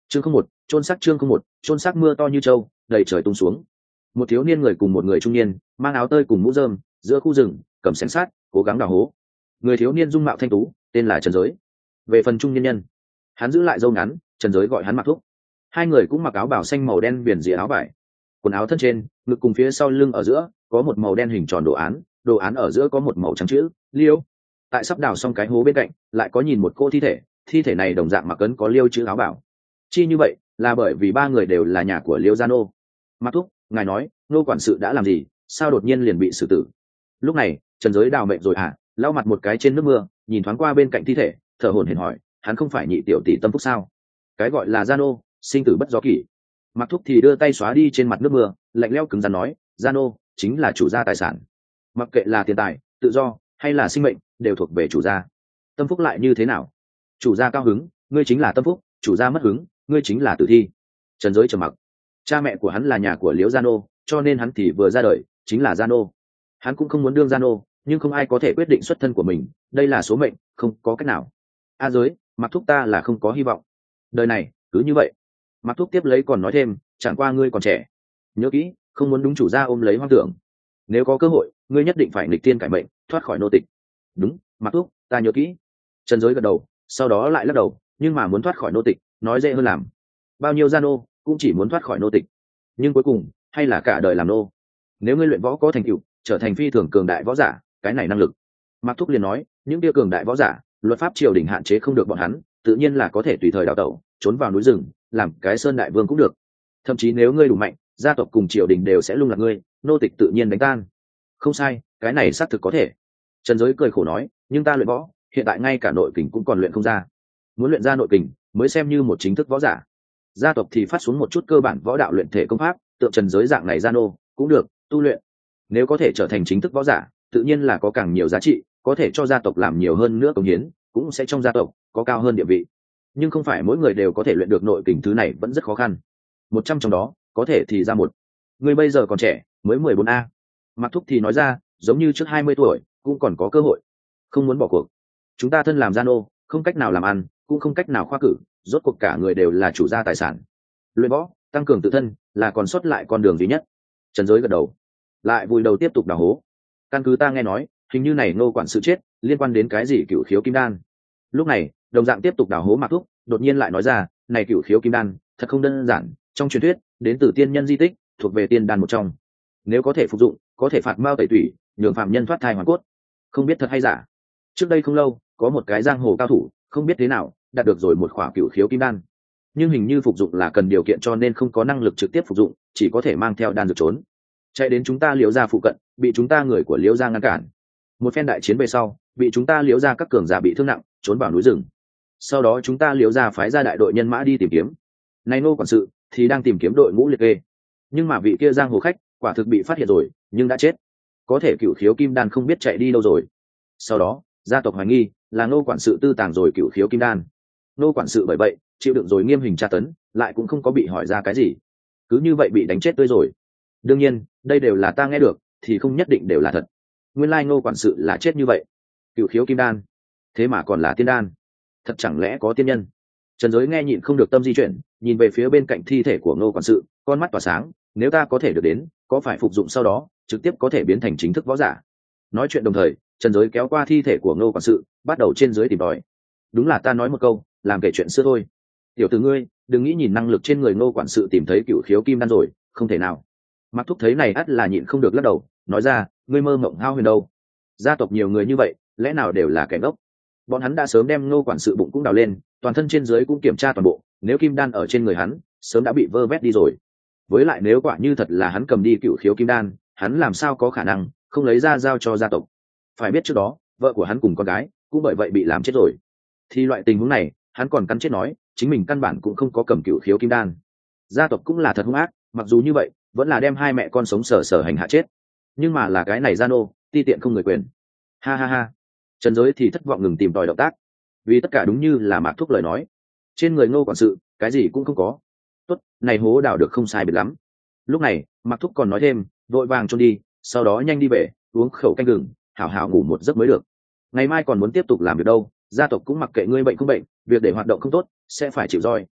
chương không một trôn xác chương không một trôn xác. Mưa to như trâu đầy trời tung xuống. Một thiếu niên người cùng một người trung niên mang áo tơi cùng mũ rơm giữa khu rừng cầm xẻng sát cố gắng đào hố. Người thiếu niên dung mạo thanh tú tên là Trần Giới. Về phần trung niên nhân, hắn giữ lại râu ngắn, Trần Giới gọi hắn Mặc Thúc. Hai người cũng mặc áo bảo xanh màu đen viền rìa áo vải, quần áo thân trên ngực cùng phía sau lưng ở giữa có một màu đen hình tròn đồ án ở giữa có một màu trắng chữ liêu. Tại sắp đào xong cái hố bên cạnh lại có nhìn một cô thi thể này đồng dạng mặc ấn có liêu chữ áo bảo. Chi như vậy là bởi vì ba người đều là nhà của Liêu Gia Nô. Mặc Thúc, ngài nói nô quản sự đã làm gì, sao đột nhiên liền bị xử tử? Lúc này Trần Giới đào mệnh rồi à? Lau mặt một cái trên nước mưa, nhìn thoáng qua bên cạnh thi thể, thở hổn hển hỏi, hắn không phải nhị tiểu tỷ Tâm Phúc sao? Cái gọi là Gia Nô, sinh tử bất do kỷ. Mặc Thúc thì đưa tay xóa đi trên mặt nước mưa, lạnh lẽo cứng rắn nói, Gia Nô chính là chủ gia tài sản, mặc kệ là tiền tài, tự do hay là sinh mệnh đều thuộc về chủ gia. Tâm Phúc lại như thế nào? Chủ gia cao hứng, ngươi chính là Tâm Phúc; chủ gia mất hứng, ngươi chính là tử thi. Trần Giới trầm mặc. Cha mẹ của hắn là nhà của Liễu Gia Nô, cho nên hắn thì vừa ra đời chính là Gia Nô. Hắn cũng không muốn đương Gia Nô, nhưng không ai có thể quyết định xuất thân của mình, đây là số mệnh, không có cách nào. A Giới, Mặc Thúc ta là không có hy vọng, đời này cứ như vậy. Mặc Thúc tiếp lấy còn nói thêm, chẳng qua ngươi còn trẻ, nhớ kỹ, không muốn đúng chủ gia ôm lấy hoang tưởng. Nếu có cơ hội, ngươi nhất định phải nghịch tiên cải mệnh, thoát khỏi nô tịch. Đúng, Mặc Thúc ta nhớ kỹ. Trần Giới gật đầu, sau đó lại lắc đầu, nhưng mà muốn thoát khỏi nô tịch nói dễ hơn làm. Bao nhiêu gia nô cũng chỉ muốn thoát khỏi nô tịch, nhưng cuối cùng hay là cả đời làm nô. Nếu ngươi luyện võ có thành tựu, trở thành phi thường cường đại võ giả, cái này năng lực. Mạc Thúc liền nói, những kia cường đại võ giả, luật pháp triều đình hạn chế không được bọn hắn, tự nhiên là có thể tùy thời đào tẩu, trốn vào núi rừng, làm cái sơn đại vương cũng được. Thậm chí nếu ngươi đủ mạnh, gia tộc cùng triều đình đều sẽ lung lạc ngươi, nô tịch tự nhiên đánh tan. Không sai, cái này xác thực có thể. Trần Giới cười khổ nói, nhưng ta luyện võ, hiện tại ngay cả nội kình cũng còn luyện không ra. Muốn luyện ra nội kình mới xem như một chính thức võ giả. Gia tộc thì phát xuống một chút cơ bản võ đạo luyện thể công pháp, tượng Trần Giới dạng này gia nô cũng được tu luyện. Nếu có thể trở thành chính thức võ giả, tự nhiên là có càng nhiều giá trị, có thể cho gia tộc làm nhiều hơn nữa công hiến, cũng sẽ trong gia tộc có cao hơn địa vị. Nhưng không phải mỗi người đều có thể luyện được nội kình, thứ này vẫn rất khó khăn. 100 trong đó có thể thì ra một. Người bây giờ còn trẻ, mới 14A. Mặc Thúc thì nói ra, giống như trước 20 tuổi cũng còn có cơ hội, không muốn bỏ cuộc. Chúng ta thân làm gia nô, không cách nào làm ăn, cũng không cách nào khoa cử, rốt cuộc cả người đều là chủ gia tài sản. Luyện võ tăng cường tự thân là còn sót lại con đường duy nhất. Trần Giới gật đầu, lại vùi đầu tiếp tục đào hố. Căn cứ ta nghe nói, hình như này nô quản sự chết liên quan đến cái gì cửu khiếu kim đan. Lúc này đồng dạng tiếp tục đào hố Mạc Thúc đột nhiên lại nói ra, này cửu khiếu kim đan thật không đơn giản, trong truyền thuyết đến từ tiên nhân di tích, thuộc về tiên đan một trong. Nếu có thể phục dụng, có thể phạt mao tẩy tủy, nhường phạm nhân thoát thai hoàn cốt. Không biết thật hay giả. Trước đây không lâu có một cái giang hồ cao thủ, không biết thế nào đạt được rồi một khỏa cửu khiếu kim đan, nhưng hình như phục dụng là cần điều kiện, cho nên không có năng lực trực tiếp phục dụng, chỉ có thể mang theo đan dược trốn, chạy đến chúng ta Liễu gia phụ cận, bị chúng ta người của Liễu gia ngăn cản. Một phen đại chiến về sau, bị chúng ta Liễu gia các cường giả bị thương nặng, trốn vào núi rừng. Sau đó chúng ta Liễu gia phái ra đại đội nhân mã đi tìm kiếm. Này nô quản sự thì đang tìm kiếm đội ngũ liệt kê, nhưng mà vị kia giang hồ khách quả thực bị phát hiện rồi, nhưng đã chết. Có thể cửu khiếu kim đan không biết chạy đi đâu rồi. Sau đó gia tộc hoài nghi là nô quản sự tư tàng rồi cửu khiếu kim đan. Nô quản sự bởi vậy chịu đựng rồi nghiêm hình tra tấn, lại cũng không có bị hỏi ra cái gì, cứ như vậy bị đánh chết tươi rồi. Đương nhiên đây đều là ta nghe được, thì không nhất định đều là thật. Nguyên lai nô quản sự là chết như vậy. Cửu khiếu kim đan, thế mà còn là tiên đan, thật chẳng lẽ có tiên nhân? Trần Giới nghe nhịn không được tâm di chuyển, nhìn về phía bên cạnh thi thể của nô quản sự, con mắt tỏa sáng. Nếu ta có thể được đến, có phải phục dụng sau đó trực tiếp có thể biến thành chính thức võ giả? Nói chuyện đồng thời, Trần Giới kéo qua thi thể của nô quản sự, bắt đầu trên dưới tìm tòi. Đúng là ta nói một câu, làm kể chuyện xưa thôi. Tiểu tử ngươi đừng nghĩ nhìn năng lực trên người nô quản sự tìm thấy cửu khiếu kim đan rồi, không thể nào. Mặc Thúc thấy này ắt là nhịn không được lắc đầu, nói ra, ngươi mơ mộng hao huyền đâu. Gia tộc nhiều người như vậy, lẽ nào đều là kẻ ngốc? Bọn hắn đã sớm đem nô quản sự bụng cũng đào lên, toàn thân trên dưới cũng kiểm tra toàn bộ, nếu kim đan ở trên người hắn sớm đã bị vơ vét đi rồi. Với lại nếu quả như thật là hắn cầm đi cửu khiếu kim đan, hắn làm sao có khả năng không lấy ra giao cho gia tộc? Phải biết trước đó vợ của hắn cùng con gái cũng bởi vậy bị làm chết rồi. Thì loại tình huống này hắn còn cắn chết nói chính mình căn bản cũng không có cầm cửu khiếu kim đan. Gia tộc cũng là thật hung ác, mặc dù như vậy vẫn là đem hai mẹ con sống sờ sờ hành hạ chết. Nhưng mà là cái này gia nô ti tiện không người quyền. Ha ha ha. Trần Giới thì thất vọng ngừng tìm tòi động tác, vì tất cả đúng như là Mạc Thúc lời nói, trên người nô quản sự cái gì cũng không có. Tốt, này hố đào được không sai biệt lắm. Lúc này Mạc Thúc còn nói thêm, vội vàng trốn đi, sau đó nhanh đi về uống khẩu canh gừng, hảo hảo ngủ một giấc mới được. Ngày mai còn muốn tiếp tục làm việc đâu, gia tộc cũng mặc kệ ngươi bệnh không bệnh, việc để hoạt động không tốt sẽ phải chịu roi.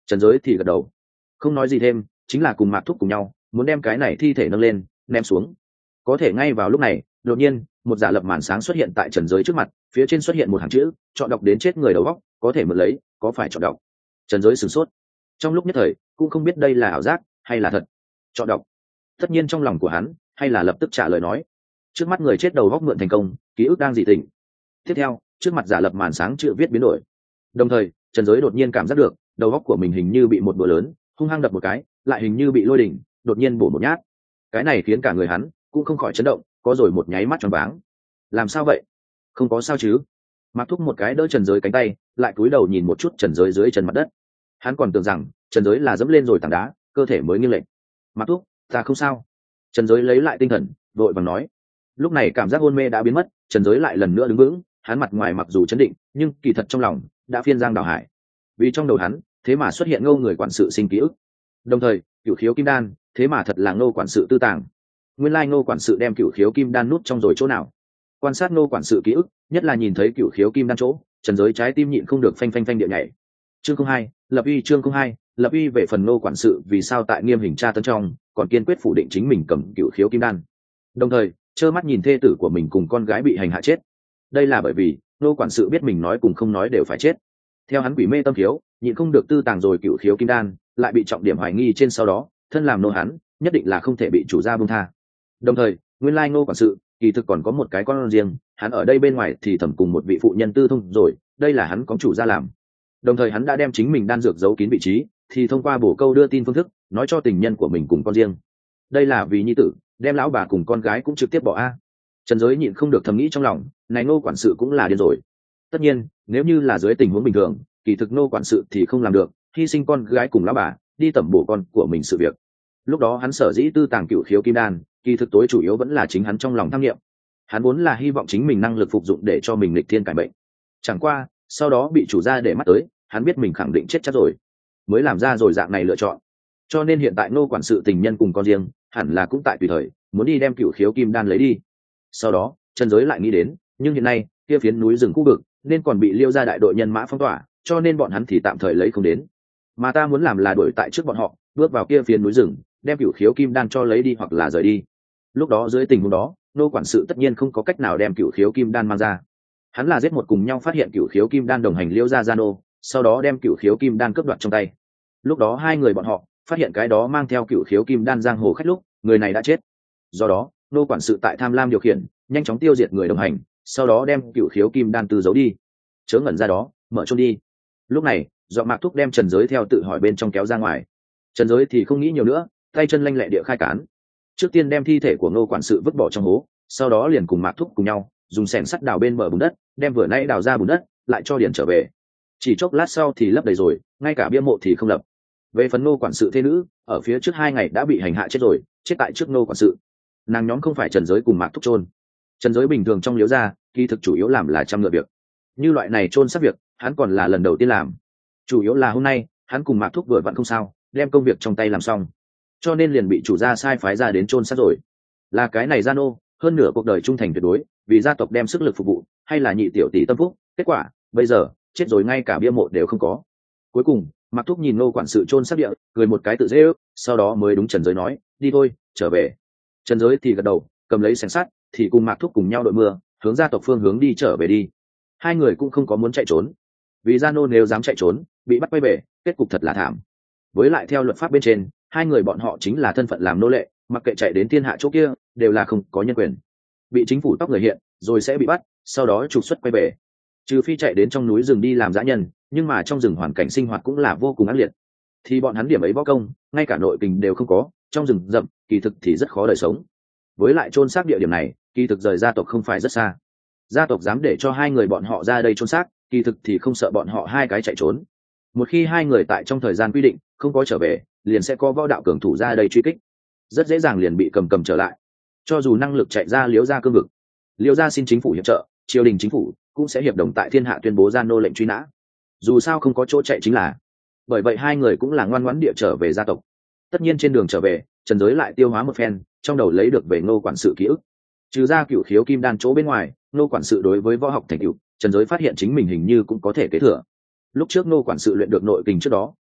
Trần Giới thì gật đầu, không nói gì thêm, chính là cùng Mạc Thúc cùng nhau muốn đem cái này thi thể nâng lên ném xuống. Có thể ngay vào lúc này, đột nhiên một giả lập màn sáng xuất hiện tại Trần Giới trước mặt, phía trên xuất hiện một hàng chữ, chọn đọc đến chết người đầu góc, có thể mượn lấy, có phải chọn đọc. Trần Giới sửng sốt, trong lúc nhất thời cũng không biết đây là ảo giác hay là thật. Chọn đọc. Tất nhiên trong lòng của hắn hay là lập tức trả lời nói, trước mắt người chết đầu góc mượn thành công, ký ức đang dị tỉnh. Tiếp theo, trước mặt giả lập màn sáng chữ viết biến đổi. Đồng thời, Trần Giới đột nhiên cảm giác được đầu góc của mình hình như bị một búa lớn hung hăng đập một cái, lại hình như bị lôi đỉnh đột nhiên bổ một nhát. Cái này khiến cả người hắn cũng không khỏi chấn động, có rồi một nháy mắt choáng váng. Làm sao vậy? Không có sao chứ? Mạc Thúc một cái đỡ Trần Giới cánh tay, lại cúi đầu nhìn một chút Trần Giới dưới chân mặt đất. Hắn còn tưởng rằng Trần Giới là dẫm lên rồi tảng đá, cơ thể mới nghiêng lệch. Mạc Thúc, ta không sao. Trần Giới lấy lại tinh thần, vội vàng nói. Lúc này cảm giác hôn mê đã biến mất, Trần Giới lại lần nữa đứng vững, hắn mặt ngoài mặc dù chấn định, nhưng kỳ thật trong lòng đã phiên giang đảo hải. Vì trong đầu hắn thế mà xuất hiện Ngô người quản sự sinh ký ức. Đồng thời, Cửu Khiếu Kim Đan thế mà thật là Ngô quản sự tư tàng. Nguyên lai Ngô quản sự đem Cửu Khiếu Kim Đan nút trong rồi chỗ nào? Quan sát Ngô quản sự ký ức, nhất là nhìn thấy Cửu Khiếu Kim Đan chỗ, Trần Giới trái tim nhịn không được phanh phanh phanh địa nhảy. Chương 02, lập uy. Chương 02, lập uy. Về phần Ngô quản sự vì sao tại nghiêm hình tra tấn trong còn kiên quyết phủ định chính mình cầm Cửu Khiếu Kim Đan, đồng thời trơ mắt nhìn thê tử của mình cùng con gái bị hành hạ chết. Đây là bởi vì Ngô quản sự biết mình nói cùng không nói đều phải chết. Theo hắn quỷ mê tâm thiếu, nhịn không được tư tàng rồi Cửu Khiếu Kim Đan, lại bị trọng điểm hoài nghi trên sau đó, thân làm nô hắn nhất định là không thể bị chủ gia buông tha. Đồng thời, nguyên lai Ngô quản sự kỳ thực còn có một cái con riêng, hắn ở đây bên ngoài thì thầm cùng một vị phụ nhân tư thông rồi, đây là hắn có chủ gia làm. Đồng thời hắn đã đem chính mình đan dược giấu kín vị trí, thì thông qua bổ câu đưa tin phương thức nói cho tình nhân của mình cùng con riêng. Đây là vì nhi tử, đem lão bà cùng con gái cũng trực tiếp bỏ a. Trần Giới nhịn không được thầm nghĩ trong lòng, này Ngô quản sự cũng là điên rồi. Tất nhiên, nếu như là dưới tình huống bình thường, kỳ thực Ngô quản sự thì không làm được, hy sinh con gái cùng lão bà, đi tẩm bổ con của mình sự việc. Lúc đó hắn sở dĩ tư tàng Cửu Khiếu Kim Đan, kỳ thực tối chủ yếu vẫn là chính hắn trong lòng tham nghiệm. Hắn vốn là hy vọng chính mình năng lực phục dụng để cho mình nghịch thiên cải bệnh. Chẳng qua, sau đó bị chủ gia để mắt tới, hắn biết mình khẳng định chết chắc rồi, mới làm ra rồi dạng này lựa chọn. Cho nên hiện tại Ngô quản sự tình nhân cùng con riêng, hẳn là cũng tại tùy thời muốn đi đem Cửu Khiếu Kim Đan lấy đi. Sau đó, Trần Giới lại nghĩ đến, nhưng hiện nay kia phiến núi rừng khu vực nên còn bị Liêu gia đại đội nhân mã phong tỏa, cho nên bọn hắn thì tạm thời lấy không đến. Mà ta muốn làm là đuổi tại trước bọn họ, bước vào kia phiến núi rừng, đem Cửu Khiếu Kim Đan cho lấy đi hoặc là rời đi. Lúc đó dưới tình huống đó, Ngô quản sự tất nhiên không có cách nào đem Cửu Khiếu Kim Đan mang ra. Hắn là giết một cùng nhau phát hiện Cửu Khiếu Kim Đan đồng hành Liêu gia gia nô, sau đó đem Cửu Khiếu Kim Đan cướp đoạt trong tay. Lúc đó hai người bọn họ phát hiện cái đó mang theo Cửu Khiếu Kim Đan giang hồ khách lúc, người này đã chết. Do đó, Ngô quản sự tại tham lam điều khiển, nhanh chóng tiêu diệt người đồng hành, sau đó đem Cửu Khiếu Kim Đan từ giấu đi. Chớ ngẩn ra đó, mở chôn đi. Lúc này, Giọng Mạc Thúc đem Trần Giới theo tự hỏi bên trong kéo ra ngoài. Trần Giới thì không nghĩ nhiều nữa, tay chân lanh lẹ địa khai cán. Trước tiên đem thi thể của Ngô quản sự vứt bỏ trong hố, sau đó liền cùng Mạc Thúc cùng nhau dùng xẻng sắt đào bên bờ bùn đất, đem vừa nãy đào ra bùn đất lại cho điền trở về. Chỉ chốc lát sau thì lấp đầy rồi, ngay cả bia mộ thì không lập. Về phần Ngô quản sự thê nữ, ở phía trước 2 ngày đã bị hành hạ chết rồi, chết tại trước Ngô quản sự. Nàng nhóm không phải Trần Giới cùng Mạc Thúc chôn. Trần Giới bình thường trong Liễu gia, kỳ thực chủ yếu làm là trăm ngựa việc. Như loại này chôn xác việc, hắn còn là lần đầu tiên làm. Chủ yếu là hôm nay, hắn cùng Mạc Thúc vừa vặn không sao, đem công việc trong tay làm xong, cho nên liền bị chủ gia sai phái ra đến chôn xác rồi. Là cái này gia nô, hơn nửa cuộc đời trung thành tuyệt đối, vì gia tộc đem sức lực phục vụ, hay là nhị tiểu tỷ tâm phúc, kết quả bây giờ chết rồi ngay cả bia mộ đều không có. Cuối cùng, Mạc Thúc nhìn Ngô quản sự chôn xác địa, cười một cái tự dễ ước, sau đó mới đúng Trần Giới nói, đi thôi, trở về. Trần Giới thì gật đầu, cầm lấy xẻng sắt, thì cùng Mạc Thúc cùng nhau đội mưa, hướng gia tộc phương hướng đi trở về đi. Hai người cũng không có muốn chạy trốn, vì gia nô nếu dám chạy trốn, bị bắt quay về, kết cục thật là thảm. Với lại theo luật pháp bên trên, hai người bọn họ chính là thân phận làm nô lệ, mặc kệ chạy đến thiên hạ chỗ kia, đều là không có nhân quyền, bị chính phủ tóc người hiện, rồi sẽ bị bắt, sau đó trục xuất quay về. Trừ phi chạy đến trong núi rừng đi làm dã nhân, nhưng mà trong rừng hoàn cảnh sinh hoạt cũng là vô cùng ác liệt. Thì bọn hắn điểm ấy võ công, ngay cả nội kình đều không có, trong rừng rậm, kỳ thực thì rất khó đời sống. Với lại chôn xác địa điểm này, kỳ thực rời gia tộc không phải rất xa. Gia tộc dám để cho hai người bọn họ ra đây chôn xác, kỳ thực thì không sợ bọn họ hai cái chạy trốn. Một khi hai người tại trong thời gian quy định không có trở về, liền sẽ có võ đạo cường thủ ra đây truy kích, rất dễ dàng liền bị cầm trở lại. Cho dù năng lực chạy ra Liễu gia cương vực, Liễu gia xin chính phủ hiệp trợ, triều đình chính phủ cũng sẽ hiệp đồng tại thiên hạ tuyên bố ra nô lệnh truy nã. Dù sao không có chỗ chạy chính là. Bởi vậy hai người cũng là ngoan ngoãn địa trở về gia tộc. Tất nhiên trên đường trở về, Trần Giới lại tiêu hóa một phen, trong đầu lấy được về Ngô quản sự ký ức. Trừ ra Cửu Khiếu Kim Đan chỗ bên ngoài, Ngô quản sự đối với võ học thành tựu, Trần Giới phát hiện chính mình hình như cũng có thể kế thừa. Lúc trước Ngô quản sự luyện được nội kình trước đó,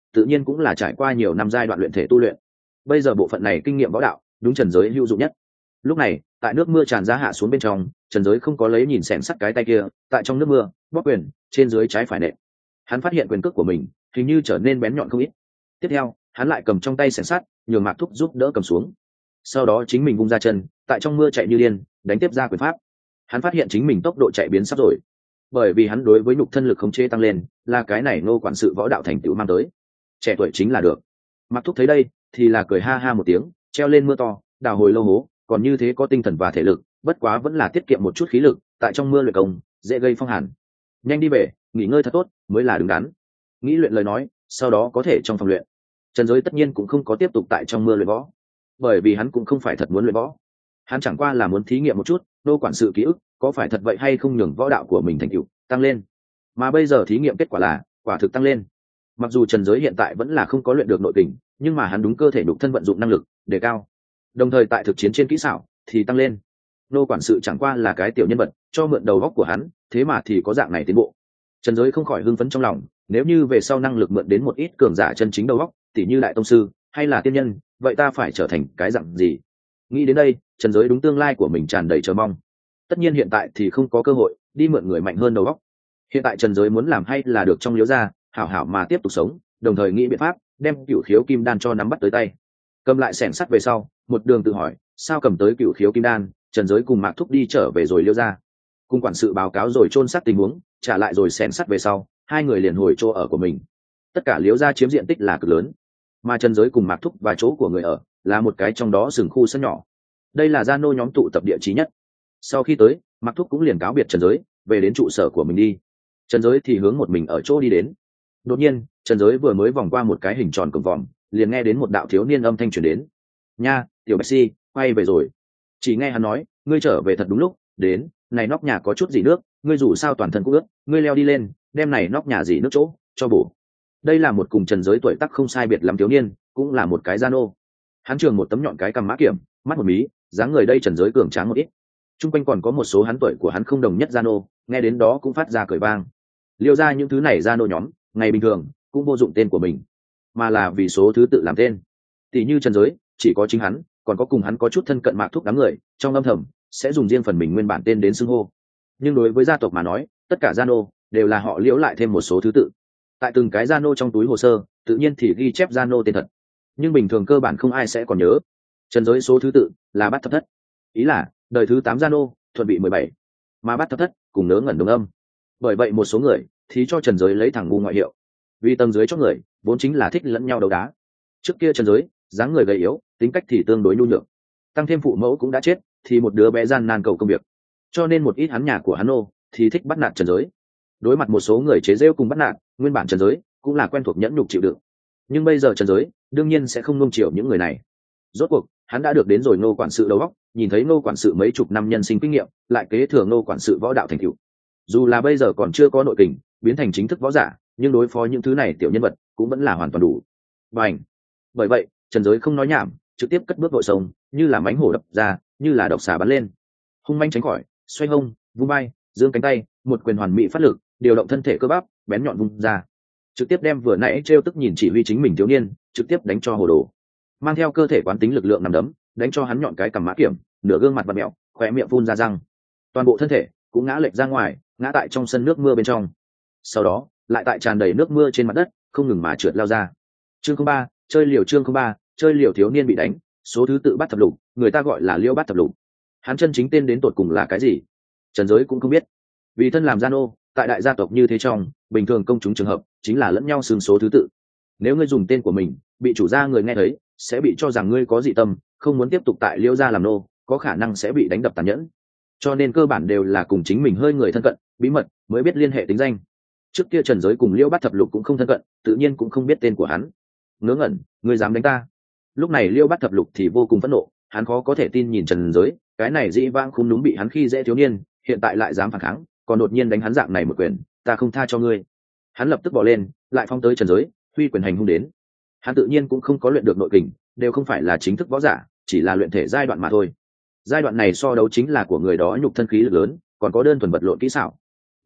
tự nhiên cũng là trải qua nhiều năm giai đoạn luyện thể tu luyện. Bây giờ bộ phận này kinh nghiệm võ đạo đúng Trần Giới hữu dụng nhất. Lúc này tại nước mưa tràn ra hạ xuống bên trong, Trần Giới không có lấy nhìn xẻng sắt cái tay kia tại trong nước mưa bóp quyền trên dưới trái phải nện. Hắn phát hiện quyền cước của mình hình như trở nên bén nhọn không ít. Tiếp theo hắn lại cầm trong tay xẻng sắt nhường Mạc Thúc giúp đỡ cầm xuống, sau đó chính mình vung ra chân tại trong mưa chạy như điên đánh tiếp ra quyền pháp. Hắn phát hiện chính mình tốc độ chạy biến sắp rồi, bởi vì hắn đối với nhục thân lực khống chế tăng lên là cái này Ngô quản sự võ đạo thành tựu mang tới. Trẻ tuổi chính là được. Mạc Thúc thấy đây thì là cười ha ha một tiếng, treo lên mưa to đào hồi lâu hố, còn như thế có tinh thần và thể lực, bất quá vẫn là tiết kiệm một chút khí lực, tại trong mưa luyện công dễ gây phong hàn. Nhanh đi về nghỉ ngơi thật tốt mới là đứng đắn. Nghĩ luyện lời nói sau đó có thể trong phòng luyện. Trần Giới tất nhiên cũng không có tiếp tục tại trong mưa luyện võ, bởi vì hắn cũng không phải thật muốn luyện võ. Hắn chẳng qua là muốn thí nghiệm một chút Ngô quản sự ký ức có phải thật vậy hay không, nhường võ đạo của mình thành tựu tăng lên. Mà bây giờ thí nghiệm kết quả là quả thực tăng lên. Mặc dù Trần Giới hiện tại vẫn là không có luyện được nội tình, nhưng mà hắn đúng cơ thể nhục thân vận dụng năng lực đề cao, đồng thời tại thực chiến trên kỹ xảo thì tăng lên. Ngô quản sự chẳng qua là cái tiểu nhân vật cho mượn đầu góc của hắn, thế mà thì có dạng này tiến bộ. Trần Giới không khỏi hưng phấn trong lòng, nếu như về sau năng lực mượn đến một ít cường giả chân chính đầu góc, tỉ như đại tông sư hay là tiên nhân, vậy ta phải trở thành cái dạng gì? Nghĩ đến đây, Trần Giới đúng tương lai của mình tràn đầy chờ mong. Tất nhiên hiện tại thì không có cơ hội đi mượn người mạnh hơn đầu óc. Hiện tại Trần Giới muốn làm hay là được trong Liễu gia hảo hảo mà tiếp tục sống, đồng thời nghĩ biện pháp đem Cửu Khiếu Kim Đan cho nắm bắt tới tay. Cầm lại xẻng sắt về sau, một đường tự hỏi sao cầm tới Cửu Khiếu Kim Đan. Trần Giới cùng Mạc Thúc đi trở về rồi Liễu gia, cùng quản sự báo cáo rồi chôn xác tình huống, trả lại rồi xẻng sắt về sau, hai người liền hồi chỗ ở của mình. Tất cả Liễu gia chiếm diện tích là cực lớn, mà Trần Giới cùng Mạc Thúc và chỗ của người ở là một cái trong đó sừng khu sân nhỏ. Đây là gia nô nhóm tụ tập địa trí nhất. Sau khi tới, Mạc Thúc cũng liền cáo biệt Trần Giới về đến trụ sở của mình đi. Trần Giới thì hướng một mình ở chỗ đi đến. Đột nhiên Trần Giới vừa mới vòng qua một cái hình tròn cổng vòm, liền nghe đến một đạo thiếu niên âm thanh truyền đến. Nha, tiểu Bạch Si quay về rồi. Chỉ nghe hắn nói, ngươi trở về thật đúng lúc. Đến này nóc nhà có chút gì nước, ngươi dù sao toàn thân cũng ướt, ngươi leo đi lên đem này nóc nhà gì nước chỗ cho bổ. Đây là một cùng Trần Giới tuổi tác không sai biệt lắm thiếu niên, cũng là một cái gia nô. Hắn trường một tấm nhọn cái cằm mã kiểm, mắt một mí, dáng người đây Trần Giới cường tráng một ít. Trung quanh còn có một số hắn tuổi của hắn không đồng nhất gia nô, nghe đến đó cũng phát ra cười vang. Liêu ra những thứ này gia nô nhóm ngày bình thường cũng vô dụng tên của mình, mà là vì số thứ tự làm tên. Tỷ như Trần Giới chỉ có chính hắn, còn có cùng hắn có chút thân cận Mạc Thúc đám người trong âm thầm sẽ dùng riêng phần mình nguyên bản tên đến xưng hô. Nhưng đối với gia tộc mà nói, tất cả gia nô đều là họ Liễu lại thêm một số thứ tự. Tại từng cái gia nô trong túi hồ sơ tự nhiên thì ghi chép gia nô tên thật, nhưng bình thường cơ bản không ai sẽ còn nhớ. Trần Giới số thứ tự là Bát Thập Thất, ý là đời thứ 8 gia nô thuận bị 17, mà Bát Thập Thất cùng nớ ngẩn đồng âm. Bởi vậy một số người thì cho Trần Giới lấy thằng ngu ngoại hiệu, vì tầng dưới cho người vốn chính là thích lẫn nhau đấu đá. Trước kia Trần Giới dáng người gầy yếu, tính cách thì tương đối nhu nhược, tăng thêm phụ mẫu cũng đã chết, thì một đứa bé gian nan cầu công việc, cho nên một ít hắn nhà của hắn nô thì thích bắt nạt Trần Giới. Đối mặt một số người chế giễu cùng bắt nạt, nguyên bản Trần Giới cũng là quen thuộc nhẫn nhục chịu đựng. Nhưng bây giờ Trần Giới đương nhiên sẽ không nuông chiều những người này. Rốt cuộc hắn đã được đến rồi Ngô quản sự đầu óc, nhìn thấy Ngô quản sự mấy chục năm nhân sinh kinh nghiệm, lại kế thừa Ngô quản sự võ đạo thành tựu. Dù là bây giờ còn chưa có nội kình biến thành chính thức võ giả, nhưng đối phó những thứ này tiểu nhân vật cũng vẫn là hoàn toàn đủ. Bành. Bởi vậy Trần Giới không nói nhảm, trực tiếp cất bước vội sông, như là mánh hổ đập ra, như là độc xà bắn lên, hung manh tránh khỏi, xoay hông, vung vai, giương cánh tay, một quyền hoàn mỹ phát lực, điều động thân thể cơ bắp, bén nhọn vung ra, trực tiếp đem vừa nãy trêu tức nhìn chỉ huy chính mình thiếu niên trực tiếp đánh cho hồ đồ. Mang theo cơ thể quán tính lực lượng nằm đấm đánh cho hắn nhọn cái cằm mã kiểm, nửa gương mặt bặm mẹo, khóe miệng phun ra răng, toàn bộ thân thể cũng ngã lệch ra ngoài, ngã tại trong sân nước mưa bên trong. Sau đó lại tại tràn đầy nước mưa trên mặt đất không ngừng mà trượt lao ra. Chương 03, chơi liều. Chương 03, chơi liều. Thiếu niên bị đánh số thứ tự Bát Thập Lục, người ta gọi là Liêu Bát Thập Lục. Hắn chân chính tên đến tột cùng là cái gì, Trần Giới cũng không biết, vì thân làm gia nô tại đại gia tộc như thế, trong bình thường công chúng trường hợp chính là lẫn nhau xưng số thứ tự. Nếu ngươi dùng tên của mình bị chủ gia người nghe thấy, sẽ bị cho rằng ngươi có dị tâm, không muốn tiếp tục tại Liêu gia làm nô, có khả năng sẽ bị đánh đập tàn nhẫn. Cho nên cơ bản đều là cùng chính mình hơi người thân cận bí mật mới biết liên hệ tính danh. Trước kia Trần Giới cùng Liêu Bát Thập Lục cũng không thân cận, tự nhiên cũng không biết tên của hắn. Ngớ ngẩn, ngươi dám đánh ta? Lúc này Liêu Bát Thập Lục thì vô cùng phẫn nộ, hắn khó có thể tin nhìn Trần Giới, cái này dĩ vãng không đúng bị hắn khi dễ thiếu niên, hiện tại lại dám phản kháng, còn đột nhiên đánh hắn dạng này một quyền, ta không tha cho ngươi. Hắn lập tức bỏ lên, lại phóng tới Trần Giới, huy quyền hành hung đến. Hắn tự nhiên cũng không có luyện được nội kình, đều không phải là chính thức võ giả, chỉ là luyện thể giai đoạn mà thôi. Giai đoạn này so đấu chính là của người đó nhục thân khí lực lớn, còn có đơn thuần vật lộn kỹ xảo.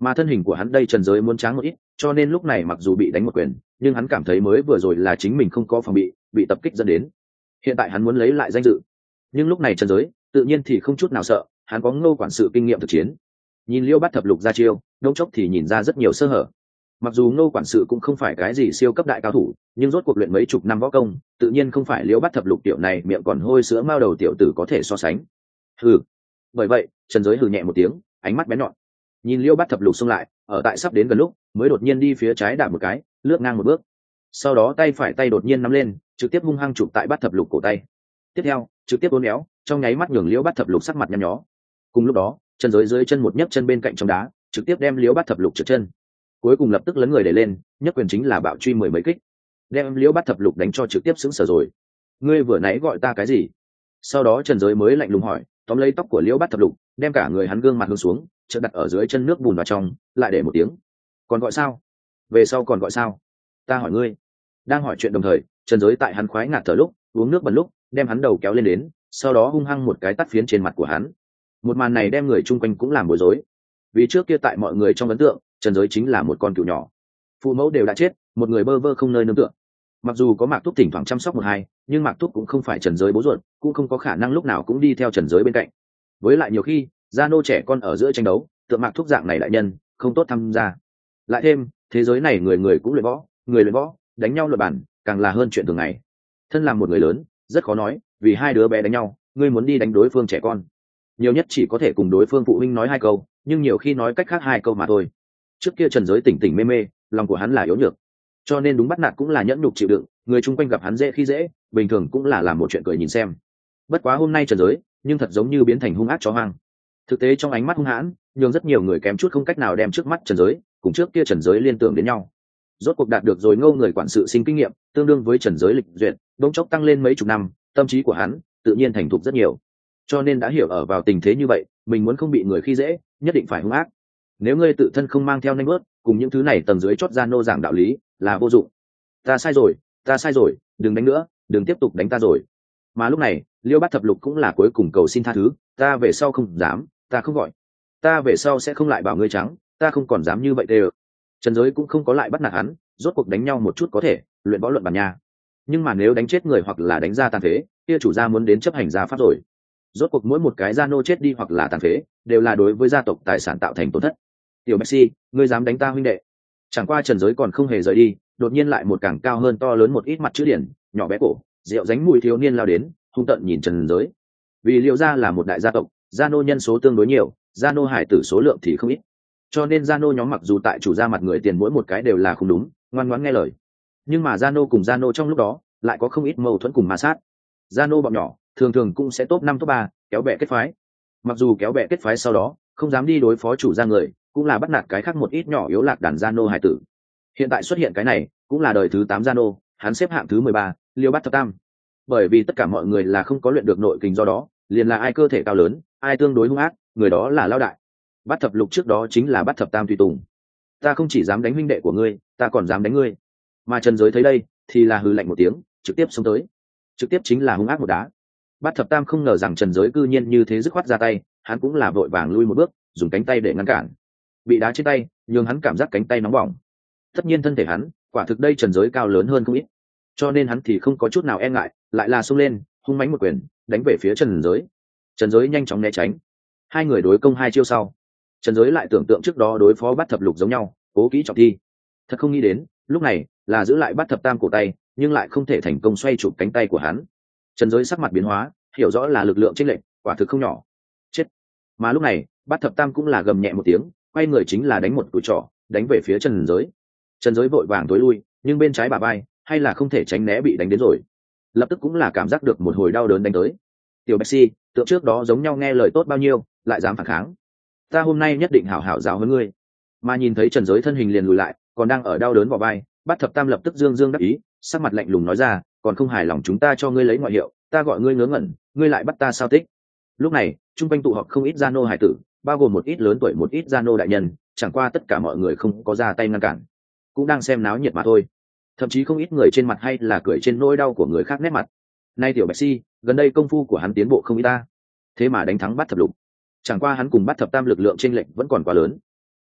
mà thân hình của hắn đây trần giới muốn tráng một ít, cho nên lúc này mặc dù bị đánh một quyền, nhưng hắn cảm thấy mới vừa rồi là chính mình không có phòng bị tập kích dẫn đến. Hiện tại hắn muốn lấy lại danh dự, nhưng lúc này trần giới tự nhiên thì không chút nào sợ, hắn có Ngô quản sự kinh nghiệm thực chiến. Nhìn Liêu Bát Thập Lục ra chiêu, đông chốc thì nhìn ra rất nhiều sơ hở. Mặc dù Ngô quản sự cũng không phải cái gì siêu cấp đại cao thủ, nhưng rốt cuộc luyện mấy chục năm võ công, tự nhiên không phải Liêu Bát Thập Lục tiểu này miệng còn hôi sữa mao đầu tiểu tử có thể so sánh. Hừ. Bởi vậy, trần giới hừ nhẹ một tiếng, ánh mắt bén nhọn. Nhìn Liêu Bát Thập Lục xông lại, ở tại sắp đến gần lúc, mới đột nhiên đi phía trái đạp một cái, lướt ngang một bước. Sau đó tay phải tay đột nhiên nắm lên, trực tiếp hung hăng chụp tại Bát Thập Lục cổ tay. Tiếp theo, trực tiếp uốn éo, trong nháy mắt nhường Liêu Bát Thập Lục sắc mặt nhăn nhó. Cùng lúc đó, trần giới dưới chân một nhấc chân bên cạnh trong đá, trực tiếp đem Liêu Bát Thập Lục trượt chân. Cuối cùng lập tức lấn người để lên, nhất quyền chính là bạo truy 10 mấy kích, đem Liêu Bát Thập Lục đánh cho trực tiếp sững sờ rồi. Ngươi vừa nãy gọi ta cái gì? Sau đó trần giới mới lạnh lùng hỏi, tóm lấy tóc của Liêu Bát Thập Lục, đem cả người hắn gương mặt hướng xuống, chợt đặt ở dưới chân nước bùn vào trong, lại để một tiếng. Còn gọi sao? Về sau còn gọi sao? Ta hỏi ngươi. Đang hỏi chuyện đồng thời, trần giới tại hắn khoái ngạt thở lúc, uống nước bẩn lúc, đem hắn đầu kéo lên đến, sau đó hung hăng một cái tát phiến trên mặt của hắn. Một màn này đem người chung quanh cũng làm bối rối, vì trước kia tại mọi người trong ấn tượng, trần giới chính là một con cừu nhỏ, phụ mẫu đều đã chết, một người bơ vơ không nơi nương tựa. Mặc dù có Mạc Thúc thỉnh thoảng chăm sóc một hai, nhưng Mạc Thúc cũng không phải trần giới bố ruột, cũng không có khả năng lúc nào cũng đi theo trần giới bên cạnh. Với lại nhiều khi gia nô trẻ con ở giữa tranh đấu, tượng Mạc Thúc dạng này đại nhân không tốt tham gia. Lại thêm thế giới này người người cũng luyện võ, người luyện võ đánh nhau luật bản càng là hơn chuyện thường ngày. Thân làm một người lớn rất khó nói, vì hai đứa bé đánh nhau, ngươi muốn đi đánh đối phương trẻ con, nhiều nhất chỉ có thể cùng đối phương phụ huynh nói hai câu, nhưng nhiều khi nói cách khác hai câu mà thôi. Trước kia trần giới tỉnh tỉnh mê mê, lòng của hắn là yếu nhược, cho nên đúng bắt nạt cũng là nhẫn nhục chịu đựng, người chung quanh gặp hắn dễ khi dễ, bình thường cũng là làm một chuyện cười nhìn xem. Bất quá hôm nay trần giới nhưng thật giống như biến thành hung ác chó hoang. Thực tế trong ánh mắt hung hãn, nhưng rất nhiều người kém chút không cách nào đem trước mắt trần giới cùng trước kia trần giới liên tưởng đến nhau. Rốt cuộc đạt được rồi Ngô người quản sự sinh kinh nghiệm, tương đương với trần giới lịch duyệt, đống chốc tăng lên mấy chục năm, tâm trí của hắn tự nhiên thành thục rất nhiều, cho nên đã hiểu ở vào tình thế như vậy, mình muốn không bị người khi dễ, nhất định phải hung ác. Nếu ngươi tự thân không mang theo nanh bớt, cùng những thứ này tầng dưới chót ra nô giảng đạo lý là vô dụng. Ta sai rồi, đừng đánh nữa, đừng tiếp tục đánh ta rồi. Mà lúc này Liêu Bát Thập Lục cũng là cuối cùng cầu xin tha thứ, ta về sau không dám, ta không gọi, ta về sau sẽ không lại bảo ngươi trắng, ta không còn dám như vậy đều. Trần giới cũng không có lại bắt nạt hắn, rốt cuộc đánh nhau một chút có thể luyện võ luận bàn nha, nhưng mà nếu đánh chết người hoặc là đánh ra tàn phế, kia chủ gia muốn đến chấp hành gia pháp rồi. Rốt cuộc mỗi một cái gia nô chết đi hoặc là tàn phế đều là đối với gia tộc tài sản tạo thành tổn thất. Tiểu Bạch Si, ngươi dám đánh ta huynh đệ? Chẳng qua trần giới còn không hề rời đi, đột nhiên lại một càng cao hơn to lớn một ít mặt chữ điển, nhỏ bé cổ rượu ránh mùi thiếu niên lao đến, hung tợn nhìn trần giới. Vì Liêu gia là một đại gia tộc, gia nô nhân số tương đối nhiều, gia nô hải tử số lượng thì không ít, cho nên gia nô nhóm mặc dù tại chủ gia mặt người tiền mỗi một cái đều là không đúng, ngoan ngoãn nghe lời, nhưng mà gia nô cùng gia nô trong lúc đó lại có không ít mâu thuẫn cùng ma sát. Gia nô bọn nhỏ thường thường cũng sẽ top 5 top 3 kéo bè kết phái, mặc dù kéo bè kết phái sau đó không dám đi đối phó chủ gia người, cũng là bắt nạt cái khác một ít nhỏ yếu lạc đàn gia nô hải tử. Hiện tại xuất hiện cái này cũng là đời thứ 8 gia nô, hắn xếp hạng thứ 13, Liêu Bát Thập Tam. Bởi vì tất cả mọi người là không có luyện được nội kình, do đó liền là ai cơ thể cao lớn, ai tương đối hung ác, người đó là lao đại. Bát Thập Lục trước đó chính là Bát Thập Tam tùy tùng. Ta không chỉ dám đánh huynh đệ của ngươi, ta còn dám đánh ngươi. Mà trần giới thấy đây thì là hừ lạnh một tiếng, trực tiếp xông tới, trực tiếp chính là hung ác một đá. Bát Thập Tam không ngờ rằng trần giới cư nhiên như thế dứt khoát ra tay, hắn cũng là vội vàng lui một bước, dùng cánh tay để ngăn cản. Bị đá trên tay nhưng hắn cảm giác cánh tay nóng bỏng. Tất nhiên thân thể hắn quả thực đây trần giới cao lớn hơn không ít, cho nên hắn thì không có chút nào e ngại, lại là xông lên hung mãnh một quyền đánh về phía trần giới. Trần giới nhanh chóng né tránh, hai người đối công hai chiêu sau, trần giới lại tưởng tượng trước đó đối phó Bát Thập Lục giống nhau, cố kỹ trọng thi. Thật không nghĩ đến lúc này là giữ lại Bát Thập Tam cổ tay, nhưng lại không thể thành công xoay chụp cánh tay của hắn. Trần giới sắc mặt biến hóa, hiểu rõ là lực lượng chênh lệch quả thực không nhỏ. Chết. Mà lúc này Bát Thập Tam cũng là gầm nhẹ một tiếng, quay người chính là đánh một cú trỏ đánh về phía trần giới. Trần giới vội vàng tối lui, nhưng bên trái bả vai hay là không thể tránh né bị đánh đến rồi, lập tức cũng là cảm giác được một hồi đau đớn đánh tới. Tiểu Bạch Si, tượng trước đó giống nhau nghe lời tốt bao nhiêu, lại dám phản kháng, ta hôm nay nhất định hảo hảo giáo hơn ngươi. Mà nhìn thấy trần giới thân hình liền lùi lại, còn đang ở đau đớn vào vai, Bát Thập Tam lập tức dương dương đắc ý, sắc mặt lạnh lùng nói ra, còn không hài lòng chúng ta cho ngươi lấy ngoại hiệu, ta gọi ngươi ngớ ngẩn, ngươi lại bắt ta sao tích. Lúc này trung quanh tụ họp không ít gia nô hải tử, bao gồm một ít lớn tuổi một ít gia nô đại nhân, chẳng qua tất cả mọi người không có ra tay ngăn cản, cũng đang xem náo nhiệt mà thôi. Thậm chí không ít người trên mặt hay là cười trên nỗi đau của người khác nét mặt. Nay Tiểu Bạch Si, gần đây công phu của hắn tiến bộ không ít ta, thế mà đánh thắng Bát Thập Lục. Chẳng qua hắn cùng Bát Thập Tam lực lượng chênh lệch vẫn còn quá lớn,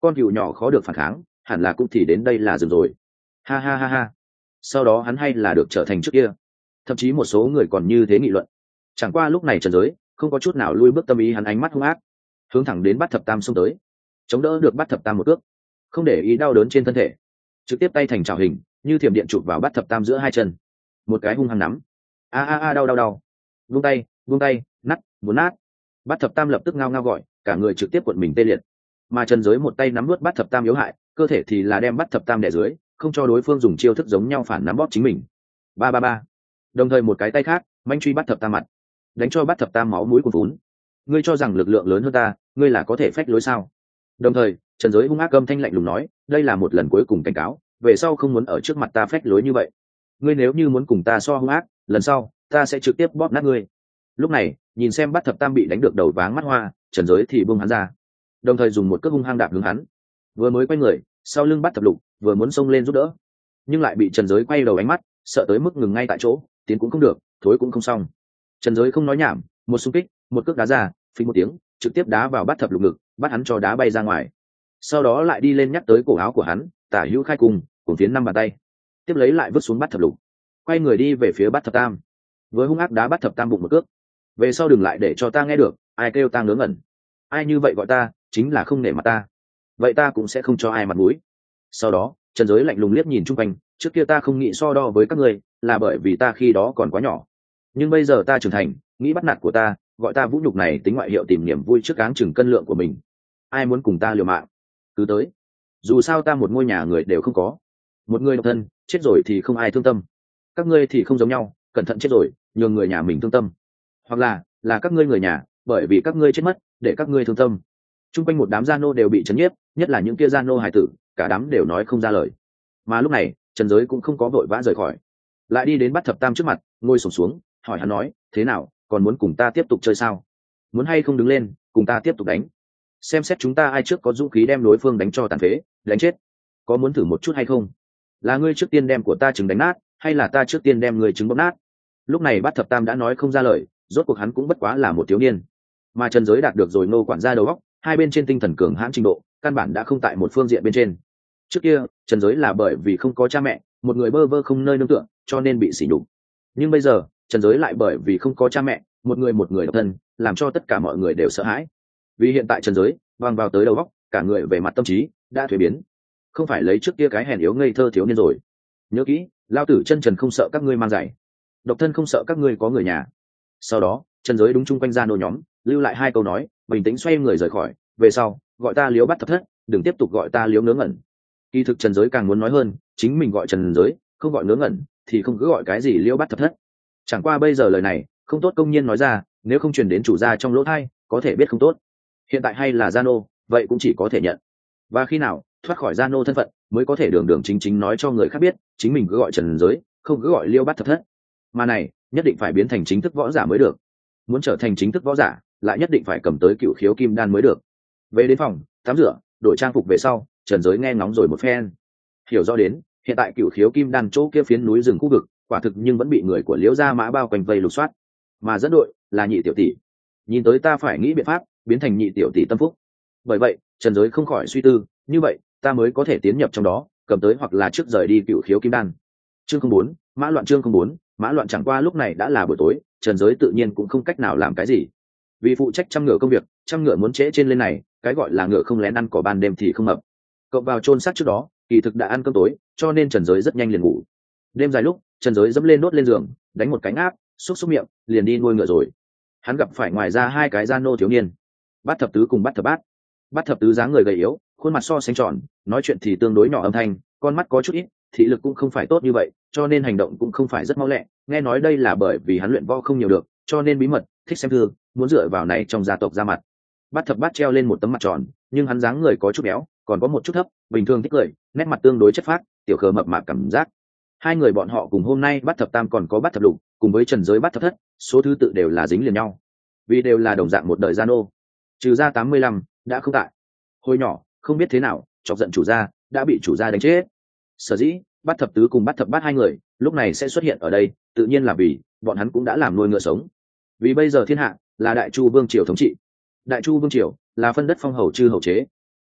con cừu nhỏ khó được phản kháng, hẳn là cũng thì đến đây là dừng rồi. Ha ha ha ha. Sau đó hắn hay là được trở thành trước kia. Thậm chí một số người còn như thế nghị luận. Chẳng qua lúc này Trần Giới không có chút nào lui bước tâm ý, hắn ánh mắt hung ác, hướng thẳng đến Bát Thập Tam xông tới, chống đỡ được Bát Thập Tam một cước, không để ý đau đớn trên thân thể, trực tiếp tay thành chảo hình, như thiểm điện chụp vào Bát Thập Tam giữa hai chân, một cái hung hăng nắm. A a a, đau đau đau. Buông tay, nát, muốn nát. Bát Thập Tam lập tức ngao ngao gọi, cả người trực tiếp cuộn mình tê liệt. Mà Trần Giới một tay nắm nuốt Bát Thập Tam yếu hại, cơ thể thì là đem Bát Thập Tam đè dưới, không cho đối phương dùng chiêu thức giống nhau phản nắm bóp chính mình. Ba ba ba. Đồng thời một cái tay khác manh truy Bát Thập Tam mặt, đánh cho Bát Thập Tam máu mũi cuồn vốn. Ngươi cho rằng lực lượng lớn hơn ta, ngươi là có thể phách lối sao? Đồng thời Trần Giới hung ác âm thanh lạnh lùng nói, đây là một lần cuối cùng cảnh cáo, về sau không muốn ở trước mặt ta phách lối như vậy. Ngươi nếu như muốn cùng ta so hung ác, lần sau ta sẽ trực tiếp bóp nát ngươi. Lúc này nhìn xem Bát Thập Tam bị đánh được đầu váng mắt hoa, Trần Giới thì buông hắn ra, đồng thời dùng một cước hung hăng đạp hướng hắn. Vừa mới quay người, sau lưng Bát Thập Lục vừa muốn xông lên giúp đỡ, nhưng lại bị Trần Giới quay đầu ánh mắt, sợ tới mức ngừng ngay tại chỗ, tiến cũng không được, thối cũng không xong. Trần Giới không nói nhảm, một xung kích, một cước đá ra, phình một tiếng, trực tiếp đá vào Bát Thập Lục ngực, bắt hắn cho đá bay ra ngoài. Sau đó lại đi lên nhắc tới cổ áo của hắn, tả hữu khai cùng phiến 5 bàn tay, tiếp lấy lại vứt xuống Bát Thập Lục, quay người đi về phía Bát Thập Tam, với hung ác đá Bát Thập Tam bụng một cước. Về sau đừng lại để cho ta nghe được ai kêu ta ngớ ngẩn, ai như vậy gọi ta chính là không nể mặt ta, vậy ta cũng sẽ không cho ai mặt mũi. Sau đó Trần Giới lạnh lùng liếc nhìn chung quanh, trước kia ta không nghĩ so đo với các ngươi, là bởi vì ta khi đó còn quá nhỏ, nhưng bây giờ ta trưởng thành, nghĩ bắt nạt của ta, gọi ta vũ nhục này tính ngoại hiệu, tìm niềm vui trước áng chừng cân lượng của mình. Ai muốn cùng ta liều mạng cứ tới, dù sao ta một ngôi nhà người đều không có, một người độc thân chết rồi thì không ai thương tâm, các ngươi thì không giống nhau, cẩn thận chết rồi nhường người nhà mình thương tâm, hoặc là các ngươi người nhà bởi vì các ngươi chết mất để các ngươi thương tâm. Trung quanh một đám gia nô đều bị chấn nhiếp, nhất là những kia gia nô hải tử, cả đám đều nói không ra lời. Mà lúc này Trần Giới cũng không có vội vã rời khỏi, lại đi đến Bát Thập Tam trước mặt, ngồi xổm xuống hỏi hắn nói, thế nào, còn muốn cùng ta tiếp tục chơi sao? Muốn hay không đứng lên cùng ta tiếp tục đánh, xem xét chúng ta ai trước có dũng khí đem đối phương đánh cho tàn phế, đánh chết. Có muốn thử một chút hay không? Là ngươi trước tiên đem của ta trứng đánh nát, hay là ta trước tiên đem ngươi trứng bóp nát? Lúc này Bát Thập Tam đã nói không ra lời, rốt cuộc hắn cũng bất quá là một thiếu niên, mà Trần Giới đạt được rồi Ngô quản gia đầu óc, hai bên trên tinh thần cường hãn trình độ, căn bản đã không tại một phương diện bên trên. Trước kia Trần Giới là bởi vì không có cha mẹ, một người bơ vơ không nơi nương tựa, cho nên bị sỉ nhục. Nhưng bây giờ Trần Giới lại bởi vì không có cha mẹ, một người độc thân, làm cho tất cả mọi người đều sợ hãi. Vì hiện tại Trần Giới vang vào tới đầu óc, cả người về mặt tâm trí đã thuế biến, không phải lấy trước kia cái hèn yếu ngây thơ thiếu niên rồi. Nhớ kỹ, lao tử chân trần không sợ các ngươi mang giày, độc thân không sợ các ngươi có người nhà. Sau đó Trần Giới đúng chung quanh gia nô nhóm, lưu lại hai câu nói, bình tĩnh xoay người rời khỏi. Về sau gọi ta Liếu Bát Thập Thất, đừng tiếp tục gọi ta Liếu Ngớ Ngẩn. Kỳ thực Trần Giới càng muốn nói hơn, chính mình gọi Trần Giới, không gọi Ngớ Ngẩn thì không cứ gọi cái gì Liêu Bát Thập Thất. Chẳng qua bây giờ lời này không tốt công nhiên nói ra, nếu không truyền đến chủ gia trong lỗ thai, có thể biết không tốt. Hiện tại hay là gia nô, vậy cũng chỉ có thể nhận. Và khi nào thoát khỏi gia nô thân phận, mới có thể đường đường chính chính nói cho người khác biết chính mình cứ gọi Trần Giới, không cứ gọi Liêu Bát Thập Thất. Mà này nhất định phải biến thành chính thức võ giả mới được. Muốn trở thành chính thức võ giả, lại nhất định phải cầm tới Cựu Khiếu Kim Đan mới được. Về đến phòng tắm rửa, đổi trang phục về sau, Trần Giới nghe ngóng rồi một phen, hiểu rõ đến hiện tại Cựu Khiếu Kim Đan chỗ kia phiến núi rừng khu vực, quả thực nhưng vẫn bị người của Liễu Gia Mã bao quanh vây lục soát, mà dẫn đội là Nhị tiểu tỷ. Nhìn tới ta phải nghĩ biện pháp biến thành Nhị tiểu tỷ tâm phúc. Bởi vậy Trần Giới không khỏi suy tư, như vậy ta mới có thể tiến nhập trong đó, cầm tới hoặc là trước rời đi Cựu Khiếu Kim Đan. Chương 04, Mã Loạn. Chương 04, Mã Loạn. Chẳng qua lúc này đã là buổi tối, Trần Giới tự nhiên cũng không cách nào làm cái gì, vì phụ trách chăm ngựa công việc, chăm ngựa muốn trễ trên lên này, cái gọi là ngựa không lén ăn cỏ ban đêm thì không mập. Cộng vào chôn xác trước đó kỳ thực đã ăn cơm tối, cho nên Trần Giới rất nhanh liền ngủ. Đêm dài lúc Trần Giới dẫm lên đốt lên giường, đánh một cánh áp, xúc miệng, liền đi nuôi ngựa rồi. Hắn gặp phải ngoài ra hai cái gia nô thiếu niên, Bát Thập Tứ cùng Bát Thập Bát. Bát Thập Tứ dáng người gầy yếu, khuôn mặt so sánh tròn, nói chuyện thì tương đối nhỏ âm thanh, con mắt có chút ít, thị lực cũng không phải tốt như vậy, cho nên hành động cũng không phải rất mau lẹ. Nghe nói đây là bởi vì hắn luyện võ không nhiều được, cho nên bí mật thích xem thư, muốn dựa vào này trong gia tộc ra mặt. Bát Thập Bát treo lên một tấm mặt tròn, nhưng hắn dáng người có chút béo, còn có một chút thấp, bình thường thích cười, nét mặt tương đối chất phác, tiểu khờ mập mạp cảm giác. Hai người bọn họ cùng hôm nay Bát Thập Tam còn có Bát Thập Lục, cùng với Trần Giới Bát Thập Thất, số thứ tự đều là dính liền nhau, vì đều là đồng dạng một đời gia nô, trừ ra 85 đã không tại. Hồi nhỏ không biết thế nào chọc giận chủ gia, đã bị chủ gia đánh chết. Sở dĩ Bát Thập Tứ cùng Bát Thập Bát hai người lúc này sẽ xuất hiện ở đây, tự nhiên là vì bọn hắn cũng đã làm nuôi ngựa sống. Vì bây giờ thiên hạ là Đại Chu vương triều thống trị, Đại Chu vương triều là phân đất phong hầu chư hầu chế,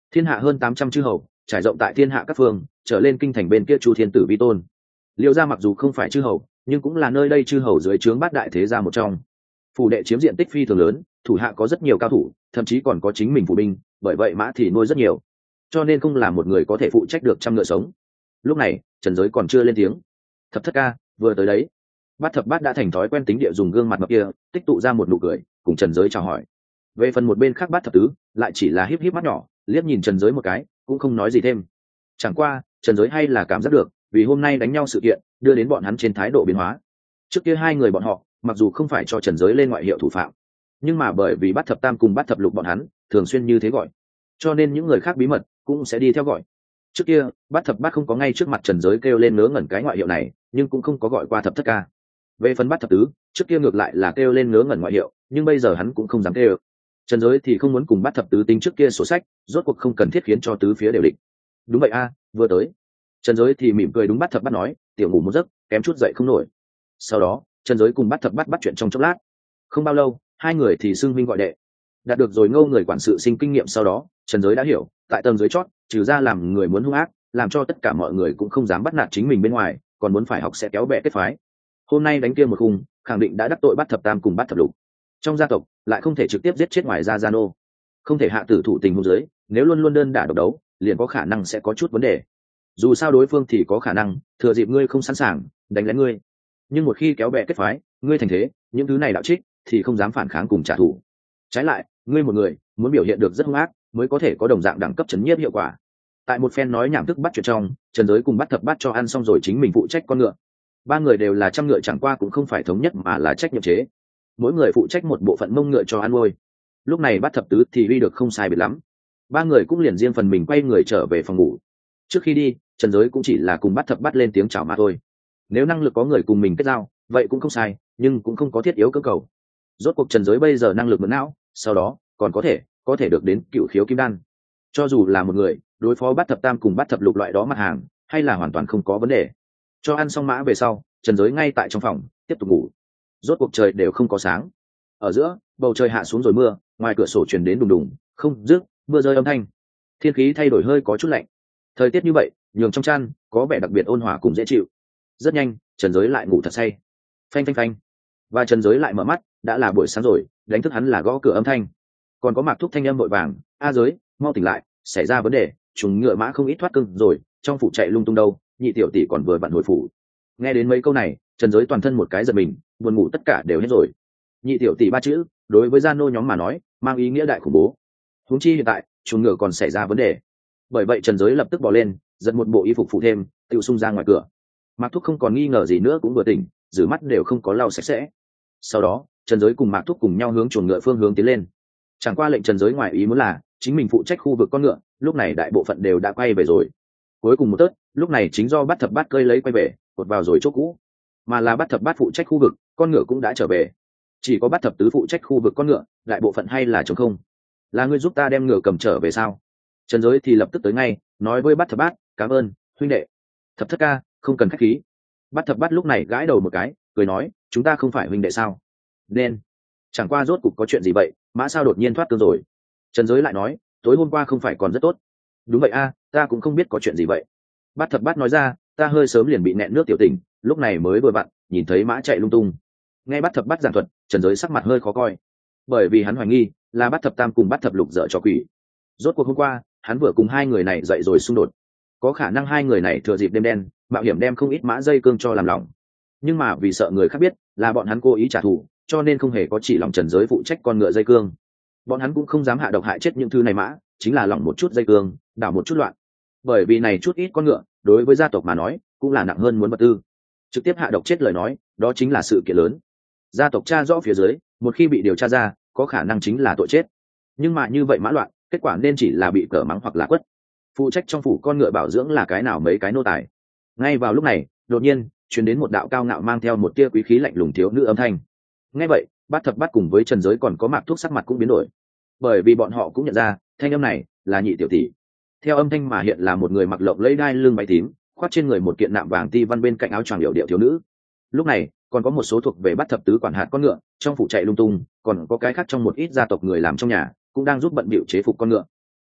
Thiên hạ hơn 800 chư hầu, trải rộng tại thiên hạ các phương, trở lên kinh thành bên kia Chu Thiên Tử vi tôn. Liêu gia mặc dù không phải chư hầu, nhưng cũng là nơi đây chư hầu dưới trướng bát đại thế gia một trong. Phủ đệ chiếm diện tích phi thường lớn, thủ hạ có rất nhiều cao thủ, thậm chí còn có chính mình phủ binh, bởi vậy mã thì nuôi rất nhiều, cho nên không là một người có thể phụ trách được trăm ngựa sống. Lúc này Trần Giới còn chưa lên tiếng. Thập thất ca vừa tới đấy. Bát thập bát đã thành thói quen tính địa dùng gương mặt mập kia tích tụ ra một nụ cười, cùng Trần Giới chào hỏi. Về phần một bên khác bát thập tứ lại chỉ là híp híp mắt nhỏ, liếc nhìn Trần Giới một cái, cũng không nói gì thêm. Chẳng qua Trần Giới hay là cảm giác được, vì hôm nay đánh nhau sự kiện đưa đến bọn hắn trên thái độ biến hóa. Trước kia hai người bọn họ mặc dù không phải cho Trần Giới lên ngoại hiệu thủ phạm, nhưng mà bởi vì bát thập tam cùng bát thập lục bọn hắn thường xuyên như thế gọi, cho nên những người khác bí mật cũng sẽ đi theo gọi. Trước kia bát thập bát không có ngay trước mặt Trần Giới kêu lên ngớ ngẩn cái ngoại hiệu này, nhưng cũng không có gọi qua thập thất ca. Về phần bát thập tứ, trước kia ngược lại là kêu lên ngớ ngẩn ngoại hiệu, nhưng bây giờ hắn cũng không dám kêu. Trần Giới thì không muốn cùng bát thập tứ tính trước kia sổ sách, rốt cuộc không cần thiết khiến cho tứ phía đều định. Đúng vậy a, vừa tới. Trần Giới thì mỉm cười đúng bát thập bát nói, tiểu ngủ một giấc, kém chút dậy không nổi. Sau đó Trần Giới cùng bát thập bát bắt chuyện trong chốc lát. Không bao lâu hai người thì xưng huynh gọi đệ. Đạt được rồi Ngô người quản sự sinh kinh nghiệm sau đó, Trần Giới đã hiểu, tại tầng dưới chót trừ ra làm người muốn hung ác, làm cho tất cả mọi người cũng không dám bắt nạt chính mình bên ngoài, còn muốn phải học sẽ kéo bè kết phái. Hôm nay đánh kia một khung khẳng định đã đắc tội bát thập tam cùng bát thập lục. Trong gia tộc lại không thể trực tiếp giết chết ngoài ra gia nô, không thể hạ tử thủ tình huống dưới, nếu luôn luôn đơn đả độc đấu liền có khả năng sẽ có chút vấn đề. Dù sao đối phương thì có khả năng thừa dịp ngươi không sẵn sàng đánh lén ngươi, nhưng một khi kéo bè kết phái, ngươi thành thế, những thứ này đạo trích thì không dám phản kháng cùng trả thù. Trái lại ngươi một người muốn biểu hiện được rất hung ác mới có thể có đồng dạng đẳng cấp chấn nhiếp hiệu quả. Tại một phen nói nhảm thức bắt chuyện trong, Trần Giới cùng bắt thập bát cho ăn xong rồi chính mình phụ trách con ngựa. Ba người đều là trăm ngựa, chẳng qua cũng không phải thống nhất mà là trách nhiệm chế, mỗi người phụ trách một bộ phận mông ngựa cho ăn nuôi. Lúc này bắt thập tứ thì uy được không sai biệt lắm, ba người cũng liền riêng phần mình quay người trở về phòng ngủ. Trước khi đi Trần Giới cũng chỉ là cùng bắt thập bát lên tiếng chào mà thôi. Nếu năng lực có người cùng mình kết giao vậy cũng không sai, nhưng cũng không có thiết yếu cưỡng cầu. Rốt cuộc Trần Giới bây giờ năng lực mượn não, sau đó còn có thể được đến cựu khiếu kim đan. Cho dù là một người đối phó bát thập tam cùng bát thập lục loại đó mặt hàng hay là hoàn toàn không có vấn đề. Cho ăn xong mã về sau, Trần Giới ngay tại trong phòng tiếp tục ngủ. Rốt cuộc trời đều không có sáng, ở giữa bầu trời hạ xuống rồi mưa, ngoài cửa sổ truyền đến đùng đùng không dứt mưa rơi âm thanh, thiên khí thay đổi hơi có chút lạnh. Thời tiết như vậy nhường trong chăn có vẻ đặc biệt ôn hòa cùng dễ chịu. Rất nhanh Trần Giới lại ngủ thật say. Phanh phanh phanh, và Trần Giới lại mở mắt, đã là buổi sáng rồi, đánh thức hắn là gõ cửa âm thanh, còn có Mạc Thúc thanh âm vội vàng, a Giới mau tỉnh lại, xảy ra vấn đề, chúng ngựa mã không ít thoát cưng rồi, trong phủ chạy lung tung đâu, nhị tiểu tỷ còn vừa vặn hồi phủ. Nghe đến mấy câu này Trần Giới toàn thân một cái giật mình, buồn ngủ tất cả đều hết rồi. Nhị tiểu tỷ ba chữ đối với gia nô nhóm mà nói mang ý nghĩa đại khủng bố, huống chi hiện tại chuồng ngựa còn xảy ra vấn đề. Bởi vậy Trần Giới lập tức bỏ lên, giật một bộ y phục phụ thêm, tự xung ra ngoài cửa. Mạc Thúc không còn nghi ngờ gì nữa cũng vừa tỉnh, rửa mắt đều không có lau sạch sẽ. Sau đó Trần Giới cùng Mạc Thúc cùng nhau hướng chuồng ngựa phương hướng tiến lên. Chẳng qua lệnh Trần Giới ngoài ý muốn là chính mình phụ trách khu vực con ngựa lúc này đại bộ phận đều đã quay về rồi. Cuối cùng một tớt lúc này chính do bắt thập bát cơi lấy quay về, cột vào rồi chỗ cũ, mà là bắt thập bát phụ trách khu vực con ngựa cũng đã trở về. Chỉ có bắt thập tứ phụ trách khu vực con ngựa, đại bộ phận hay là trống không. Là ngươi giúp ta đem ngựa cầm trở về sao? Trần Giới thì lập tức tới ngay, nói với bắt thập bát, cảm ơn huynh đệ. Thập thất ca không cần khách khí. Bắt thập bát lúc này gãi đầu một cái, cười nói, chúng ta không phải huynh đệ sao? Nên chẳng qua rốt cục có chuyện gì vậy, mã sao đột nhiên thoát cương rồi? Trần Giới lại nói, tối hôm qua không phải còn rất tốt? Đúng vậy a, ta cũng không biết có chuyện gì vậy. Bắt thập bát nói ra, ta hơi sớm liền bị nẹn nước tiểu tình, lúc này mới vừa vặn nhìn thấy mã chạy lung tung. Nghe bắt thập bát giảng thuật, Trần Giới sắc mặt hơi khó coi, bởi vì hắn hoài nghi là bắt thập tam cùng bắt thập lục dở trò quỷ. Rốt cuộc hôm qua hắn vừa cùng hai người này dậy rồi xung đột, có khả năng hai người này thừa dịp đêm đen mạo hiểm đem không ít mã dây cương cho làm lỏng, nhưng mà vì sợ người khác biết là bọn hắn cố ý trả thù, cho nên không hề có chỉ lòng Trần Giới phụ trách con ngựa dây cương. Bọn hắn cũng không dám hạ độc hại chết những thứ này mã, chính là lỏng một chút dây cương, đảo một chút loạn. Bởi vì này chút ít con ngựa đối với gia tộc mà nói cũng là nặng hơn muốn vật tư, trực tiếp hạ độc chết lời nói đó chính là sự kiện lớn. Gia tộc tra rõ phía dưới, một khi bị điều tra ra có khả năng chính là tội chết. Nhưng mà như vậy mã loạn, kết quả nên chỉ là bị cờ mắng hoặc là quất. Phụ trách trong phủ con ngựa bảo dưỡng là cái nào mấy cái nô tài. Ngay vào lúc này đột nhiên truyền đến một đạo cao ngạo mang theo một tia quý khí lạnh lùng thiếu nữ âm thanh. Nghe vậy bát thập bát cùng với Trần Giới còn có Mạc Thuốc sắc mặt cũng biến đổi, bởi vì bọn họ cũng nhận ra thanh âm này là nhị tiểu tỷ. Theo âm thanh mà hiện là một người mặc lộng lẫy đai lưng váy tím, khoác trên người một kiện nạm vàng ti văn bên cạnh áo choàng hiệu điệu thiếu nữ. Lúc này còn có một số thuộc về bát thập tứ quản hạt con ngựa trong phủ chạy lung tung, còn có cái khác trong một ít gia tộc người làm trong nhà cũng đang giúp bận bịu chế phục con ngựa.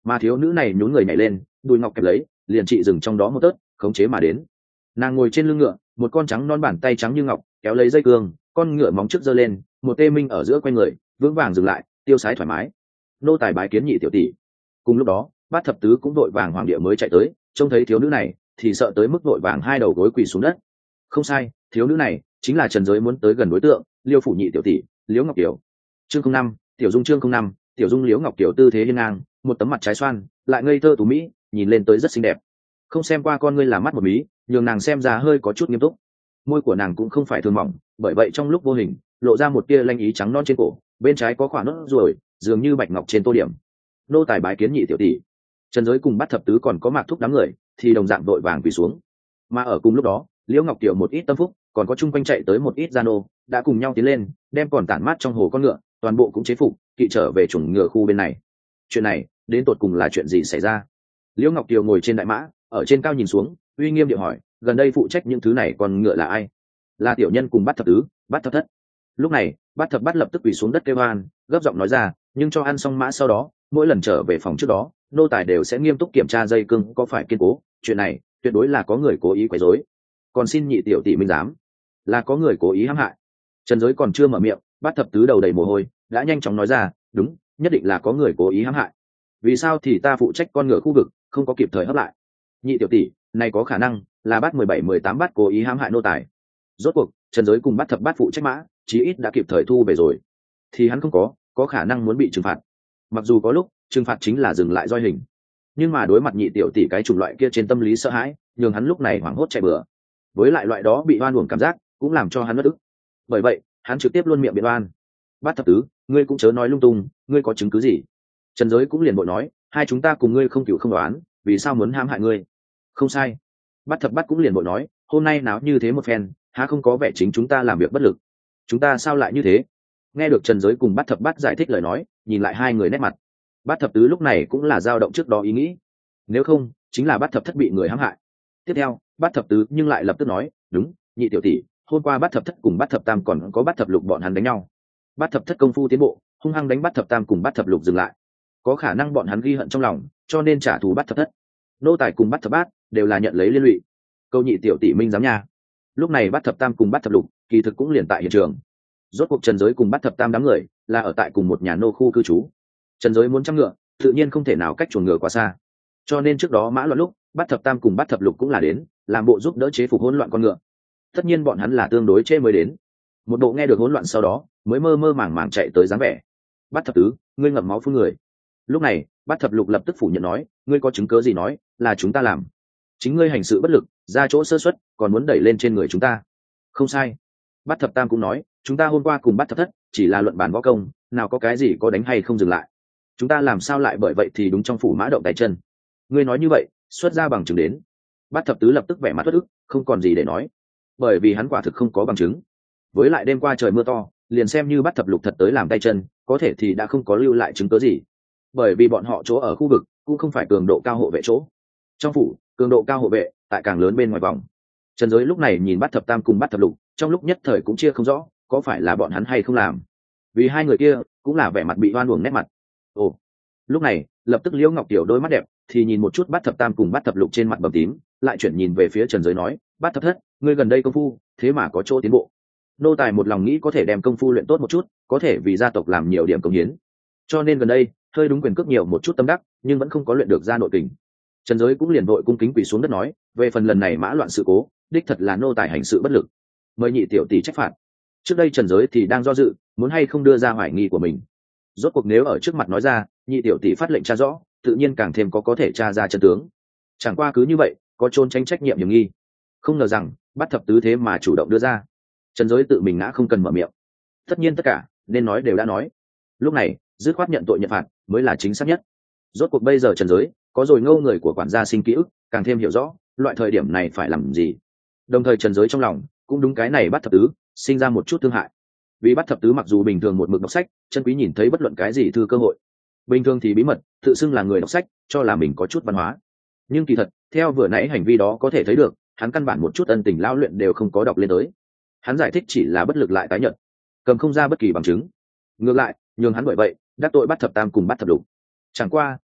mà thiếu nữ này nhún người nhảy lên, đùi ngọc kẹp lấy, liền trị dừng trong đó một tớt, khống chế mà đến. Nàng ngồi trên lưng ngựa, một con trắng non bàn tay trắng như ngọc kéo lấy dây cương, con ngựa móng trước giơ lên, một tê minh ở giữa quanh người, vững vàng dừng lại, tiêu sái thoải mái. Nô tài bái kiến nhị tiểu tỷ. Cùng lúc đó, Bát Thập Tứ cũng vội vàng hoàng địa mới chạy tới, trông thấy thiếu nữ này thì sợ tới mức vội vàng hai đầu gối quỳ xuống đất. Không sai, thiếu nữ này chính là Trần Giới muốn tới gần đối tượng, Liêu phủ nhị tiểu tỷ, Liễu Ngọc Kiều. Chương 05, tiểu dung chương 05, tiểu dung Liễu Ngọc Kiều tư thế hiên ngang, một tấm mặt trái xoan, lại ngây thơ tú mỹ, nhìn lên tới rất xinh đẹp. Không xem qua con ngươi là mắt một mí, nhường nàng xem ra hơi có chút nghiêm túc. Môi của nàng cũng không phải thường mỏng, bởi vậy trong lúc vô hình lộ ra một tia lanh ý trắng non trên cổ, bên trái có khoảng nốt ruồi, dường như bạch ngọc trên tô điểm. Nô tài bái kiến nhị tiểu tỷ. Trần Giới cùng Bát Thập Tứ còn có Mạc Thúc đám người thì đồng dạng đội vàng quỳ xuống. Mà ở cùng lúc đó, Liễu Ngọc Kiều một ít tâm phúc, còn có chung quanh chạy tới một ít gia nô, đã cùng nhau tiến lên, đem còn tản mát trong hồ con ngựa, toàn bộ cũng chế phục, kỵ trở về chuồng ngựa khu bên này. Chuyện này, đến tột cùng là chuyện gì xảy ra? Liễu Ngọc Kiều ngồi trên đại mã, ở trên cao nhìn xuống, uy nghiêm điệu hỏi, gần đây phụ trách những thứ này còn ngựa là ai? Là tiểu nhân cùng Bát Thập Tứ, Bát Thập Thất. Lúc này, Bát Thập Bát lập tức quỳ xuống đất kêu oan, gấp giọng nói ra, nhưng cho ăn xong mã sau đó, mỗi lần trở về phòng trước đó, nô tài đều sẽ nghiêm túc kiểm tra dây cương có phải kiên cố, chuyện này tuyệt đối là có người cố ý quấy rối. Còn xin nhị tiểu tỷ minh giám, là có người cố ý hãm hại. Trần Giới còn chưa mở miệng, Bát Thập Tứ đầu đầy mồ hôi, đã nhanh chóng nói ra, đúng, nhất định là có người cố ý hãm hại. Vì sao thì ta phụ trách con ngựa khu vực, không có kịp thời hấp lại? Nhị tiểu tỷ, này có khả năng là Bát 17, 18 Bát cố ý hãm hại nô tài. Rốt cuộc, Trần Giới cùng Bát Thập Bát phụ trách mã, chí ít đã kịp thời thu về rồi. Thì hắn không có khả năng muốn bị trừng phạt. Mặc dù có lúc trừng phạt chính là dừng lại roi hình, nhưng mà đối mặt nhị tiểu tỷ cái chủng loại kia trên tâm lý sợ hãi, nhường hắn lúc này hoảng hốt chạy bừa. Với lại loại đó bị oan uổng cảm giác cũng làm cho hắn bất ức. Bởi vậy hắn trực tiếp luôn miệng biện oan. Bát Thập Tứ, ngươi cũng chớ nói lung tung, ngươi có chứng cứ gì? Trần Giới cũng liền bội nói, hai chúng ta cùng ngươi không cửu không đoán, vì sao muốn hãm hại ngươi? Không sai. Bát Thập Bát cũng liền bội nói, hôm nay náo như thế một phen, há không có vẻ chính chúng ta làm việc bất lực? Chúng ta sao lại như thế? Nghe được Trần Giới cùng Bát Thập Bát giải thích lời nói, nhìn lại hai người nét mặt. Bát Thập Tứ lúc này cũng là dao động trước đó ý nghĩ, nếu không chính là Bát Thập Thất bị người hãm hại. Tiếp theo Bát Thập Tứ nhưng lại lập tức nói, đúng, nhị tiểu tỷ, hôm qua Bát Thập Thất cùng Bát Thập Tam còn có Bát Thập Lục bọn hắn đánh nhau. Bát Thập Thất công phu tiến bộ, hung hăng đánh Bát Thập Tam cùng Bát Thập Lục dừng lại, có khả năng bọn hắn ghi hận trong lòng, cho nên trả thù Bát Thập Thất. Nô tài cùng Bát Thập Bát đều là nhận lấy liên lụy. Câu nhị tiểu tỷ minh giám nha. Lúc này Bát Thập Tam cùng Bát Thập Lục kỳ thực cũng liền tại hiện trường. Rốt cuộc Trần Giới cùng Bát Thập Tam đám người là ở tại cùng một nhà nô khu cư trú. Trần Giới muốn chăm ngựa, tự nhiên không thể nào cách chuồng ngựa quá xa, cho nên trước đó mã loạn lúc Bát Thập Tam cùng Bát Thập Lục cũng là đến làm bộ giúp đỡ chế phục hỗn loạn con ngựa. Tất nhiên bọn hắn là tương đối chế mới đến, một bộ nghe được hỗn loạn sau đó mới mơ mơ màng màng chạy tới dáng vẻ. Bát Thập Tứ, ngươi ngậm máu phun người. Lúc này Bát Thập Lục lập tức phủ nhận nói, ngươi có chứng cớ gì nói là chúng ta làm? Chính ngươi hành sự bất lực, ra chỗ sơ suất, còn muốn đẩy lên trên người chúng ta. Không sai. Bát Thập Tam cũng nói, chúng ta hôm qua cùng Bát Thập Thất chỉ là luận bàn võ công, nào có cái gì có đánh hay không dừng lại. Chúng ta làm sao lại bởi vậy thì đúng trong phủ mã động tay chân? Ngươi nói như vậy, xuất ra bằng chứng đến. Bát Thập Tứ lập tức vẻ mặt uất ức, không còn gì để nói, bởi vì hắn quả thực không có bằng chứng. Với lại đêm qua trời mưa to, liền xem như Bát Thập Lục thật tới làm tay chân, có thể thì đã không có lưu lại chứng cứ gì, bởi vì bọn họ chỗ ở khu vực cũng không phải cường độ cao hộ vệ chỗ. Trong phủ cường độ cao hộ vệ tại càng lớn bên ngoài vòng. Trần Giới lúc này nhìn Bát Thập Tam cùng Bát Thập Lục, trong lúc nhất thời cũng chia không rõ có phải là bọn hắn hay không làm, vì hai người kia cũng là vẻ mặt bị oan uổng nét mặt. Ồ, lúc này lập tức Liễu Ngọc Tiểu đôi mắt đẹp thì nhìn một chút Bát Thập Tam cùng Bát Thập Lục trên mặt bầm tím, lại chuyển nhìn về phía Trần Giới nói, Bát Thập Thất, ngươi gần đây công phu thế mà có chỗ tiến bộ. Nô tài một lòng nghĩ có thể đem công phu luyện tốt một chút, có thể vì gia tộc làm nhiều điểm công hiến, cho nên gần đây hơi đúng quyền cước nhiều một chút tâm đắc, nhưng vẫn không có luyện được ra nội kình. Trần Giới cũng liền vội cung kính quỳ xuống đất nói, về phần lần này mã loạn sự cố, đích thật là nô tài hành sự bất lực, mời nhị tiểu tỷ trách phạt. Trước đây Trần Giới thì đang do dự, muốn hay không đưa ra hoài nghi của mình. Rốt cuộc nếu ở trước mặt nói ra, nhị tiểu tỷ phát lệnh tra rõ, tự nhiên càng thêm có thể tra ra chân tướng. Chẳng qua cứ như vậy, có trốn tránh trách nhiệm hiểm nghi. Không ngờ rằng Bát Thập Tứ thế mà chủ động đưa ra. Trần Giới tự mình ngã không cần mở miệng. Tất nhiên tất cả nên nói đều đã nói. Lúc này dứt khoát nhận tội nhận phạt mới là chính xác nhất. Rốt cuộc bây giờ Trần Giới có rồi ngâu người của quản gia sinh ký ức, càng thêm hiểu rõ loại thời điểm này phải làm gì. Đồng thời Trần Giới trong lòng cũng đúng cái này Bát Thập Tứ sinh ra một chút thương hại, vì Bát Thập Tứ mặc dù bình thường một mực đọc sách, chân quý nhìn thấy bất luận cái gì thư cơ hội, bình thường thì bí mật tự xưng là người đọc sách, cho là mình có chút văn hóa, nhưng kỳ thật theo vừa nãy hành vi đó có thể thấy được, hắn căn bản một chút ân tình lao luyện đều không có đọc lên tới. Hắn giải thích chỉ là bất lực lại tái nhận, cầm không ra bất kỳ bằng chứng, ngược lại nhường hắn bởi vậy đắc tội Bát Thập Tam cùng Bát Thập Lục. Chẳng qua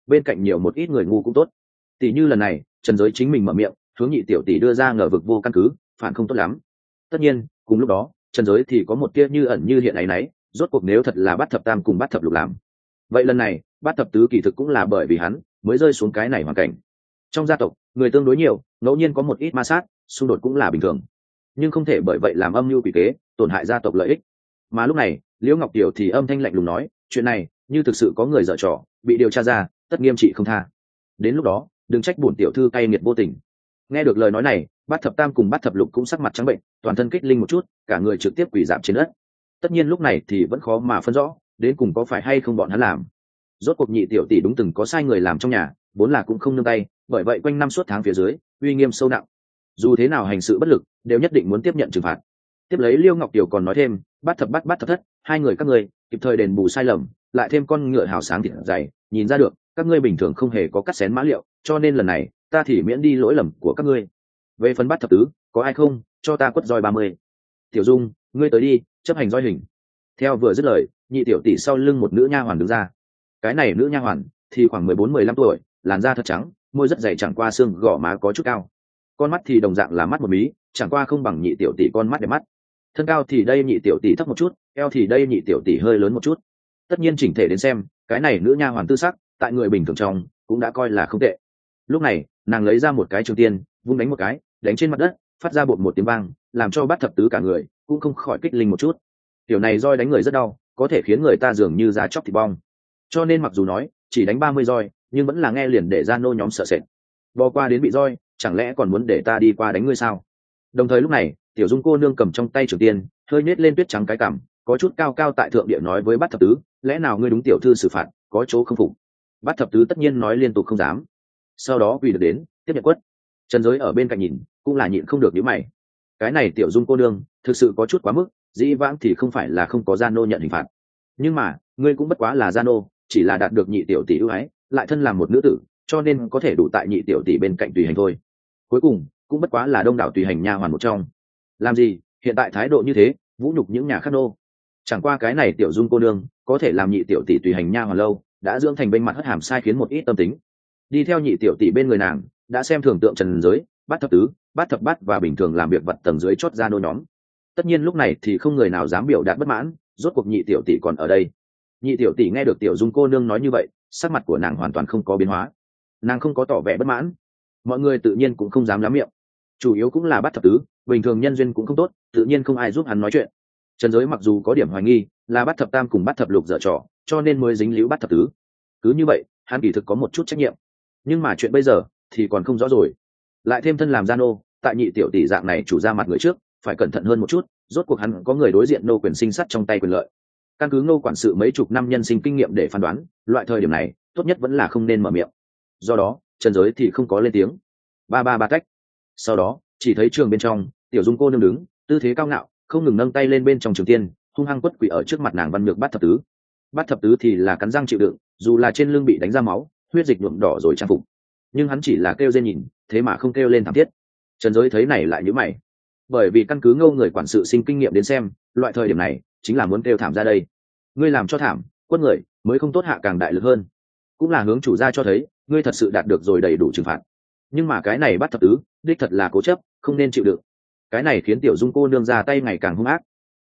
bên cạnh nhiều một ít người ngu cũng tốt. Tỷ như lần này Trần Giới chính mình mở miệng hướng nhị tiểu tỷ đưa ra ngờ vực vô căn cứ, phản không tốt lắm. Tất nhiên cùng lúc đó Trần Giới thì có một tia như ẩn như hiện ấy nấy, rốt cuộc nếu thật là Bát Thập Tam cùng Bát Thập Lục làm, vậy lần này Bát Thập Tứ kỳ thực cũng là bởi vì hắn mới rơi xuống cái này hoàn cảnh. Trong gia tộc người tương đối nhiều, ngẫu nhiên có một ít ma sát xung đột cũng là bình thường, nhưng không thể bởi vậy làm âm mưu quỷ kế tổn hại gia tộc lợi ích. Mà lúc này Liễu Ngọc Tiểu thì âm thanh lạnh lùng nói, chuyện này như thực sự có người dở trò bị điều tra ra, tất nghiêm trị không tha. Đến lúc đó đừng trách bổn tiểu thư cay nghiệt vô tình. Nghe được lời nói này, Bát Thập Tam cùng Bát Thập Lục cũng sắc mặt trắng bệnh, toàn thân kích linh một chút, cả người trực tiếp quỳ rạp trên đất. Tất nhiên lúc này thì vẫn khó mà phân rõ đến cùng có phải hay không bọn hắn làm. Rốt cuộc nhị tiểu tỷ đúng từng có sai người làm trong nhà, vốn là cũng không nương tay, bởi vậy quanh năm suốt tháng phía dưới uy nghiêm sâu nặng, dù thế nào hành sự bất lực đều nhất định muốn tiếp nhận trừng phạt. Tiếp lấy Liêu Ngọc Tiểu còn nói thêm, Bát Thập Bát Bát Thập Thất, hai người các ngươi kịp thời đền bù sai lầm, lại thêm con ngựa hào sáng thịt dày, nhìn ra được các ngươi bình thường không hề có cắt xén mã liệu, cho nên lần này ta thì miễn đi lỗi lầm của các ngươi. Về phần Bát Thập Tứ, có ai không cho ta quất roi 30. Tiểu Dung, ngươi tới đi, chấp hành roi hình. Theo vừa dứt lời, nhị tiểu tỷ sau lưng một nữ nha hoàn đứng ra. Cái này nữ nha hoàn thì khoảng 14-15 tuổi, làn da thật trắng, môi rất dày, chẳng qua xương gò má có chút cao, con mắt thì đồng dạng là mắt một mí, chẳng qua không bằng nhị tiểu tỷ con mắt đẹp mắt. Thân cao thì đây nhị tiểu tỷ thấp một chút, eo thì đây nhị tiểu tỷ hơi lớn một chút. Tất nhiên chỉnh thể đến xem, cái này nữ nha hoàn tư sắc tại người bình thường trong cũng đã coi là không tệ. Lúc này nàng lấy ra một cái trường tiên, vung đánh một cái, đánh trên mặt đất, phát ra bột một tiếng vang, làm cho Bát Thập Tứ cả người cũng không khỏi kích linh một chút. Tiểu này roi đánh người rất đau, có thể khiến người ta dường như da chóc thịt bong, cho nên mặc dù nói chỉ đánh 30 roi, nhưng vẫn là nghe liền để ra nô nhóm sợ sệt. Bò qua đến bị roi, chẳng lẽ còn muốn để ta đi qua đánh ngươi sao? Đồng thời lúc này Tiểu Dung cô nương cầm trong tay trường tiên, hơi nhếch lên tuyết trắng cái cằm, có chút cao cao tại thượng địa nói với Bát Thập Tứ, lẽ nào ngươi đúng tiểu thư xử phạt có chỗ không phục? Bát Thập Tứ tất nhiên nói liên tục không dám, sau đó quỳ được đến tiếp nhận quất. Trần Giới ở bên cạnh nhìn cũng là nhịn không được nhíu mày, cái này Tiểu Dung cô nương thực sự có chút quá mức, dĩ vãng thì không phải là không có gia nô nhận hình phạt, nhưng mà ngươi cũng bất quá là gia nô, chỉ là đạt được nhị tiểu tỷ ưu ái, lại thân làm một nữ tử, cho nên có thể đủ tại nhị tiểu tỷ bên cạnh tùy hành thôi. Cuối cùng cũng bất quá là đông đảo tùy hành nha hoàn một trong. Làm gì hiện tại thái độ như thế, vũ nhục những nhà khác nô. Chẳng qua cái này Tiểu Dung cô nương có thể làm nhị tiểu tỷ tùy hành nha hoàn lâu, đã dưỡng thành bên mặt hất hàm sai khiến một ít tâm tính. Đi theo nhị tiểu tỷ bên người nàng, đã xem thường tượng Trần Giới, Bát Thập Tứ, Bát Thập Bát và bình thường làm việc vật tầng dưới chót ra nô nhóm. Tất nhiên lúc này thì không người nào dám biểu đạt bất mãn, rốt cuộc nhị tiểu tỷ còn ở đây. Nhị tiểu tỷ nghe được Tiểu Dung cô nương nói như vậy, sắc mặt của nàng hoàn toàn không có biến hóa, nàng không có tỏ vẻ bất mãn. Mọi người tự nhiên cũng không dám lắm miệng, chủ yếu cũng là Bát Thập Tứ bình thường nhân duyên cũng không tốt, tự nhiên không ai giúp hắn nói chuyện. Trần Giới mặc dù có điểm hoài nghi là Bát Thập Tam cùng Bát Thập Lục dở trò, cho nên mới dính líu Bát Thập Tứ. Cứ như vậy hắn kỳ thực có một chút trách nhiệm, nhưng mà chuyện bây giờ thì còn không rõ rồi. Lại thêm thân làm gia nô, tại nhị tiểu tỷ dạng này chủ ra mặt người trước phải cẩn thận hơn một chút, rốt cuộc hắn có người đối diện nô quyền sinh sắt trong tay quyền lợi. Căn cứ Ngô quản sự mấy chục năm nhân sinh kinh nghiệm để phán đoán, loại thời điểm này tốt nhất vẫn là không nên mở miệng. Do đó Trần Giới thì không có lên tiếng. Ba cách. Sau đó chỉ thấy trường bên trong Tiểu Dung cô nương đứng, tư thế cao ngạo, không ngừng nâng tay lên bên trong trường tiên, hung hăng quất quỷ ở trước mặt nàng văn nhược Bát Thập Tứ. Bát Thập Tứ thì là cắn răng chịu đựng, dù là trên lưng bị đánh ra máu, huyết dịch nhuộm đỏ rồi trang phục, nhưng hắn chỉ là kêu rên nhìn, thế mà không kêu lên thảm thiết. Trần Giới thấy này lại nhíu mày, bởi vì căn cứ Ngô người quản sự sinh kinh nghiệm đến xem, loại thời điểm này chính là muốn kêu thảm ra đây. Ngươi làm cho thảm, quất người mới không tốt hạ càng đại lực hơn, cũng là hướng chủ gia cho thấy ngươi thật sự đạt được rồi đầy đủ trừng phạt. Nhưng mà cái này Bát Thập Tứ đích thật là cố chấp, không nên chịu đựng. Cái này khiến Tiểu Dung cô nương ra tay ngày càng hung ác.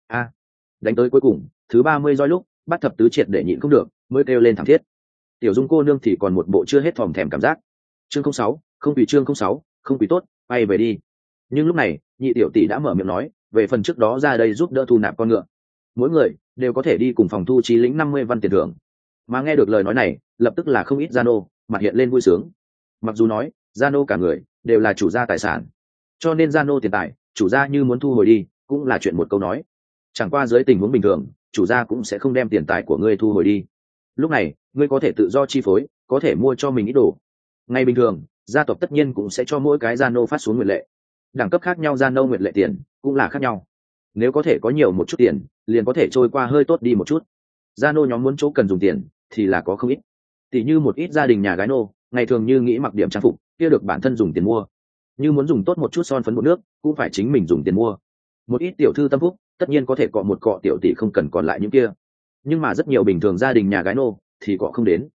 Đánh tới cuối cùng thứ 30 roi lúc, Bát Thập Tứ triệt để nhịn không được, mới kêu lên thảm thiết. Tiểu Dung cô nương thì còn một bộ chưa hết thòm thèm cảm giác. Chương 06, không vì chương 06, không vì tốt, bay về đi. Nhưng lúc này nhị tiểu tỷ đã mở miệng nói, về phần trước đó ra đây giúp đỡ thu nạp con ngựa, mỗi người đều có thể đi cùng phòng thu chi lĩnh 50 văn tiền thưởng. Mà nghe được lời nói này, lập tức là không ít gia nô mặt hiện lên vui sướng. Mặc dù nói gia nô cả người đều là chủ gia tài sản, cho nên gia nô tiền tài chủ gia như muốn thu hồi đi cũng là chuyện một câu nói. Chẳng qua dưới tình huống bình thường, chủ gia cũng sẽ không đem tiền tài của ngươi thu hồi đi. Lúc này ngươi có thể tự do chi phối, có thể mua cho mình ít đồ. Ngày bình thường gia tộc tất nhiên cũng sẽ cho mỗi cái gia nô phát xuống nguyện lệ, đẳng cấp khác nhau gia nô nguyện lệ tiền cũng là khác nhau. Nếu có thể có nhiều một chút tiền, liền có thể trôi qua hơi tốt đi một chút. Gia nô nhóm muốn chỗ cần dùng tiền thì là có không ít, tỷ như một ít gia đình nhà gái nô ngày thường như nghĩ mặc điểm trang phục kia được bản thân dùng tiền mua, như muốn dùng tốt một chút son phấn bột nước cũng phải chính mình dùng tiền mua. Một ít tiểu thư tâm phúc tất nhiên có thể cọ một cọ tiểu tỷ không cần còn lại những kia, nhưng mà rất nhiều bình thường gia đình nhà gái nô thì cọ không đến.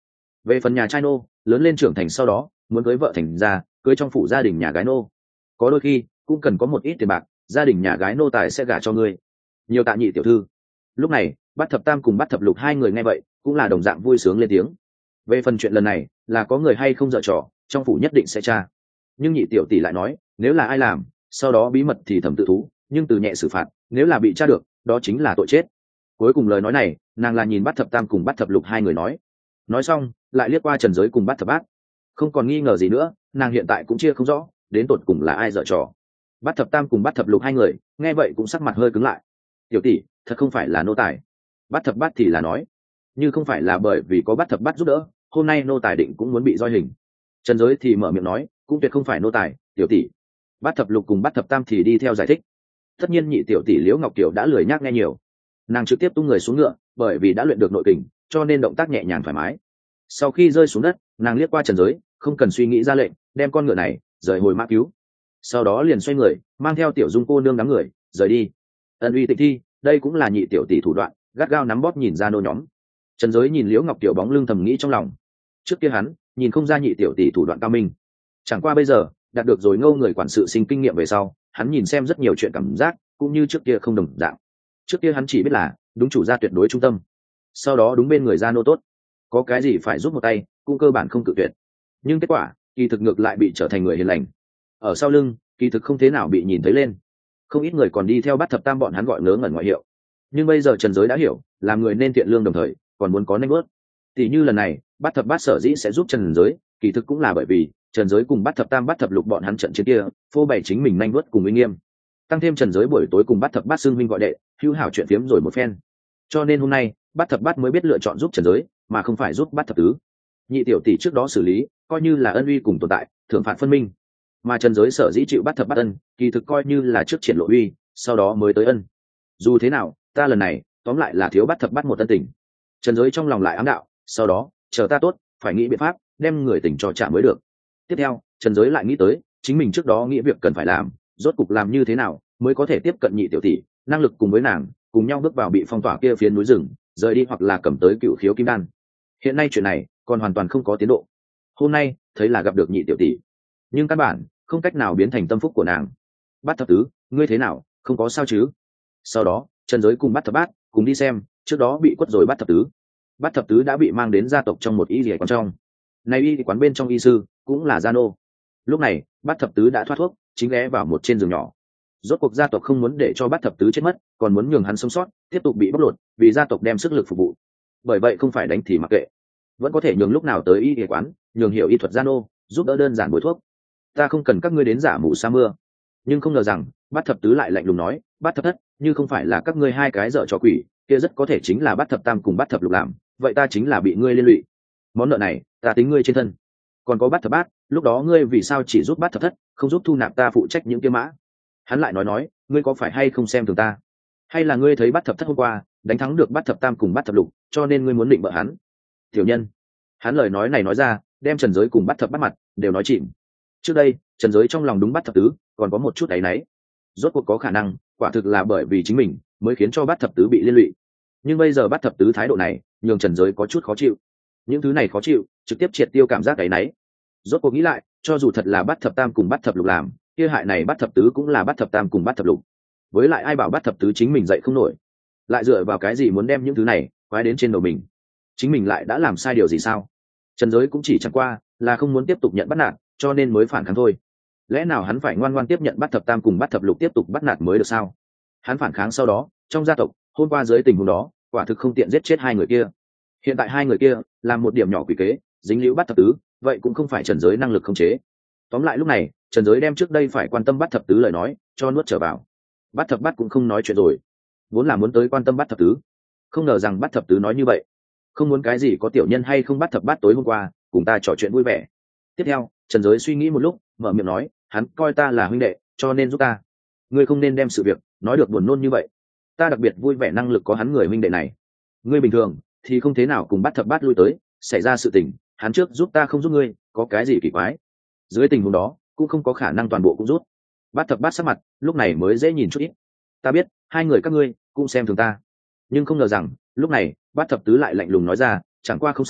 Về phần nhà trai nô, lớn lên trưởng thành sau đó muốn cưới vợ thành ra, cưới trong phủ gia đình nhà gái nô, có đôi khi cũng cần có một ít tiền bạc, gia đình nhà gái nô tài sẽ gả cho ngươi. Nhiều tạ nhị tiểu thư. Lúc này Bát Thập Tam cùng Bát Thập Lục hai người nghe vậy cũng là đồng dạng vui sướng lên tiếng. Về phần chuyện lần này là có người hay không dở trò, trong phủ nhất định sẽ tra. Nhưng nhị tiểu tỷ lại nói, nếu là ai làm, sau đó bí mật thì thẩm tự thú, nhưng từ nhẹ xử phạt, nếu là bị tra được, đó chính là tội chết. Cuối cùng lời nói này, nàng là nhìn Bát Thập Tam cùng Bát Thập Lục hai người nói xong lại liếc qua Trần Giới cùng Bát Thập Bát. Không còn nghi ngờ gì nữa, nàng hiện tại cũng chia không rõ đến tột cùng là ai dở trò. Bát Thập Tam cùng Bát Thập Lục hai người nghe vậy cũng sắc mặt hơi cứng lại. Tiểu tỷ, thật không phải là nô tài. Bát Thập Bát thì là nói, như không phải là bởi vì có Bát Thập Bát giúp đỡ, hôm nay nô tài định cũng muốn bị roi hình. Trần Giới thì mở miệng nói, cũng tuyệt không phải nô tài, tiểu tỷ. Bát Thập Lục cùng Bát Thập Tam thì đi theo giải thích. Tất nhiên nhị tiểu tỷ Liễu Ngọc Kiều đã lười nhác nghe nhiều, nàng trực tiếp tung người xuống ngựa, bởi vì đã luyện được nội kình, cho nên động tác nhẹ nhàng thoải mái. Sau khi rơi xuống đất, nàng liếc qua Trần Giới, không cần suy nghĩ ra lệnh, đem con ngựa này rời hồi mã cứu. Sau đó liền xoay người, mang theo Tiểu Dung cô nương đám người rời đi. Ân uy tịch thi, đây cũng là nhị tiểu tỷ thủ đoạn, gắt gao nắm bóp nhìn ra nô nhóm. Trần Giới nhìn Liễu Ngọc Kiều bóng lưng thầm nghĩ trong lòng. Trước kia hắn nhìn không ra nhị tiểu tỷ thủ đoạn cao minh, chẳng qua bây giờ đạt được rồi ngâu người quản sự sinh kinh nghiệm về sau, hắn nhìn xem rất nhiều chuyện cảm giác cũng như trước kia không đồng dạng. Trước kia hắn chỉ biết là đúng chủ gia tuyệt đối trung tâm, sau đó đúng bên người gia nô tốt, có cái gì phải giúp một tay cũng cơ bản không cự tuyệt. Nhưng kết quả kỳ thực ngược lại bị trở thành người hiền lành, ở sau lưng kỳ thực không thế nào bị nhìn thấy lên. Không ít người còn đi theo Bát Thập Tam bọn hắn gọi ngớ ngẩn ngoại hiệu. Nhưng bây giờ Trần Giới đã hiểu, làm người nên thiện lương đồng thời còn muốn có nanh bớt. Tỷ như lần này Bát Thập Bát sở dĩ sẽ giúp Trần Giới, kỳ thực cũng là bởi vì Trần Giới cùng Bát Thập Tam Bát Thập Lục bọn hắn trận chiến kia phô bày chính mình nanh bớt cùng uy nghiêm, tăng thêm Trần Giới buổi tối cùng Bát Thập Bát xưng huynh gọi đệ, hữu hảo chuyện phiếm rồi một phen, cho nên hôm nay Bát Thập Bát mới biết lựa chọn giúp Trần Giới mà không phải giúp Bát Thập Tứ. Nhị tiểu tỷ trước đó xử lý coi như là ân uy cùng tồn tại, thưởng phạt phân minh, mà Trần Giới sở dĩ chịu Bát Thập Bát ân, kỳ thực coi như là trước triển lộ uy, sau đó mới tới ân. Dù thế nào ta lần này tóm lại là thiếu Bát Thập Bát một ân tình. Trần Giới trong lòng lại ám đạo, sau đó chờ ta tốt phải nghĩ biện pháp đem người tỉnh cho trả mới được. Tiếp theo Trần Giới lại nghĩ tới chính mình trước đó nghĩ việc cần phải làm, rốt cục làm như thế nào mới có thể tiếp cận nhị tiểu tỷ, năng lực cùng với nàng cùng nhau bước vào bị phong tỏa kia phiến núi rừng, rời đi hoặc là cầm tới Cựu Khiếu Kim Đan. Hiện nay chuyện này còn hoàn toàn không có tiến độ. Hôm nay thấy là gặp được nhị tiểu tỷ, nhưng căn bản không cách nào biến thành tâm phúc của nàng. Bát Thập Tứ, ngươi thế nào, không có sao chứ? Sau đó Trần Giới cùng Bát Thập Bát cùng đi xem trước đó bị quất rồi Bát Thập Tứ. Bát Thập Tứ đã bị mang đến gia tộc trong một y quán trong. Này y quán bên trong y sư cũng là gia nô. Lúc này Bát Thập Tứ đã thoát thuốc, chính ghé vào một trên giường nhỏ. Rốt cuộc gia tộc không muốn để cho Bát Thập Tứ chết mất, còn muốn nhường hắn sống sót, tiếp tục bị bóc lột, vì gia tộc đem sức lực phục vụ. Bởi vậy không phải đánh thì mặc kệ, vẫn có thể nhường lúc nào tới y quán, nhường hiểu y thuật gia nô, giúp đỡ đơn giản bôi thuốc. Ta không cần các ngươi đến giả mù sa mưa. Nhưng không ngờ rằng Bát Thập Tứ lại lạnh lùng nói, Bát Thập Thất, như không phải là các ngươi hai cái dở trò quỷ, kia rất có thể chính là Bát Thập Tam cùng Bát Thập Lục làm, vậy ta chính là bị ngươi liên lụy. Món nợ này ta tính ngươi trên thân. Còn có Bát Thập Bát, lúc đó ngươi vì sao chỉ giúp Bát Thập Thất, không giúp thu nạp ta phụ trách những kia mã? Hắn lại nói, ngươi có phải hay không xem thường ta, hay là ngươi thấy Bát Thập Thất hôm qua đánh thắng được Bát Thập Tam cùng Bát Thập Lục, cho nên ngươi muốn định bợ hắn? Tiểu nhân, hắn lời nói này nói ra, đem Trần Giới cùng Bát Thập Bát mặt đều nói chìm. Trước đây Trần Giới trong lòng đúng Bát Thập Tứ còn có một chút áy náy, rốt cuộc có khả năng quả thực là bởi vì chính mình mới khiến cho Bát Thập Tứ bị liên lụy. Nhưng bây giờ Bát Thập Tứ thái độ này nhường Trần Giới có chút khó chịu. Những thứ này khó chịu trực tiếp triệt tiêu cảm giác áy náy. Rốt cuộc nghĩ lại, cho dù thật là Bát Thập Tam cùng Bát Thập Lục làm, kia hại này Bát Thập Tứ cũng là Bát Thập Tam cùng Bát Thập Lục. Với lại ai bảo Bát Thập Tứ chính mình dậy không nổi, lại dựa vào cái gì muốn đem những thứ này quái đến trên đầu mình? Chính mình lại đã làm sai điều gì sao? Trần Giới cũng chỉ chẳng qua là không muốn tiếp tục nhận bắt nạt, cho nên mới phản kháng thôi. Lẽ nào hắn phải ngoan ngoan tiếp nhận Bát Thập Tam cùng Bát Thập Lục tiếp tục bắt nạt mới được sao? Hắn phản kháng sau đó, trong gia tộc hôm qua dưới tình huống đó quả thực không tiện giết chết hai người kia. Hiện tại hai người kia làm một điểm nhỏ quỷ kế, dính liễu Bát Thập Tứ, vậy cũng không phải Trần Giới năng lực khống chế. Tóm lại lúc này Trần Giới đem trước đây phải quan tâm Bát Thập Tứ lời nói cho nuốt trở vào. Bát Thập Bát cũng không nói chuyện rồi, vốn là muốn tới quan tâm Bát Thập Tứ, không ngờ rằng Bát Thập Tứ nói như vậy, không muốn cái gì có tiểu nhân hay không Bát Thập Bát tối hôm qua cùng ta trò chuyện vui vẻ. Tiếp theo Trần Giới suy nghĩ một lúc, mở miệng nói, hắn coi ta là huynh đệ, cho nên giúp ta. Ngươi không nên đem sự việc nói được buồn nôn như vậy. Ta đặc biệt vui vẻ năng lực có hắn người huynh đệ này. Ngươi bình thường thì không thế nào cùng Bát Thập Bát lui tới, xảy ra sự tình, hắn trước giúp ta không giúp ngươi, có cái gì kỳ quái? Dưới tình huống đó, cũng không có khả năng toàn bộ cũng rút. Bát Thập Bát sắc mặt lúc này mới dễ nhìn chút ít. Ta biết hai người các ngươi cũng xem thường ta, nhưng không ngờ rằng lúc này Bát Thập Tứ lại lạnh lùng nói ra, chẳng qua không sao,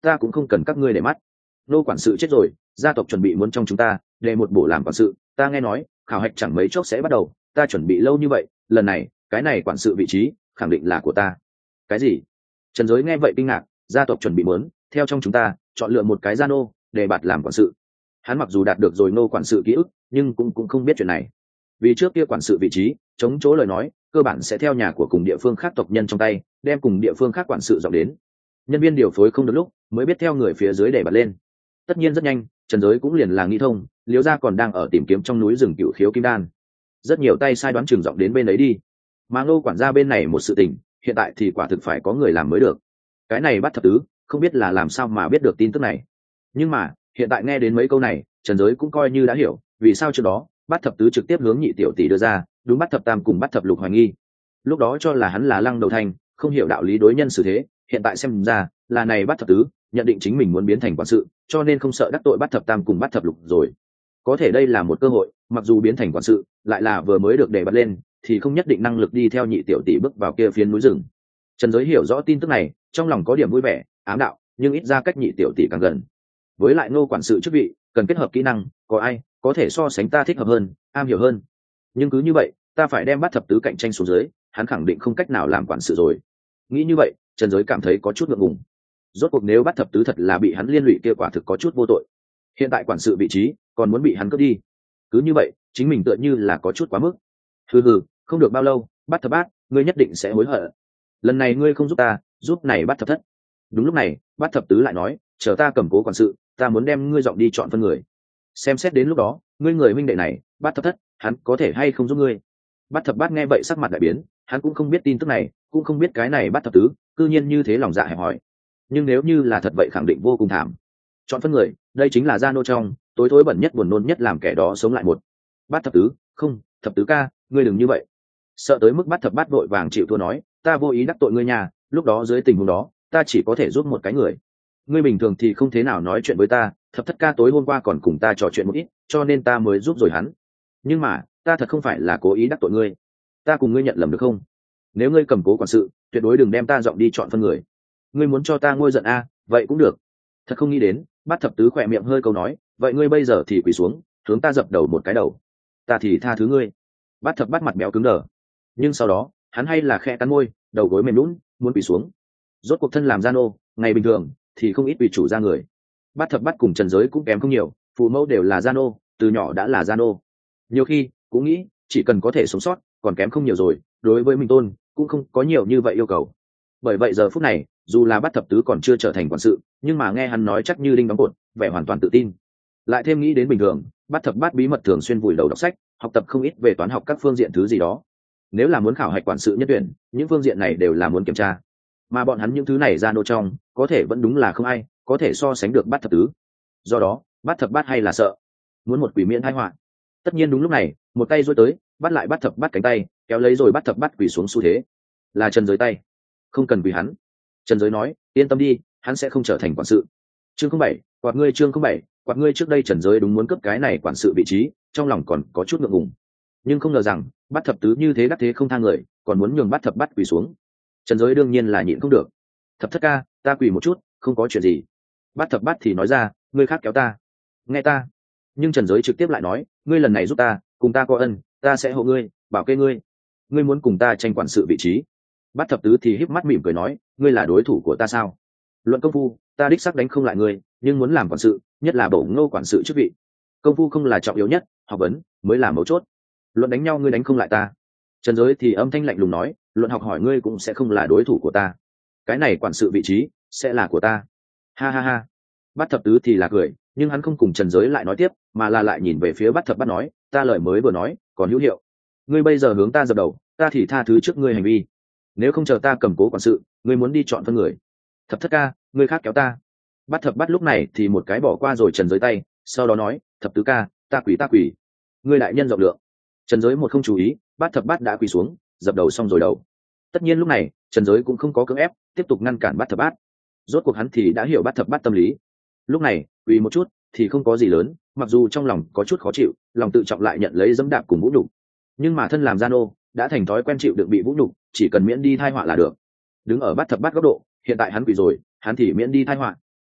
ta cũng không cần các ngươi để mắt. Nô quản sự chết rồi, gia tộc chuẩn bị muốn trong chúng ta để một bổ làm quản sự, ta nghe nói khảo hạch chẳng mấy chốc sẽ bắt đầu, ta chuẩn bị lâu như vậy, lần này cái này quản sự vị trí khẳng định là của ta. Cái gì? Trần Giới nghe vậy kinh ngạc, gia tộc chuẩn bị muốn theo trong chúng ta chọn lựa một cái gia nô để bạt làm quản sự. Hắn mặc dù đạt được rồi nô quản sự ký ức, nhưng cũng không biết chuyện này. Vì trước kia quản sự vị trí chống chỗ lời nói, cơ bản sẽ theo nhà của cùng địa phương khác tộc nhân trong tay, đem cùng địa phương khác quản sự dọn đến. Nhân viên điều phối không được lúc, mới biết theo người phía dưới để bạt lên. Tất nhiên rất nhanh, Trần Giới cũng liền là nghĩ thông, Liễu gia còn đang ở tìm kiếm trong núi rừng Cựu Khiếu Kim Đan. Rất nhiều tay sai đoán chừng dọn đến bên ấy đi. Mà Ngô quản gia bên này một sự tình, hiện tại thì quả thực phải có người làm mới được. Cái này Bát Thập Tứ, không biết là làm sao mà biết được tin tức này. Nhưng mà, hiện tại nghe đến mấy câu này, Trần Giới cũng coi như đã hiểu, vì sao trước đó, Bát Thập Tứ trực tiếp hướng Nhị tiểu tỷ đưa ra, đúng Bát Thập Tam cùng Bát Thập Lục hoài nghi. Lúc đó cho là hắn là Lăng Đầu Thanh, không hiểu đạo lý đối nhân xử thế, hiện tại xem ra, là này Bát Thập Tứ, nhận định chính mình muốn biến thành quản sự, cho nên không sợ đắc tội Bát Thập Tam cùng Bát Thập Lục rồi. Có thể đây là một cơ hội, mặc dù biến thành quản sự, lại là vừa mới được đề bạt lên, thì không nhất định năng lực đi theo Nhị tiểu tỷ bước vào kia phiến núi rừng. Trần Giới hiểu rõ tin tức này, trong lòng có điểm vui vẻ, ám đạo, nhưng ít ra cách Nhị tiểu tỷ càng gần. Với lại Ngô quản sự chức vị, cần kết hợp kỹ năng, có ai có thể so sánh ta thích hợp hơn, am hiểu hơn. Nhưng cứ như vậy, ta phải đem Bát Thập Tứ cạnh tranh xuống dưới, hắn khẳng định không cách nào làm quản sự rồi. Nghĩ như vậy, Trần Giới cảm thấy có chút ngượng ngùng. Rốt cuộc nếu Bát Thập Tứ thật là bị hắn liên lụy kia, quả thực có chút vô tội. Hiện tại quản sự vị trí còn muốn bị hắn cướp đi, cứ như vậy chính mình tựa như là có chút quá mức. Hừ, không được bao lâu, Bát Thập Bát, ngươi nhất định sẽ hối hận. Lần này ngươi không giúp ta, giúp này Bát Thập Thất. Đúng lúc này, Bát Thập Tứ lại nói, chờ ta cầm cố quản sự, ta muốn đem ngươi dọn đi chọn phân người. Xem xét đến lúc đó, ngươi người huynh đệ này, Bát Thập Thất, hắn có thể hay không giúp ngươi. Bát Thập Bát nghe vậy sắc mặt đại biến, hắn cũng không biết tin tức này, cũng không biết cái này Bát Thập Tứ cư nhiên như thế lòng dạ hẹp hòi. Nhưng nếu như là thật vậy khẳng định vô cùng thảm. Chọn phân người, đây chính là gia nô trong tối thối bẩn nhất, buồn nôn nhất, làm kẻ đó sống lại một. Bát Thập Tứ, không, Thập Tứ ca, ngươi đừng như vậy. Sợ tới mức Bát Thập Bát vội vàng chịu thua nói, ta vô ý đắc tội ngươi nhà, lúc đó dưới tình huống đó, ta chỉ có thể giúp một cái người. Ngươi bình thường thì không thế nào nói chuyện với ta, Thập Thất ca tối hôm qua còn cùng ta trò chuyện một ít, cho nên ta mới giúp rồi hắn. Nhưng mà, ta thật không phải là cố ý đắc tội ngươi. Ta cùng ngươi nhận lầm được không? Nếu ngươi cầm cố quản sự, tuyệt đối đừng đem ta dọn đi chọn phân người. Ngươi muốn cho ta ngôi giận a, vậy cũng được. Thật không nghĩ đến, Bát Thập Tứ khỏe miệng hơi câu nói, vậy ngươi bây giờ thì quỳ xuống, hướng ta dập đầu một cái đầu, ta thì tha thứ ngươi. Bát Thập Bát mặt béo cứng đờ, nhưng sau đó hắn hay là khẽ cắn môi, đầu gối mềm lún, muốn quỳ xuống. Rốt cuộc thân làm gia nô, ngày bình thường thì không ít quỳ chủ ra người. Bát Thập Bát cùng Trần Giới cũng kém không nhiều, phụ mẫu đều là gia nô, từ nhỏ đã là gia nô. Nhiều khi cũng nghĩ chỉ cần có thể sống sót, còn kém không nhiều rồi, đối với mình tôn cũng không có nhiều như vậy yêu cầu. Bởi vậy giờ phút này, dù là Bát Thập Tứ còn chưa trở thành quản sự, nhưng mà nghe hắn nói chắc như đinh đóng cột, vẻ hoàn toàn tự tin. Lại thêm nghĩ đến bình thường, Bát Thập Bát bí mật thường xuyên vùi đầu đọc sách, học tập không ít về toán học các phương diện thứ gì đó. Nếu là muốn khảo hạch quản sự nhân tuyển, những phương diện này đều là muốn kiểm tra. Mà bọn hắn những thứ này ra nô trong, có thể vẫn đúng là không ai có thể so sánh được Bát Thập Tứ. Do đó, Bát Thập Bát hay là sợ, muốn một quỷ miễn tai họa. Tất nhiên đúng lúc này, một tay duỗi tới, bắt lại Bát Thập Bát cánh tay, kéo lấy rồi Bát Thập Bát quỳ xuống xu thế. Là Trần Giới tay. Không cần quỳ hắn. Trần Giới nói, yên tâm đi, hắn sẽ không trở thành quản sự. Chương 07, quạt ngươi chương 07, quạt ngươi trước đây Trần Giới đúng muốn cấp cái này quản sự vị trí, trong lòng còn có chút ngượng ngùng. Nhưng không ngờ rằng, Bát Thập Tứ như thế đắc thế không tha người, còn muốn nhường Bát Thập Bát quỳ xuống. Trần Giới đương nhiên là nhịn không được. Thập Thất ca, ta quỳ một chút, không có chuyện gì. Bát Thập Bát thì nói ra, ngươi khác kéo ta. Nghe ta. Nhưng Trần Giới trực tiếp lại nói, ngươi lần này giúp ta, cùng ta có ân, ta sẽ hộ ngươi, bảo kê ngươi. Ngươi muốn cùng ta tranh quản sự vị trí. Bát Thập Tứ thì híp mắt mỉm cười nói, ngươi là đối thủ của ta sao? Luận công phu, ta đích xác đánh không lại ngươi, nhưng muốn làm quản sự, nhất là bổ Ngô quản sự chức vị. Công phu không là trọng yếu nhất, học vấn mới là mấu chốt. Luận đánh nhau ngươi đánh không lại ta. Trần Giới thì âm thanh lạnh lùng nói, luận học hỏi ngươi cũng sẽ không là đối thủ của ta. Cái này quản sự vị trí sẽ là của ta. Ha ha ha. Bát Thập Tứ thì là cười, nhưng hắn không cùng Trần Giới lại nói tiếp, mà là lại nhìn về phía Bát Thập Bát nói, ta lời mới vừa nói, còn hữu hiệu. Ngươi bây giờ hướng ta dập đầu, ta thì tha thứ trước ngươi hành vi. Nếu không chờ ta cầm cố quản sự, ngươi muốn đi chọn phân người. Thập Thất ca, ngươi khác kéo ta. Bát Thập Bát lúc này thì một cái bỏ qua rồi Trần Giới tay, sau đó nói, Thập Tứ ca, ta quỳ. Ngươi đại nhân rộng lượng. Trần Giới một không chú ý, Bát Thập Bát đã quỳ xuống, dập đầu xong rồi đầu. Tất nhiên lúc này, Trần Giới cũng không có cưỡng ép, tiếp tục ngăn cản Bát Thập Bát. Rốt cuộc hắn thì đã hiểu Bát Thập Bát tâm lý. Lúc này, quỳ một chút thì không có gì lớn, mặc dù trong lòng có chút khó chịu, lòng tự trọng lại nhận lấy dẫm đạp cùng vũ nhục. Nhưng mà thân làm gia nô, đã thành thói quen chịu đựng bị vũ nhục, chỉ cần miễn đi tai họa là được. Đứng ở Bát Thập Bát góc độ, hiện tại hắn quỳ rồi, hắn thì miễn đi tai họa.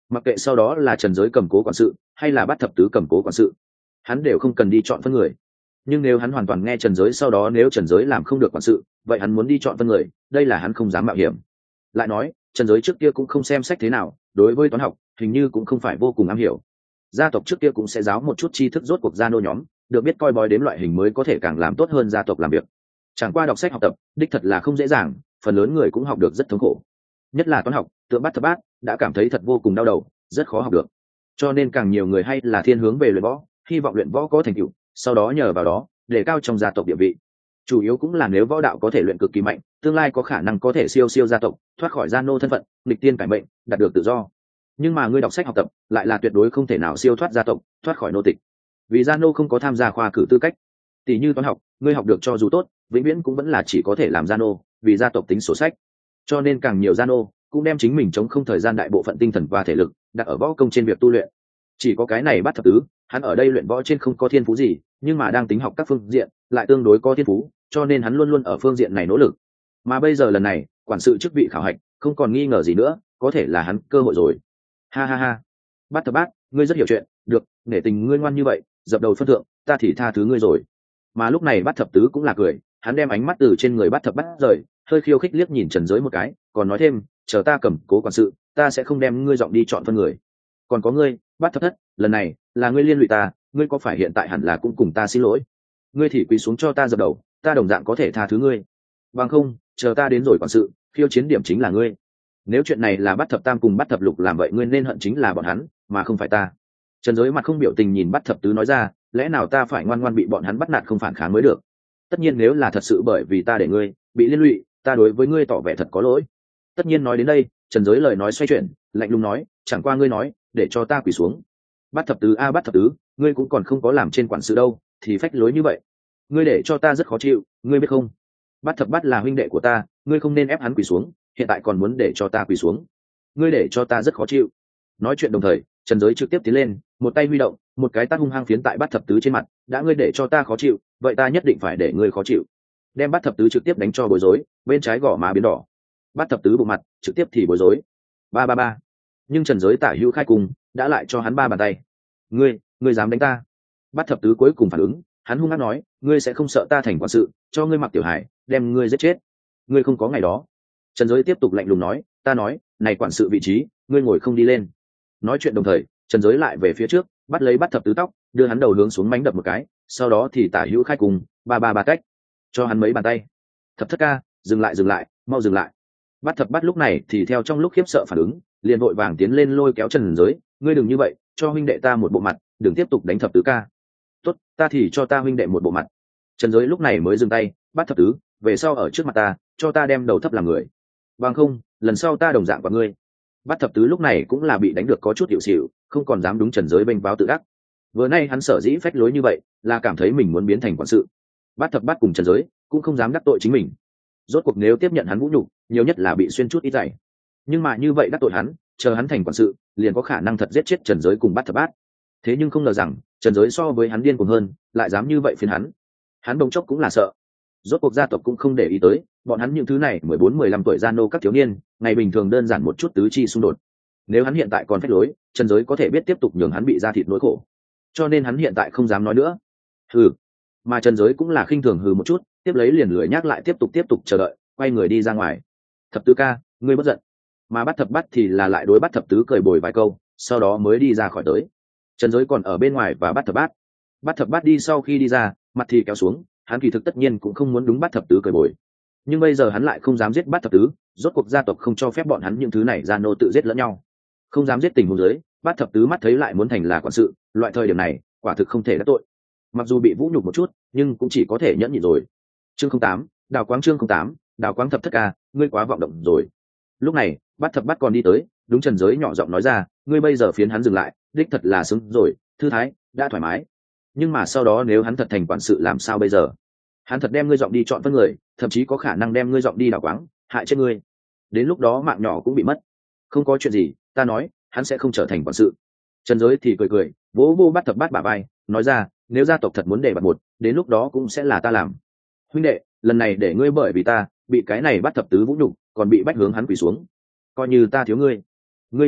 Mặc kệ sau đó là Trần Giới cầm cố quản sự hay là Bát Thập Tứ cầm cố quản sự, hắn đều không cần đi chọn phân người. Nhưng nếu hắn hoàn toàn nghe Trần Giới, sau đó nếu Trần Giới làm không được quản sự, vậy hắn muốn đi chọn phân người, đây là hắn không dám mạo hiểm. Lại nói Trần Giới trước kia cũng không xem sách thế nào, đối với toán học hình như cũng không phải vô cùng am hiểu. Gia tộc trước kia cũng sẽ giáo một chút tri thức, rốt cuộc gia nô nhóm được biết coi bói đếm loại hình mới có thể càng làm tốt hơn gia tộc làm việc. Chẳng qua đọc sách học tập đích thật là không dễ dàng, phần lớn người cũng học được rất thống khổ, nhất là toán học tượng Bát Thập Bát đã cảm thấy thật vô cùng đau đầu, rất khó học được. Cho nên càng nhiều người hay là thiên hướng về luyện võ, hy vọng luyện võ có thành tựu, sau đó nhờ vào đó để cao trong gia tộc địa vị. Chủ yếu cũng là nếu võ đạo có thể luyện cực kỳ mạnh, tương lai có khả năng có thể siêu siêu gia tộc, thoát khỏi gia nô thân phận, nghịch tiên cải mệnh, đạt được tự do. Nhưng mà ngươi đọc sách học tập lại là tuyệt đối không thể nào siêu thoát gia tộc, thoát khỏi nô tịch, vì gia nô không có tham gia khoa cử tư cách. Tỷ như toán học, ngươi học được cho dù tốt, vĩnh viễn cũng vẫn là chỉ có thể làm gia nô, vì gia tộc tính sổ sách. Cho nên càng nhiều gia nô cũng đem chính mình chống không thời gian đại bộ phận tinh thần và thể lực đặt ở võ công trên việc tu luyện. Chỉ có cái này Bát Thập Tứ, hắn ở đây luyện võ trên không có thiên phú gì, nhưng mà đang tính học các phương diện lại tương đối có thiên phú, cho nên hắn luôn luôn ở phương diện này nỗ lực. Mà bây giờ lần này quản sự chức vị khảo hạch không còn nghi ngờ gì nữa, có thể là hắn cơ hội rồi. Ha ha ha, Bát Thập Bát, ngươi rất hiểu chuyện, được, nể tình ngươi ngoan như vậy, dập đầu phân thượng, ta thì tha thứ ngươi rồi. Mà lúc này Bát Thập Tứ cũng là cười, hắn đem ánh mắt từ trên người Bát Thập Bát rời, hơi khiêu khích liếc nhìn Trần Giới một cái, còn nói thêm, chờ ta cầm cố quản sự, ta sẽ không đem ngươi giọng đi chọn phân người. Còn có ngươi, Bát Thập Thất, lần này là ngươi liên lụy ta, ngươi có phải hiện tại hẳn là cũng cùng ta xin lỗi? Ngươi thì quỳ xuống cho ta dập đầu, ta đồng dạng có thể tha thứ ngươi. Bằng không, chờ ta đến rồi quản sự, khiêu chiến điểm chính là ngươi. Nếu chuyện này là Bát Thập Tam cùng Bát Thập Lục làm vậy, ngươi nên hận chính là bọn hắn, mà không phải ta. Trần Giới mặt không biểu tình nhìn Bát Thập Tứ nói ra, lẽ nào ta phải ngoan ngoan bị bọn hắn bắt nạt không phản kháng mới được? Tất nhiên nếu là thật sự bởi vì ta để ngươi bị liên lụy, ta đối với ngươi tỏ vẻ thật có lỗi. Tất nhiên nói đến đây, Trần Giới lời nói xoay chuyển, lạnh lùng nói, chẳng qua ngươi nói để cho ta quỳ xuống. Bát Thập Tứ a, Bát Thập Tứ, ngươi cũng còn không có làm trên quản sự đâu, thì phách lối như vậy, ngươi để cho ta rất khó chịu, ngươi biết không? Bát Thập Bát là huynh đệ của ta, ngươi không nên ép hắn quỳ xuống, hiện tại còn muốn để cho ta quỳ xuống, ngươi để cho ta rất khó chịu. Nói chuyện đồng thời, Trần Giới trực tiếp tiến lên, một tay huy động, một cái tát hung hăng phiến tại Bát Thập Tứ trên mặt, đã ngươi để cho ta khó chịu, vậy ta nhất định phải để ngươi khó chịu. Đem Bát Thập Tứ trực tiếp đánh cho bối rối, bên trái gò má biến đỏ. Bát Thập Tứ bộ mặt trực tiếp thì bối rối. Ba ba ba. Nhưng Trần Giới tả hữu khai cùng đã lại cho hắn ba bàn tay. Ngươi dám đánh ta? Bát Thập Tứ cuối cùng phản ứng, hắn hung hăng nói, ngươi sẽ không sợ ta thành quản sự, cho ngươi mặc tiểu hải, đem ngươi giết chết. Ngươi không có ngày đó. Trần Giới tiếp tục lạnh lùng nói, ta nói, này quản sự vị trí, ngươi ngồi không đi lên. Nói chuyện đồng thời, Trần Giới lại về phía trước, bắt lấy Bát Thập Tứ tóc, đưa hắn đầu hướng xuống mánh đập một cái, sau đó thì tả hữu khai cùng ba ba ba cách, cho hắn mấy bàn tay. Thập Thất ca, dừng lại, mau dừng lại. Bát Thập Bát lúc này thì theo trong lúc khiếp sợ phản ứng, liền vội vàng tiến lên lôi kéo Trần Giới, ngươi đừng như vậy, cho huynh đệ ta một bộ mặt, đừng tiếp tục đánh Thập Tứ ca. Tốt, ta thì cho ta huynh đệ một bộ mặt. Trần Giới lúc này mới dừng tay, Bát Thập Tứ, về sau ở trước mặt ta, cho ta đem đầu thấp làm người. Bằng không, lần sau ta đồng dạng vào ngươi. Bát Thập Tứ lúc này cũng là bị đánh được có chút hiệu xịu, không còn dám đúng Trần Giới bênh báo tự đắc. Vừa nay hắn sở dĩ phách lối như vậy, là cảm thấy mình muốn biến thành quản sự. Bát Thập Bát cùng Trần Giới cũng không dám đắc tội chính mình. Rốt cuộc nếu tiếp nhận hắn vũ nhục, nhiều nhất là bị xuyên chút ít giày. Nhưng mà như vậy đắc tội hắn, chờ hắn thành quản sự, liền có khả năng thật giết chết Trần Giới cùng Bát Thập Bát. Thế nhưng không ngờ rằng, Trần Giới so với hắn điên cuồng hơn, lại dám như vậy phiền hắn. Hắn bỗng chốc cũng là sợ. Rốt cuộc gia tộc cũng không để ý tới, bọn hắn những thứ này 14-15 tuổi gia nô các thiếu niên, ngày bình thường đơn giản một chút tứ chi xung đột. Nếu hắn hiện tại còn phách lối, Trần Giới có thể biết tiếp tục nhường hắn bị ra thịt nỗi khổ. Cho nên hắn hiện tại không dám nói nữa. Hừ. Mà Trần Giới cũng là khinh thường hừ một chút, tiếp lấy liền lười nhắc lại tiếp tục chờ đợi, quay người đi ra ngoài. Thập Tứ ca, ngươi bất giận. Mà Bát Thập Bát thì là lại đối Bát Thập Tứ cười bồi vài câu, sau đó mới đi ra khỏi tới. Trần Giới còn ở bên ngoài và Bát Thập Bát. Bát Thập Bát đi sau khi đi ra, mặt thì kéo xuống, hắn kỳ thực tất nhiên cũng không muốn đúng Bát Thập Tứ cười bồi. Nhưng bây giờ hắn lại không dám giết Bát Thập Tứ, rốt cuộc gia tộc không cho phép bọn hắn những thứ này gia nô tự giết lẫn nhau. Không dám giết tình huống dưới, Bát Thập Tứ mắt thấy lại muốn thành là quản sự, loại thời điểm này, quả thực không thể đắc tội. Mặc dù bị vũ nhục một chút, nhưng cũng chỉ có thể nhẫn nhịn rồi. Chương 08, Đào Quáng chương 08, Đào Quáng Thập Thất ca, ngươi quá vọng động rồi. Lúc này, Bát Thập Bát còn đi tới, đúng Trần Giới nhỏ giọng nói ra, ngươi bây giờ phiến hắn dừng lại, đích thật là xứng rồi, thư thái, đã thoải mái. Nhưng mà sau đó nếu hắn thật thành quản sự làm sao bây giờ? Hắn thật đem ngươi giọng đi chọn phân người, thậm chí có khả năng đem ngươi giọng đi đào quáng, hại chết ngươi. Đến lúc đó mạng nhỏ cũng bị mất. Không có chuyện gì, ta nói, hắn sẽ không trở thành quản sự. Trần Giới thì cười, vỗ vô Bát Thập Bát bả vai, nói ra, nếu gia tộc thật muốn để bạt một, đến lúc đó cũng sẽ là ta làm. Huynh đệ, lần này để ngươi bởi vì ta bị cái này Bát Thập Tứ vũ nhục, còn bị bách hướng hắn quỳ xuống, coi như ta thiếu ngươi. Ngươi yên tâm,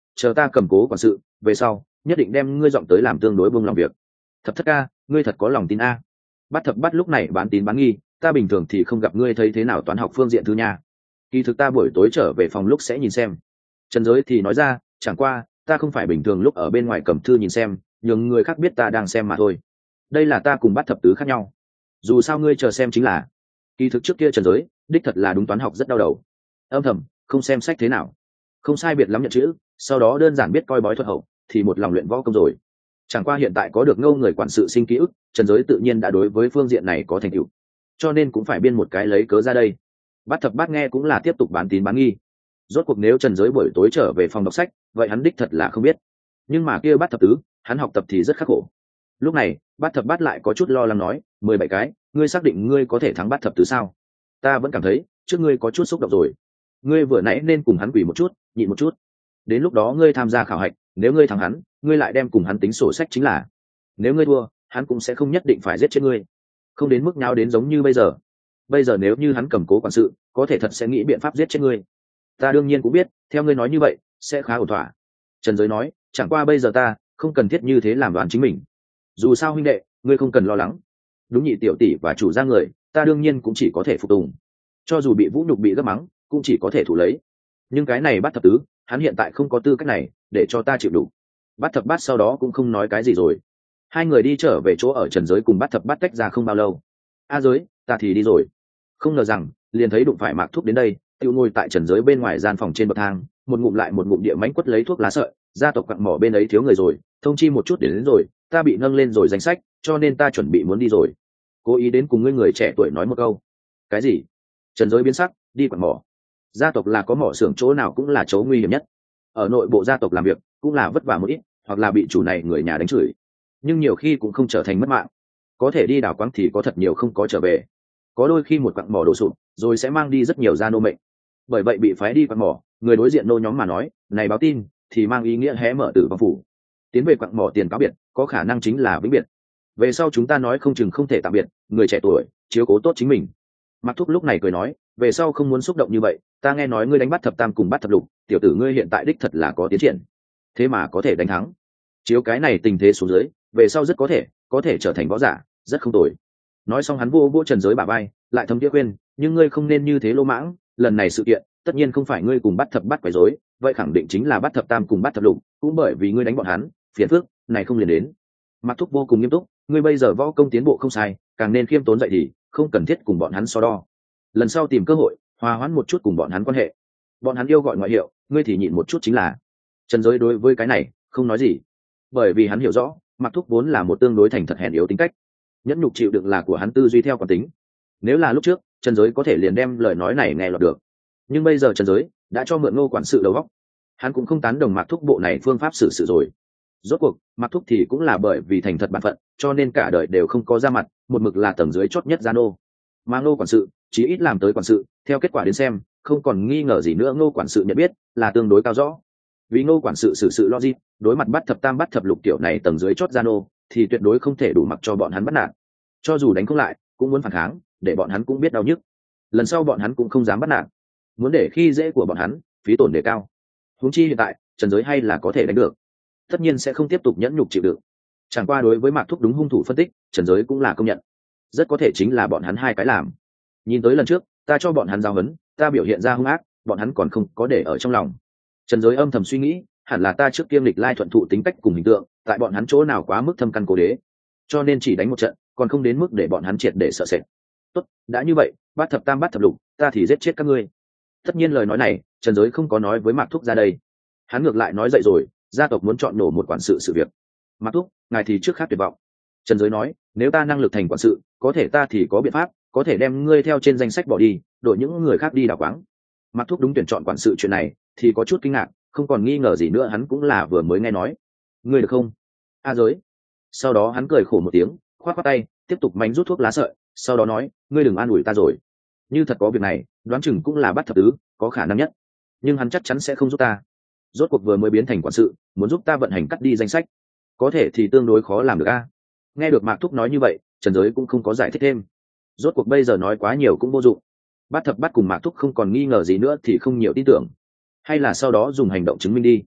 chờ ta cầm cố quản sự về sau nhất định đem ngươi dọn tới làm tương đối buông lòng việc. Thập thất ca, ngươi thật có lòng tin a. Bát thập bát lúc này bán tín bán nghi, ta bình thường thì không gặp ngươi thấy thế nào toán học phương diện thứ nha. Kỳ thực ta buổi tối trở về phòng lúc sẽ nhìn xem. Trần Giới thì nói ra, chẳng qua ta không phải bình thường lúc ở bên ngoài cầm thư nhìn xem, nhưng người khác biết ta đang xem mà thôi. Đây là ta cùng Bát thập tứ khác nhau. Dù sao ngươi chờ xem chính là. Kỳ thực trước kia Trần Giới đích thật là đúng toán học rất đau đầu. Âm thầm không xem sách thế nào, không sai biệt lắm nhận chữ, sau đó đơn giản biết coi bói thuật hậu thì một lòng luyện võ công rồi. Chẳng qua hiện tại có được Ngô người quản sự sinh ký ức, Trần Giới tự nhiên đã đối với phương diện này có thành tựu, cho nên cũng phải biên một cái lấy cớ ra đây. Bát thập bát nghe cũng là tiếp tục bán tín bán nghi. Rốt cuộc nếu Trần Giới buổi tối trở về phòng đọc sách, vậy hắn đích thật là không biết. Nhưng mà kia Bát thập tứ, hắn học tập thì rất khắc khổ. Lúc này Bát thập bát lại có chút lo lắng nói, 17 cái, ngươi xác định ngươi có thể thắng Bát thập tứ sao? Ta vẫn cảm thấy trước ngươi có chút xúc động rồi. Ngươi vừa nãy nên cùng hắn quỳ một chút, nhịn một chút. Đến lúc đó ngươi tham gia khảo hạch, nếu ngươi thắng hắn, ngươi lại đem cùng hắn tính sổ sách chính là. Nếu ngươi thua, hắn cũng sẽ không nhất định phải giết chết ngươi, không đến mức nháo đến giống như bây giờ. Bây giờ nếu như hắn cầm cố quản sự, có thể thật sẽ nghĩ biện pháp giết chết ngươi. Ta đương nhiên cũng biết, theo ngươi nói như vậy sẽ khá ổn thỏa. Trần Giới nói, chẳng qua bây giờ ta không cần thiết như thế làm đoán chính mình. Dù sao huynh đệ, ngươi không cần lo lắng. Đúng nhị tiểu tỷ và chủ gia người, ta đương nhiên cũng chỉ có thể phục tùng. Cho dù bị vũ nhục bị gấp mắng, cũng chỉ có thể thủ lấy. Nhưng cái này Bát thập tứ, hắn hiện tại không có tư cách này để cho ta chịu đủ. Bát thập bát sau đó cũng không nói cái gì rồi. Hai người đi trở về chỗ ở Trần Giới cùng Bát thập bát tách ra không bao lâu. A Giới, ta thì đi rồi. Không ngờ rằng liền thấy đụng phải Mạc Thúc đến đây, tiêu ngồi tại Trần Giới bên ngoài gian phòng trên bậc thang, một ngụm lại một ngụm địa mánh quất lấy thuốc lá sợi. Gia tộc quặng mỏ bên ấy thiếu người rồi, thông chi một chút đến rồi, ta bị nâng lên rồi danh sách, cho nên ta chuẩn bị muốn đi rồi. Cố ý đến cùng ngươi người trẻ tuổi nói một câu. Cái gì? Trần Giới biến sắc, đi quặng mỏ. Gia tộc là có mỏ xưởng, chỗ nào cũng là chỗ nguy hiểm nhất. Ở nội bộ gia tộc làm việc cũng là vất vả một ít, hoặc là bị chủ này người nhà đánh chửi, nhưng nhiều khi cũng không trở thành mất mạng. Có thể đi đào quáng thì có thật nhiều không có trở về, có đôi khi một quặng mỏ đổ sụp rồi sẽ mang đi rất nhiều gia nô mệnh. Bởi vậy bị phái đi quặng mỏ, người đối diện nô nhóm mà nói này báo tin thì mang ý nghĩa hé mở tử vong phủ. Tiến về quặng mỏ tiền cáo biệt có khả năng chính là vĩnh biệt. Về sau chúng ta nói không chừng không thể tạm biệt, người trẻ tuổi chiếu cố tốt chính mình. Mặc Thúc lúc này cười nói, về sau không muốn xúc động như vậy, ta nghe nói ngươi đánh Bát thập tam cùng Bát thập lục, tiểu tử ngươi hiện tại đích thật là có tiến triển, thế mà có thể đánh thắng. Chiếu cái này tình thế xuống dưới, về sau rất có thể trở thành võ giả, rất không tồi. Nói xong hắn vô Trần Giới bả vai, lại thấm tiếc khuyên, nhưng ngươi không nên như thế lỗ mãng, lần này sự kiện tất nhiên không phải ngươi cùng Bát thập bát quấy rối, vậy khẳng định chính là Bát thập tam cùng Bát thập lục, cũng bởi vì ngươi đánh bọn hắn, phiền phức này không liền đến. Mặc Thúc vô cùng nghiêm túc, ngươi bây giờ võ công tiến bộ không sai, càng nên khiêm tốn dậy thì không cần thiết cùng bọn hắn so đo. Lần sau tìm cơ hội hòa hoãn một chút cùng bọn hắn quan hệ. Bọn hắn yêu gọi ngoại hiệu, ngươi thì nhịn một chút chính là. Trần Giới đối với cái này không nói gì, bởi vì hắn hiểu rõ Mặc Thúc vốn là một tương đối thành thật hèn yếu tính cách, nhẫn nhục chịu đựng là của hắn tư duy theo quán tính. Nếu là lúc trước Trần Giới có thể liền đem lời nói này nghe lọt được, nhưng bây giờ Trần Giới đã cho mượn Ngô quản sự đầu óc, hắn cũng không tán đồng Mặc Thúc bộ này phương pháp xử sự rồi. Rốt cuộc Mặc Thúc thì cũng là bởi vì thành thật bản phận, cho nên cả đời đều không có ra mặt, một mực là tầng dưới chót nhất gia nô. Mà Ngô quản sự chí ít làm tới quản sự, theo kết quả đến xem không còn nghi ngờ gì nữa, Ngô quản sự nhận biết là tương đối cao rõ. Vì Ngô quản sự xử sự logic, đối mặt Bát thập tam Bát thập lục kiểu này tầng dưới chót gia nô thì tuyệt đối không thể đủ mặc cho bọn hắn bắt nạt, cho dù đánh không lại cũng muốn phản kháng, để bọn hắn cũng biết đau nhức. Lần sau bọn hắn cũng không dám bắt nạt, muốn để khi dễ của bọn hắn phí tổn đề cao. Huống chi hiện tại Trần Giới hay là có thể đánh được, tất nhiên sẽ không tiếp tục nhẫn nhục chịu đựng. Chẳng qua đối với Mạc Thúc đúng hung thủ phân tích, Trần Giới cũng là công nhận, rất có thể chính là bọn hắn hai cái làm. Nhìn tới lần trước ta cho bọn hắn giao huấn, ta biểu hiện ra hung ác, bọn hắn còn không có để ở trong lòng. Trần Giới âm thầm suy nghĩ, hẳn là ta trước kiêm lịch lai thuận thụ tính cách cùng hình tượng, tại bọn hắn chỗ nào quá mức thâm căn cố đế, cho nên chỉ đánh một trận, còn không đến mức để bọn hắn triệt để sợ sệt. Tốt, đã như vậy, Bát thập tam Bát thập lục, ta thì giết chết các ngươi. Tất nhiên lời nói này Trần Giới không có nói với Mạc Thúc ra đây, hắn ngược lại nói dậy rồi, gia tộc muốn chọn nổ một quản sự sự việc. Mạc Thúc, ngài thì trước khác tuyệt vọng. Trần Giới nói, nếu ta năng lực thành quản sự, có thể ta thì có biện pháp, có thể đem ngươi theo trên danh sách bỏ đi, đổi những người khác đi đào quáng. Mạc Thúc đúng tuyển chọn quản sự chuyện này thì có chút kinh ngạc, không còn nghi ngờ gì nữa, hắn cũng là vừa mới nghe nói. Ngươi được không? A Giới. Sau đó hắn cười khổ một tiếng, khoát khoát tay, tiếp tục mánh rút thuốc lá sợi, sau đó nói, ngươi đừng an ủi ta rồi. Như thật có việc này, đoán chừng cũng là Bát thập tứ có khả năng nhất, nhưng hắn chắc chắn sẽ không giúp ta. Rốt cuộc vừa mới biến thành quản sự, muốn giúp ta vận hành cắt đi danh sách, có thể thì tương đối khó làm được a. Nghe được Mạc Thúc nói như vậy, Trần Giới cũng không có giải thích thêm. Rốt cuộc bây giờ nói quá nhiều cũng vô dụng. Bát thập bát cùng Mạc Thúc không còn nghi ngờ gì nữa thì không nhiều tin tưởng, hay là sau đó dùng hành động chứng minh đi.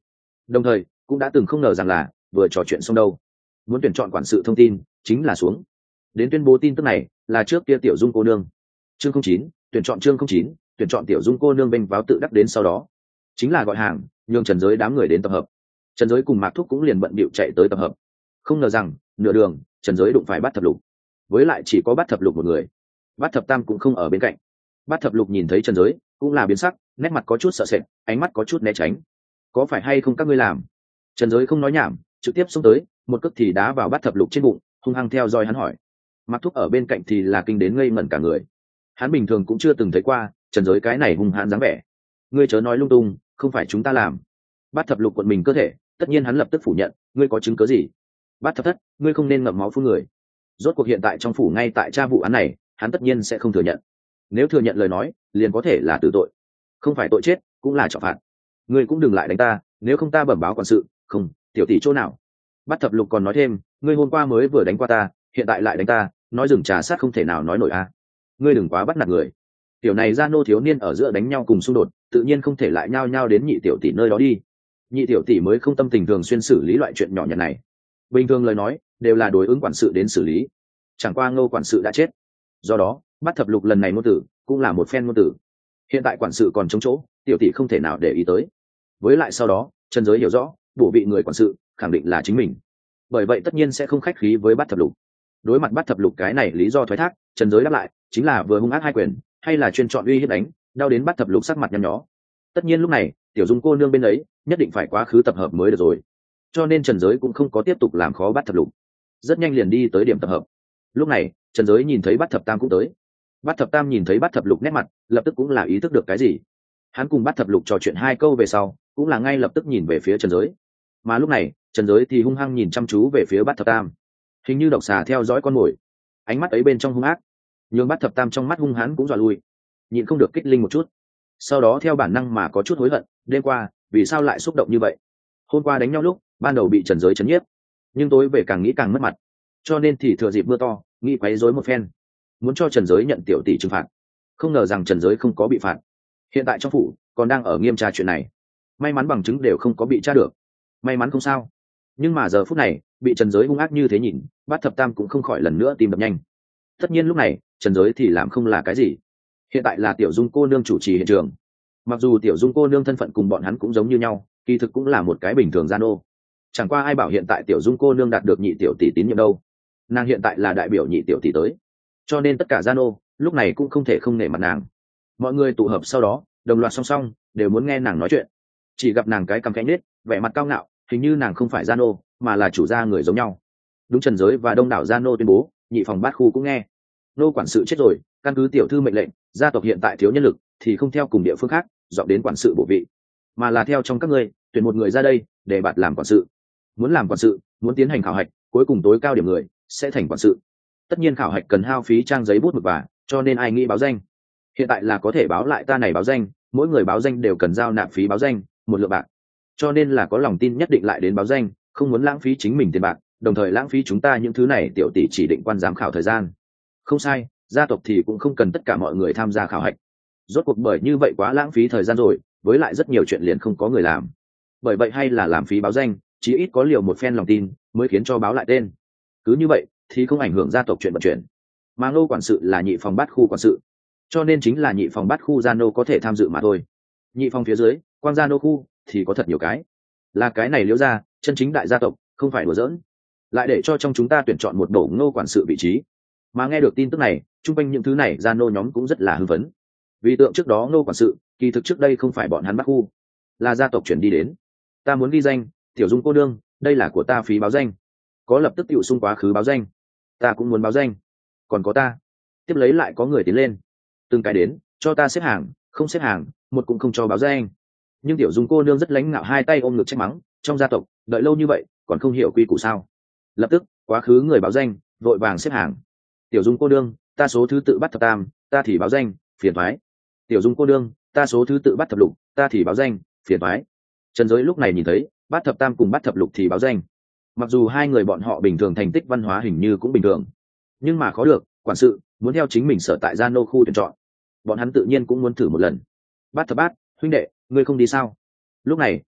đồng thời cũng đã từng không ngờ rằng là vừa trò chuyện xong đâu muốn tuyển chọn quản sự thông tin chính là xuống đến tuyên bố tin tức này là trước kia tiểu dung cô nương. Chương 09, tuyển chọn chương 09, tuyển chọn tiểu dung cô nương bênh váo tự đắc đến sau đó chính là gọi hàng nhường Trần Giới đám người đến tập hợp. Trần Giới cùng Mạc Thúc cũng liền bận bịu chạy tới tập hợp. Không ngờ rằng nửa đường Trần Giới đụng phải Bát Thập Lục, với lại chỉ có Bát Thập Lục một người, Bát Thập Tam cũng không ở bên cạnh. Bát Thập Lục nhìn thấy Trần Giới cũng là biến sắc, nét mặt có chút sợ sệt, ánh mắt có chút né tránh. Có phải hay không các ngươi làm? Trần Giới không nói nhảm, trực tiếp xông tới, một cước thì đá vào Bát Thập Lục trên bụng, hung hăng theo dõi hắn hỏi. Mạc Thúc ở bên cạnh thì là kinh đến ngây ngẩn cả người. Hắn bình thường cũng chưa từng thấy qua Trần Giới cái này hung hãn dáng vẻ. Ngươi chớ nói lung tung, không phải chúng ta làm. Bát Thập Lục quận mình cơ thể, tất nhiên hắn lập tức phủ nhận, ngươi có chứng cứ gì? Bát Thập Thất, ngươi không nên ngậm máu phun người. Rốt cuộc hiện tại trong phủ ngay tại tra vụ án này, hắn tất nhiên sẽ không thừa nhận. Nếu thừa nhận lời nói, liền có thể là tử tội, không phải tội chết, cũng là trọng phạt. Ngươi cũng đừng lại đánh ta, nếu không ta bẩm báo quản sự. Không, tiểu tỷ chỗ nào? Bát Thập Lục còn nói thêm, ngươi hôm qua mới vừa đánh qua ta, hiện tại lại đánh ta, nói dừng trà sát không thể nào nói nổi a. Ngươi đừng quá bắt nạt người. Tiểu này gia nô thiếu niên ở giữa đánh nhau cùng xung đột, tự nhiên không thể lại nhao nhao đến nhị tiểu tỷ nơi đó đi. Nhị tiểu tỷ mới không tâm tình thường xuyên xử lý loại chuyện nhỏ nhặt này. Bình thường lời nói đều là đối ứng quản sự đến xử lý. Chẳng qua Ngô quản sự đã chết, do đó Bát Thập Lục lần này ngôn tử cũng là một phen ngôn tử. Hiện tại quản sự còn trống chỗ, tiểu tỷ không thể nào để ý tới. Với lại sau đó Trần Giới hiểu rõ bổ vị người quản sự khẳng định là chính mình, bởi vậy tất nhiên sẽ không khách khí với Bát Thập Lục. Đối mặt Bát Thập Lục cái này lý do thoái thác, Trần Giới đáp lại chính là vừa hung ác hai quyền, hay là chuyên chọn uy hiếp đánh, đau đến Bát Thập Lục sắc mặt nhăn nhó. Tất nhiên lúc này tiểu dung cô nương bên ấy nhất định phải quá khứ tập hợp mới được rồi, cho nên Trần Giới cũng không có tiếp tục làm khó Bát Thập Lục, rất nhanh liền đi tới điểm tập hợp. Lúc này Trần Giới nhìn thấy Bát Thập Tam cũng tới. Bát Thập Tam nhìn thấy Bát Thập Lục nét mặt, lập tức cũng là ý thức được cái gì. Hắn cùng Bát Thập Lục trò chuyện hai câu về sau, cũng là ngay lập tức nhìn về phía Trần Giới. Mà lúc này Trần Giới thì hung hăng nhìn chăm chú về phía Bát Thập Tam, hình như độc xà theo dõi con mồi, ánh mắt ấy bên trong hung ác, nhưng Bát Thập Tam trong mắt hung hãn cũng dọa lui, nhịn không được kích linh một chút. Sau đó theo bản năng mà có chút hối hận, đêm qua vì sao lại xúc động như vậy. Hôm qua đánh nhau lúc ban đầu bị Trần Giới chấn nhiếp, nhưng tối về càng nghĩ càng mất mặt, cho nên thì thừa dịp mưa to nghĩ quấy rối một phen, muốn cho Trần Giới nhận tiểu tỷ trừng phạt. Không ngờ rằng Trần Giới không có bị phạt, hiện tại trong phủ còn đang ở nghiêm tra chuyện này, may mắn bằng chứng đều không có bị tra được, may mắn không sao. Nhưng mà giờ phút này bị Trần Giới hung ác như thế nhìn, Bát Thập Tam cũng không khỏi lần nữa tim đập nhanh. Tất nhiên lúc này Trần Giới thì làm không là cái gì, hiện tại là tiểu dung cô nương chủ trì hiện trường. Mặc dù tiểu dung cô nương thân phận cùng bọn hắn cũng giống như nhau, kỳ thực cũng là một cái bình thường gian ô, chẳng qua ai bảo hiện tại tiểu dung cô nương đạt được nhị tiểu tỷ tín nhiệm đâu. Nàng hiện tại là đại biểu nhị tiểu tỷ tới, cho nên tất cả gian ô lúc này cũng không thể không nể mặt nàng. Mọi người tụ hợp sau đó đồng loạt song song đều muốn nghe nàng nói chuyện, chỉ gặp nàng cái cằm cánh nết, vẻ mặt cao ngạo, hình như nàng không phải gian ô mà là chủ gia người giống nhau. Đúng, Trần Giới và đông đảo gian ô tuyên bố, nhị phòng bát khu cũng nghe. Nô quản sự chết rồi, căn cứ tiểu thư mệnh lệnh, gia tộc hiện tại thiếu nhân lực thì không theo cùng địa phương khác dọn đến quản sự bổ vị, mà là theo trong các ngươi tuyển một người ra đây để bạt làm quản sự. Muốn làm quản sự, muốn tiến hành khảo hạch, cuối cùng tối cao điểm người sẽ thành quản sự. Tất nhiên khảo hạch cần hao phí trang giấy bút mực vả, cho nên ai nghĩ báo danh hiện tại là có thể báo lại ta này báo danh, mỗi người báo danh đều cần giao nạp phí báo danh 1 lượng bạc, cho nên là có lòng tin nhất định lại đến báo danh, không muốn lãng phí chính mình tiền bạc, đồng thời lãng phí chúng ta những thứ này tiểu tỷ chỉ định quan giám khảo thời gian. Không sai, gia tộc thì cũng không cần tất cả mọi người tham gia khảo hạch, rốt cuộc bởi như vậy quá lãng phí thời gian rồi, với lại rất nhiều chuyện liền không có người làm, bởi vậy hay là làm phí báo danh, chí ít có liều một phen lòng tin mới khiến cho báo lại tên. Cứ như vậy thì không ảnh hưởng gia tộc chuyện vận chuyển. Mà Ngô quản sự là nhị phòng bát khu quản sự, cho nên chính là nhị phòng bát khu gia nô có thể tham dự mà thôi. Nhị phòng phía dưới quan gia nô khu thì có thật nhiều cái, là cái này Liễu gia chân chính đại gia tộc, không phải đùa giỡn. Lại để cho trong chúng ta tuyển chọn một đổ Ngô quản sự vị trí. Mà nghe được tin tức này, chung quanh những thứ này gia nô nhóm cũng rất là hưng phấn, vì tượng trước đó Ngô quản sự kỳ thực trước đây không phải bọn hắn bát khu, là gia tộc chuyển đi đến. Ta muốn ghi danh tiểu dung cô nương, đây là của ta phí báo danh, có lập tức tiểu xung quá khứ báo danh. Ta cũng muốn báo danh, còn có ta. Tiếp lấy lại có người tiến lên, từng cái đến, cho ta xếp hàng, không xếp hàng một cũng không cho báo danh. Nhưng tiểu dung cô nương rất lãnh ngạo, hai tay ôm ngực trách mắng, trong gia tộc đợi lâu như vậy còn không hiểu quy củ sao? Lập tức quá khứ người báo danh vội vàng xếp hàng. Tiểu dung cô nương, ta số thứ tự Bát Thập Tam, ta thì báo danh, phiền toái. Tiểu dung cô nương, ta số thứ tự Bát Thập Lục, ta thì báo danh, phiền toái. Trần Giới lúc này nhìn thấy Bát Thập Tam cùng Bát Thập Lục thì báo danh, mặc dù hai người bọn họ bình thường thành tích văn hóa hình như cũng bình thường, nhưng mà khó được quản sự muốn theo chính mình sở tại gia nô khu tuyển chọn, bọn hắn tự nhiên cũng muốn thử một lần. Bát Thập Bát huynh đệ, ngươi không đi sao? Lúc này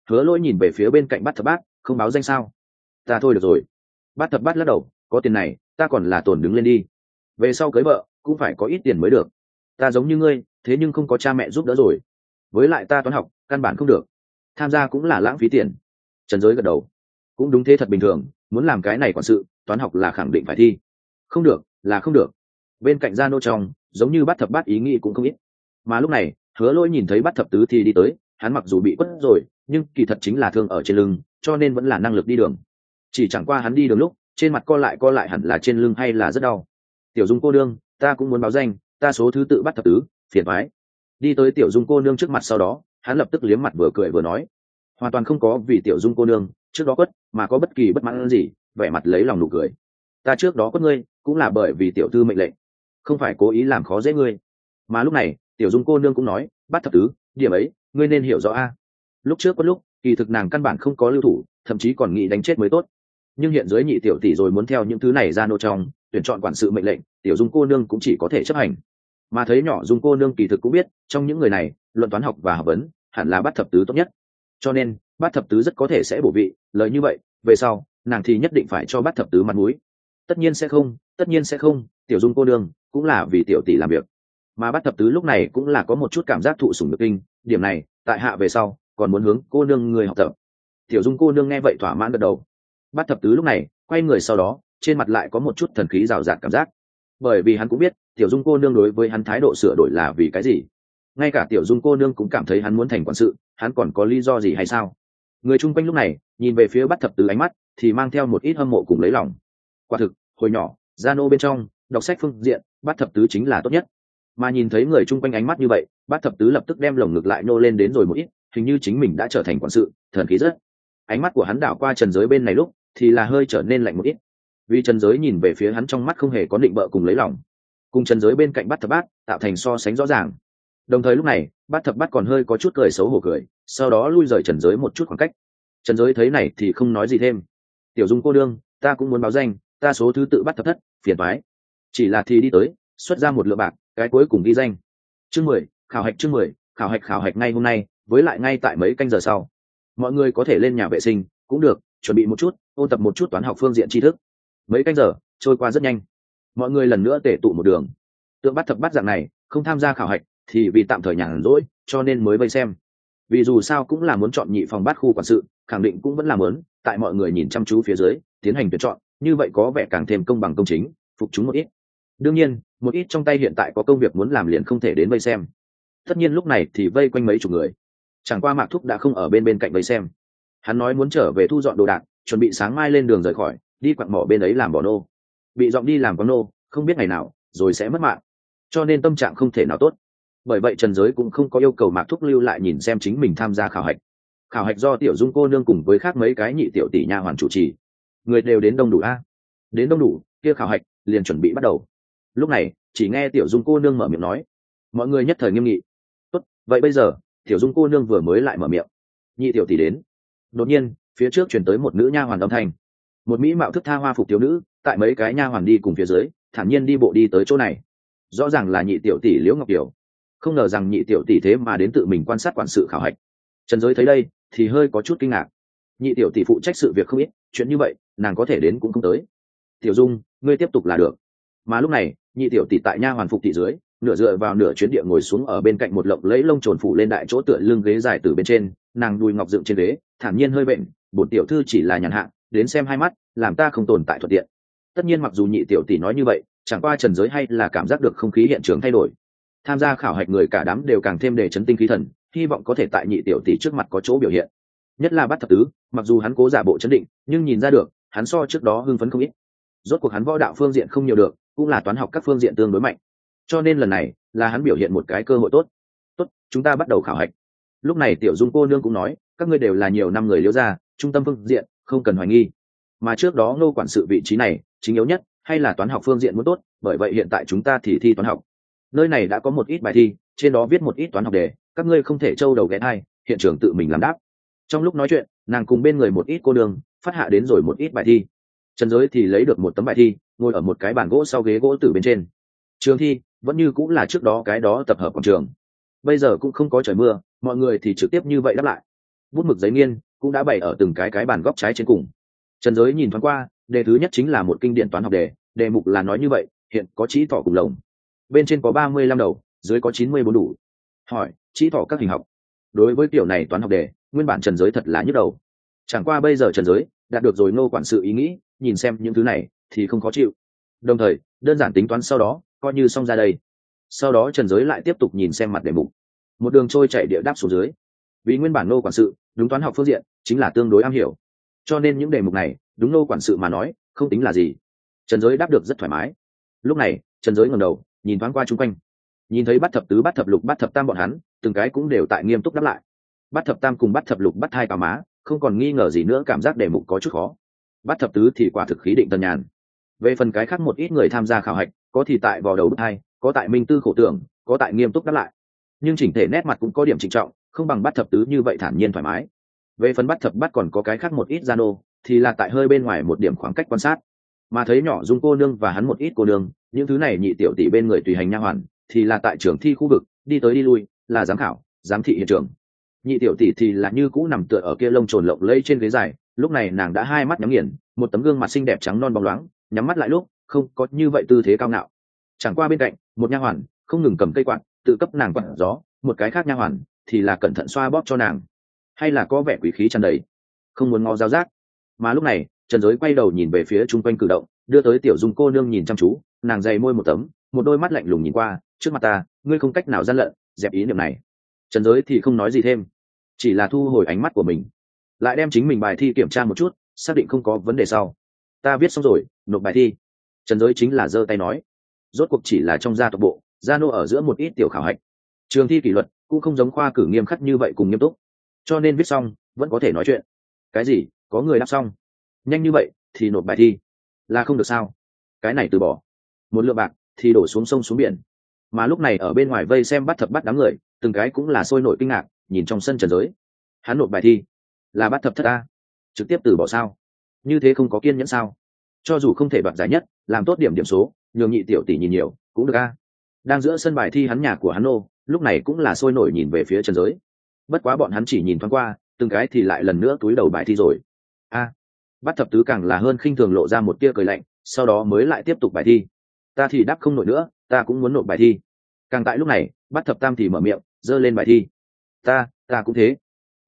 Hứa Lỗi nhìn về phía bên cạnh Bát Thập Bát, không báo danh sao? Ta thôi được rồi. Bát Thập Bát lắc đầu, có tiền này ta còn là tổn đứng lên đi, về sau cưới vợ cũng phải có ít tiền mới được. Ta giống như ngươi, thế nhưng không có cha mẹ giúp đỡ rồi, với lại ta toán học căn bản không được, tham gia cũng là lãng phí tiền. Trần Giới gật đầu, cũng đúng, thế thật bình thường, muốn làm cái này quản sự toán học là khẳng định phải thi, không được là không được. Bên cạnh Gia Nô trong giống như Bát Thập Bát ý nghĩ cũng không ít. Mà lúc này Hứa Lỗi nhìn thấy Bát Thập Tứ thì đi tới, hắn mặc dù bị quất rồi nhưng kỳ thật chính là thương ở trên lưng, cho nên vẫn là năng lực đi đường. Chỉ chẳng qua hắn đi đường lúc trên mặt co lại hẳn là trên lưng hay là rất đau. Tiểu Dung cô nương, ta cũng muốn báo danh, ta số thứ tự Bát Thập Tứ, phiền toái. Đi tới Tiểu Dung cô nương trước mặt, sau đó hắn lập tức liếm mặt vừa cười vừa nói, hoàn toàn không có vì Tiểu Dung cô nương trước đó quất mà có bất kỳ bất mãn gì, vẻ mặt lấy lòng nụ cười. Ta trước đó quất ngươi cũng là bởi vì tiểu thư mệnh lệnh, không phải cố ý làm khó dễ ngươi. Mà lúc này Tiểu Dung cô nương cũng nói, Bát Thập Tứ, điểm ấy ngươi nên hiểu rõ a. Lúc trước quất lúc kỳ thực nàng căn bản không có lưu thủ, thậm chí còn nghĩ đánh chết mới tốt, nhưng hiện dưới nhị tiểu tỷ rồi muốn theo những thứ này ra nô trong tuyển chọn quản sự mệnh lệnh, Tiểu Dung cô nương cũng chỉ có thể chấp hành. Mà thấy nhỏ Dung cô nương kỳ thực cũng biết trong những người này luận toán học và học vấn hẳn là Bát Thập Tứ tốt nhất, cho nên Bát Thập Tứ rất có thể sẽ bổ vị. Lời như vậy về sau nàng thì nhất định phải cho Bát Thập Tứ mặt mũi. Tất nhiên sẽ không, tất nhiên sẽ không, Tiểu Dung cô nương cũng là vì tiểu tỷ làm việc. Mà Bát Thập Tứ lúc này cũng là có một chút cảm giác thụ sủng nhược kinh, điểm này tại hạ về sau còn muốn hướng cô nương người học tập. Tiểu Dung cô nương nghe vậy thỏa mãn gật đầu. Bát Thập Tứ lúc này quay người, sau đó trên mặt lại có một chút thần khí rào rạt cảm giác, bởi vì hắn cũng biết Tiểu Dung cô nương đối với hắn thái độ sửa đổi là vì cái gì. Ngay cả Tiểu Dung cô nương cũng cảm thấy hắn muốn thành quản sự, hắn còn có lý do gì hay sao? Người chung quanh lúc này nhìn về phía Bát Thập Tứ, ánh mắt thì mang theo một ít hâm mộ cùng lấy lòng. Quả thực hồi nhỏ Gia Nô bên trong đọc sách phương diện Bát Thập Tứ chính là tốt nhất. Mà nhìn thấy người chung quanh ánh mắt như vậy, Bát Thập Tứ lập tức đem lồng ngực lại nô lên đến rồi một ít, hình như chính mình đã trở thành quản sự, thần khí rất. Ánh mắt của hắn đảo qua Trần Giới bên này lúc thì là hơi trở nên lạnh một ít, vì Trần Giới nhìn về phía hắn trong mắt không hề có định bợ cùng lấy lòng, cùng Trần Giới bên cạnh Bát Thập Bát tạo thành so sánh rõ ràng. Đồng thời lúc này Bát Thập Bát còn hơi có chút cười xấu hổ cười, sau đó lui rời Trần Giới một chút khoảng cách. Trần Giới thấy này thì không nói gì thêm. Tiểu Dung cô đương, ta cũng muốn báo danh, ta số thứ tự Bát Thập Thất, phiền toái. Chỉ là thì đi tới xuất ra một lượng bạc, cái cuối cùng ghi danh. Chương 10, khảo hạch. Chương 10, khảo hạch ngay hôm nay, với lại ngay tại mấy canh giờ sau. Mọi người có thể lên nhà vệ sinh cũng được, chuẩn bị một chút, ôn tập một chút toán học phương diện tri thức. Mấy canh giờ trôi qua rất nhanh, mọi người lần nữa tề tụ một đường. Tượng Bát Thập Bát dạng này không tham gia khảo hạch thì vì tạm thời nhàn rỗi, cho nên mới vây xem. Vì dù sao cũng là muốn chọn nhị phòng Bát khu quản sự, khẳng định cũng vẫn là muốn tại mọi người nhìn chăm chú phía dưới tiến hành tuyển chọn, như vậy có vẻ càng thêm công bằng công chính, phục chúng một ít. Đương nhiên một ít trong tay hiện tại có công việc muốn làm liền không thể đến vây xem, tất nhiên lúc này thì vây quanh mấy chục người. Chẳng qua Mạc Thúc đã không ở bên cạnh vây xem, hắn nói muốn trở về thu dọn đồ đạc, chuẩn bị sáng mai lên đường rời khỏi, đi quặng mỏ bên ấy làm bỏ nô. Bị dọn đi làm quặng nô không biết ngày nào rồi sẽ mất mạng, cho nên tâm trạng không thể nào tốt. Bởi vậy Trần Giới cũng không có yêu cầu Mạc Thúc lưu lại nhìn xem chính mình tham gia khảo hạch. Khảo hạch do Tiểu Dung cô nương cùng với khác mấy cái nhị tiểu tỷ nha hoàn chủ trì. Người đều đến đông đủ a. Đến đông đủ, kia khảo hạch liền chuẩn bị bắt đầu. Lúc này chỉ nghe Tiểu Dung cô nương mở miệng nói, mọi người nhất thời nghiêm nghị. Tốt, vậy bây giờ Tiểu Dung cô nương vừa mới lại mở miệng, nhị tiểu tỷ đến. Đột nhiên phía trước truyền tới một nữ nha hoàn âm thanh, một mỹ mạo thức tha hoa phục thiếu nữ tại mấy cái nha hoàn đi cùng phía dưới thản nhiên đi bộ đi tới chỗ này. Rõ ràng là nhị tiểu tỷ Liễu Ngọc Kiều. Không ngờ rằng nhị tiểu tỷ thế mà đến tự mình quan sát quản sự khảo hạch. Trần Giới thấy đây thì hơi có chút kinh ngạc. Nhị tiểu tỷ phụ trách sự việc không ít, chuyện như vậy nàng có thể đến cũng không tới. Tiểu Dung, ngươi tiếp tục là được. Mà lúc này nhị tiểu tỷ tại nha hoàn phục thị dưới nửa dựa vào nửa chuyến địa ngồi xuống ở bên cạnh một lộng lẫy lông trồn phủ lên đại chỗ tựa lưng ghế dài từ bên trên, nàng đùi ngọc dựng trên ghế thản nhiên hơi bệnh, bổn tiểu thư chỉ là nhàn hạ đến xem hai mắt, làm ta không tồn tại thuận tiện. Tất nhiên mặc dù nhị tiểu tỷ nói như vậy, chẳng qua Trần Giới hay là cảm giác được không khí hiện trường thay đổi. Tham gia khảo hạch người cả đám đều càng thêm để chấn tinh khí thần, hy vọng có thể tại nhị tiểu tỷ trước mặt có chỗ biểu hiện. Nhất là Bát Thập Tứ, mặc dù hắn cố giả bộ chấn định nhưng nhìn ra được hắn so trước đó hưng phấn không ít. Rốt cuộc hắn võ đạo phương diện không nhiều được, cũng là toán học các phương diện tương đối mạnh, cho nên lần này là hắn biểu hiện một cái cơ hội tốt. Tốt, chúng ta bắt đầu khảo hạch. Lúc này Tiểu Dung cô nương cũng nói, các ngươi đều là nhiều năm người Liễu gia, trung tâm phương diện không cần hoài nghi, mà trước đó Ngô quản sự vị trí này chính yếu nhất hay là toán học phương diện muốn tốt, bởi vậy hiện tại chúng ta thì thi toán học. Nơi này đã có một ít bài thi, trên đó viết một ít toán học đề, các ngươi không thể trâu đầu ghé thai, hiện trường tự mình làm đáp. Trong lúc nói chuyện nàng cùng bên người một ít cô nương phát hạ đến rồi một ít bài thi. Trần Giới thì lấy được một tấm bài thi, ngồi ở một cái bàn gỗ sau ghế gỗ từ bên trên. Trường thi vẫn như cũng là trước đó cái đó tập hợp quảng trường. Bây giờ cũng không có trời mưa, mọi người thì trực tiếp như vậy đáp lại. Bút mực giấy nghiên cũng đã bày ở từng cái bàn góc trái trên cùng. Trần Giới nhìn thoáng qua, đề thứ nhất chính là một kinh điển toán học đề, đề mục là nói như vậy: hiện có chỉ thỏ cùng lồng, bên trên có 35 đầu, dưới có 94 đủ. Hỏi, chỉ thỏ các hình học. Đối với kiểu này toán học đề, nguyên bản Trần Giới thật là nhức đầu. Chẳng qua bây giờ Trần Giới đạt được rồi Ngô quản sự ý nghĩ, nhìn xem những thứ này thì không khó chịu. Đồng thời, đơn giản tính toán sau đó, coi như xong ra đây. Sau đó Trần Giới lại tiếp tục nhìn xem mặt đề mục, một đường trôi chạy địa đáp xuống dưới. Vì nguyên bản Ngô quản sự đúng toán học phương diện chính là tương đối am hiểu, cho nên những đề mục này đúng Ngô quản sự mà nói không tính là gì. Trần Giới đáp được rất thoải mái. Lúc này Trần Giới ngẩng đầu nhìn thoáng qua chung quanh, nhìn thấy Bát thập tứ, Bát thập lục, Bát thập tam bọn hắn từng cái cũng đều tại nghiêm túc đáp lại. Bát thập tam cùng Bát thập lục bắt hai cả má, không còn nghi ngờ gì nữa, cảm giác đề mục có chút khó. Bát thập tứ thì quả thực khí định tần nhàn. Về phần cái khác một ít người tham gia khảo hạch, có thì tại vào đầu bút hai, có tại minh tư khổ tưởng, có tại nghiêm túc đáp lại, nhưng chỉnh thể nét mặt cũng có điểm trịnh trọng, không bằng Bát thập tứ như vậy thản nhiên thoải mái. Về phần Bát thập bát còn có cái khác một ít gian ô, thì là tại hơi bên ngoài một điểm khoảng cách quan sát, mà thấy nhỏ Dung cô nương và hắn một ít cô nương, những thứ này nhị tiểu tỷ bên người tùy hành nha hoàn, thì là tại trường thi khu vực đi tới đi lui, là giám khảo giám thị hiện trường. Nhị tiểu tỷ thì là như cũ nằm tựa ở kia lông trồn lộng lẫy trên ghế dài, lúc này nàng đã hai mắt nhắm nghiền, một tấm gương mặt xinh đẹp trắng non bóng loáng, nhắm mắt lại lúc không có như vậy tư thế cao ngạo. Chẳng qua bên cạnh một nha hoàn không ngừng cầm cây quạt tự cấp nàng quạt gió, một cái khác nha hoàn thì là cẩn thận xoa bóp cho nàng, hay là có vẻ quý khí tràn đầy, không muốn ngó giáo giác. Mà lúc này Trần Giới quay đầu nhìn về phía chung quanh cử động, đưa tới tiểu Dung cô nương nhìn chăm chú, nàng dày môi một tấm, một đôi mắt lạnh lùng nhìn qua, trước mặt ta ngươi không cách nào gian lận, dẹp ý niệm này. Trần Giới thì không nói gì thêm, chỉ là thu hồi ánh mắt của mình, lại đem chính mình bài thi kiểm tra một chút, xác định không có vấn đề sau. Ta viết xong rồi, nộp bài thi. Trần Giới chính là giơ tay nói, rốt cuộc chỉ là trong gia tộc bộ, gia nô ở giữa một ít tiểu khảo hạch, trường thi kỷ luật cũng không giống khoa cử nghiêm khắc như vậy cùng nghiêm túc, cho nên viết xong vẫn có thể nói chuyện. Cái gì? Có người đáp xong nhanh như vậy thì nộp bài thi là không được sao? Cái này từ bỏ một lượng bạc thì đổ xuống sông xuống biển. Mà lúc này ở bên ngoài vây xem Bát thập bát đám người, từng cái cũng là sôi nổi kinh ngạc nhìn trong sân Trần Giới. Hắn nộp bài thi là Bát thập thất a, trực tiếp từ bỏ sao? Như thế không có kiên nhẫn sao? Cho dù không thể đoạt giải nhất, làm tốt điểm số, nhường nhị tiểu tỷ nhìn nhiều cũng được a. Đang giữa sân bài thi hắn nhà của hắn nô, lúc này cũng là sôi nổi nhìn về phía Trần Giới. Bất quá bọn hắn chỉ nhìn thoáng qua, từng cái thì lại lần nữa túi đầu bài thi rồi. A, Bát thập tứ càng là hơn khinh thường lộ ra một tia cười lạnh, sau đó mới lại tiếp tục bài thi. Ta thì đáp không nổi nữa, ta cũng muốn nộp bài thi. Càng tại lúc này Bát thập tam thì mở miệng giơ lên bài thi. Ta cũng thế.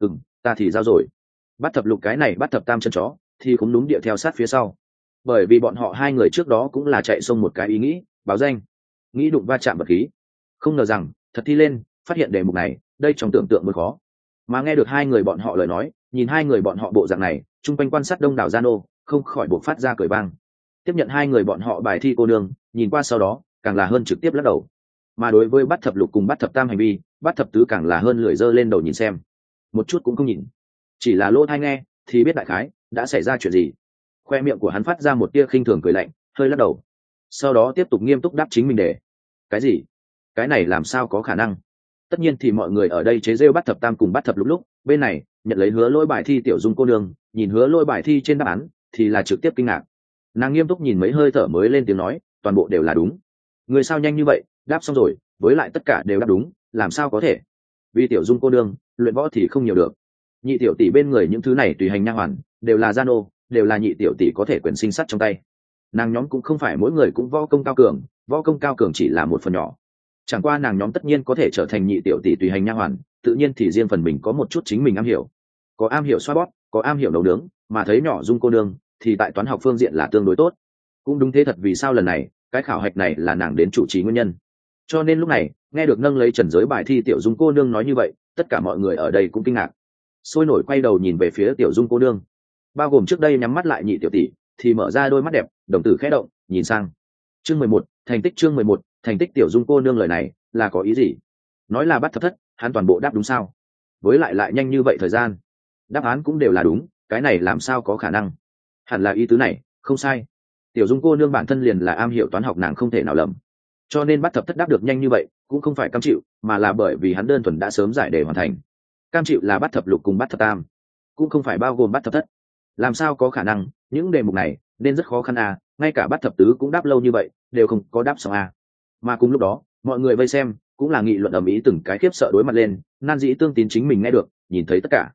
Ta thì giao rồi. Bát thập lục cái này Bát thập tam chân chó thì cũng đúng địa theo sát phía sau, bởi vì bọn họ hai người trước đó cũng là chạy xông một cái ý nghĩ báo danh, nghĩ đụng va chạm vật khí, không ngờ rằng thật thi lên phát hiện đề mục này, đây trong tưởng tượng mới khó. Mà nghe được hai người bọn họ lời nói, nhìn hai người bọn họ bộ dạng này, chung quanh quan sát đông đảo gian ô không khỏi buộc phát ra cười vang. Tiếp nhận hai người bọn họ bài thi cô nương nhìn qua sau đó càng là hơn trực tiếp lắc đầu. Mà đối với Bát thập lục cùng Bát thập tam hành vi, Bát thập tứ càng là hơn lười giơ lên đầu nhìn xem, một chút cũng không nhìn, chỉ là lỗ tai nghe thì biết đại khái đã xảy ra chuyện gì. Khoe miệng của hắn phát ra một tia khinh thường cười lạnh, hơi lắc đầu, sau đó tiếp tục nghiêm túc đáp chính mình đề. Cái gì? Cái này làm sao có khả năng? Tất nhiên thì mọi người ở đây chế rêu Bát thập tam cùng Bát thập lục lúc bên này nhận lấy Hứa Lỗi bài thi tiểu Dung cô nương nhìn Hứa Lỗi bài thi trên đáp án thì là trực tiếp kinh ngạc. Nàng nghiêm túc nhìn mấy hơi thở mới lên tiếng nói, toàn bộ đều là đúng. Người sao nhanh như vậy, đáp xong rồi, với lại tất cả đều đáp đúng, làm sao có thể? Vì tiểu Dung cô nương luyện võ thì không nhiều được, nhị tiểu tỷ bên người những thứ này tùy hành nha hoàn đều là gian ô, đều là nhị tiểu tỷ có thể quyền sinh sắt trong tay. Nàng nhóm cũng không phải mỗi người cũng võ công cao cường, võ công cao cường chỉ là một phần nhỏ. Chẳng qua nàng nhóm tất nhiên có thể trở thành nhị tiểu tỷ tùy hành nha hoàn, tự nhiên thì riêng phần mình có một chút chính mình am hiểu, có am hiểu xoa bóp, có am hiểu nấu nướng, mà thấy nhỏ Dung cô nương thì tại toán học phương diện là tương đối tốt. Cũng đúng thế thật, vì sao lần này cái khảo hạch này là nàng đến chủ trì nguyên nhân. Cho nên lúc này nghe được nâng lấy Trần Giới bài thi tiểu Dung cô nương nói như vậy, tất cả mọi người ở đây cũng kinh ngạc, sôi nổi quay đầu nhìn về phía tiểu Dung cô nương, bao gồm trước đây nhắm mắt lại nhị tiểu tỷ thì mở ra đôi mắt đẹp, đồng tử khẽ động nhìn sang. Chương 11, thành tích. Chương 11, thành tích. Tiểu Dung cô nương lời này là có ý gì? Nói là Bát thập thất hắn toàn bộ đáp đúng sao? Với lại nhanh như vậy thời gian, đáp án cũng đều là đúng, cái này làm sao có khả năng? Hẳn là ý tứ này, không sai. Tiểu Dung cô nương bản thân liền là am hiểu toán học, nàng không thể nào lầm, cho nên Bát thập thất đáp được nhanh như vậy cũng không phải cam chịu, mà là bởi vì hắn đơn thuần đã sớm giải để hoàn thành. Cam chịu là Bát thập lục cùng Bát thập tam, cũng không phải bao gồm Bát thập thất. Làm sao có khả năng? Những đề mục này nên rất khó khăn à, ngay cả Bát thập tứ cũng đáp lâu như vậy đều không có đáp xong à. Mà cùng lúc đó mọi người vây xem cũng là nghị luận ầm ĩ, từng cái khiếp sợ đối mặt lên, nan dĩ tương tín chính mình nghe được nhìn thấy tất cả,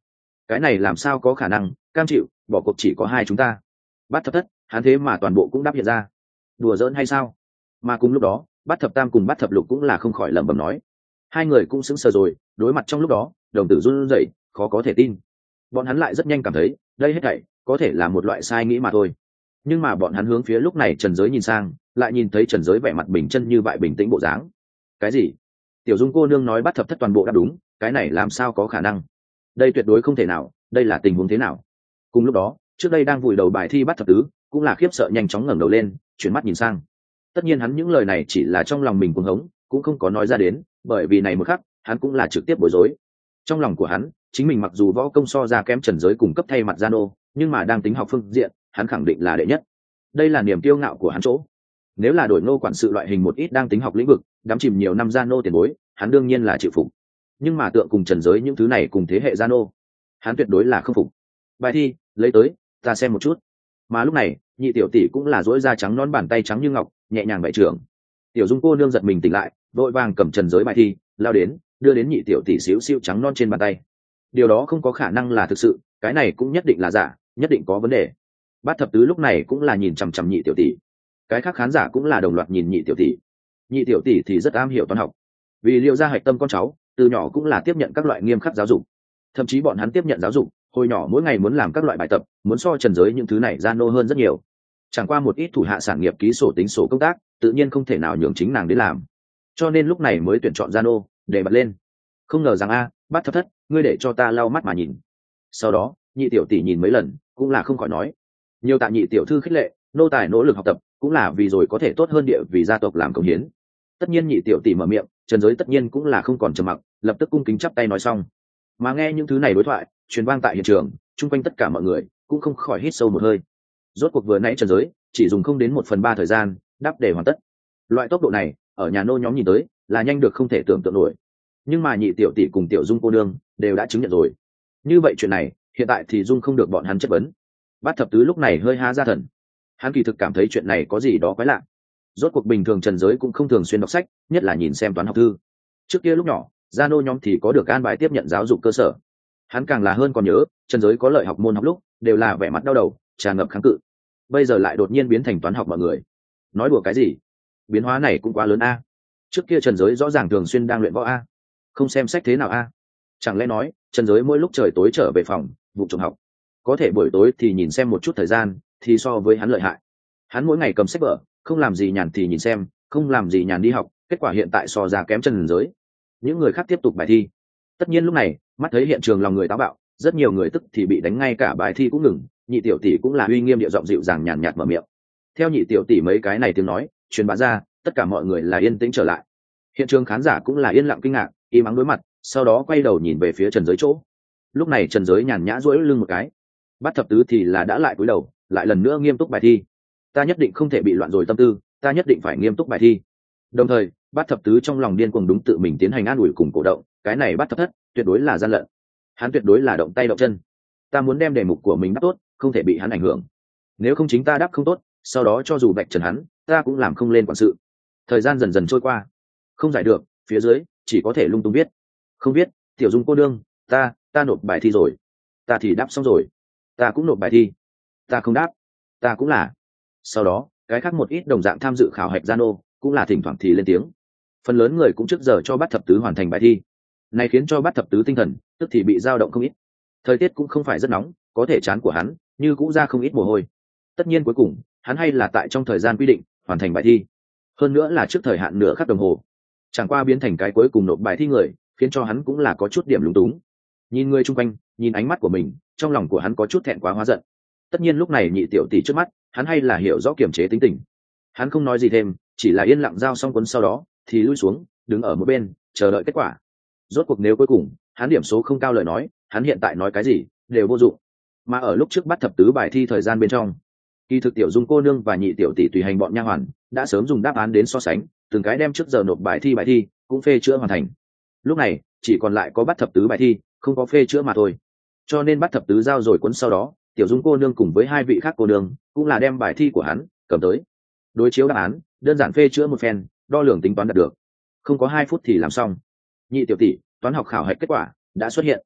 cái này làm sao có khả năng, cam chịu, bỏ cuộc chỉ có hai chúng ta. Bát thập thất, hắn thế mà toàn bộ cũng đáp hiện ra. Đùa giỡn hay sao? Mà cùng lúc đó, Bát thập tam cùng Bát thập lục cũng là không khỏi lẩm bẩm nói. Hai người cũng sững sờ rồi, đối mặt trong lúc đó, đồng tử run rẩy, khó có thể tin. Bọn hắn lại rất nhanh cảm thấy, đây hết thảy có thể là một loại sai nghĩ mà thôi. Nhưng mà bọn hắn hướng phía lúc này Trần Giới nhìn sang, lại nhìn thấy Trần Giới vẻ mặt bình chân như vậy bình tĩnh bộ dáng. Cái gì? Tiểu Dung cô nương nói Bát thập thất toàn bộ đã đúng, cái này làm sao có khả năng? Đây tuyệt đối không thể nào, đây là tình huống thế nào? Cùng lúc đó, trước đây đang vùi đầu bài thi Bát thập tứ, cũng là khiếp sợ nhanh chóng ngẩng đầu lên, chuyển mắt nhìn sang. Tất nhiên hắn những lời này chỉ là trong lòng mình cuồng hống, cũng không có nói ra đến, bởi vì này một khắc, hắn cũng là trực tiếp bối rối. Trong lòng của hắn, chính mình mặc dù võ công so ra kém Trần Giới cùng cấp thay mặt Gia Nô, nhưng mà đang tính học phương diện, hắn khẳng định là đệ nhất. Đây là niềm kiêu ngạo của hắn chỗ. Nếu là đổi nô quản sự loại hình một ít đang tính học lĩnh vực, đắm chìm nhiều năm Gia Nô tiền bối, hắn đương nhiên là chịu phục. Nhưng mà tượng cùng Trần Giới những thứ này cùng thế hệ Gia Nô, hắn tuyệt đối là không phục. Bài thi, lấy tới, ta xem một chút. Mà lúc này, nhị tiểu tỷ cũng là duỗi da trắng non bàn tay trắng như ngọc, nhẹ nhàng bệ trưởng. Tiểu Dung cô nương giật mình tỉnh lại, vội vàng cầm Trần Giới bài thi, lao đến, đưa đến nhị tiểu tỷ xíu xíu trắng non trên bàn tay. Điều đó không có khả năng là thực sự, cái này cũng nhất định là giả, nhất định có vấn đề. Bát thập tứ lúc này cũng là nhìn chằm chằm nhị tiểu tỷ, cái khác khán giả cũng là đồng loạt nhìn nhị tiểu tỷ. Nhị tiểu tỷ thì rất am hiểu toán học, vì liệu ra hạch tâm con cháu, từ nhỏ cũng là tiếp nhận các loại nghiêm khắc giáo dục, thậm chí bọn hắn tiếp nhận giáo dục hồi nhỏ mỗi ngày muốn làm các loại bài tập, muốn so Trần Giới những thứ này gian nô hơn rất nhiều. Chẳng qua một ít thủ hạ sản nghiệp ký sổ tính sổ công tác, tự nhiên không thể nào nhường chính nàng đến làm, cho nên lúc này mới tuyển chọn gian nô để bật lên. Không ngờ rằng Bát thập thất, ngươi để cho ta lau mắt mà nhìn. Sau đó nhị tiểu tỷ nhìn mấy lần, cũng là không khỏi nói, nhiều tạ nhị tiểu thư khích lệ, nô tài nỗ lực học tập, cũng là vì rồi có thể tốt hơn địa vì gia tộc làm công hiến. Tất nhiên nhị tiểu tỷ mở miệng, Trần Giới tất nhiên cũng là không còn trầm mặc, lập tức cung kính chắp tay nói xong. Mà nghe những thứ này đối thoại truyền vang tại hiện trường, chung quanh tất cả mọi người cũng không khỏi hít sâu một hơi. Rốt cuộc vừa nãy Trần Giới chỉ dùng không đến 1/3 thời gian đáp để hoàn tất. Loại tốc độ này ở nhà nô nhóm nhìn tới là nhanh được không thể tưởng tượng nổi, nhưng mà nhị tiểu tỷ cùng tiểu Dung cô nương đều đã chứng nhận rồi. Như vậy chuyện này hiện tại thì Dung không được bọn hắn chất vấn. Bát thập tứ lúc này hơi há ra thần, hắn kỳ thực cảm thấy chuyện này có gì đó quái lạ. Rốt cuộc bình thường Trần Giới cũng không thường xuyên đọc sách, nhất là nhìn xem toán học thư. Trước kia lúc nhỏ, gia nô nhóm thì có được an bài tiếp nhận giáo dục cơ sở. Hắn càng là hơn còn nhớ, Trần Giới có lợi học môn học lúc đều là vẻ mặt đau đầu, tràn ngập kháng cự. Bây giờ lại đột nhiên biến thành toán học mọi người. Nói đùa cái gì? Biến hóa này cũng quá lớn a. Trước kia Trần Giới rõ ràng thường xuyên đang luyện võ a, không xem sách thế nào a? Chẳng lẽ nói Trần Giới mỗi lúc trời tối trở về phòng vụ trộm học, có thể buổi tối thì nhìn xem một chút thời gian, thì so với hắn lợi hại. Hắn mỗi ngày cầm sách vở, không làm gì nhàn thì nhìn xem, không làm gì nhàn đi học, kết quả hiện tại so ra kém Trần Giới. Những người khác tiếp tục bài thi. Tất nhiên lúc này mắt thấy hiện trường lòng người táo bạo, rất nhiều người tức thì bị đánh, ngay cả bài thi cũng ngừng. Nhị tiểu tỷ cũng là uy nghiêm điệu giọng dịu dàng nhàn nhạt mở miệng. Theo nhị tiểu tỷ mấy cái này tiếng nói truyền bá ra, tất cả mọi người là yên tĩnh trở lại. Hiện trường khán giả cũng là yên lặng kinh ngạc, im ắng đối mặt, sau đó quay đầu nhìn về phía Trần Giới chỗ. Lúc này Trần Giới nhàn nhã duỗi lưng một cái, Bát thập tứ thì là đã lại cúi đầu, lại lần nữa nghiêm túc bài thi. Ta nhất định không thể bị loạn rồi tâm tư, ta nhất định phải nghiêm túc bài thi. Đồng thời Bát thập tứ trong lòng điên cuồng đúng tự mình tiến hành an ủi cùng cổ động, cái này Bát thập thất tuyệt đối là gian lận, hắn tuyệt đối là động tay động chân. Ta muốn đem đề mục của mình đáp tốt, không thể bị hắn ảnh hưởng. Nếu không chính ta đáp không tốt, sau đó cho dù bạch trần hắn, ta cũng làm không lên quản sự. Thời gian dần dần trôi qua, không giải được, phía dưới chỉ có thể lung tung viết. Không viết, tiểu Dung cô nương, ta nộp bài thi rồi, ta thì đáp xong rồi, ta cũng nộp bài thi, ta không đáp, ta cũng là. Sau đó cái khác một ít đồng dạng tham dự khảo hạch gian ô cũng là thỉnh thoảng thì lên tiếng. Phần lớn người cũng trước giờ cho Bát thập tứ hoàn thành bài thi, này khiến cho Bát thập tứ tinh thần tức thì bị dao động không ít. Thời tiết cũng không phải rất nóng, có thể trán của hắn như cũng ra không ít mồ hôi. Tất nhiên cuối cùng hắn hay là tại trong thời gian quy định hoàn thành bài thi, hơn nữa là trước thời hạn nửa khắc đồng hồ. Chẳng qua biến thành cái cuối cùng nộp bài thi người, khiến cho hắn cũng là có chút điểm lúng túng. Nhìn người chung quanh, nhìn ánh mắt của mình, trong lòng của hắn có chút thẹn quá hóa giận. Tất nhiên lúc này nhị tiểu tỷ trước mắt, hắn hay là hiểu rõ kiềm chế tính tình. Hắn không nói gì thêm, chỉ là yên lặng giao xong cuốn, sau đó thì lui xuống, đứng ở một bên chờ đợi kết quả. Rốt cuộc nếu cuối cùng hắn điểm số không cao lời nói, hắn hiện tại nói cái gì đều vô dụng. Mà ở lúc trước Bát thập tứ bài thi thời gian bên trong, kỳ thực tiểu Dung cô nương và nhị tiểu tỷ tùy hành bọn nha hoàn đã sớm dùng đáp án đến so sánh, từng cái đem trước giờ nộp bài thi cũng phê chữa hoàn thành. Lúc này chỉ còn lại có Bát thập tứ bài thi không có phê chữa mà thôi. Cho nên Bát thập tứ giao rồi cuốn, sau đó tiểu Dung cô nương cùng với hai vị khác cô nương cũng là đem bài thi của hắn cầm tới, đối chiếu đáp án, đơn giản phê chữa một phen, đo lường tính toán đạt được, không có 2 phút thì làm xong. Nhị tiểu tỷ, toán học khảo hạch kết quả đã xuất hiện.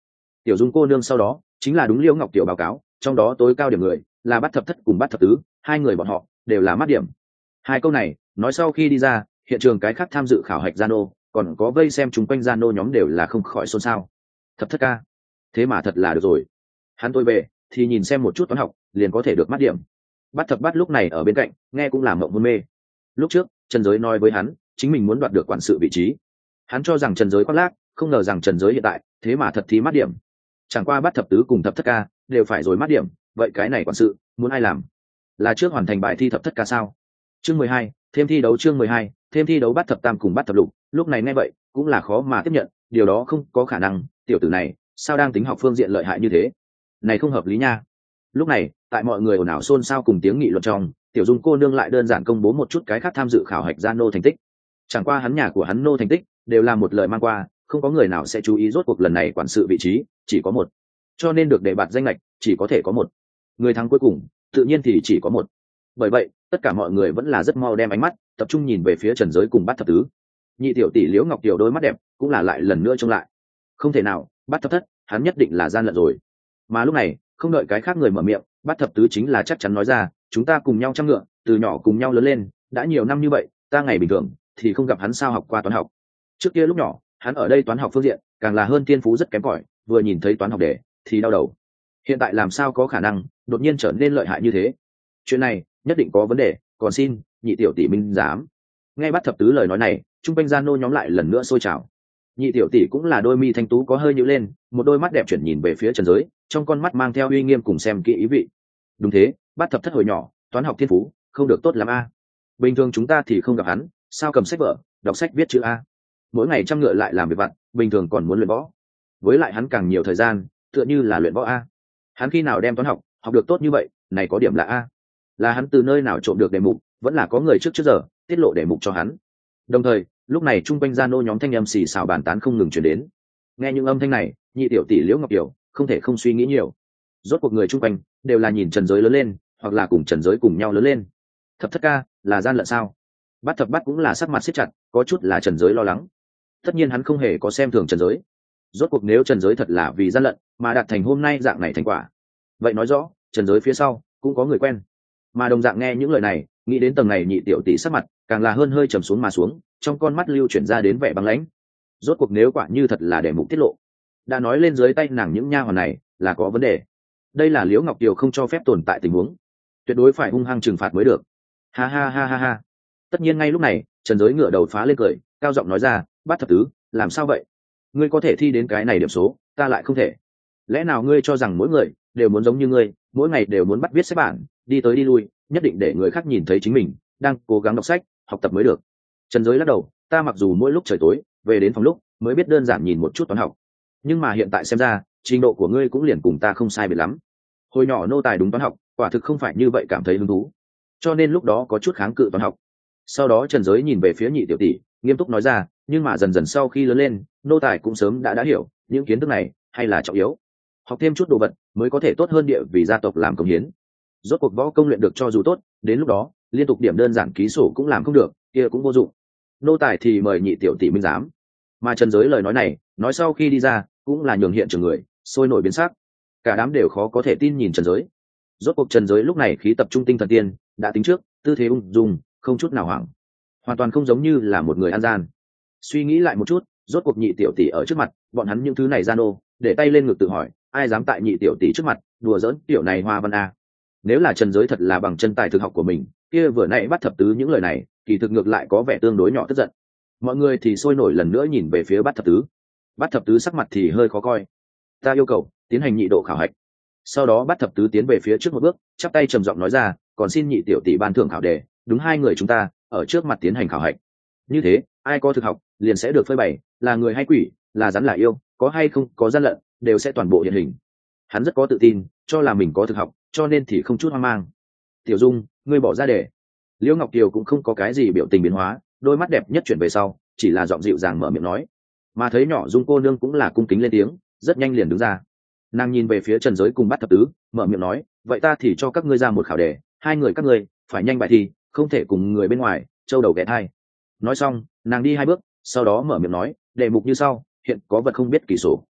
Tiểu Dung cô nương sau đó chính là đúng Liễu Ngọc Tiểu báo cáo, trong đó tối cao điểm người là Bát Thập Thất cùng Bát Thập Tứ, hai người bọn họ đều là mắt điểm. Hai câu này nói sau khi đi ra, hiện trường cái khác tham dự khảo hạch gian ô còn có vây xem chúng quanh gian ô nhóm đều là không khỏi xôn xao. Thập thất ca, thế mà thật là được rồi. Hắn tôi về thì nhìn xem một chút toán học liền có thể được mắt điểm. Bát Thập Bát lúc này ở bên cạnh nghe cũng làm mộng hôn mê. Lúc trước Trần Giới nói với hắn chính mình muốn đoạt được quản sự vị trí, hắn cho rằng Trần Giới khoác lác, không ngờ rằng Trần Giới hiện tại thế mà thật thì mắt điểm. Chẳng qua Bát Thập Tứ cùng Thập Thất ca đều phải rồi mắt điểm, vậy cái này quản sự muốn ai làm? Là trước hoàn thành bài thi Thập Thất ca sao? Chương 12, thêm thi đấu. Chương 12, thêm thi đấu. Bát Thập Tam cùng Bát Thập Lục lúc này nghe vậy cũng là khó mà tiếp nhận, điều đó không có khả năng, tiểu tử này sao đang tính học phương diện lợi hại như thế, này không hợp lý nha. Lúc này tại mọi người ồn ào xôn xao cùng tiếng nghị luận trong, Tiểu Dung cô nương lại đơn giản công bố một chút cái khác tham dự khảo hạch gian nô thành tích. Chẳng qua hắn nhà của hắn nô thành tích đều là một lời mang qua, không có người nào sẽ chú ý rốt cuộc lần này quản sự vị trí chỉ có một, cho nên được đề bạt danh lệch chỉ có thể có một, người thắng cuối cùng tự nhiên thì chỉ có một. Bởi vậy tất cả mọi người vẫn là rất mau đem ánh mắt tập trung nhìn về phía Trần Giới cùng Bát Thập Tứ. Nhị tiểu tỷ Liễu Ngọc Tiểu đôi mắt đẹp cũng là lại lần nữa trông lại, không thể nào, Bát Thập Thất hắn nhất định là gian lận rồi. Mà lúc này không đợi cái khác người mở miệng, Bát Thập Tứ chính là chắc chắn nói ra, chúng ta cùng nhau chăm ngựa, từ nhỏ cùng nhau lớn lên, đã nhiều năm như vậy, ta ngày bình thường thì không gặp hắn sao học qua toán học. Trước kia lúc nhỏ hắn ở đây toán học phương diện càng là hơn thiên phú rất kém cỏi, vừa nhìn thấy toán học đề thì đau đầu. Hiện tại làm sao có khả năng đột nhiên trở nên lợi hại như thế? Chuyện này nhất định có vấn đề, còn xin nhị tiểu tỷ minh giám. Nghe Bát Thập Tứ lời nói này, trung quanh gian nô nhóm lại lần nữa sôi trào. Nhị tiểu tỷ cũng là đôi mi thanh tú có hơi nhíu lên, một đôi mắt đẹp chuyển nhìn về phía Trần Giới, trong con mắt mang theo uy nghiêm cùng xem kỹ ý vị. Đúng thế, Bát Thập Thất hồi nhỏ toán học thiên phú không được tốt lắm a. Bình thường chúng ta thì không gặp hắn, sao cầm sách vở đọc sách viết chữ a, mỗi ngày chăm ngựa lại làm việc vặt, bình thường còn muốn luyện võ. Với lại hắn càng nhiều thời gian tựa như là luyện võ a. Hắn khi nào đem toán học học được tốt như vậy, này có điểm là a. Là hắn từ nơi nào trộm được đề mục, vẫn là có người trước giờ tiết lộ đề mục cho hắn. Đồng thời lúc này trung quanh gia nô nhóm thanh âm xì xào bàn tán không ngừng chuyển đến. Nghe những âm thanh này, nhị tiểu tỷ Liễu Ngọc Tiểu không thể không suy nghĩ nhiều. Rốt cuộc người trung quanh đều là nhìn Trần Giới lớn lên, hoặc là cùng Trần Giới cùng nhau lớn lên. Thập thất ca là gian lận sao? Bát Thập Bát cũng là sắc mặt siết chặt, có chút là Trần Giới lo lắng. Tất nhiên hắn không hề có xem thường Trần Giới. Rốt cuộc nếu Trần Giới thật là vì gian lận mà đạt thành hôm nay dạng này thành quả, vậy nói rõ Trần Giới phía sau cũng có người quen. Mà đồng dạng nghe những lời này, nghĩ đến tầng này nhị tiểu tỷ sắc mặt càng là hơn hơi trầm xuống mà xuống, trong con mắt lưu chuyển ra đến vẻ băng lãnh. Rốt cuộc nếu quả như thật là để mục tiết lộ, đã nói lên dưới tay nàng những nha hoàn này là có vấn đề. Đây là Liễu Ngọc Kiều không cho phép tồn tại tình huống, tuyệt đối phải hung hăng trừng phạt mới được. Ha ha ha ha ha. Tất nhiên ngay lúc này Trần Giới ngửa đầu phá lên cười, cao giọng nói ra, Bát Thập Tứ làm sao vậy, ngươi có thể thi đến cái này điểm số, ta lại không thể. Lẽ nào ngươi cho rằng mỗi người đều muốn giống như ngươi, mỗi ngày đều muốn bắt viết sách bản, đi tới đi lui, nhất định để người khác nhìn thấy chính mình đang cố gắng đọc sách học tập mới được? Trần Giới lắc đầu, ta mặc dù mỗi lúc trời tối về đến phòng lúc mới biết đơn giản nhìn một chút toán học, nhưng mà hiện tại xem ra trình độ của ngươi cũng liền cùng ta không sai biệt lắm. Hồi nhỏ nô tài đúng toán học quả thực không phải như vậy cảm thấy hứng thú, cho nên lúc đó có chút kháng cự toán học. Sau đó Trần Giới nhìn về phía nhị tiểu tỷ, nghiêm túc nói ra, nhưng mà dần dần sau khi lớn lên, nô tài cũng sớm đã hiểu những kiến thức này hay là trọng yếu, học thêm chút đồ vật mới có thể tốt hơn địa vì gia tộc làm công hiến. Rốt cuộc võ công luyện được cho dù tốt, đến lúc đó liên tục điểm đơn giản ký sổ cũng làm không được, kia cũng vô dụng. Nô tài thì mời nhị tiểu tỷ minh giám. Mà Trần Giới lời nói này nói sau khi đi ra cũng là nhường hiện trường người sôi nổi biến sắc, cả đám đều khó có thể tin nhìn Trần Giới. Rốt cuộc Trần Giới lúc này khí tập trung tinh thần tiên đã tính trước, tư thế ung dung, không chút nào hoảng, hoàn toàn không giống như là một người ăn gian. Suy nghĩ lại một chút, rốt cuộc nhị tiểu tỷ ở trước mặt bọn hắn những thứ này gian ô, để tay lên ngực tự hỏi, ai dám tại nhị tiểu tỷ trước mặt đùa giỡn tiểu này hoa văn a. Nếu là Trần Giới thật là bằng chân tài thực học của mình, kia vừa nãy Bát Thập Tứ những lời này kỳ thực ngược lại có vẻ tương đối nhỏ tức giận. Mọi người thì sôi nổi lần nữa nhìn về phía Bát Thập Tứ. Bát Thập Tứ sắc mặt thì hơi khó coi. Ta yêu cầu tiến hành nhị độ khảo hạch. Sau đó Bát Thập Tứ tiến về phía trước một bước, chắp tay trầm giọng nói ra, còn xin nhị tiểu tỷ ban thưởng khảo đề, đúng hai người chúng ta ở trước mặt tiến hành khảo hạch. Như thế ai có thực học liền sẽ được phơi bày, là người hay quỷ, là rắn là yêu, có hay không có gian lận đều sẽ toàn bộ hiện hình. Hắn rất có tự tin, cho là mình có thực học, cho nên thì không chút hoang mang. Tiểu Dung, ngươi bỏ ra đề. Liễu Ngọc Kiều cũng không có cái gì biểu tình biến hóa, đôi mắt đẹp nhất chuyển về sau, chỉ là giọng dịu dàng mở miệng nói. Mà thấy nhỏ Dung cô nương cũng là cung kính lên tiếng, rất nhanh liền đứng ra. Nàng nhìn về phía Trần Giới cùng Bát Thập Tứ, mở miệng nói, vậy ta thì cho các ngươi ra một khảo đề, hai người các ngươi phải nhanh bài thi, không thể cùng người bên ngoài châu đầu ghé thai. Nói xong nàng đi hai bước, sau đó mở miệng nói, đề mục như sau, hiện có vật không biết kỷ sổ.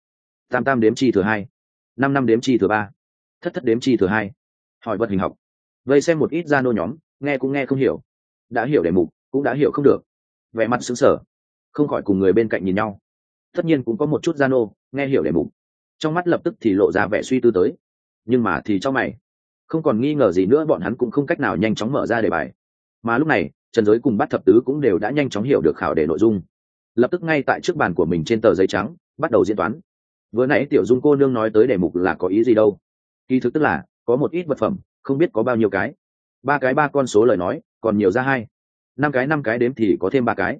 tam tam đếm chi thừa 2, năm năm đếm chi thừa 3, thất thất đếm chi thừa 2. Hỏi vật hình học. Vây xem một ít gia nô nhóm, nghe cũng nghe không hiểu, đã hiểu đề mục cũng đã hiểu không được, vẻ mặt sững sờ, không khỏi cùng người bên cạnh nhìn nhau. Tất nhiên cũng có một chút gia nô nghe hiểu đề mục, trong mắt lập tức thì lộ ra vẻ suy tư tới, nhưng mà thì cho mày, không còn nghi ngờ gì nữa, bọn hắn cũng không cách nào nhanh chóng mở ra đề bài. Mà lúc này Trần Giới cùng Bát Thập Tứ cũng đều đã nhanh chóng hiểu được khảo đề nội dung, lập tức ngay tại trước bàn của mình trên tờ giấy trắng bắt đầu diễn toán. Vừa nãy Tiểu Dung cô nương nói tới đề mục là có ý gì đâu, kỳ thực tức là có một ít vật phẩm, không biết có bao nhiêu cái, ba con số lời nói còn nhiều ra 2, 5 cái đếm thì có thêm 3 cái,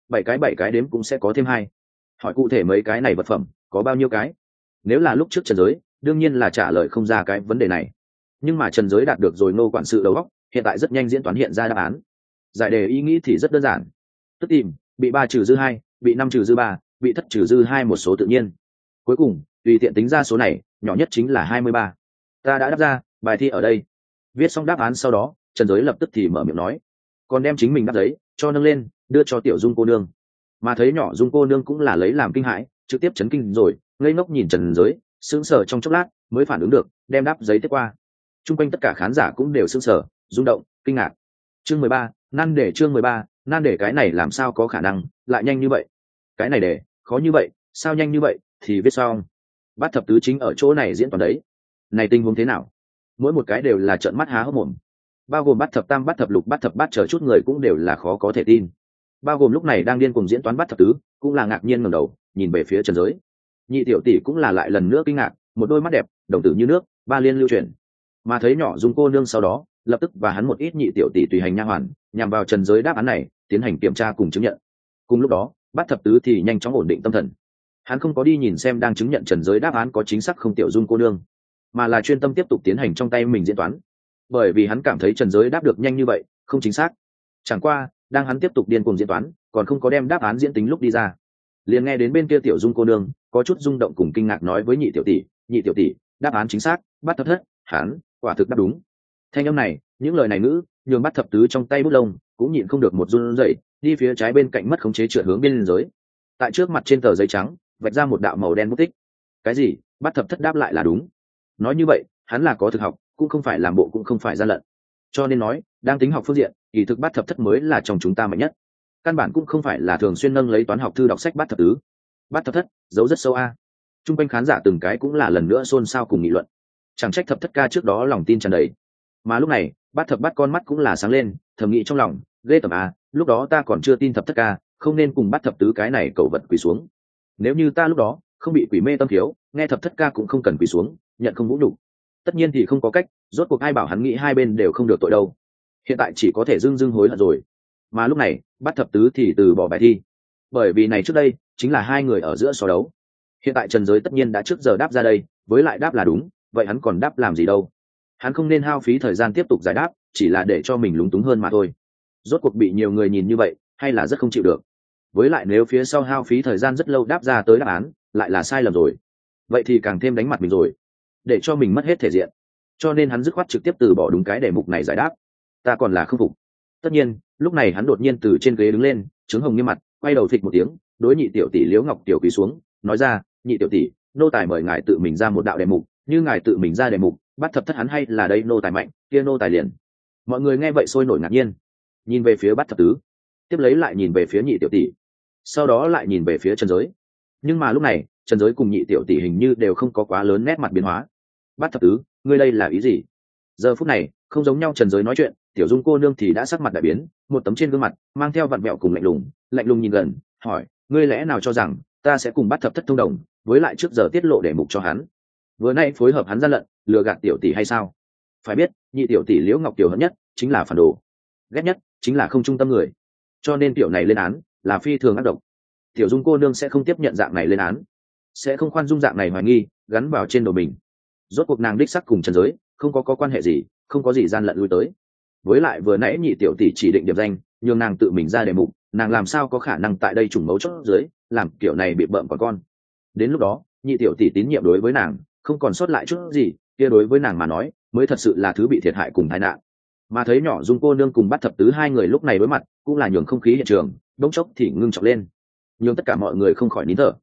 7 cái đếm cũng sẽ có thêm 2. Hỏi cụ thể mấy cái này vật phẩm có bao nhiêu cái. Nếu là lúc trước Trần Giới đương nhiên là trả lời không ra cái vấn đề này, nhưng mà Trần Giới đạt được rồi Ngô quản sự đầu óc, hiện tại rất nhanh diễn toán hiện ra đáp án. Giải đề ý nghĩ thì rất đơn giản, tức tìm bị 3 trừ dư 2, bị 5 trừ dư 3, bị thất trừ dư 2 một số tự nhiên, cuối cùng tùy tiện tính ra số này, nhỏ nhất chính là 23. Ta đã đáp ra, bài thi ở đây. Viết xong đáp án sau đó, Trần Giới lập tức thì mở miệng nói, còn đem chính mình đáp giấy cho nâng lên đưa cho Tiểu Dung cô nương. Mà thấy nhỏ Dung cô nương cũng là lấy làm kinh hãi, trực tiếp chấn kinh rồi, ngây ngốc nhìn Trần Giới, sững sờ trong chốc lát mới phản ứng được, đem đáp giấy tiếp qua. Chung quanh tất cả khán giả cũng đều sững sờ, rung động, kinh ngạc. Chương 13, nan để chương 13, nan để cái này làm sao có khả năng lại nhanh như vậy? Cái này để khó như vậy, sao nhanh như vậy thì viết xong. Bát Thập Tứ chính ở chỗ này diễn toàn đấy. Này tình huống thế nào? Mỗi một cái đều là trợn mắt há hốc mồm. Bao gồm Bát Thập Tam, Bát Thập Lục, Bát Thập Bát chờ chút người cũng đều là khó có thể tin. Bao gồm lúc này đang điên cuồng diễn toán Bát Thập Tứ, cũng là ngạc nhiên ngẩng đầu, nhìn về phía Trần Giới. Nhị tiểu tỷ cũng là lại lần nữa kinh ngạc, một đôi mắt đẹp, đồng tử như nước, ba liên lưu chuyển. Mà thấy nhỏ Dung cô nương sau đó, lập tức và hắn một ít nhị tiểu tỷ tùy hành nha hoàn, nhằm vào Trần Giới đáp án này, tiến hành kiểm tra cùng chứng nhận. Cùng lúc đó, Bát Thập Tứ thì nhanh chóng ổn định tâm thần. Hắn không có đi nhìn xem đang chứng nhận Trần Giới đáp án có chính xác không Tiểu Dung cô nương, mà là chuyên tâm tiếp tục tiến hành trong tay mình diễn toán, bởi vì hắn cảm thấy Trần Giới đáp được nhanh như vậy không chính xác. Chẳng qua đang hắn tiếp tục điên cuồng diễn toán, còn không có đem đáp án diễn tính lúc đi ra, liền nghe đến bên kia Tiểu Dung cô nương có chút rung động cùng kinh ngạc nói với nhị tiểu tỷ, đáp án chính xác, Bát Thập Thất, hắn quả thực đáp đúng. Thanh âm này, những lời này ngữ, nhường Bát Thập Tứ trong tay bút lông cũng nhịn không được một run rẩy, đi phía trái bên cạnh mất khống chế trượt hướng biên giới. Tại trước mặt trên tờ giấy trắng vạch ra một đạo màu đen bút tích. Cái gì? Bát Thập Thất đáp lại là đúng. Nói như vậy, hắn là có thực học, cũng không phải làm bộ, cũng không phải gian lận. Cho nên nói, đang tính học phương diện, kỳ thực Bát Thập Thất mới là trong chúng ta mạnh nhất. Căn bản cũng không phải là thường xuyên nâng lấy toán học thư đọc sách Bát Thập Tứ. Bát Thập Thất giấu rất sâu a. Trung quanh khán giả từng cái cũng là lần nữa xôn xao cùng nghị luận. Chẳng trách Thập Thất ca trước đó lòng tin tràn đầy. Mà lúc này, Bát Thập Bát con mắt cũng là sáng lên, thầm nghĩ trong lòng, ghê tởm a, lúc đó ta còn chưa tin Thập Thất ca, không nên cùng Bát Thập Tứ cái này cẩu vật quỳ xuống. Nếu như ta lúc đó không bị quỷ mê tâm thiếu, nghe Thập Thất ca cũng không cần quỳ xuống, nhận không vũ nhục. Tất nhiên thì không có cách, rốt cuộc ai bảo hắn nghĩ hai bên đều không được tội đâu. Hiện tại chỉ có thể dưng dưng hối hận rồi. Mà lúc này, Bát Thập Tứ thì từ bỏ bài thi, bởi vì này trước đây chính là hai người ở giữa so đấu. Hiện tại Trần Giới tất nhiên đã trước giờ đáp ra đây, với lại đáp là đúng, vậy hắn còn đáp làm gì đâu. Hắn không nên hao phí thời gian tiếp tục giải đáp, chỉ là để cho mình lúng túng hơn mà thôi. Rốt cuộc bị nhiều người nhìn như vậy, hay là rất không chịu được. Với lại nếu phía sau hao phí thời gian rất lâu đáp ra tới đáp án lại là sai lầm rồi, vậy thì càng thêm đánh mặt mình rồi, để cho mình mất hết thể diện. Cho nên hắn dứt khoát trực tiếp từ bỏ đúng cái đề mục này giải đáp. Ta còn là không phục. Tất nhiên lúc này hắn đột nhiên từ trên ghế đứng lên, trướng hồng nghiêm mặt, quay đầu thịch một tiếng, đối nhị tiểu tỷ Liễu Ngọc Tiểu quỳ xuống, nói ra, nhị tiểu tỷ, nô tài mời ngài tự mình ra một đạo đề mục, như ngài tự mình ra đề mục, Bát Thập Thất hắn hay là đây nô tài mạnh, kia nô tài liền. Mọi người nghe vậy sôi nổi ngạc nhiên, nhìn về phía Bát Thập Tứ, tiếp lấy lại nhìn về phía nhị tiểu tỷ, sau đó lại nhìn về phía Trần Giới. Nhưng mà lúc này Trần Giới cùng nhị tiểu tỷ hình như đều không có quá lớn nét mặt biến hóa. Bát Thập Tứ, ngươi đây là ý gì? Giờ phút này không giống nhau, Trần Giới nói chuyện, Tiểu Dung cô nương thì đã sắc mặt đại biến, một tấm trên gương mặt mang theo vặn vẹo cùng lạnh lùng nhìn gần, hỏi, ngươi lẽ nào cho rằng ta sẽ cùng Bát Thập Thất thông đồng, với lại trước giờ tiết lộ đề mục cho hắn, vừa nay phối hợp hắn gian lận, lừa gạt tiểu tỷ hay sao? Phải biết, nhị tiểu tỷ Liễu Ngọc Tiểu hận nhất chính là phản đồ, ghét nhất chính là không trung tâm người, cho nên tiểu này lên án là phi thường ác độc. Tiểu Dung cô nương sẽ không tiếp nhận dạng này lên án, sẽ không khoan dung dạng này hoài nghi gắn vào trên đầu mình. Rốt cuộc nàng đích sắc cùng Trần Giới không có quan hệ gì, không có gì gian lận lui tới. Với lại vừa nãy nhị tiểu tỷ chỉ định điểm danh, nhường nàng tự mình ra đề mục, nàng làm sao có khả năng tại đây trùng mấu chốt dưới làm kiểu này bị bợm còn con. Đến lúc đó nhị tiểu tỷ tín nhiệm đối với nàng không còn sót lại chút gì, kia đối với nàng mà nói mới thật sự là thứ bị thiệt hại cùng tai nạn. Mà thấy nhỏ Dung cô nương cùng Bát Thập Tứ hai người lúc này đối mặt, cũng là nhường không khí hiện trường đống chốc thì ngưng trọng lên, nhường tất cả mọi người không khỏi nín thở.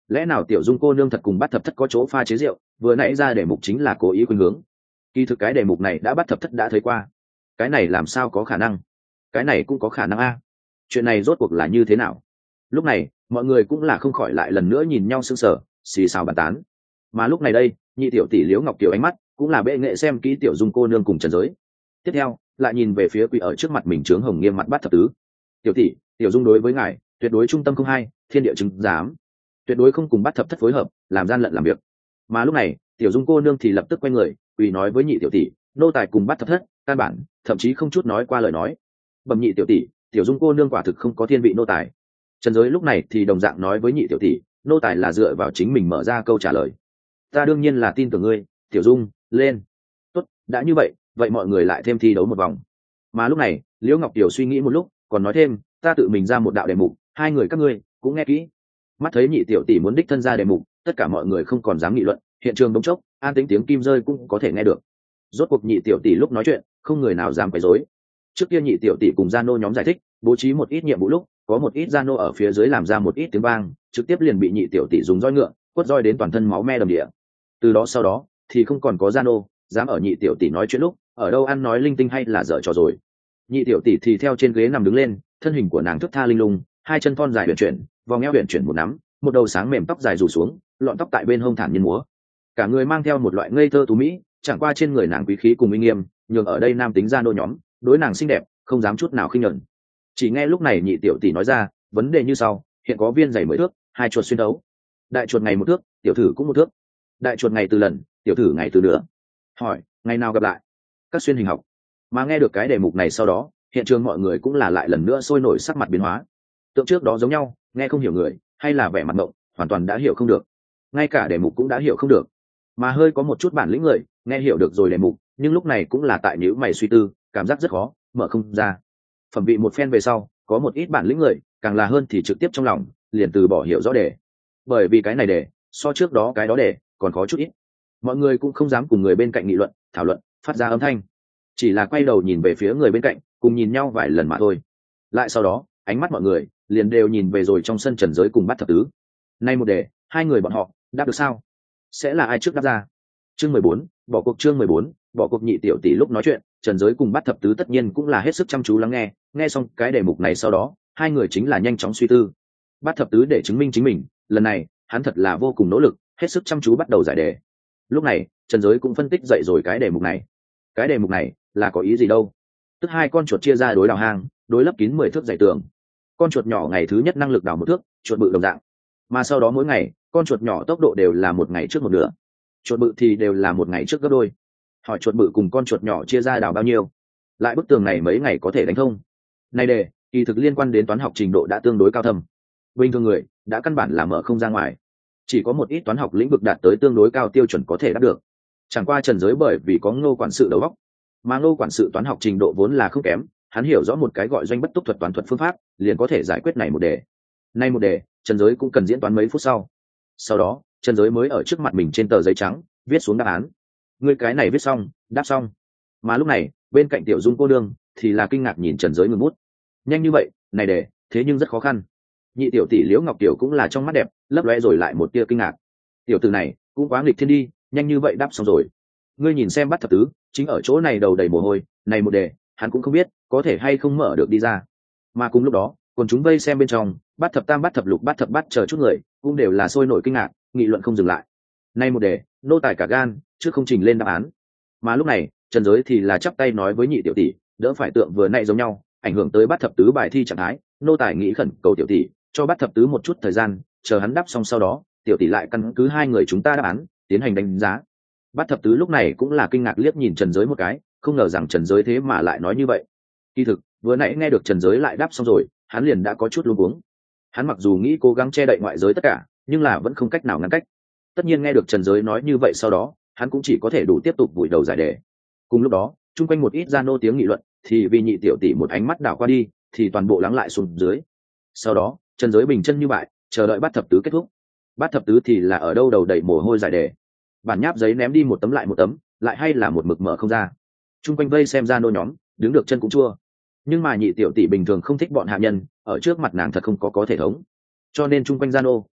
lẽ nào tiểu dung cô nương thật cùng bắt thập thất có chỗ pha chế rượu, vừa nãy ra đề mục chính là cố ý khuynh hướng? Kỳ thực cái đề mục này đã bắt thập thất đã thấy qua. Cái này làm sao có khả năng? Cái này cũng có khả năng a. Chuyện này rốt cuộc là như thế nào? Lúc này mọi người cũng là không khỏi lại lần nữa nhìn nhau sững sờ, xì xào bàn tán. Mà lúc này đây, nhị tiểu tỷ Liễu Ngọc Kiều ánh mắt cũng là bệ nghệ xem kỹ tiểu dung cô nương cùng Trần Giới. Tiếp theo lại nhìn về phía quỳ ở trước mặt mình trướng hồng nghiêm mặt bắt thập tứ. Tiểu tỷ, tiểu dung đối với ngài tuyệt đối trung tâm không hai, thiên địa chứng giám, tuyệt đối không cùng bắt thập thất phối hợp làm gian lận làm việc. Mà lúc này tiểu dung cô nương thì lập tức quay người quỳ nói với nhị tiểu tỷ, nô tài cùng bắt thập thất căn bản thậm chí không chút nói qua lời nói. Bẩm nhị tiểu tỷ, tiểu dung cô nương quả thực không có thiên vị nô tài. Trần Giới lúc này thì đồng dạng nói với nhị tiểu tỷ, nô tài là dựa vào chính mình mở ra câu trả lời. Ta đương nhiên là tin tưởng ngươi, tiểu dung, lên. Tốt, đã như vậy, vậy mọi người lại thêm thi đấu một vòng. Mà lúc này Liễu Ngọc Kiều suy nghĩ một lúc còn nói thêm, ta tự mình ra một đạo đề mục, hai người các ngươi cũng nghe kỹ. Mắt thấy nhị tiểu tỷ muốn đích thân ra đề mục, tất cả mọi người không còn dám nghị luận, hiện trường đống chốc an tĩnh, tiếng kim rơi cũng có thể nghe được. Rốt cuộc nhị tiểu tỷ lúc nói chuyện không người nào dám quấy rối. Trước kia nhị tiểu tỷ cùng gia nô nhóm giải thích bố trí một ít nhiệm vụ lúc có một ít gia nô ở phía dưới làm ra một ít tiếng vang, trực tiếp liền bị nhị tiểu tỷ dùng roi ngựa quất roi đến toàn thân máu me đầm địa. Từ đó sau đó thì không còn có gia nô dám ở nhị tiểu tỷ nói chuyện lúc ở đâu ăn nói linh tinh hay là dở trò rồi. Nhị tiểu tỷ thì theo trên ghế nằm đứng lên, thân hình của nàng thướt tha linh lung, hai chân thon dài huyền chuyển, vòng eo huyền chuyển một nắm, một đầu sáng mềm tóc dài rủ xuống, lọn tóc tại bên hông thản nhiên múa. Cả người mang theo một loại ngây thơ tú mỹ, chẳng qua trên người nàng quý khí cùng uy nghiêm, nhường ở đây nam tính gia nô nhóm đối nàng xinh đẹp không dám chút nào khinh nhẫn. Chỉ nghe lúc này nhị tiểu tỷ nói ra vấn đề như sau, hiện có viên giày 10 thước, hai chuột xuyên đấu. Đại chuột ngày 1 thước, tiểu thử cũng 1 thước. Đại chuột ngày từ lần, tiểu thử ngày từ nữa. Hỏi, ngày nào gặp lại? Các xuyên hình học. Mà nghe được cái đề mục này sau đó, hiện trường mọi người cũng là lại lần nữa sôi nổi sắc mặt biến hóa. Tượng trước đó giống nhau, nghe không hiểu người, hay là vẻ mặt ngộng, hoàn toàn đã hiểu không được. Ngay cả đề mục cũng đã hiểu không được. Mà hơi có một chút bản lĩnh người, nghe hiểu được rồi đề mục, nhưng lúc này cũng là tại nhíu mày suy tư, cảm giác rất khó, mở không ra. Phẩm vị một phen về sau, có một ít bản lĩnh người, càng là hơn thì trực tiếp trong lòng, liền từ bỏ hiểu rõ đề. Bởi vì cái này đề, so trước đó cái đó đề, còn khó chút ít. Mọi người cũng không dám cùng người bên cạnh nghị luận, thảo luận, phát ra âm thanh. Chỉ là quay đầu nhìn về phía người bên cạnh, cùng nhìn nhau vài lần mà thôi. Lại sau đó, ánh mắt mọi người liền đều nhìn về rồi trong sân Trần Giới cùng bắt thập tứ. Nay một đề, hai người bọn họ đáp được sao? Sẽ là ai trước đáp ra? Chương 14, bỏ cuộc. Chương 14, bỏ cuộc. Nhị tiểu tỷ lúc nói chuyện, Trần Giới cùng bắt thập tứ tất nhiên cũng là hết sức chăm chú lắng nghe. Nghe xong cái đề mục này sau đó, hai người chính là nhanh chóng suy tư. Bắt thập tứ để chứng minh chính mình, lần này hắn thật là vô cùng nỗ lực, hết sức chăm chú bắt đầu giải đề. Lúc này Trần Giới cũng phân tích dậy rồi cái đề mục này. Cái đề mục này là có ý gì đâu? Tức hai con chuột chia ra đối đào hang, đối lấp kín 10 thước dày tường. Con chuột nhỏ ngày thứ nhất năng lực đào 1 thước, chuột bự đồng dạng. Mà sau đó mỗi ngày, con chuột nhỏ tốc độ đều là 1 ngày trước 1 nửa. Chuột bự thì đều là 1 ngày trước gấp đôi. Hỏi chuột bự cùng con chuột nhỏ chia ra đào bao nhiêu? Lại bức tường này mấy ngày có thể đánh thông? Này đề, kỳ thực liên quan đến toán học trình độ đã tương đối cao thâm. Bình thường người đã căn bản là mở không ra ngoài. Chỉ có một ít toán học lĩnh vực đạt tới tương đối cao tiêu chuẩn có thể đáp được. Chẳng qua Trần Giới bởi vì có Ngô quản sự đầu óc, mà Ngô quản sự toán học trình độ vốn là không kém, hắn hiểu rõ một cái gọi doanh bất túc thuật toán thuật phương pháp, liền có thể giải quyết này một đề. Nay một đề, Trần Giới cũng cần diễn toán mấy phút sau. Sau đó, Trần Giới mới ở trước mặt mình trên tờ giấy trắng viết xuống đáp án. Người cái này viết xong, đáp xong. Mà lúc này, bên cạnh Tiểu Dung cô nương thì là kinh ngạc nhìn Trần Giới ngừng bút. Nhanh như vậy, này đề, thế nhưng rất khó khăn. Nhị tiểu tỷ Liễu Ngọc Tiểu cũng là trong mắt đẹp, lấp lóe rồi lại một tia kinh ngạc. Tiểu tử này cũng quá nghịch thiên đi, nhanh như vậy đáp xong rồi. Ngươi nhìn xem bắt thập tứ, chính ở chỗ này đầu đầy mồ hôi, này một đề, hắn cũng không biết có thể hay không mở được đi ra. Mà cùng lúc đó, còn chúng vây xem bên trong, bắt thập tam, bắt thập lục, bắt thập bát chờ chút người, cũng đều là sôi nổi kinh ngạc, nghị luận không dừng lại. Này một đề, nô tài cả gan, chứ không trình lên đáp án. Mà lúc này, Trần Giới thì là chắp tay nói với nhị tiểu tỷ, đỡ phải tượng vừa nãy giống nhau, ảnh hưởng tới bắt thập tứ bài thi trạng thái, nô tài nghĩ khẩn cầu tiểu tỷ, cho bắt thập tứ một chút thời gian, chờ hắn đáp xong sau đó, tiểu tỷ lại căn cứ hai người chúng ta đáp án, tiến hành đánh giá. Bắt thập tứ lúc này cũng là kinh ngạc liếc nhìn Trần Giới một cái, không ngờ rằng Trần Giới thế mà lại nói như vậy. Kỳ thực, vừa nãy nghe được Trần Giới lại đáp xong rồi, hắn liền đã có chút luống cuống. Hắn mặc dù nghĩ cố gắng che đậy ngoại giới tất cả, nhưng là vẫn không cách nào ngăn cách. Tất nhiên nghe được Trần Giới nói như vậy sau đó, hắn cũng chỉ có thể đủ tiếp tục vùi đầu giải đề. Cùng lúc đó, chung quanh một ít gia nô tiếng nghị luận, thì vì nhị tiểu tỷ một ánh mắt đảo qua đi, thì toàn bộ lắng lại xuống dưới. Sau đó, Trần Giới bình chân như vậy, chờ đợi bắt thập tứ kết thúc. Bắt thập tứ thì là ở đâu đầu đầy mồ hôi giải đề. Bản nháp giấy ném đi một tấm lại một tấm, lại hay là một mực mở không ra. Chung quanh vây xem gia nô nhóm, đứng được chân cũng chua. Nhưng mà nhị tiểu tỷ bình thường không thích bọn hạ nhân, ở trước mặt nàng thật không có thể thống. Cho nên chung quanh gia nô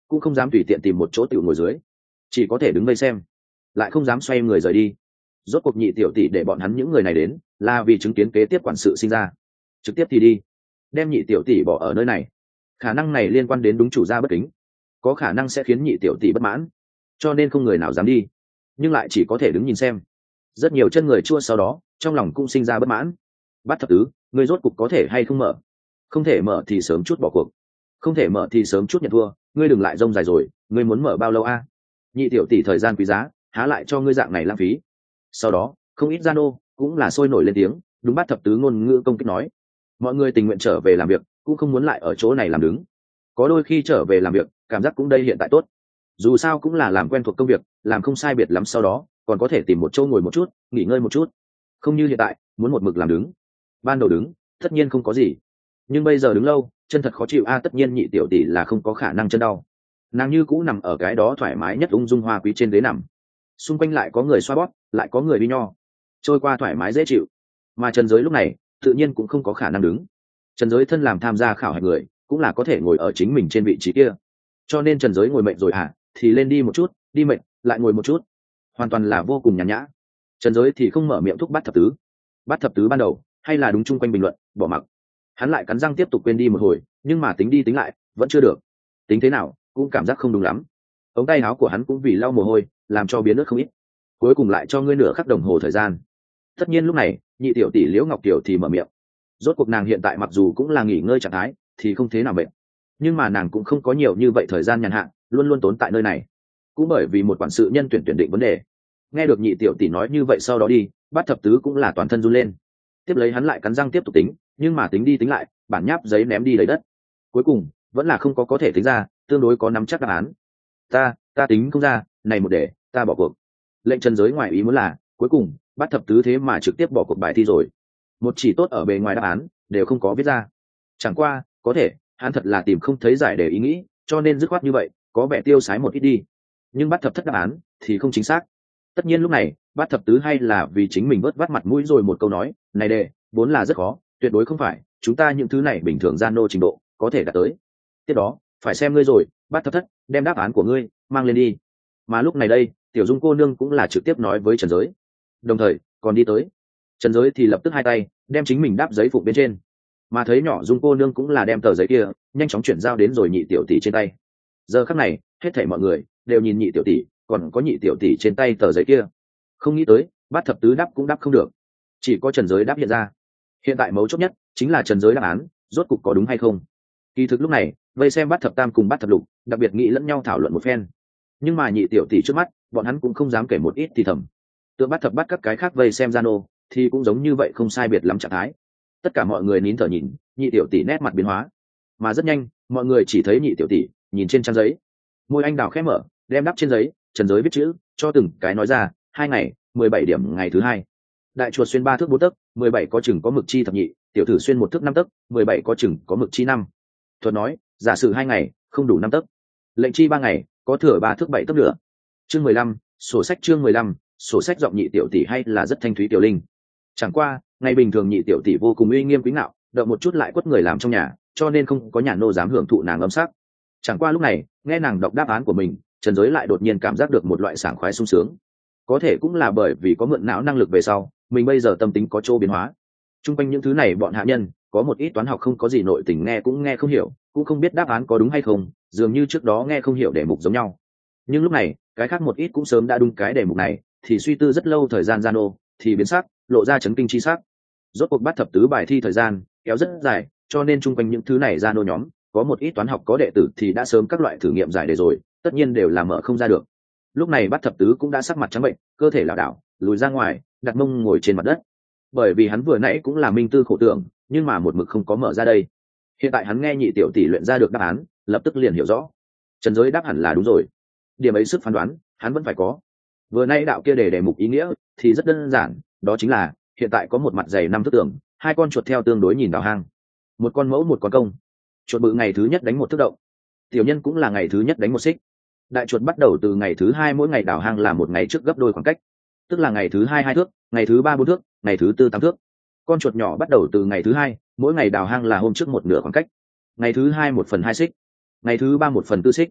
cũng không dám tùy tiện tìm một chỗ tiểu ngồi dưới, chỉ có thể đứng vây xem, lại không dám xoay người rời đi. Rốt cuộc nhị tiểu tỷ để bọn hắn những người này đến là vì chứng kiến kế tiếp quản sự sinh ra, trực tiếp thì đi đem nhị tiểu tỷ bỏ ở nơi này, khả năng này liên quan đến đúng chủ gia bất kính, có khả năng sẽ khiến nhị tiểu tỷ bất mãn, cho nên không người nào dám đi, nhưng lại chỉ có thể đứng nhìn xem. Rất nhiều chân người chua sau đó trong lòng cũng sinh ra bất mãn. Bát thập tứ, ngươi rốt cục có thể hay không mở? Không thể mở thì sớm chút bỏ cuộc, không thể mở thì sớm chút nhận thua, ngươi đừng lại rông dài rồi, ngươi muốn mở bao lâu a? Nhị tiểu tỷ thời gian quý giá, há lại cho ngươi dạng này lãng phí. Sau đó không ít gian ô cũng là sôi nổi lên tiếng, đúng Bát thập tứ ngôn ngữ công kích nói, mọi người tình nguyện trở về làm việc, cũng không muốn lại ở chỗ này làm đứng. Có đôi khi trở về làm việc cảm giác cũng đây hiện tại tốt, dù sao cũng là làm quen thuộc công việc, làm không sai biệt lắm sau đó còn có thể tìm một chỗ ngồi một chút, nghỉ ngơi một chút, không như hiện tại muốn một mực làm đứng. Ban đầu đứng tất nhiên không có gì, nhưng bây giờ đứng lâu chân thật khó chịu a. Tất nhiên nhị tiểu tỷ là không có khả năng chân đau, nàng như cũ nằm ở cái đó thoải mái nhất ung dung hoa quý trên ghế nằm, xung quanh lại có người xoa bóp, lại có người đi nho, trôi qua thoải mái dễ chịu. Mà Trần Giới lúc này tự nhiên cũng không có khả năng đứng. Trần Giới thân làm tham gia khảo hạch người, cũng là có thể ngồi ở chính mình trên vị trí kia, cho nên Trần Giới ngồi mệt rồi thì lên đi một chút, đi mệt lại ngồi một chút, hoàn toàn là vô cùng nhàn nhã. Trần Giới thì không mở miệng thúc Bát thập tứ. Bát thập tứ ban đầu hay là đúng chung quanh bình luận bỏ mặc, hắn lại cắn răng tiếp tục quên đi một hồi, nhưng mà tính đi tính lại vẫn chưa được, tính thế nào cũng cảm giác không đúng lắm. Ống tay áo của hắn cũng vì lau mồ hôi làm cho biến nước không ít, cuối cùng lại cho ngươi nửa khắc đồng hồ thời gian. Tất nhiên lúc này nhị tiểu tỷ Liễu Ngọc Tiểu thì mở miệng. Rốt cuộc nàng hiện tại mặc dù cũng là nghỉ ngơi trạng thái thì không thế nào mệt, nhưng mà nàng cũng không có nhiều như vậy thời gian nhàn hạ luôn luôn tốn tại nơi này, cũng bởi vì một quản sự nhân tuyển định vấn đề. Nghe được nhị tiểu tỷ nói như vậy sau đó đi, Bát thập tứ cũng là toàn thân run lên. Tiếp lấy hắn lại cắn răng tiếp tục tính, nhưng mà tính đi tính lại bản nháp giấy ném đi lấy đất, cuối cùng vẫn là không có thể tính ra tương đối có nắm chắc đáp án. Ta tính không ra, này một để ta bỏ cuộc. Lệnh Trần Giới ngoài ý muốn là cuối cùng Bát thập tứ thế mà trực tiếp bỏ cuộc bài thi rồi, một chỉ tốt ở bề ngoài đáp án đều không có viết ra. Chẳng qua có thể hắn thật là tìm không thấy giải đề ý nghĩ, cho nên dứt khoát như vậy, có vẻ tiêu sái một ít đi. Nhưng Bát thập thất đáp án thì không chính xác. Tất nhiên lúc này Bát thập tứ hay là vì chính mình vớt vát mặt mũi rồi một câu nói, này đề vốn là rất khó, tuyệt đối không phải chúng ta những thứ này bình thường gian nô trình độ có thể đạt tới. Tiếp đó phải xem ngươi rồi, Bát thập thất, đem đáp án của ngươi mang lên đi. Mà lúc này đây Tiểu Dung cô nương cũng là trực tiếp nói với Trần Giới, đồng thời còn đi tới. Trần Giới thì lập tức hai tay đem chính mình đáp giấy phục bên trên, mà thấy nhỏ Dung cô nương cũng là đem tờ giấy kia nhanh chóng chuyển giao đến rồi nhị tiểu tỷ trên tay. Giờ khắc này hết thảy mọi người đều nhìn nhị tiểu tỷ, còn có nhị tiểu tỷ trên tay tờ giấy kia. Không nghĩ tới Bát thập tứ đáp cũng đáp không được, chỉ có Trần Giới đáp hiện ra. Hiện tại mấu chốt nhất chính là Trần Giới đáp án rốt cục có đúng hay không. Kỳ thực lúc này vây xem Bát thập tam cùng Bát thập lục đặc biệt nghĩ lẫn nhau thảo luận một phen, nhưng mà nhị tiểu tỷ trước mắt bọn hắn cũng không dám kể một ít thì thầm. Tượng Bát thập bắt các cái khác vây xem gian ô thì cũng giống như vậy, không sai biệt lắm trạng thái. Tất cả mọi người nín thở nhìn nhị tiểu tỷ nét mặt biến hóa, mà rất nhanh mọi người chỉ thấy nhị tiểu tỷ nhìn trên trang giấy, môi anh đào khẽ mở, đem đắp trên giấy. Trần Giới viết chữ cho từng cái nói ra: 2 ngày 17 điểm ngày thứ hai. Đại chuột xuyên 3 thước 4 tấc, 17 có chừng có mực chi thập nhị, tiểu tử xuyên 1 thước 5 tấc, 17 có chừng có mực chi 5. Thuật nói, giả sử 2 ngày không đủ 5 tấc, lệnh chi 3 ngày có thừa 3 thước 7 tấc nữa. Chương 15, sổ sách. Chương 15, sổ sách. Giọng nhị tiểu tỷ hay là rất thanh thúy tiểu linh. Chẳng qua ngày bình thường nhị tiểu tỷ vô cùng uy nghiêm quý ngạo, động một chút lại quất người làm trong nhà, cho nên không có nhà nô dám hưởng thụ nàng âm sắc. Chẳng qua lúc này nghe nàng đọc đáp án của mình, Trần Giới lại đột nhiên cảm giác được một loại sảng khoái sung sướng. Có thể cũng là bởi vì có mượn não năng lực về sau, mình bây giờ tâm tính có chỗ biến hóa. Trung quanh những thứ này bọn hạ nhân có một ít toán học không có gì nội tình, nghe cũng nghe không hiểu, cũng không biết đáp án có đúng hay không, dường như trước đó nghe không hiểu đề mục giống nhau. Nhưng lúc này cái khác một ít cũng sớm đã đúng cái đề mục này, thì suy tư rất lâu thời gian gian ô thì biến sắc, lộ ra chấn kinh chi sắc. Rốt cuộc Bát thập tứ bài thi thời gian kéo rất dài, cho nên chung quanh những thứ này gian ô nhóm có một ít toán học có đệ tử thì đã sớm các loại thử nghiệm giải đề rồi, tất nhiên đều là mở không ra được. Lúc này Bát thập tứ cũng đã sắc mặt trắng bệnh, cơ thể lảo đảo lùi ra ngoài, đặt mông ngồi trên mặt đất, bởi vì hắn vừa nãy cũng là minh tư khổ tưởng, nhưng mà một mực không có mở ra đây. Hiện tại hắn nghe nhị tiểu tỷ luyện ra được đáp án, lập tức liền hiểu rõ Trần Giới đáp hẳn là đúng rồi. Điểm ấy sức phán đoán hắn vẫn phải có. Vừa nay đạo kia đề mục ý nghĩa thì rất đơn giản, đó chính là hiện tại có một mặt dày 5 thước tường, 2 con chuột theo tương đối nhìn đào hang, một con mẫu một con công. Chuột bự ngày thứ nhất đánh 1 thước động, tiểu nhân cũng là ngày thứ nhất đánh 1 xích. Đại chuột bắt đầu từ ngày thứ 2 mỗi ngày đào hang là 1 ngày trước gấp đôi khoảng cách, tức là ngày thứ 2 2 thước, ngày thứ 3 4 thước, ngày thứ 4 8 thước. Con chuột nhỏ bắt đầu từ ngày thứ 2 mỗi ngày đào hang là hôm trước 1 nửa khoảng cách, ngày thứ 2 1/2 xích, ngày thứ 3 1/4 xích.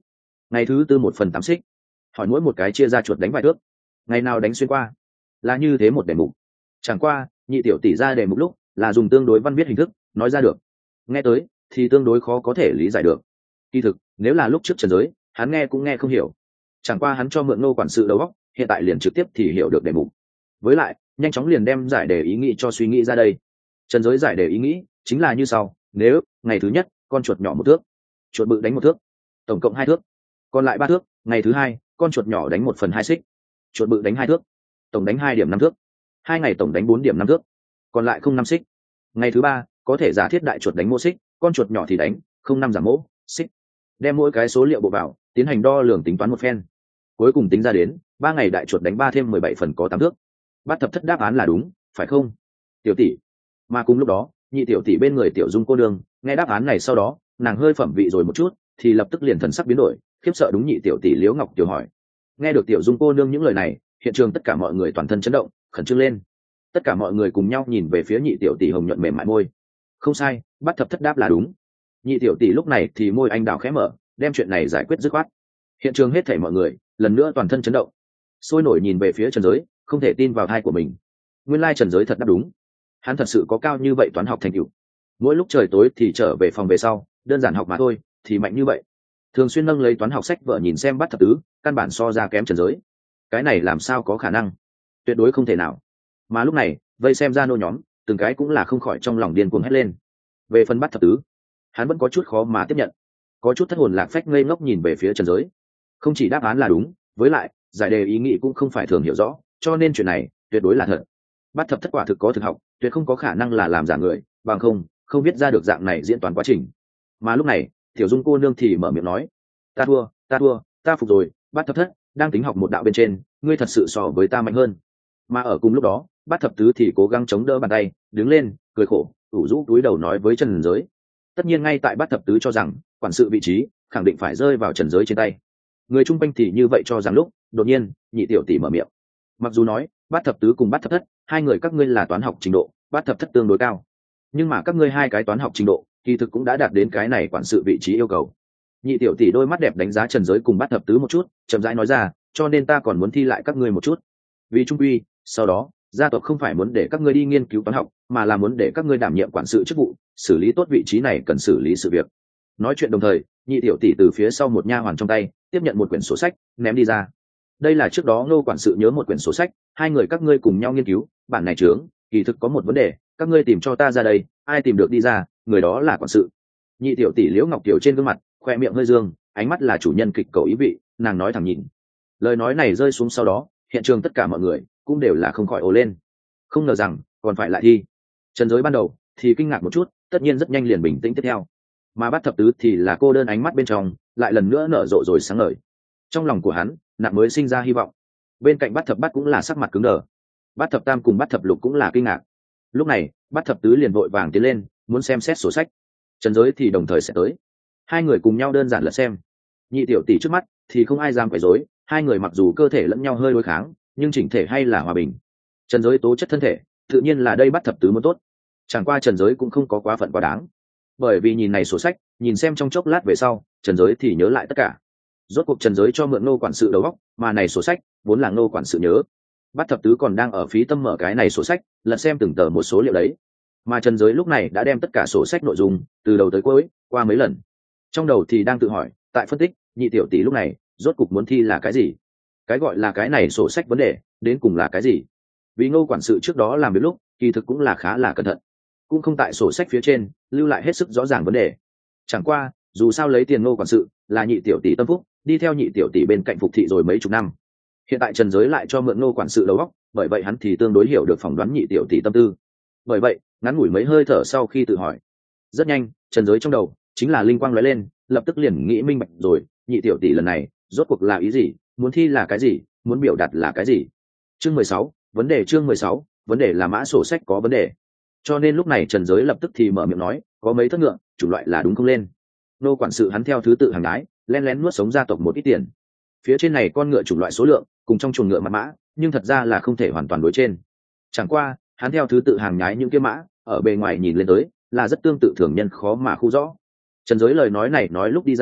ngày thứ tư 1/8 xích. Hỏi mỗi một cái chia ra chuột đánh vài thước, ngày nào đánh xuyên qua, là như thế một đề mục. Chẳng qua nhị tiểu tỷ ra đề mục lúc là dùng tương đối văn viết hình thức nói ra được, nghe tới thì tương đối khó có thể lý giải được. Kỳ thực nếu là lúc trước Trần Giới, hắn nghe cũng nghe không hiểu. Chẳng qua hắn cho mượn Ngô quản sự đầu óc, hiện tại liền trực tiếp thì hiểu được đề mục. Với lại nhanh chóng liền đem giải đề ý nghĩ cho suy nghĩ ra đây. Trần Giới giải đề ý nghĩ chính là như sau: nếu ngày thứ nhất con chuột nhỏ 1 thước, chuột bự đánh 1 thước, tổng cộng 2 thước, còn lại 3 thước. Ngày thứ hai con chuột nhỏ đánh 1/2 xích, chuột bự đánh 2 thước, tổng đánh 2 điểm 5 thước. 2 ngày tổng đánh 4 điểm 5 thước, còn lại không 5 xích. Ngày thứ ba có thể giả thiết đại chuột đánh mô xích, con chuột nhỏ thì đánh không 5 giảm mỗ xích. Đem mỗi cái số liệu bộ vào, tiến hành đo lường tính toán một phen, cuối cùng tính ra đến 3 ngày đại chuột đánh 3 thêm 17 phần có 8 thước. Bát thập thất đáp án là đúng, phải không tiểu tỷ? Mà cùng lúc đó nhị tiểu tỷ bên người Tiểu Dung cô nương nghe đáp án này, sau đó nàng hơi phẩm vị rồi một chút, thì lập tức liền thần sắc biến đổi, khiếp sợ đúng nhị tiểu tỷ Liễu Ngọc Tiểu hỏi. Nghe được Tiểu Dung cô nương những lời này, hiện trường tất cả mọi người toàn thân chấn động, khẩn trương lên. Tất cả mọi người cùng nhau nhìn về phía nhị tiểu tỷ hồng nhuận mềm mại môi. Không sai, Bát thập thất đáp là đúng. Nhị tiểu tỷ lúc này thì môi anh đào khẽ mở, đem chuyện này giải quyết dứt khoát. Hiện trường hết thảy mọi người lần nữa toàn thân chấn động, sôi nổi nhìn về phía Trần Giới, không thể tin vào tai của mình. Nguyên lai Trần Giới thật đáp đúng, hắn thật sự có cao như vậy toán học thành tựu. Mỗi lúc trời tối thì trở về phòng về sau, đơn giản học mà thôi, thì mạnh như vậy. Thường xuyên nâng lấy toán học sách vợ nhìn xem Bát thập tứ, căn bản so ra kém Trần Giới. Cái này làm sao có khả năng? Tuyệt đối không thể nào. Mà lúc này, vây xem ra nô nhóm, từng cái cũng là không khỏi trong lòng điên cuồng hét lên. Về phần Bát thập tứ, hắn vẫn có chút khó mà tiếp nhận, có chút thất hồn lạc phách ngây ngốc nhìn về phía Trần Giới. Không chỉ đáp án là đúng, với lại giải đề ý nghĩ cũng không phải thường hiểu rõ, cho nên chuyện này tuyệt đối là thật. Bát thập thất quả thực có thực học, tuyệt không có khả năng là làm giả người, bằng không biết ra được dạng này diễn toán quá trình. Mà lúc này Tiểu Dung cô nương thì mở miệng nói: ta thua, ta phục rồi. Bát thập thất đang tính học một đạo bên trên, ngươi thật sự so với ta mạnh hơn. Mà ở cùng lúc đó Bát thập tứ thì cố gắng chống đỡ bàn tay, đứng lên cười khổ, ủ rũ túi đầu nói với Trần Giới. Tất nhiên ngay tại Bát thập tứ cho rằng quản sự vị trí khẳng định phải rơi vào Trần Giới trên tay, người chung quanh thì như vậy cho rằng, lúc đột nhiên nhị tiểu tỷ mở miệng. Mặc dù nói Bát thập tứ cùng Bát thập thất hai người các ngươi là toán học trình độ Bát thập thất tương đối cao, nhưng mà các ngươi hai cái toán học trình độ kỳ thực cũng đã đạt đến cái này quản sự vị trí yêu cầu. Nhị tiểu tỷ đôi mắt đẹp đánh giá Trần Giới cùng Bát thập tứ một chút, chậm rãi nói ra: cho nên ta còn muốn thi lại các ngươi một chút. Vì trung quy sau đó gia tộc không phải muốn để các ngươi đi nghiên cứu toán học, mà là muốn để các ngươi đảm nhiệm quản sự chức vụ, xử lý tốt vị trí này cần xử lý sự việc. Nói chuyện đồng thời, nhị tiểu tỷ từ phía sau một nha hoàn trong tay tiếp nhận một quyển sổ sách, ném đi ra. Đây là trước đó Ngô quản sự nhớ một quyển sổ sách, hai người các ngươi cùng nhau nghiên cứu, bản này chướng kỳ thực có một vấn đề, các ngươi tìm cho ta ra đây, ai tìm được đi ra, người đó là quản sự. Nhị tiểu tỷ Liễu Ngọc Tiểu trên gương mặt khoe miệng hơi dương, ánh mắt là chủ nhân kịch cầu ý vị, nàng nói thẳng nhìn. Lời nói này rơi xuống sau đó, hiện trường tất cả mọi người cũng đều là không khỏi ồ lên. Không ngờ rằng còn phải lại thi. Trần Giới ban đầu thì kinh ngạc một chút, tất nhiên rất nhanh liền bình tĩnh tiếp theo. Mà Bát thập tứ thì là cô đơn, ánh mắt bên trong lại lần nữa nở rộ rồi sáng ngời. Trong lòng của hắn nặng mới sinh ra hy vọng. Bên cạnh Bát thập bát cũng là sắc mặt cứng đờ. Bát thập tam cùng Bát thập lục cũng là kinh ngạc. Lúc này Bát thập tứ liền vội vàng tiến lên muốn xem xét sổ sách. Trần Giới thì đồng thời sẽ tới. Hai người cùng nhau đơn giản lật xem. Nhị tiểu tỷ trước mắt thì không ai dám quấy rối, hai người mặc dù cơ thể lẫn nhau hơi đối kháng, nhưng chỉnh thể hay là hòa bình. Trần Giới tố chất thân thể tự nhiên là đây Bát thập tứ muốn tốt. Chẳng qua Trần Giới cũng không có quá phận quá đáng, bởi vì nhìn này sổ sách, nhìn xem trong chốc lát về sau, Trần Giới thì nhớ lại tất cả. Rốt cuộc Trần Giới cho mượn Ngô quản sự đầu óc, mà này sổ sách vốn là Ngô quản sự nhớ. Bát thập tứ còn đang ở phí tâm mở cái này sổ sách, lật xem từng tờ một số liệu đấy. Mà Trần Giới lúc này đã đem tất cả sổ sách nội dung từ đầu tới cuối qua mấy lần, trong đầu thì đang tự hỏi, tại phân tích nhị tiểu tỷ lúc này rốt cục muốn thi là cái gì, cái gọi là cái này sổ sách vấn đề đến cùng là cái gì. Vì Ngô quản sự trước đó làm việc lúc kỳ thực cũng là khá là cẩn thận, cũng không tại sổ sách phía trên lưu lại hết sức rõ ràng vấn đề. Chẳng qua dù sao lấy tiền Ngô quản sự là nhị tiểu tỷ tâm phúc, đi theo nhị tiểu tỷ bên cạnh phục thị rồi mấy chục năm, hiện tại Trần Giới lại cho mượn Ngô quản sự đầu óc, bởi vậy hắn thì tương đối hiểu được phỏng đoán nhị tiểu tỷ tâm tư. Bởi vậy ngắn ngủi mấy hơi thở sau khi tự hỏi, rất nhanh Trần Giới trong đầu chính là linh quang lóe lên, lập tức liền nghĩ minh bạch rồi, nhị tiểu tỷ lần này rốt cuộc là ý gì, muốn thi là cái gì, muốn biểu đạt là cái gì. Chương 16, vấn đề. Chương 16, vấn đề là mã sổ sách có vấn đề. Cho nên lúc này Trần Giới lập tức thì mở miệng nói, có mấy thất ngựa chủng loại là đúng không lên. Nô quản sự hắn theo thứ tự hàng đái len lén nuốt sống gia tộc một ít tiền. Phía trên này con ngựa chủng loại số lượng cùng trong chuồng ngựa mặt mã, nhưng thật ra là không thể hoàn toàn đối trên. Chẳng qua hắn theo thứ tự hàng nhái những cái mã, ở bề ngoài nhìn lên tới là rất tương tự thường nhân khó mà khu rõ. Trần Giới lời nói này nói lúc đi ra,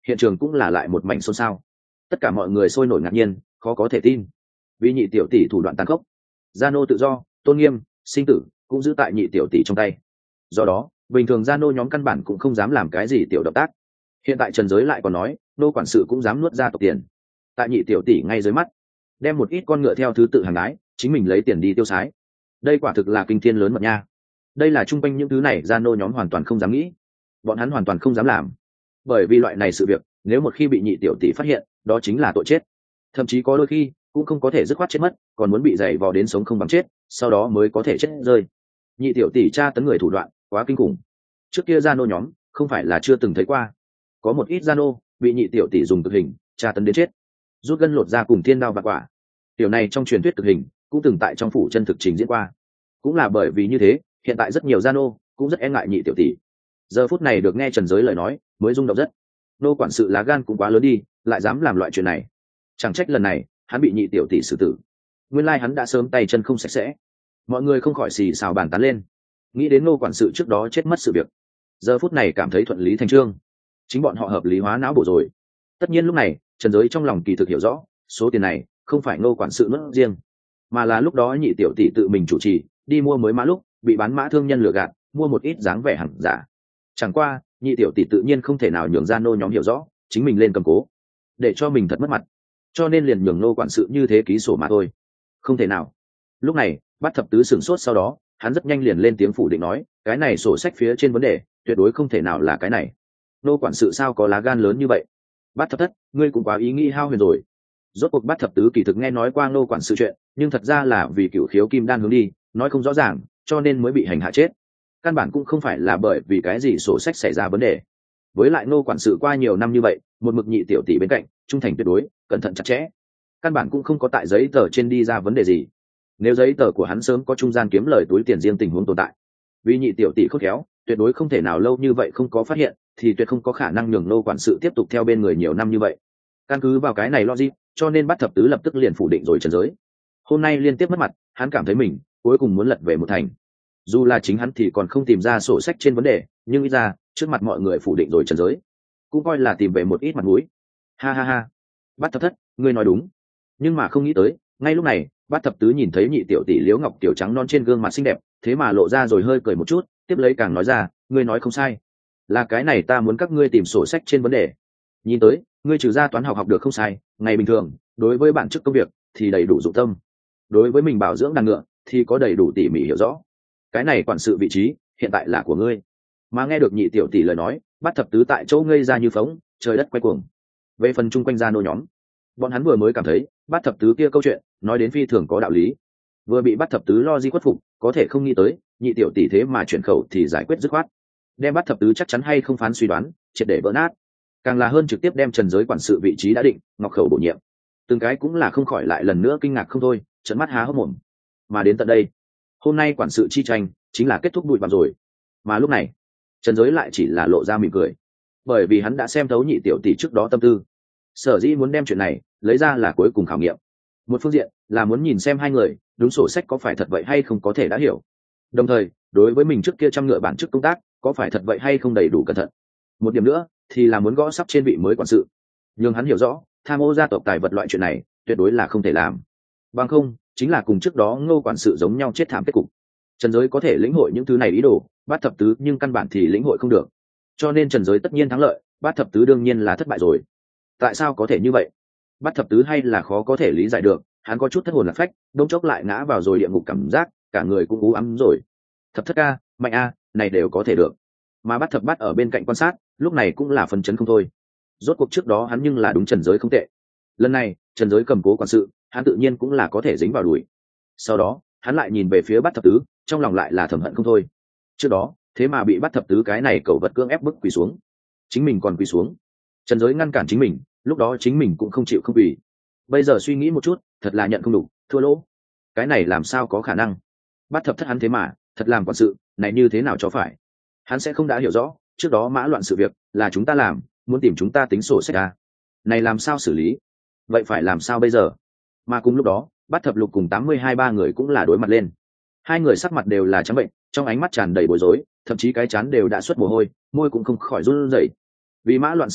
hiện trường cũng là lại một mảnh xôn xao. Tất cả mọi người sôi nổi ngạc nhiên, khó có thể tin. Vì nhị tiểu tỷ thủ đoạn tàn khốc, gia nô tự do, tôn nghiêm, sinh tử cũng giữ tại nhị tiểu tỷ trong tay. Do đó bình thường gia nô nhóm căn bản cũng không dám làm cái gì tiểu động tác. Hiện tại Trần Giới lại còn nói nô quản sự cũng dám nuốt ra tộc tiền, tại nhị tiểu tỷ ngay dưới mắt đem một ít con ngựa theo thứ tự hàng đái, chính mình lấy tiền đi tiêu xái. Đây quả thực là kinh thiên lớn mật nha. Đây là chung quanh những thứ này gia nô nhóm hoàn toàn không dám nghĩ, bọn hắn hoàn toàn không dám làm. Bởi vì loại này sự việc nếu một khi bị nhị tiểu tỷ phát hiện, đó chính là tội chết, thậm chí có đôi khi cũng không có thể dứt khoát chết mất, còn muốn bị giày vò đến sống không bằng chết, sau đó mới có thể chết rơi. Nhị tiểu tỷ tra tấn người thủ đoạn quá kinh khủng, trước kia gia nô nhóm không phải là chưa từng thấy qua. Có một ít gia nô bị nhị tiểu tỷ dùng cực hình tra tấn đến chết, rút gân lột da cùng thiên đao vặt quả. Điều này trong truyền thuyết cực hình cũng từng tại trong phủ chân thực trình diễn qua. Cũng là bởi vì như thế, hiện tại rất nhiều gia nô cũng rất e ngại nhị tiểu tỷ. Giờ phút này được nghe Trần Giới lời nói mới rung động rất. Nô quản sự lá gan cũng quá lớn đi, lại dám làm loại chuyện này. Chẳng trách lần này hắn bị nhị tiểu tỷ xử tử, nguyên lai hắn đã sớm tay chân không sạch sẽ. Mọi người không khỏi xì xào bàn tán lên, nghĩ đến nô quản sự trước đó chết mất sự việc, giờ phút này cảm thấy thuận lý thành trương, chính bọn họ hợp lý hóa não bộ rồi. Tất nhiên lúc này Trần Giới trong lòng kỳ thực hiểu rõ, số tiền này không phải nô quản sự nuốt riêng, mà là lúc đó nhị tiểu tỷ tự mình chủ trì đi mua mới mã lúc bị bán mã thương nhân lừa gạt, mua một ít dáng vẻ hẳn giả. Chẳng qua nhị tiểu tỷ tự nhiên không thể nào nhường ra nô nhóm hiểu rõ chính mình lên cầm cố, để cho mình thật mất mặt, cho nên liền nhường nô quản sự như thế ký sổ mà thôi. Không thể nào. Lúc này Bát Thập Tứ sửng sốt, sau đó hắn rất nhanh liền lên tiếng phủ định nói, cái này sổ sách phía trên vấn đề tuyệt đối không thể nào là cái này. Nô quản sự sao có lá gan lớn như vậy? Bát Thập Thất, ngươi cũng quá ý nghĩ hao huyền rồi. Rốt cuộc Bát Thập Tứ kỳ thực nghe nói qua nô quản sự chuyện, nhưng thật ra là vì cửu khiếu kim đan hướng đi nói không rõ ràng, cho nên mới bị hành hạ chết. Căn bản cũng không phải là bởi vì cái gì sổ sách xảy ra vấn đề. Với lại nô quản sự qua nhiều năm như vậy, một mực nhị tiểu tỷ bên cạnh, trung thành tuyệt đối, cẩn thận chặt chẽ, căn bản cũng không có tại giấy tờ trên đi ra vấn đề gì. Nếu giấy tờ của hắn sớm có trung gian kiếm lời túi tiền riêng tình huống tồn tại, vì nhị tiểu tỷ khôn khéo, tuyệt đối không thể nào lâu như vậy không có phát hiện, thì tuyệt không có khả năng nhường nô quản sự tiếp tục theo bên người nhiều năm như vậy. Căn cứ vào cái này logic, cho nên Bát Thập Tứ lập tức liền phủ định rồi Trần Giới. Hôm nay liên tiếp mất mặt, hắn cảm thấy mình cuối cùng muốn lật về một thành. Dù là chính hắn thì còn không tìm ra sổ sách trên vấn đề, nhưng ít ra trước mặt mọi người phủ định rồi Trần Giới, cũng coi là tìm về một ít mặt mũi. Ha ha ha, Bát Thập Thất, ngươi nói đúng. Nhưng mà không nghĩ tới, ngay lúc này Bát Thập Tứ nhìn thấy nhị tiểu tỷ Liễu Ngọc tiểu trắng non trên gương mặt xinh đẹp, thế mà lộ ra rồi hơi cười một chút, tiếp lấy càng nói ra, ngươi nói không sai, là cái này ta muốn các ngươi tìm sổ sách trên vấn đề. Nhìn tới ngươi trừ ra toán học học được không sai, ngày bình thường đối với bản chức công việc thì đầy đủ dụng tâm, đối với mình bảo dưỡng đàn ngựa thì có đầy đủ tỉ mỉ hiểu rõ. Cái này quản sự vị trí hiện tại là của ngươi. Mà nghe được nhị tiểu tỷ lời nói, Bát Thập Tứ tại chỗ ngây ra như phóng, trời đất quay cuồng. Về phần chung quanh gia nô nhóm, bọn hắn vừa mới cảm thấy Bát Thập Tứ kia câu chuyện nói đến phi thường có đạo lý, vừa bị Bát Thập Tứ lo di khuất phục, có thể không nghĩ tới nhị tiểu tỷ thế mà chuyển khẩu thì giải quyết dứt khoát, đem Bát Thập Tứ chắc chắn hay không phán suy đoán triệt để vỡ nát. Càng là hơn trực tiếp đem Trần Giới quản sự vị trí đã định ngọc khẩu bổ nhiệm. Từng cái cũng là không khỏi lại lần nữa kinh ngạc không thôi, trợn mắt há hốc mồm. Mà đến tận đây, hôm nay quản sự chi tranh chính là kết thúc bụi bặm rồi. Mà lúc này Trần Giới lại chỉ là lộ ra mỉm cười, bởi vì hắn đã xem thấu nhị tiểu tỷ trước đó tâm tư, sở dĩ muốn đem chuyện này lấy ra là cuối cùng khảo nghiệm. Một phương diện là muốn nhìn xem hai người đúng sổ sách có phải thật vậy hay không có thể đã hiểu, đồng thời đối với mình trước kia trăm ngựa bản chức công tác có phải thật vậy hay không đầy đủ cẩn thận. Một điểm nữa thì là muốn gõ sắp trên vị mới quản sự, nhưng hắn hiểu rõ tham ô gia tộc tài vật loại chuyện này tuyệt đối là không thể làm, bằng không chính là cùng trước đó Ngô quản sự giống nhau chết thảm kết cục. Trần Giới có thể lĩnh hội những thứ này ý đồ Bát Thập Tứ nhưng căn bản thì lĩnh hội không được, cho nên Trần Giới tất nhiên thắng lợi, Bát Thập Tứ đương nhiên là thất bại rồi. Tại sao có thể như vậy? Bát Thập Tứ hay là khó có thể lý giải được, hắn có chút thất hồn lạc phách, đông chốc lại ngã vào rồi địa ngục cảm giác, cả người cũng u ám rồi. Thập Thất a, mạnh a, này đều có thể được. Mà Bát Thập Bát ở bên cạnh quan sát, lúc này cũng là phấn chấn không thôi. Rốt cuộc trước đó hắn nhưng là đúng Trần Giới không tệ, lần này Trần Giới cầm cố quản sự, hắn tự nhiên cũng là có thể dính vào đuổi. Sau đó hắn lại nhìn về phía Bát Thập Tứ, trong lòng lại là thầm hận không thôi. Trước đó thế mà bị Bát Thập Tứ cái này cẩu vật cưỡng ép bức quỳ xuống, chính mình còn quỳ xuống. Trần Giới ngăn cản chính mình, lúc đó chính mình cũng không chịu không quỳ. Bây giờ suy nghĩ một chút, thật là nhận không đủ, thua lỗ. Cái này làm sao có khả năng? Bát Thập Thất hắn thế mà thật làm quản sự, này như thế nào cho phải? Hắn sẽ không đã hiểu rõ, trước đó mã loạn sự việc là chúng ta làm, muốn tìm chúng ta tính sổ sách ra. Này làm sao xử lý? Vậy phải làm sao bây giờ? Mà cùng lúc đó, Bát Thập Lục cùng 82 ba người cũng là đối mặt lên. Hai người sắc mặt đều là trắng bệnh, trong ánh mắt tràn đầy bối rối, thậm chí cái trán đều đã xuất mồ hôi, môi cũng không khỏi run rẩy. Vì mã loạn sự việc,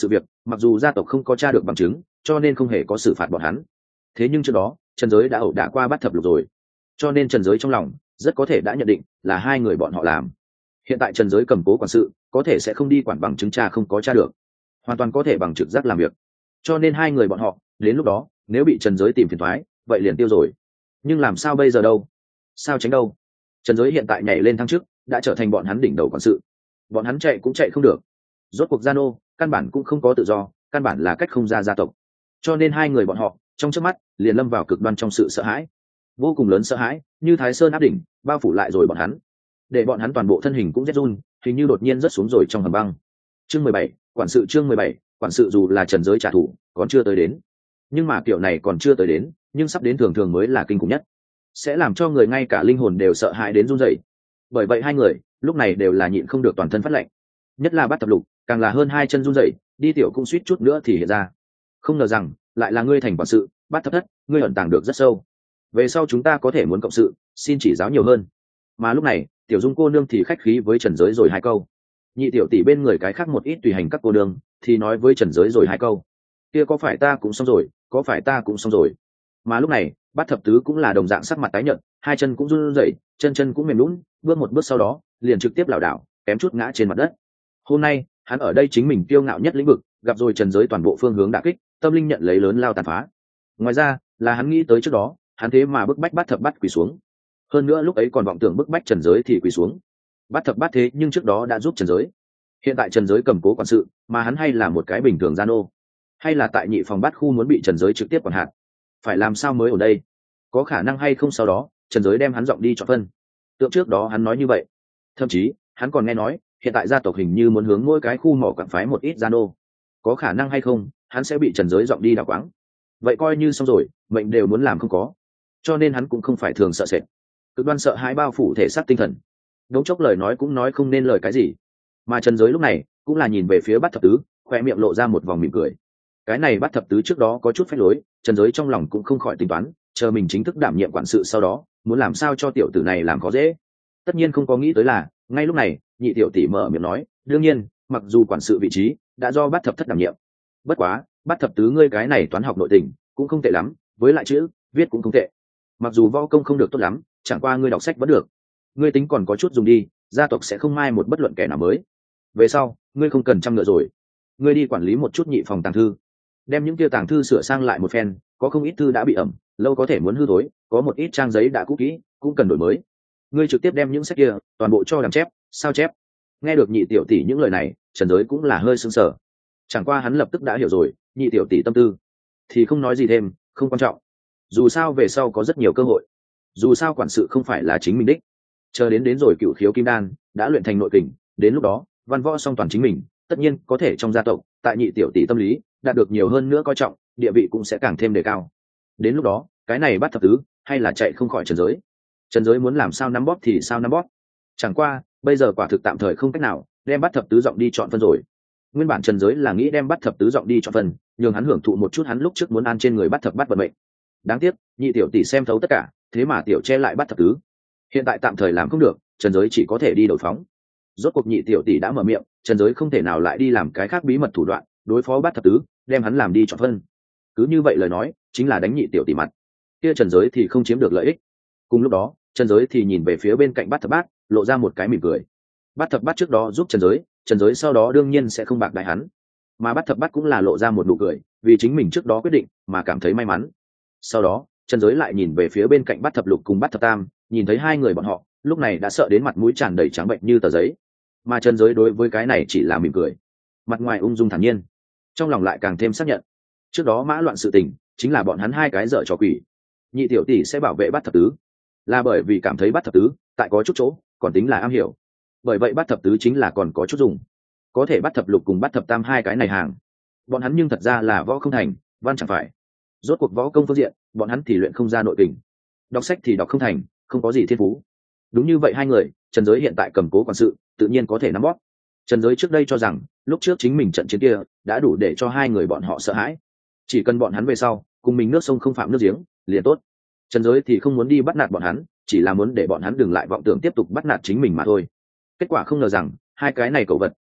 mặc dù gia tộc không có tra được bằng chứng cho nên không hề có xử phạt bọn hắn, thế nhưng trước đó trần giới đã ẩu đả qua Bát Thập Lục rồi, cho nên trần giới trong lòng rất có thể đã nhận định là hai người bọn họ làm. Hiện tại trần giới cầm cố quản sự có thể sẽ không đi quản bằng chứng tra không có tra được, hoàn toàn có thể bằng trực giác làm việc, cho nên hai người bọn họ đến lúc đó nếu bị trần giới tìm phiền thoái vậy liền tiêu rồi. Nhưng làm sao bây giờ đâu, sao tránh đâu? Trần giới hiện tại nhảy lên thăng chức, đã trở thành bọn hắn đỉnh đầu quản sự, bọn hắn chạy cũng chạy không được. Rốt cuộc gia nô căn bản cũng không có tự do, căn bản là cách không ra gia tộc, cho nên hai người bọn họ trong chớp mắt liền lâm vào cực đoan trong sự sợ hãi, vô cùng lớn sợ hãi, như Thái Sơn áp đỉnh bao phủ lại rồi bọn hắn, để bọn hắn toàn bộ thân hình cũng rét run, hình như đột nhiên rớt xuống rồi trong hầm băng. Chương 17, quản sự. Chương 17, quản sự. Dù là trần giới trả thù còn chưa tới đến, nhưng mà kiểu này còn chưa tới đến nhưng sắp đến thường thường mới là kinh khủng nhất, sẽ làm cho người ngay cả linh hồn đều sợ hãi đến run rẩy. Bởi vậy hai người lúc này đều là nhịn không được toàn thân phát lạnh, nhất là Bát Thập Lục càng là hơn hai chân run rẩy, đi tiểu cũng suýt chút nữa thì hiện ra. Không ngờ rằng lại là ngươi thành quản sự. Bát Thập Thất, ngươi ẩn tàng được rất sâu, về sau chúng ta có thể muốn cộng sự, xin chỉ giáo nhiều hơn. Mà lúc này tiểu dung cô nương thì khách khí với trần giới rồi hai câu, nhị tiểu tỷ bên người cái khác một ít tùy hành các cô nương thì nói với trần giới rồi hai câu, kia có phải ta cũng xong rồi, có phải ta cũng xong rồi. Mà lúc này Bát Thập Tứ cũng là đồng dạng sắc mặt tái nhợt, hai chân cũng run rẩy, chân cũng mềm lún, bước một bước sau đó liền trực tiếp lảo đảo kém chút ngã trên mặt đất. Hôm nay hắn ở đây chính mình kiêu ngạo nhất lĩnh vực gặp rồi trần giới toàn bộ phương hướng đả kích, tâm linh nhận lấy lớn lao tàn phá. Ngoài ra là hắn nghĩ tới trước đó hắn thế mà bức bách Bát Thập Bát quỳ xuống, hơn nữa lúc ấy còn vọng tưởng bức bách trần giới thì quỳ xuống. Bát Thập Bát thế nhưng trước đó đã giúp trần giới, hiện tại trần giới cầm cố quản sự mà hắn hay là một cái bình thường gian ô, hay là tại nhị phòng Bát khu muốn bị trần giới trực tiếp quản hạt, phải làm sao mới ở đây? Có khả năng hay không sau đó trần giới đem hắn giọng đi chọn phân? Tượng trước đó hắn nói như vậy, thậm chí hắn còn nghe nói hiện tại gia tộc hình như muốn hướng mỗi cái khu mỏ quặng phái một ít gian ô, có khả năng hay không hắn sẽ bị trần giới giọng đi đào quáng? Vậy coi như xong rồi, mệnh đều muốn làm không có. Cho nên hắn cũng không phải thường sợ sệt, cực đoan sợ hãi bao phủ thể xác tinh thần, đống chốc lời nói cũng nói không nên lời cái gì. Mà trần giới lúc này cũng là nhìn về phía Bát Thập Tứ, khoe miệng lộ ra một vòng mỉm cười. Cái này Bát Thập Tứ trước đó có chút phách lối, trần giới trong lòng cũng không khỏi tính toán, chờ mình chính thức đảm nhiệm quản sự sau đó muốn làm sao cho tiểu tử này làm khó dễ. Tất nhiên không có nghĩ tới là ngay lúc này nhị tiểu tỷ mở miệng nói, đương nhiên mặc dù quản sự vị trí đã do Bát Thập Thất đảm nhiệm, bất quá Bát Thập Tứ ngươi cái này toán học nội tình cũng không tệ lắm, với lại chữ viết cũng không tệ, mặc dù võ công không được tốt lắm, chẳng qua ngươi đọc sách vẫn được, ngươi tính còn có chút dùng đi, gia tộc sẽ không mai một bất luận kẻ nào mới. Về sau ngươi không cần chăm ngựa rồi, ngươi đi quản lý một chút nhị phòng tàng thư, đem những kia tàng thư sửa sang lại một phen, có không ít thư đã bị ẩm lâu có thể muốn hư thối, có một ít trang giấy đã cũ kỹ cũng cần đổi mới, ngươi trực tiếp đem những sách kia toàn bộ cho làm chép sao chép. Nghe được nhị tiểu tỷ những lời này trần giới cũng là hơi sững sờ, chẳng qua hắn lập tức đã hiểu rồi nhị tiểu tỷ tâm tư, thì không nói gì thêm, không quan trọng, dù sao về sau có rất nhiều cơ hội, dù sao quản sự không phải là chính mình đích, chờ đến rồi cựu khiếu kim đan đã luyện thành nội kình, đến lúc đó văn võ song toàn chính mình tất nhiên có thể trong gia tộc tại nhị tiểu tỷ tâm lý đạt được nhiều hơn nữa coi trọng, địa vị cũng sẽ càng thêm đề cao. Đến lúc đó cái này Bát Thập Tứ hay là chạy không khỏi trần giới, trần giới muốn làm sao nắm bóp thì sao nắm bóp. Chẳng qua bây giờ quả thực tạm thời không cách nào đem Bát Thập Tứ giọng đi chọn phân rồi. Nguyên bản trần giới là nghĩ đem Bát Thập Tứ giọng đi chọn phân, nhường hắn hưởng thụ một chút hắn lúc trước muốn ăn trên người Bát Thập Bát vận mệnh. Đáng tiếc nhị tiểu tỷ xem thấu tất cả, thế mà tiểu che lại Bát Thập Tứ. Hiện tại tạm thời làm không được, trần giới chỉ có thể đi đổi phóng. Rốt cuộc nhị tiểu tỷ đã mở miệng, trần giới không thể nào lại đi làm cái khác bí mật thủ đoạn đối phó Bát Thập Tứ, đem hắn làm đi chọn phân. Cứ như vậy lời nói chính là đánh nhị tiểu tỷ mặt, kia trần giới thì không chiếm được lợi ích. Cùng lúc đó trần giới thì nhìn về phía bên cạnh Bát Thập Bát, lộ ra một cái mỉm cười. Bát Thập Bát trước đó giúp trần giới sau đó đương nhiên sẽ không bạc đại hắn, mà Bát Thập Bát cũng là lộ ra một nụ cười, vì chính mình trước đó quyết định mà cảm thấy may mắn. Sau đó trần giới lại nhìn về phía bên cạnh Bát Thập Lục cùng Bát Thập Tam, nhìn thấy hai người bọn họ lúc này đã sợ đến mặt mũi tràn đầy trắng bệnh như tờ giấy, mà trần giới đối với cái này chỉ là mỉm cười, mặt ngoài ung dung thản nhiên, trong lòng lại càng thêm xác nhận trước đó mã loạn sự tình chính là bọn hắn hai cái dở trò quỷ. Nhị tiểu tỷ sẽ bảo vệ Bát Thập Tứ là bởi vì cảm thấy Bát Thập Tứ tại có chút chỗ còn tính là am hiểu, bởi vậy Bát Thập Tứ chính là còn có chút dùng. Có thể Bát Thập Lục cùng Bát Thập Tam hai cái này hàng bọn hắn nhưng thật ra là võ không thành văn chẳng phải, rốt cuộc võ công phương diện bọn hắn thì luyện không ra nội tình, đọc sách thì đọc không thành, không có gì thiên phú. Đúng như vậy hai người trần giới hiện tại cầm cố quản sự tự nhiên có thể nắm bóp. Trần giới trước đây cho rằng lúc trước chính mình trận chiến kia đã đủ để cho hai người bọn họ sợ hãi, chỉ cần bọn hắn về sau cùng mình nước sông không phạm nước giếng liền tốt. Trần giới thì không muốn đi bắt nạt bọn hắn, chỉ là muốn để bọn hắn đừng lại vọng tưởng tiếp tục bắt nạt chính mình mà thôi. Kết quả không ngờ rằng hai cái này cẩu vật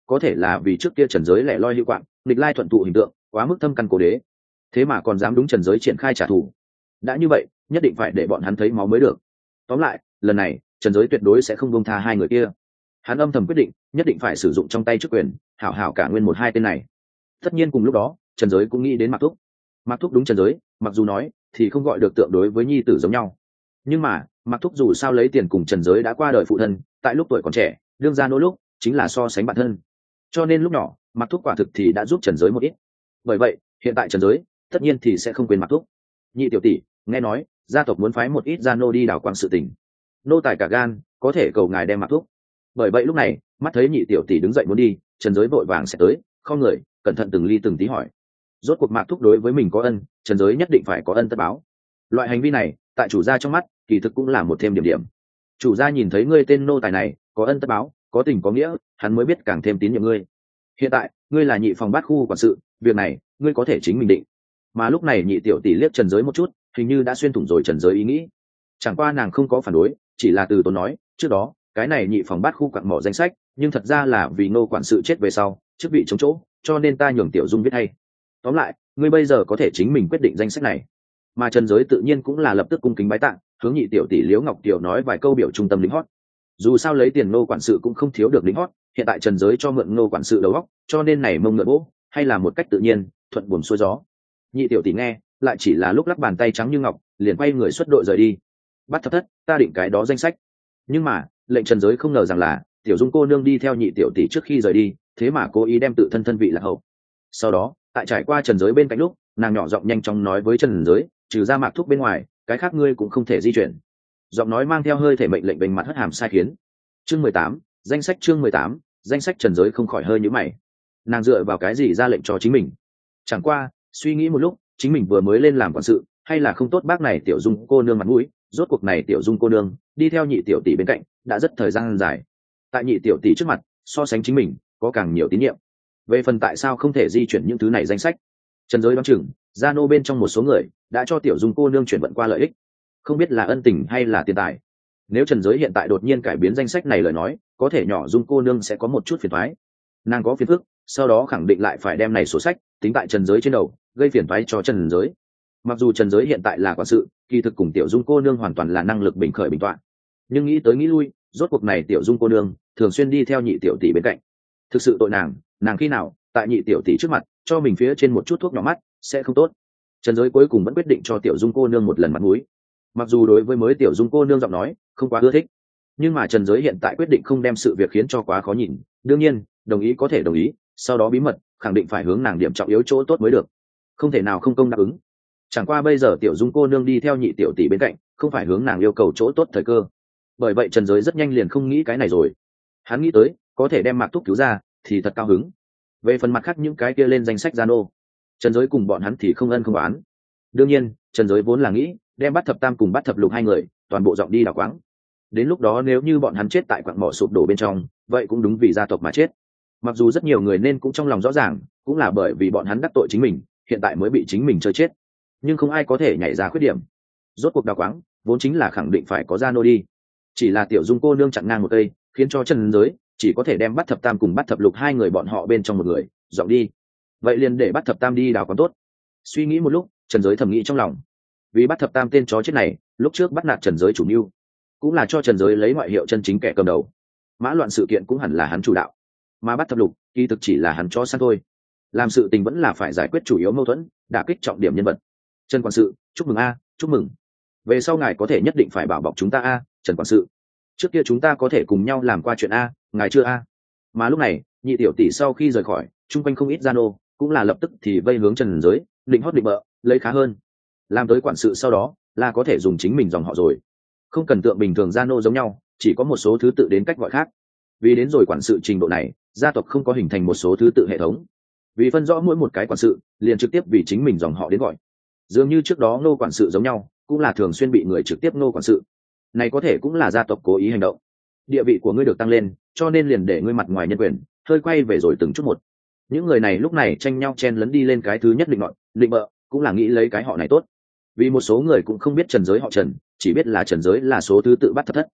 có thể là vì trước kia trần giới lẻ loi hữu quạng, nghịch lai thuận thụ hình tượng quá mức thâm căn cố đế, thế mà còn dám đúng trần giới triển khai trả thù. đã như vậy nhất định phải để bọn hắn thấy máu mới được. tóm lại lần này trần giới tuyệt đối sẽ không buông tha hai người kia. Hắn âm thầm quyết định nhất định phải sử dụng trong tay chức quyền hảo hảo cả nguyên một hai tên này. Tất nhiên cùng lúc đó trần giới cũng nghĩ đến mạc thúc. Mạc thúc đúng trần giới mặc dù nói thì không gọi được tượng đối với nhi tử giống nhau, nhưng mà mạc thúc dù sao lấy tiền cùng trần giới đã qua đời phụ thân, tại lúc tuổi còn trẻ đương ra nỗ lúc chính là so sánh bản thân, cho nên lúc nhỏ mạc thúc quả thực thì đã giúp trần giới một ít. bởi vậy hiện tại trần giới tất nhiên thì sẽ không quên mạc thúc. Nhị tiểu tỷ, nghe nói gia tộc muốn phái một ít gia nô đi đảo quang sự tình, nô tài cả gan có thể cầu ngài đem mạc thúc. bởi vậy lúc này mắt thấy nhị tiểu tỷ đứng dậy muốn đi, trần giới vội vàng sẽ tới, không người cẩn thận từng ly từng tí hỏi. rốt cuộc mạc thúc đối với mình có ân, trần giới nhất định phải có ân tất báo. loại hành vi này tại chủ gia trong mắt kỳ thực cũng là một thêm điểm điểm. chủ gia nhìn thấy ngươi tên nô tài này có ân tất báo, có tình có nghĩa, hắn mới biết càng thêm tín nhiệm ngươi. hiện tại ngươi là nhị phòng bát khu quản sự, việc này ngươi có thể chính mình định. mà lúc này nhị tiểu tỷ liếc trần giới một chút, hình như đã xuyên thủng rồi trần giới ý nghĩ. chẳng qua nàng không có phản đối, chỉ là từ tốn nói, trước đó cái này nhị phòng bát khu quặng mỏ danh sách nhưng thật ra là vì nô quản sự chết về sau chức vị chống chỗ, cho nên ta nhường tiểu dung viết hay. tóm lại ngươi bây giờ có thể chính mình quyết định danh sách này. mà trần giới tự nhiên cũng là lập tức cung kính bái tạ, hướng nhị tiểu tỷ liễu ngọc tiểu nói vài câu biểu trung tâm lính hót. dù sao lấy tiền nô quản sự cũng không thiếu được lính hót, hiện tại trần giới cho mượn nô quản sự đầu óc, cho nên này mông ngựa bố hay là một cách tự nhiên thuận buồm xuôi gió. nhị tiểu tỷ nghe lại chỉ là lúc lắc bàn tay trắng như ngọc, liền quay người xuất đội rời đi. bắt thập thất, ta định cái đó danh sách. nhưng mà lệnh trần giới không ngờ rằng là tiểu dung cô nương đi theo nhị tiểu tỷ trước khi rời đi, thế mà cố ý đem tự thân thân vị lạc hậu. sau đó tại trải qua trần giới bên cạnh lúc, nàng nhỏ giọng nhanh chóng nói với trần giới, trừ ra mạc thúc bên ngoài cái khác ngươi cũng không thể di chuyển. giọng nói mang theo hơi thể mệnh lệnh bềnh mặt hất hàm sai khiến. chương 18, danh sách. chương 18, danh sách. Trần giới không khỏi hơi nhíu mày. nàng dựa vào cái gì ra lệnh cho chính mình? chẳng qua suy nghĩ một lúc, chính mình vừa mới lên làm quản sự, hay là không tốt bác này tiểu dung cô nương mặt mũi. rốt cuộc này tiểu dung cô nương đi theo nhị tiểu tỷ bên cạnh đã rất thời gian dài, tại nhị tiểu tỷ trước mặt so sánh chính mình có càng nhiều tín nhiệm. về phần tại sao không thể di chuyển những thứ này danh sách, trần giới đoán chừng gia nô bên trong một số người đã cho tiểu dung cô nương chuyển vận qua lợi ích, không biết là ân tình hay là tiền tài. nếu trần giới hiện tại đột nhiên cải biến danh sách này lời nói, có thể nhỏ dung cô nương sẽ có một chút phiền thoái. nàng có phiền phức, sau đó khẳng định lại phải đem này sổ sách tính tại trần giới trên đầu, gây phiền thoái cho trần giới. mặc dù trần giới hiện tại là quản sự, kỳ thực cùng tiểu dung cô nương hoàn toàn là năng lực bình khởi bình toạn, nhưng nghĩ tới nghĩ lui, rốt cuộc này tiểu dung cô nương thường xuyên đi theo nhị tiểu tỷ bên cạnh, thực sự tội nàng khi nào tại nhị tiểu tỷ trước mặt cho mình phía trên một chút thuốc nhỏ mắt sẽ không tốt. trần giới cuối cùng vẫn quyết định cho tiểu dung cô nương một lần mặt mũi. mặc dù đối với mới tiểu dung cô nương giọng nói không quá ưa thích, nhưng mà trần giới hiện tại quyết định không đem sự việc khiến cho quá khó nhìn. đương nhiên đồng ý có thể đồng ý, sau đó bí mật khẳng định phải hướng nàng điểm trọng yếu chỗ tốt mới được, không thể nào không công đáp ứng. chẳng qua bây giờ tiểu dung cô nương đi theo nhị tiểu tỷ bên cạnh, không phải hướng nàng yêu cầu chỗ tốt thời cơ. bởi vậy trần giới rất nhanh liền không nghĩ cái này rồi. hắn nghĩ tới có thể đem mạc thúc cứu ra thì thật cao hứng. về phần mặt khác những cái kia lên danh sách gia nô, trần giới cùng bọn hắn thì không ân không oán. đương nhiên trần giới vốn là nghĩ đem bắt thập tam cùng bắt thập lục hai người toàn bộ dọn đi đảo quáng. đến lúc đó nếu như bọn hắn chết tại quặng mỏ sụp đổ bên trong, vậy cũng đúng vì gia tộc mà chết. mặc dù rất nhiều người nên cũng trong lòng rõ ràng, cũng là bởi vì bọn hắn đắc tội chính mình, hiện tại mới bị chính mình chơi chết, nhưng không ai có thể nhảy ra khuyết điểm. rốt cuộc đào quáng vốn chính là khẳng định phải có gia nô đi, chỉ là tiểu dung cô nương chặn ngang một cây, khiến cho trần giới chỉ có thể đem bắt thập tam cùng bắt thập lục hai người bọn họ bên trong một người dọn đi. vậy liền để bắt thập tam đi đào quán tốt. suy nghĩ một lúc, trần giới thầm nghĩ trong lòng, vì bắt thập tam tên chó chết này lúc trước bắt nạt trần giới chủ mưu, cũng là cho trần giới lấy ngoại hiệu chân chính kẻ cầm đầu. mã loạn sự kiện cũng hẳn là hắn chủ đạo, mà bắt thập lục kỳ thực chỉ là hắn chó săn thôi. làm sự tình vẫn là phải giải quyết chủ yếu mâu thuẫn, đả kích trọng điểm nhân vật. trần quản sự, chúc mừng a, chúc mừng. về sau ngài có thể nhất định phải bảo bọc chúng ta a, trần quản sự. trước kia chúng ta có thể cùng nhau làm qua chuyện a, ngài chưa a. mà lúc này nhị tiểu tỷ sau khi rời khỏi, chung quanh không ít gia nô cũng là lập tức thì vây hướng trần giới, định hót định bợ lấy khá hơn. làm tới quản sự sau đó là có thể dùng chính mình dòng họ rồi, không cần tượng bình thường gia nô giống nhau chỉ có một số thứ tự đến cách gọi khác. vì đến rồi quản sự trình độ này, gia tộc không có hình thành một số thứ tự hệ thống, vì phân rõ mỗi một cái quản sự liền trực tiếp vì chính mình dòng họ đến gọi. dường như trước đó nô quản sự giống nhau, cũng là thường xuyên bị người trực tiếp nô quản sự. này có thể cũng là gia tộc cố ý hành động. địa vị của ngươi được tăng lên, cho nên liền để ngươi mặt ngoài nhân quyền hơi quay về rồi từng chút một. những người này lúc này tranh nhau chen lấn đi lên cái thứ nhất định ngọn định bợ, cũng là nghĩ lấy cái họ này tốt. vì một số người cũng không biết trần giới họ trần, chỉ biết là trần giới là số thứ tự bắt thập thất.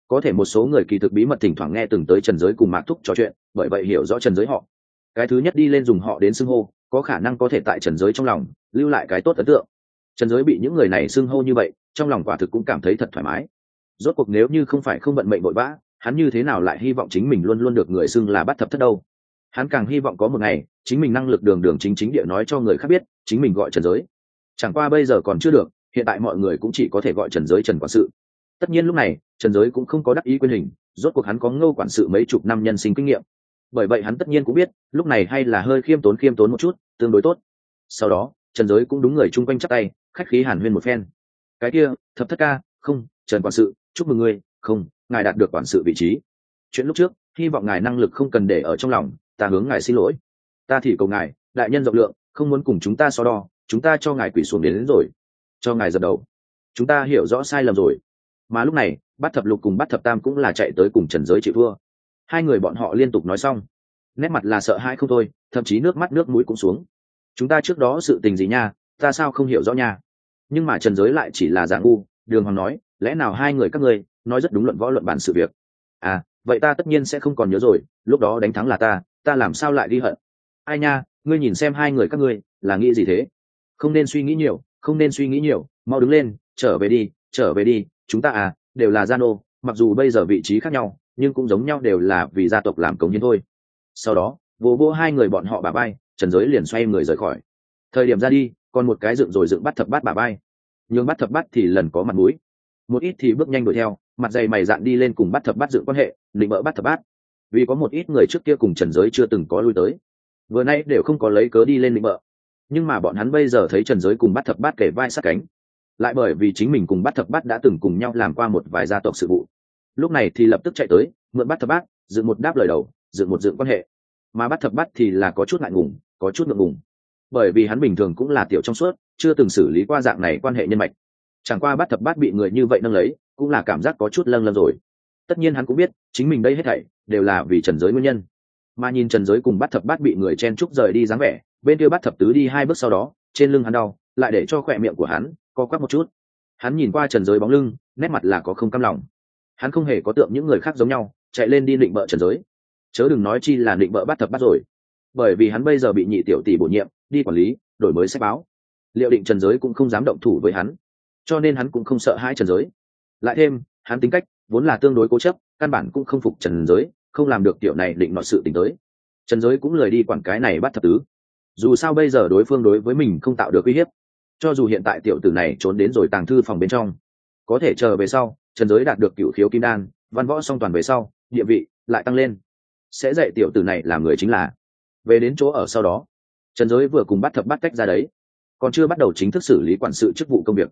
có thể một số người kỳ thực bí mật thỉnh thoảng nghe từng tới Trần Giới cùng Mạc Thúc trò chuyện, bởi vậy hiểu rõ Trần Giới họ. Cái thứ nhất đi lên dùng họ đến xưng hô, có khả năng có thể tại Trần Giới trong lòng lưu lại cái tốt ấn tượng. Trần Giới bị những người này xưng hô như vậy, trong lòng quả thực cũng cảm thấy thật thoải mái. Rốt cuộc nếu như không phải không vận mệnh vội vã, hắn như thế nào lại hy vọng chính mình luôn luôn được người xưng là Bát Thập Thất đâu? Hắn càng hy vọng có một ngày, chính mình năng lực đường đường chính chính địa nói cho người khác biết, chính mình gọi Trần Giới. Chẳng qua bây giờ còn chưa được, hiện tại mọi người cũng chỉ có thể gọi Trần Giới Trần quản sự. Tất nhiên lúc này, Trần Giới cũng không có đắc ý quyền hình, rốt cuộc hắn có Ngô quản sự mấy chục năm nhân sinh kinh nghiệm. Bởi vậy hắn tất nhiên cũng biết, lúc này hay là hơi khiêm tốn một chút, tương đối tốt. Sau đó, Trần Giới cũng đúng người chung quanh chắp tay, khách khí hàn huyên một phen. Cái kia, Thập Thất ca, không, Trần quản sự, chúc mừng ngươi, không, ngài đạt được quản sự vị trí. Chuyện lúc trước, hy vọng ngài năng lực không cần để ở trong lòng, ta hướng ngài xin lỗi. Ta thì cầu ngài, đại nhân rộng lượng, không muốn cùng chúng ta so đo, chúng ta cho ngài quỳ xuống đến rồi, cho ngài dập đầu. Chúng ta hiểu rõ sai lầm rồi. Mà lúc này, Bát Thập Lục cùng Bát Thập Tam cũng là chạy tới cùng Trần Giới chịu thua. Hai người bọn họ liên tục nói xong, nét mặt là sợ hãi không thôi, thậm chí nước mắt nước mũi cũng xuống. Chúng ta trước đó sự tình gì nha, ta sao không hiểu rõ nha. Nhưng mà Trần Giới lại chỉ là giả ngu, đường hoàng nói, lẽ nào hai người các ngươi nói rất đúng luận võ luận bản sự việc. À, vậy ta tất nhiên sẽ không còn nhớ rồi, lúc đó đánh thắng là ta làm sao lại ghi hận. Ai nha, ngươi nhìn xem hai người các ngươi là nghĩ gì thế? Không nên suy nghĩ nhiều, không nên suy nghĩ nhiều, mau đứng lên, trở về đi, chúng ta đều là gia nô, mặc dù bây giờ vị trí khác nhau, nhưng cũng giống nhau đều là vì gia tộc làm cống hiến thôi. Sau đó, vô hai người bọn họ bả vai, Trần Giới liền xoay người rời khỏi. Thời điểm ra đi, còn một cái dựng rồi dựng Bát Thập Bát bả vai, nhưng Bát Thập Bát thì lần có mặt mũi, một ít thì bước nhanh đuổi theo, mặt dày mày dạn đi lên cùng Bát Thập Bát dựng quan hệ, định bỡ Bát Thập Bát. Vì có một ít người trước kia cùng Trần Giới chưa từng có lui tới, vừa nay đều không có lấy cớ đi lên định bỡ, nhưng mà bọn hắn bây giờ thấy Trần Giới cùng Bát Thập Bát kể vai sát cánh, lại bởi vì chính mình cùng Bát Thập Bát đã từng cùng nhau làm qua một vài gia tộc sự vụ, lúc này thì lập tức chạy tới mượn Bát Thập Bát dựng một đáp lời đầu, dựng một dựng quan hệ. Mà Bát Thập Bát thì là có chút ngại ngùng, có chút ngượng ngùng, bởi vì hắn bình thường cũng là tiểu trong suốt, chưa từng xử lý qua dạng này quan hệ nhân mạch. Chẳng qua Bát Thập Bát bị người như vậy nâng lấy, cũng là cảm giác có chút lâng lâng rồi. Tất nhiên hắn cũng biết chính mình đây hết thảy đều là vì Trần Giới nguyên nhân. Mà nhìn Trần Giới cùng Bát Thập Bát bị người chen chúc rời đi dáng vẻ, bên kia Bát Thập Tứ đi hai bước sau đó, trên lưng hắn đau, lại để cho khỏe miệng của hắn co quắp một chút. Hắn nhìn qua Trần Giới bóng lưng, nét mặt là có không cam lòng. Hắn không hề có tượng những người khác giống nhau chạy lên đi định bợ Trần Giới, chớ đừng nói chi là định bợ Bát Thập Bát rồi, bởi vì hắn bây giờ bị nhị tiểu tỷ bổ nhiệm đi quản lý đổi mới sách báo, liệu định Trần Giới cũng không dám động thủ với hắn, cho nên hắn cũng không sợ hãi Trần Giới. Lại thêm hắn tính cách vốn là tương đối cố chấp, căn bản cũng không phục Trần Giới, không làm được tiểu này định nọ sự tình tới. Trần Giới cũng lười đi quản cái này Bát Thập Tứ, dù sao bây giờ đối phương đối với mình không tạo được uy hiếp. Cho dù hiện tại tiểu tử này trốn đến rồi tàng thư phòng bên trong, có thể chờ về sau Trần Giới đạt được cửu khiếu kim đan, văn võ song toàn về sau, địa vị lại tăng lên, sẽ dạy tiểu tử này làm người chính là. Về đến chỗ ở sau đó, Trần Giới vừa cùng Bát Thập Bát tách ra đấy, còn chưa bắt đầu chính thức xử lý quản sự chức vụ công việc.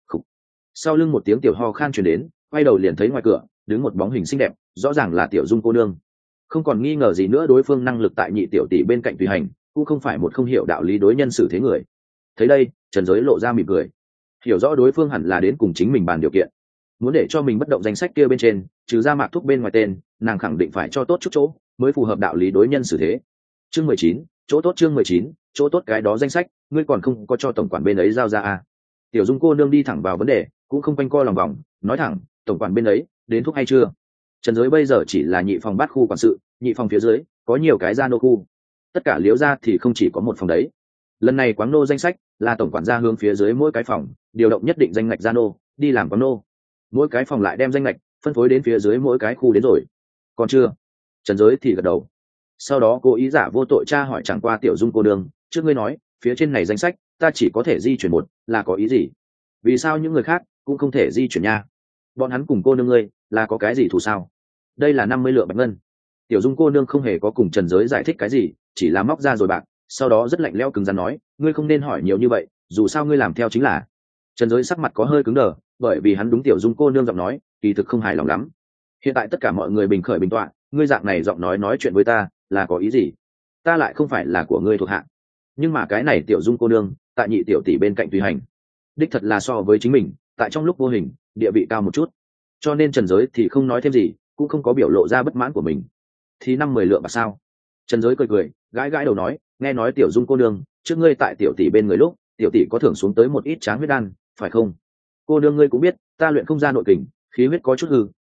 Sau lưng một tiếng tiểu ho khan truyền đến, quay đầu liền thấy ngoài cửa đứng một bóng hình xinh đẹp, rõ ràng là Tiểu Dung cô nương. Không còn nghi ngờ gì nữa, đối phương năng lực tại nhị tiểu tỷ bên cạnh tùy hành, cũng không phải một không hiểu đạo lý đối nhân xử thế người. Thấy đây, Trần Giới lộ ra mỉm cười, hiểu rõ đối phương hẳn là đến cùng chính mình bàn điều kiện, muốn để cho mình bất động danh sách kia bên trên trừ ra Mạc Thúc bên ngoài tên, nàng khẳng định phải cho tốt chút chỗ mới phù hợp đạo lý đối nhân xử thế. Chương 19, chỗ tốt. Chương 19, chỗ tốt. Cái đó danh sách ngươi còn không có cho tổng quản bên ấy giao ra à? Tiểu Dung cô nương đi thẳng vào vấn đề, cũng không quanh co lòng vòng, nói thẳng, tổng quản bên ấy đến thuốc hay chưa? Trần Giới bây giờ chỉ là nhị phòng Bát khu quản sự, nhị phòng phía dưới có nhiều cái gia nô khu, tất cả Liễu gia thì không chỉ có một phòng đấy. Lần này quáng nô danh sách là tổng quản gia hướng phía dưới mỗi cái phòng điều động nhất định danh ngạch gia nô đi làm quáng nô, mỗi cái phòng lại đem danh ngạch phân phối đến phía dưới mỗi cái khu đến rồi. Còn chưa? Trần Giới thì gật đầu, sau đó cố ý giả vô tội tra hỏi, chẳng qua Tiểu Dung cô đường trước ngươi nói phía trên này danh sách ta chỉ có thể di chuyển một, là có ý gì? Vì sao những người khác cũng không thể di chuyển nha? Bọn hắn cùng cô nương ngươi là có cái gì thù sao? Đây là 50 lượng bạch ngân. Tiểu Dung cô nương không hề có cùng Trần Giới giải thích cái gì, chỉ là móc ra rồi bạc, sau đó rất lạnh lẽo cứng rắn nói, ngươi không nên hỏi nhiều như vậy, dù sao ngươi làm theo chính là. Trần Giới sắc mặt có hơi cứng đờ, bởi vì hắn đúng Tiểu Dung cô nương giọng nói kỳ thực không hài lòng lắm. Hiện tại tất cả mọi người bình khởi bình tọa, ngươi dạng này giọng nói chuyện với ta là có ý gì? Ta lại không phải là của ngươi thuộc hạ, nhưng mà cái này Tiểu Dung cô nương tại nhị tiểu tỷ bên cạnh tùy hành, đích thật là so với chính mình tại trong lúc vô hình địa vị cao một chút, cho nên Trần Giới thì không nói thêm gì, cũng không có biểu lộ ra bất mãn của mình. Thì 50 lượng bạc sao? Trần Giới cười gãi gãi đầu nói, nghe nói Tiểu Dung cô nương trước ngươi tại tiểu tỷ bên người lúc, tiểu tỷ có thưởng xuống tới một ít tráng huyết đan, phải không? Cô nương ngươi cũng biết ta luyện không ra nội kình, khí huyết có chút hư,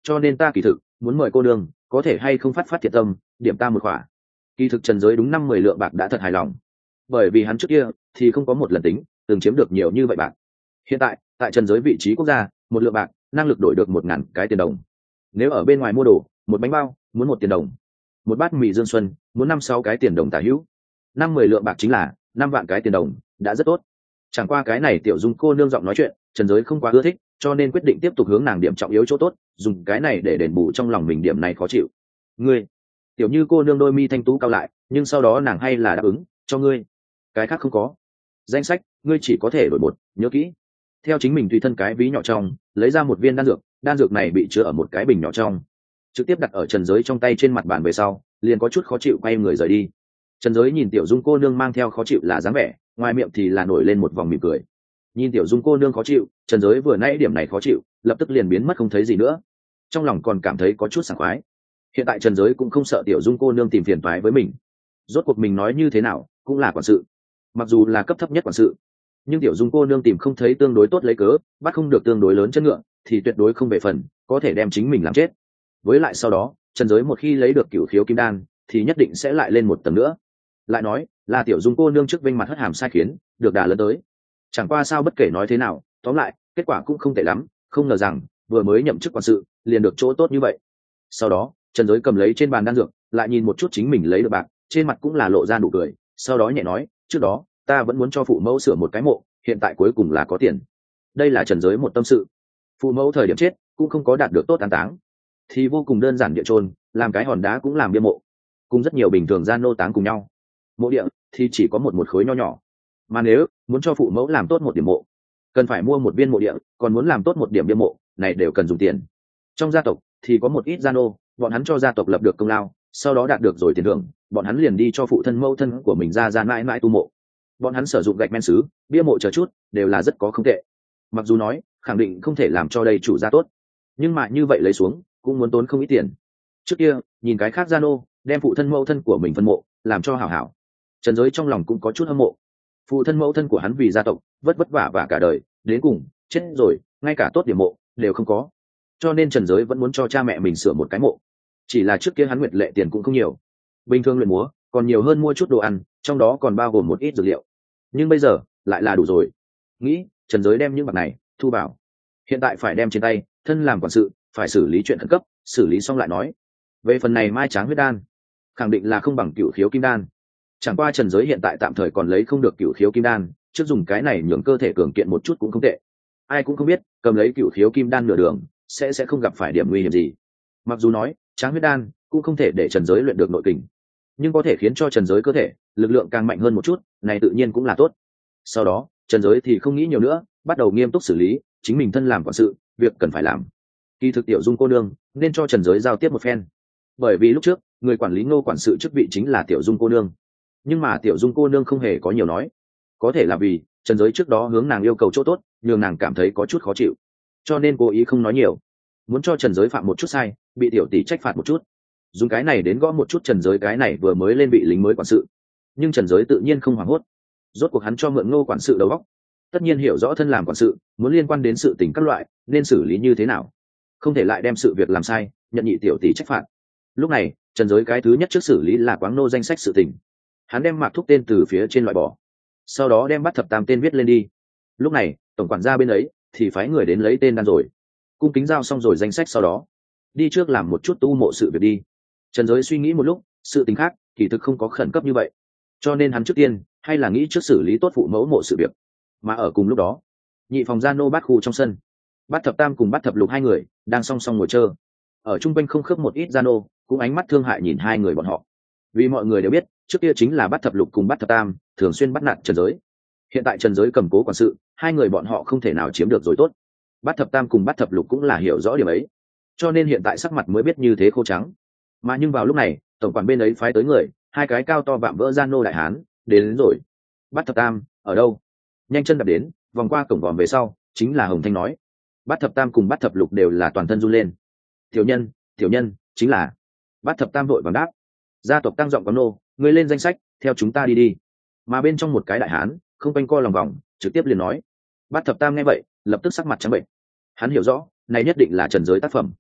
cho nên ta kỳ thực muốn mời cô nương có thể hay không phát thiệt tâm điểm ta một khỏa. Kỳ thực Trần Giới đúng 50 lượng bạc đã thật hài lòng, bởi vì hắn trước kia thì không có một lần tính từng chiếm được nhiều như vậy bạc. Hiện tại tại Trần Giới vị trí quốc gia, một lượng bạc năng lực đổi được 1.000 cái tiền đồng. Nếu ở bên ngoài mua đồ, một bánh bao muốn 1 tiền đồng, một bát mì Dương Xuân muốn 5-6 cái tiền đồng tả hữu, 50 lượng bạc chính là 5 vạn cái tiền đồng, đã rất tốt. Chẳng qua cái này Tiểu Dung cô nương giọng nói chuyện Trần Giới không quá ưa thích, cho nên quyết định tiếp tục hướng nàng điểm trọng yếu chỗ tốt, dùng cái này để đền bù trong lòng mình điểm này khó chịu. Ngươi, Tiểu Như cô nương đôi mi thanh tú cao lại, nhưng sau đó nàng hay là đáp ứng cho ngươi, cái khác không có. Danh sách ngươi chỉ có thể đổi một, nhớ kỹ. Theo chính mình tùy thân cái ví nhỏ trong lấy ra một viên đan dược này bị chứa ở một cái bình nhỏ trong, trực tiếp đặt ở Trần Giới trong tay trên mặt bàn về sau, liền có chút khó chịu quay người rời đi. Trần Giới nhìn Tiểu Dung cô nương mang theo khó chịu là dáng vẻ, ngoài miệng thì là nổi lên một vòng mỉm cười. Nhìn Tiểu Dung cô nương khó chịu, Trần Giới vừa nãy điểm này khó chịu lập tức liền biến mất không thấy gì nữa, trong lòng còn cảm thấy có chút sảng khoái. Hiện tại Trần Giới cũng không sợ Tiểu Dung cô nương tìm phiền toái với mình, rốt cuộc mình nói như thế nào cũng là quản sự, mặc dù là cấp thấp nhất quản sự, nhưng Tiểu Dung cô nương tìm không thấy tương đối tốt lấy cớ, bắt không được tương đối lớn chân ngựa, thì tuyệt đối không về phần có thể đem chính mình làm chết. Với lại sau đó Trần Giới một khi lấy được Cửu Khiếu Kim Đan thì nhất định sẽ lại lên một tầng nữa. Lại nói là Tiểu Dung cô nương trước vinh mặt hất hàm sai khiến được đà lớn tới, chẳng qua sao bất kể nói thế nào, tóm lại kết quả cũng không tệ lắm, không ngờ rằng vừa mới nhậm chức quản sự liền được chỗ tốt như vậy. Sau đó Trần Giới cầm lấy trên bàn đan dược, lại nhìn một chút chính mình lấy được bạc, trên mặt cũng là lộ ra nụ cười, sau đó nhẹ nói, trước đó ta vẫn muốn cho phụ mẫu sửa một cái mộ, hiện tại cuối cùng là có tiền. Đây là Trần Giới một tâm sự. Phụ mẫu thời điểm chết cũng không có đạt được tốt an táng, thì vô cùng đơn giản địa chôn, làm cái hòn đá cũng làm bia mộ, cùng rất nhiều bình thường gian nô táng cùng nhau. Mộ địa thì chỉ có một khối nho nhỏ, mà nếu muốn cho phụ mẫu làm tốt một điểm mộ, cần phải mua một viên mộ địa, còn muốn làm tốt một điểm bia mộ này đều cần dùng tiền. Trong gia tộc thì có một ít gian nô, bọn hắn cho gia tộc lập được công lao, sau đó đạt được rồi tiền thưởng, bọn hắn liền đi cho phụ thân mẫu thân của mình ra mãi mãi tu mộ. Bọn hắn sử dụng gạch men sứ, bia mộ chờ chút đều là rất có không tệ. Mặc dù nói khẳng định không thể làm cho đây chủ gia tốt, nhưng mà như vậy lấy xuống cũng muốn tốn không ít tiền. Trước kia nhìn cái khác gia nô đem phụ thân mẫu thân của mình phân mộ làm cho hảo hảo, Trần Giới trong lòng cũng có chút hâm mộ. Phụ thân mẫu thân của hắn vì gia tộc vất vả và cả đời, đến cùng chết rồi ngay cả tốt điểm mộ đều không có, cho nên Trần Giới vẫn muốn cho cha mẹ mình sửa một cái mộ. Chỉ là trước kia hắn nguyệt lệ tiền cũng không nhiều, bình thường luyện múa còn nhiều hơn mua chút đồ ăn, trong đó còn bao gồm một ít dược liệu, nhưng bây giờ lại là đủ rồi. Nghĩ Trần Giới đem những bạc này thu bảo, hiện tại phải đem trên tay, thân làm quản sự phải xử lý chuyện khẩn cấp, xử lý xong lại nói. Về phần này mai tráng huyết đan khẳng định là không bằng Cửu Khiếu Kim Đan, chẳng qua Trần Giới hiện tại tạm thời còn lấy không được Cửu Khiếu Kim Đan, trước dùng cái này nhường cơ thể cường kiện một chút cũng không tệ. Ai cũng không biết cầm lấy Cửu Khiếu Kim Đan nửa đường sẽ không gặp phải điểm nguy hiểm gì. Mặc dù nói tráng huyết đan cũng không thể để Trần Giới luyện được nội kình, nhưng có thể khiến cho Trần Giới cơ thể lực lượng càng mạnh hơn một chút, này tự nhiên cũng là tốt. Sau đó Trần Giới thì không nghĩ nhiều nữa, bắt đầu nghiêm túc xử lý chính mình thân làm quản sự việc cần phải làm. Kỳ thực Tiểu Dung cô nương nên cho Trần Giới giao tiếp một phen, bởi vì lúc trước người quản lý Ngô quản sự chức vị chính là Tiểu Dung cô nương, nhưng mà Tiểu Dung cô nương không hề có nhiều nói, có thể là vì Trần Giới trước đó hướng nàng yêu cầu chỗ tốt, nhường nàng cảm thấy có chút khó chịu, cho nên cố ý không nói nhiều, muốn cho Trần Giới phạm một chút sai, bị tiểu tỷ trách phạt một chút, dùng cái này đến gõ một chút Trần Giới cái này vừa mới lên vị lính mới quản sự. Nhưng Trần Giới tự nhiên không hoảng hốt, rốt cuộc hắn cho mượn Ngô quản sự đầu óc, tất nhiên hiểu rõ thân làm quản sự muốn liên quan đến sự tình các loại nên xử lý như thế nào, không thể lại đem sự việc làm sai nhận nhị tiểu tỷ trách phạt. Lúc này Trần Giới cái thứ nhất trước xử lý là Quáng Nô danh sách sự tình, hắn đem Mạc Thúc tên từ phía trên loại bỏ, sau đó đem Bát Thập Tam tên viết lên đi. Lúc này tổng quản gia bên ấy thì phái người đến lấy tên đan rồi, cung kính giao xong rồi danh sách, sau đó đi trước làm một chút tu mộ sự việc đi. Trần Giới suy nghĩ một lúc, sự tình khác kỳ thực không có khẩn cấp như vậy, cho nên hắn trước tiên hay là nghĩ trước xử lý tốt phụ mẫu mộ sự việc. Mà ở cùng lúc đó, nhị phòng gia nô Bát khu trong sân, Bát Thập Tam cùng Bát Thập Lục hai người đang song song ngồi chơi, ở trung quanh không khớp một ít gia nô cũng ánh mắt thương hại nhìn hai người bọn họ, vì mọi người đều biết trước kia chính là Bát Thập Lục cùng Bát Thập Tam thường xuyên bắt nạt Trần Giới, hiện tại Trần Giới cầm cố quản sự, hai người bọn họ không thể nào chiếm được rồi tốt. Bát Thập Tam cùng Bát Thập Lục cũng là hiểu rõ điểm ấy, cho nên hiện tại sắc mặt mới biết như thế khô trắng. Mà nhưng vào lúc này tổng quản bên ấy phái tới người, hai cái cao to vạm vỡ gian nô đại hán đến rồi. Bát Thập Tam ở đâu? Nhanh chân đạp đến, vòng qua cổng vòm về sau chính là Hồng Thanh nói. Bát Thập Tam cùng Bát Thập Lục đều là toàn thân run lên. Tiểu nhân chính là. Bát Thập Tam vội vàng đáp. Gia tộc tăng giọng có nô, người lên danh sách theo chúng ta đi. Mà bên trong một cái đại hán không quanh co lòng vòng, trực tiếp liền nói. Bát Thập Tam nghe vậy lập tức sắc mặt trắng bệch, hắn hiểu rõ này nhất định là Trần Giới tác phẩm.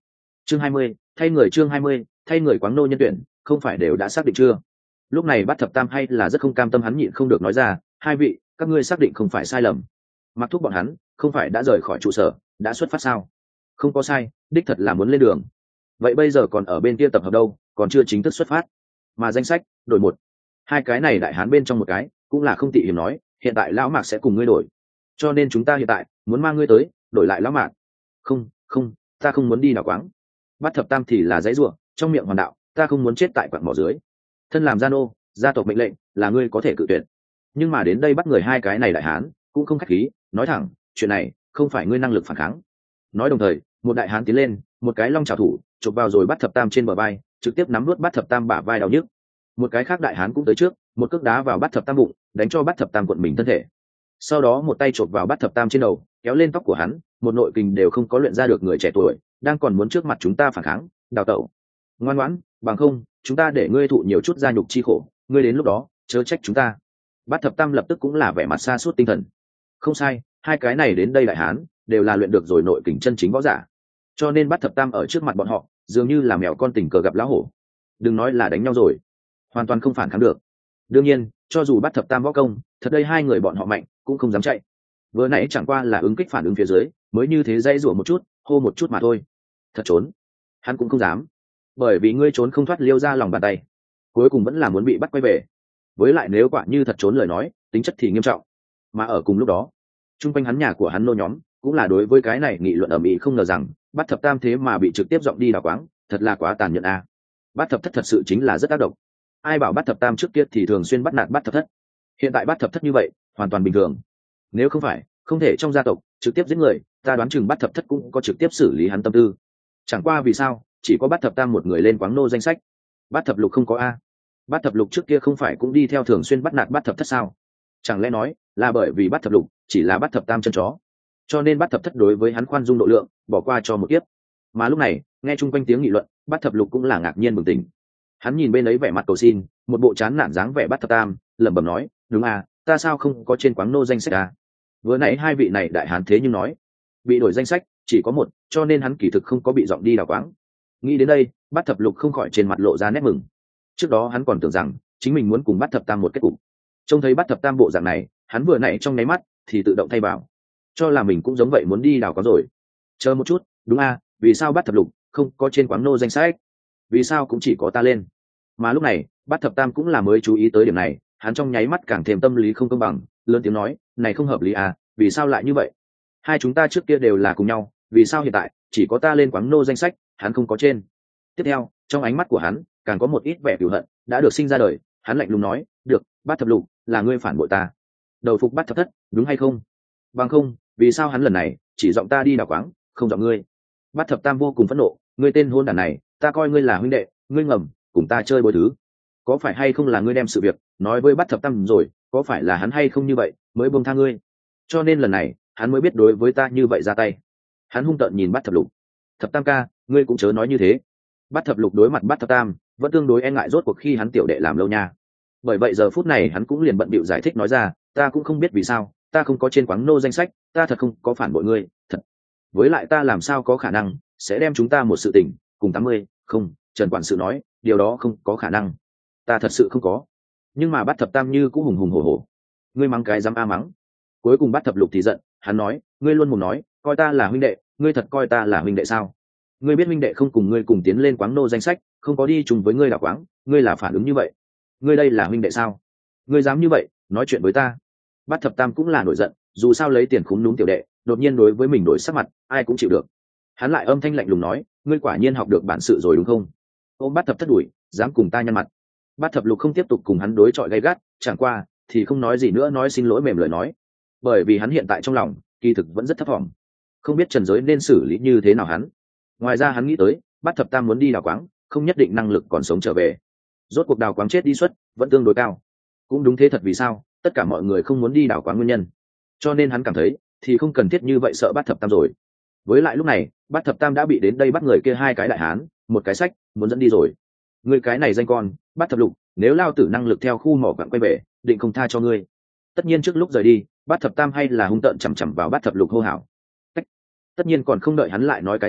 chương 20, thay người. chương 20, thay người. Quáng nô nhân tuyển không phải đều đã xác định chưa? Lúc này Bát Thập Tam hay là rất không cam tâm, hắn nhịn không được nói ra, hai vị, các ngươi xác định không phải sai lầm. Mặc Thúc bọn hắn không phải đã rời khỏi trụ sở, đã xuất phát sao? Không có sai, đích thật là muốn lên đường. Vậy bây giờ còn ở bên kia tập hợp đâu, còn chưa chính thức xuất phát. Mà danh sách đổi một, hai cái này đại hán bên trong một cái cũng là không tị hiểm nói, hiện tại lão Mạc sẽ cùng ngươi đổi, cho nên chúng ta hiện tại muốn mang ngươi tới đổi lại lão Mạc. Không không, ta không muốn đi nào quáng. Bát Thập Tam thì là dãy rủa, trong miệng hoàn đạo, ta không muốn chết tại quặng mỏ dưới. Thân làm gia nô, gia tộc mệnh lệnh là ngươi có thể cự tuyệt, nhưng mà đến đây bắt người hai cái này đại hán cũng không khách khí, nói thẳng, chuyện này không phải ngươi năng lực phản kháng. Nói đồng thời, một đại hán tiến lên, một cái long trảo thủ chụp vào rồi Bát Thập Tam trên bờ vai, trực tiếp nắm nuốt Bát Thập Tam bả vai đau nhức. Một cái khác đại hán cũng tới trước, một cước đá vào Bát Thập Tam bụng, đánh cho Bát Thập Tam cuộn mình thân thể. Sau đó một tay chộp vào Bát Thập Tam trên đầu, kéo lên tóc của hắn, một nội kình đều không có luyện ra được người trẻ tuổi, đang còn muốn trước mặt chúng ta phản kháng, đào tẩu. Ngoan ngoãn, bằng không, chúng ta để ngươi thụ nhiều chút gia nhục chi khổ, ngươi đến lúc đó, chớ trách chúng ta. Bát Thập Tam lập tức cũng là vẻ mặt sa sút tinh thần. Không sai, hai cái này đến đây đại hán, đều là luyện được rồi nội kình chân chính võ giả. Cho nên Bát Thập Tam ở trước mặt bọn họ, dường như là mèo con tình cờ gặp lá hổ. Đừng nói là đánh nhau rồi, hoàn toàn không phản kháng được. Đương nhiên, cho dù Bát Thập Tam võ công, thật đây hai người bọn họ mạnh, cũng không dám chạy. Vừa nãy chẳng qua là ứng kích phản ứng phía dưới, mới như thế dây rủa một chút, hô một chút mà thôi. Thật trốn, hắn cũng không dám, bởi vì ngươi trốn không thoát liêu ra lòng bàn tay, cuối cùng vẫn là muốn bị bắt quay về. Với lại nếu quả như thật trốn lời nói, tính chất thì nghiêm trọng. Mà ở cùng lúc đó, chung quanh hắn nhà của hắn nô nhóm cũng là đối với cái này nghị luận ầm ĩ, không ngờ rằng Bát Thập Tam thế mà bị trực tiếp dọn đi đào quáng, thật là quá tàn nhẫn a. Bát Thập Thất thật sự chính là rất tác động. Ai bảo Bát Thập Tam trước kia thì thường xuyên bắt nạt Bát Thập Thất, hiện tại Bát Thập Thất như vậy hoàn toàn bình thường. Nếu không phải không thể trong gia tộc trực tiếp giết người, ta đoán chừng Bát Thập Thất cũng có trực tiếp xử lý hắn tâm tư. Chẳng qua vì sao chỉ có Bát Thập Tam một người lên quáng nô danh sách, Bát Thập Lục không có a? Bát Thập Lục trước kia không phải cũng đi theo thường xuyên bắt nạt Bát Thập Thất sao? Chẳng lẽ nói là bởi vì Bát Thập Lục chỉ là Bát Thập Tam chân chó, cho nên Bát Thập Thất đối với hắn khoan dung độ lượng, bỏ qua cho một kiếp. Mà lúc này nghe chung quanh tiếng nghị luận, Bát Thập Lục cũng là ngạc nhiên bừng tỉnh. Hắn nhìn bên ấy vẻ mặt cầu xin, một bộ chán nản dáng vẻ Bát Thập Tam, lẩm bẩm nói, đúng à, ta sao không có trên quáng nô danh sách à? Vừa nãy hai vị này đại hán thế nhưng nói bị đổi danh sách chỉ có một, cho nên hắn kỳ thực không có bị dọn đi đào quáng. Nghĩ đến đây, Bát Thập Lục không khỏi trên mặt lộ ra nét mừng. Trước đó hắn còn tưởng rằng chính mình muốn cùng Bát Thập Tam một kết cục, trông thấy Bát Thập Tam bộ dạng này, hắn vừa nãy trong nháy mắt thì tự động thay bảo, cho là mình cũng giống vậy muốn đi đào quáng rồi. Chờ một chút, đúng à, vì sao Bát Thập Lục không có trên quáng nô danh sách, vì sao cũng chỉ có ta lên? Mà lúc này Bát Thập Tam cũng là mới chú ý tới điểm này, hắn trong nháy mắt càng thêm tâm lý không công bằng, lớn tiếng nói, này không hợp lý à, vì sao lại như vậy? Hai chúng ta trước kia đều là cùng nhau, vì sao hiện tại chỉ có ta lên quáng nô danh sách, hắn không có trên? Tiếp theo, trong ánh mắt của hắn càng có một ít vẻ cừu hận đã được sinh ra đời, hắn lạnh lùng nói, được, Bát Thập Lục, là ngươi phản bội ta, đầu phục Bát Thập Thất, đúng hay không? Bằng không, vì sao hắn lần này chỉ giọng ta đi đào quáng, không giọng ngươi? Bát Thập Tam vô cùng phẫn nộ, ngươi tên hôn đản này, ta coi ngươi là huynh đệ, ngươi ngầm cùng ta chơi bôi thứ, có phải hay không là ngươi đem sự việc nói với Bát Thập Tam rồi, có phải là hắn hay không như vậy mới buông tha ngươi, cho nên lần này hắn mới biết đối với ta như vậy ra tay. Hắn hung tợn nhìn Bát Thập Lục, Thập Tam ca, ngươi cũng chớ nói như thế. Bát Thập Lục đối mặt Bát Thập Tam vẫn tương đối e ngại, rốt cuộc khi hắn tiểu đệ làm lâu nha, bởi vậy giờ phút này hắn cũng liền bận bịu giải thích nói ra, ta cũng không biết vì sao ta không có trên quáng nô danh sách, ta thật không có phản bội ngươi, thật. Với lại ta làm sao có khả năng sẽ đem chúng ta một sự tình cùng 80, không, Trần quản sự nói, điều đó không có khả năng, ta thật sự không có. Nhưng mà Bát Thập Tam như cũng hùng hùng hổ hổ, ngươi mắng cái dám a mắng. Cuối cùng Bát Thập Lục thì giận, hắn nói, ngươi luôn mồm nói coi ta là huynh đệ, ngươi thật coi ta là huynh đệ sao? Ngươi biết huynh đệ không cùng ngươi cùng tiến lên quáng nô danh sách, không có đi chung với ngươi đào quáng, ngươi là phản ứng như vậy, ngươi đây là huynh đệ sao? Ngươi dám như vậy nói chuyện với ta? Bát Thập Tam cũng là nổi giận, dù sao lấy tiền khúm núm tiểu đệ, đột nhiên đối với mình đổi sắc mặt, ai cũng chịu được. Hắn lại âm thanh lạnh lùng nói, ngươi quả nhiên học được bản sự rồi đúng không? Ôm Bát Thập Thất đuổi, dám cùng ta nhăn mặt. Bát Thập Lục không tiếp tục cùng hắn đối chọi gay gắt, chẳng qua thì không nói gì nữa, nói xin lỗi mềm lời nói, bởi vì hắn hiện tại trong lòng kỳ thực vẫn rất thấp thỏm, không biết trần giới nên xử lý như thế nào hắn. Ngoài ra hắn nghĩ tới Bát Thập Tam muốn đi đào quáng, không nhất định năng lực còn sống trở về, rốt cuộc đào quáng chết đi suất vẫn tương đối cao. Cũng đúng thế thật, vì sao tất cả mọi người không muốn đi đào quáng nguyên nhân, cho nên hắn cảm thấy thì không cần thiết như vậy sợ Bát Thập Tam rồi. Với lại lúc này Bát Thập Tam đã bị đến đây bắt người kia hai cái đại hán một cái sách muốn dẫn đi rồi. Người cái này danh con Bát Thập Lục, nếu lao tử năng lực theo khu mỏ quặng quay về, định không tha cho ngươi. Tất nhiên trước lúc rời đi, Bát Thập Tam hay là hung tợn chằm chằm vào Bát Thập Lục hô hào. Tất nhiên còn không đợi hắn lại nói cái gì,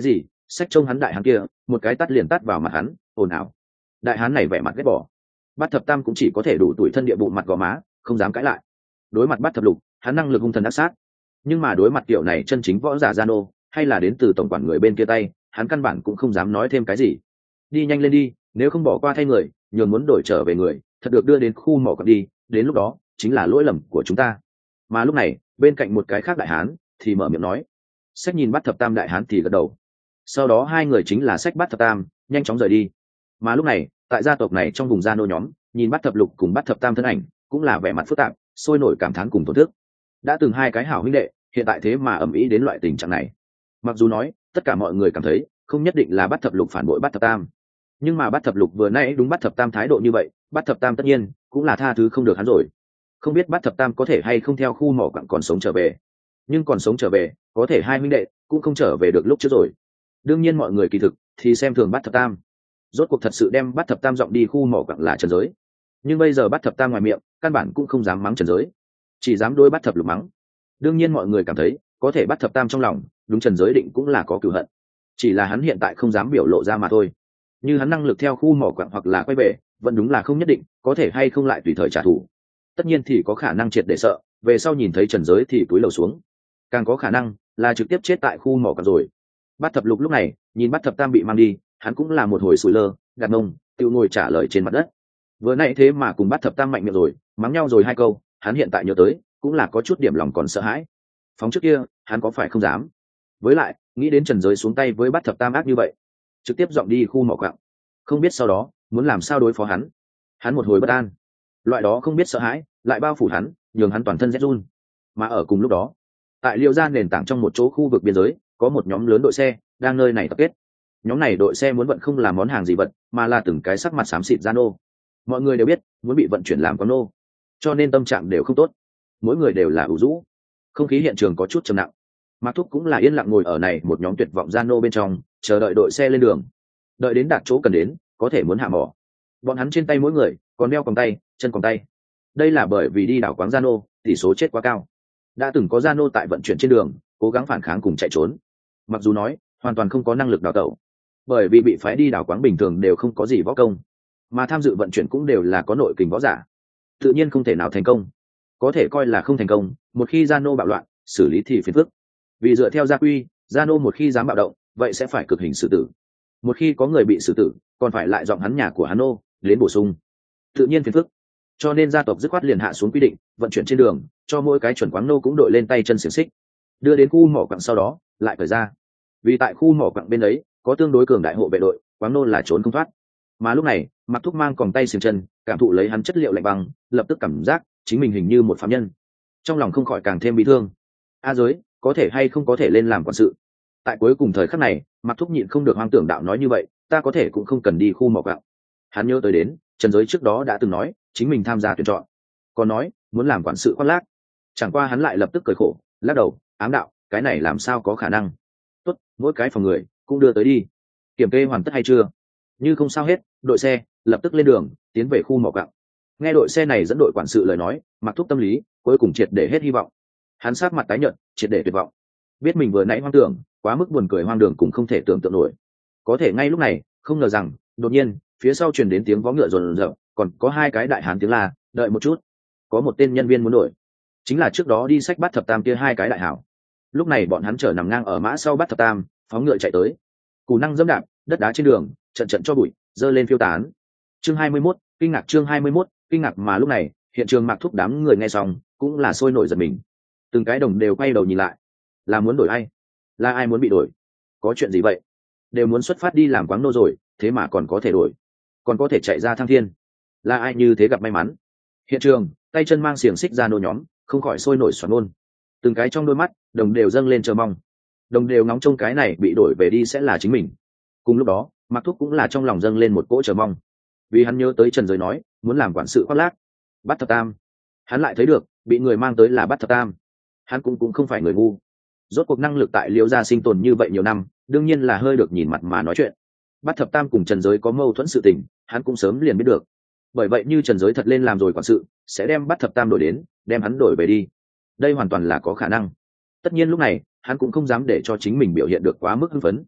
Sách trông hắn đại hán kia một cái tắt liền tắt vào mặt hắn, ồn ào. Đại hán này vẻ mặt ghét bỏ. Bát thập tam cũng chỉ có thể đủ tủi thân địa bụng mặt gò má, không dám cãi lại. Đối mặt Bát thập lục, hắn năng lực hung thần ác sát, nhưng mà đối mặt kiểu này chân chính võ giả Gian Nô, hay là đến từ tổng quản người bên kia tay, hắn căn bản cũng không dám nói thêm cái gì. Đi nhanh lên đi, nếu không bỏ qua thay người, nhường muốn đổi trở về người, thật được đưa đến khu mỏ quặng đi, đến lúc đó chính là lỗi lầm của chúng ta. Mà lúc này, bên cạnh một cái khác đại hán thì mở miệng nói. Sách nhìn Bát thập tam đại hán thì gật đầu. Sau đó hai người chính là Sách Bát thập tam, nhanh chóng rời đi. Mà lúc này, tại gia tộc này trong vùng Gia Nô nhóm, nhìn Bát thập lục cùng Bát thập tam thân ảnh, cũng là vẻ mặt phức tạp, sôi nổi cảm thán cùng tổn thức. Đã từng hai cái hảo huynh đệ, hiện tại thế mà ầm ĩ đến loại tình trạng này. Mặc dù nói tất cả mọi người cảm thấy không nhất định là Bát thập lục phản bội Bát thập tam, nhưng mà Bát thập lục vừa nãy đúng Bát thập tam thái độ như vậy, Bát thập tam tất nhiên cũng là tha thứ không được hắn rồi. Không biết Bát thập tam có thể hay không theo khu mỏ quặng còn sống trở về, nhưng còn sống trở về, có thể hai huynh đệ cũng không trở về được lúc trước rồi. Đương nhiên mọi người kỳ thực thì xem thường Bát thập tam, rốt cuộc thật sự đem Bát thập tam giọng đi khu mỏ quặng là Trần Giới, nhưng bây giờ Bát thập tam ngoài miệng căn bản cũng không dám mắng Trần Giới, chỉ dám đối Bát thập lục mắng. Đương nhiên mọi người cảm thấy có thể Bát thập tam trong lòng đúng Trần Giới định cũng là có cửu hận, chỉ là hắn hiện tại không dám biểu lộ ra mà thôi. Như hắn năng lực theo khu mỏ quặng hoặc là quay về, vẫn đúng là không nhất định có thể hay không lại tùy thời trả thù. Tất nhiên thì có khả năng triệt để sợ, về sau nhìn thấy Trần Giới thì cúi đầu xuống, càng có khả năng là trực tiếp chết tại khu mỏ quặng rồi. Bát thập lục lúc này nhìn Bát thập tam bị mang đi, hắn cũng là một hồi sủi lơ gạt mông, tự ngồi trả lời trên mặt đất. Vừa nãy thế mà cùng Bát thập tam mạnh miệng rồi, mắng nhau rồi hai câu, hắn hiện tại nhớ tới cũng là có chút điểm lòng còn sợ hãi. Phóng trước kia hắn có phải không dám, với lại nghĩ đến Trần Giới xuống tay với Bát thập tam ác như vậy, trực tiếp dọn đi khu mỏ quặng, không biết sau đó muốn làm sao đối phó hắn một hồi bất an, loại đó không biết sợ hãi lại bao phủ hắn, nhường hắn toàn thân rét run. Mà ở cùng lúc đó, tại Liêu Gia nền tảng trong một chỗ khu vực biên giới, có một nhóm lớn đội xe đang nơi này tập kết. Nhóm này đội xe muốn vận không là món hàng gì vật, mà là từng cái sắc mặt xám xịt gian nô. Mọi người đều biết muốn bị vận chuyển làm con nô, cho nên tâm trạng đều không tốt, mỗi người đều là ủ rũ. Không khí hiện trường có chút trầm nặng. Mạc Thúc cũng là yên lặng ngồi ở này một nhóm tuyệt vọng gian nô bên trong, chờ đợi đội xe lên đường. Đợi đến đạt chỗ cần đến, có thể muốn hạ mỏ. Bọn hắn trên tay mỗi người còn đeo còng tay, chân còng tay. Đây là bởi vì đi đảo quáng gian nô, tỷ số chết quá cao. Đã từng có gian nô tại vận chuyển trên đường, cố gắng phản kháng cùng chạy trốn. Mặc dù nói hoàn toàn không có năng lực đào tẩu, bởi vì bị phái đi đảo quáng bình thường đều không có gì võ công, mà tham dự vận chuyển cũng đều là có nội kình võ giả, tự nhiên không thể nào thành công. Có thể coi là không thành công, một khi gian nô bạo loạn, xử lý thì phiền phức. Vì dựa theo gia quy, gian nô một khi dám bạo động, vậy sẽ phải cực hình xử tử. Một khi có người bị xử tử, còn phải lại dọn hắn nhà của hắn nô đến bổ sung, tự nhiên phiền phức. Cho nên gia tộc dứt khoát liền hạ xuống quy định, vận chuyển trên đường cho mỗi cái chuẩn quáng nô cũng đội lên tay chân xiềng xích, đưa đến khu mỏ quặng sau đó lại cởi ra. Vì tại khu mỏ quặng bên ấy có tương đối cường đại hộ vệ đội, quáng nô là trốn không thoát. Mà lúc này Mặc Thúc mang còng tay xiềng chân, cảm thụ lấy hắn chất liệu lạnh băng, lập tức cảm giác chính mình hình như một phạm nhân, trong lòng không khỏi càng thêm bị thương. Giới có thể hay không có thể lên làm quản sự. Tại cuối cùng thời khắc này, Mặc Thúc nhịn không được hoang tưởng đạo nói như vậy, ta có thể cũng không cần đi khu mỏ quặng. Hắn nhớ tới đến Trần Giới trước đó đã từng nói chính mình tham gia tuyển chọn, còn nói muốn làm quản sự khoác lác. Chẳng qua hắn lại lập tức cười khổ, lắc đầu ám đạo, cái này làm sao có khả năng. Tốt, mỗi cái phòng người cũng đưa tới đi. Kiểm kê hoàn tất hay chưa? Như không sao hết, đội xe lập tức lên đường tiến về khu mỏ quặng. Nghe đội xe này dẫn đội quản sự lời nói, Mặc Thúc tâm lý cuối cùng triệt để hết hy vọng. Hắn sát mặt tái nhợt, triệt để tuyệt vọng. Biết mình vừa nãy hoang tưởng quá mức buồn cười, hoang đường cũng không thể tưởng tượng nổi. Có thể ngay lúc này không ngờ rằng đột nhiên phía sau truyền đến tiếng vó ngựa rồn rợn, còn có hai cái đại hán tiếng la, đợi một chút, có một tên nhân viên muốn đổi. Chính là trước đó đi sách Bát thập tam kia hai cái đại hảo. Lúc này bọn hắn chở nằm ngang ở mã sau Bát thập tam, phóng ngựa chạy tới. Cù năng dẫm đạp đất đá trên đường, trận trận cho bụi dơ lên phiêu tán. Chương 21, kinh ngạc. Chương 21, kinh ngạc. Mà lúc này hiện trường Mạc Thúc đám người nghe xong cũng là sôi nổi giật mình, từng cái đồng đều quay đầu nhìn lại. Là muốn đổi ai? Là ai muốn bị đổi? Có chuyện gì vậy? Đều muốn xuất phát đi làm quáng nô rồi, thế mà còn có thể đổi, còn có thể chạy ra thăng thiên. Là ai như thế gặp may mắn? Hiện trường tay chân mang xiềng xích ra nô nhóm không khỏi sôi nổi xoắn ôn, từng cái trong đôi mắt đồng đều dâng lên chờ mong, đồng đều ngóng trông cái này bị đổi về đi sẽ là chính mình. Cùng lúc đó Mạc Thúc cũng là trong lòng dâng lên một cỗ chờ mong, vì hắn nhớ tới Trần Giới nói muốn làm quản sự khoác lác. Bát thập tam, hắn lại thấy được bị người mang tới là Bát thập tam. Hắn cũng không phải người ngu, rốt cuộc năng lực tại Liễu gia sinh tồn như vậy nhiều năm, đương nhiên là hơi được nhìn mặt mà nói chuyện. Bát thập tam cùng Trần Giới có mâu thuẫn sự tình, hắn cũng sớm liền biết được. Bởi vậy như Trần Giới thật lên làm rồi quản sự, sẽ đem Bát thập tam đổi đến, đem hắn đổi về đi. Đây hoàn toàn là có khả năng. Tất nhiên lúc này hắn cũng không dám để cho chính mình biểu hiện được quá mức hưng phấn.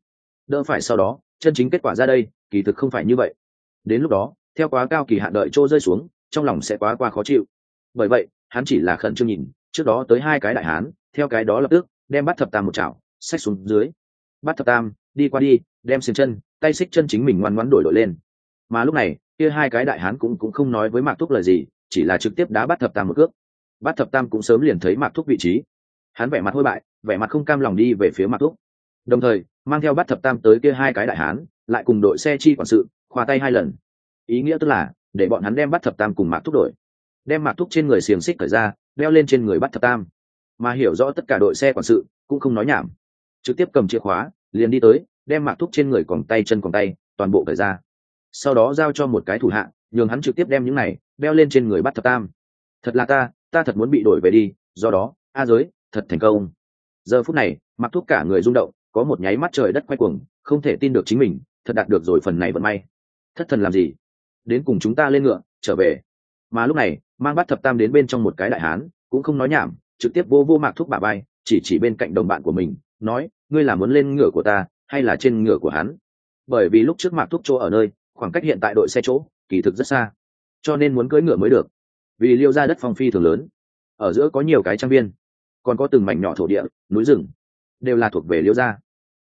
đỡ phải sau đó chân chính kết quả ra đây kỳ thực không phải như vậy. Đến lúc đó theo quá cao kỳ hạn đợi chỗ rơi xuống, trong lòng sẽ quá qua khó chịu. Bởi vậy hắn chỉ là khẩn trương nhìn trước đó tới hai cái đại hán, theo cái đó lập tức đem Bát Thập Tam một chảo xách xuống dưới. Bát Thập Tam đi qua đi, đem xiềng chân tay xích chân chính mình ngoan ngoãn đổi lên. Mà lúc này kia hai cái đại hán cũng không nói với Mạc Thúc lời gì, chỉ là trực tiếp đá Bát Thập Tam một cước. Bát Thập Tam cũng sớm liền thấy Mạc Thúc vị trí, hắn vẻ mặt hôi bại, vẻ mặt không cam lòng đi về phía Mạc Thúc, đồng thời mang theo Bát Thập Tam tới kia hai cái đại hán, lại cùng đội xe chi quản sự khoa tay hai lần. Ý nghĩa tức là để bọn hắn đem Bát Thập Tam cùng Mạc Thúc đổi, đem Mạc Thúc trên người xiềng xích cởi ra đeo lên trên người Bát Thập Tam. Mà hiểu rõ tất cả đội xe quản sự cũng không nói nhảm, trực tiếp cầm chìa khóa liền đi tới, đem Mạc Thúc trên người còng tay chân còng tay toàn bộ cởi ra, sau đó giao cho một cái thủ hạ, nhường hắn trực tiếp đem những này đeo lên trên người Bát Thập Tam. Thật là ta thật muốn bị đổi về đi, do đó a giới thật thành công. Giờ phút này Mạc Thúc cả người rung động, có một nháy mắt trời đất quay cuồng, không thể tin được chính mình thật đạt được rồi phần này vận may. Thất thần làm gì, đến cùng chúng ta lên ngựa trở về. Mà lúc này mang Bát Thập Tam đến bên trong một cái đại hán cũng không nói nhảm, trực tiếp vô Mạc Thúc bả vai, chỉ bên cạnh đồng bạn của mình nói, ngươi là muốn lên ngựa của ta hay là trên ngựa của hắn? Bởi vì lúc trước Mạc Thúc chỗ ở nơi khoảng cách hiện tại đội xe chỗ kỳ thực rất xa, cho nên muốn cưỡi ngựa mới được. Vì Liêu ra đất phong phi thường lớn, ở giữa có nhiều cái trang viên, còn có từng mảnh nhỏ thổ địa núi rừng, đều là thuộc về Liêu gia.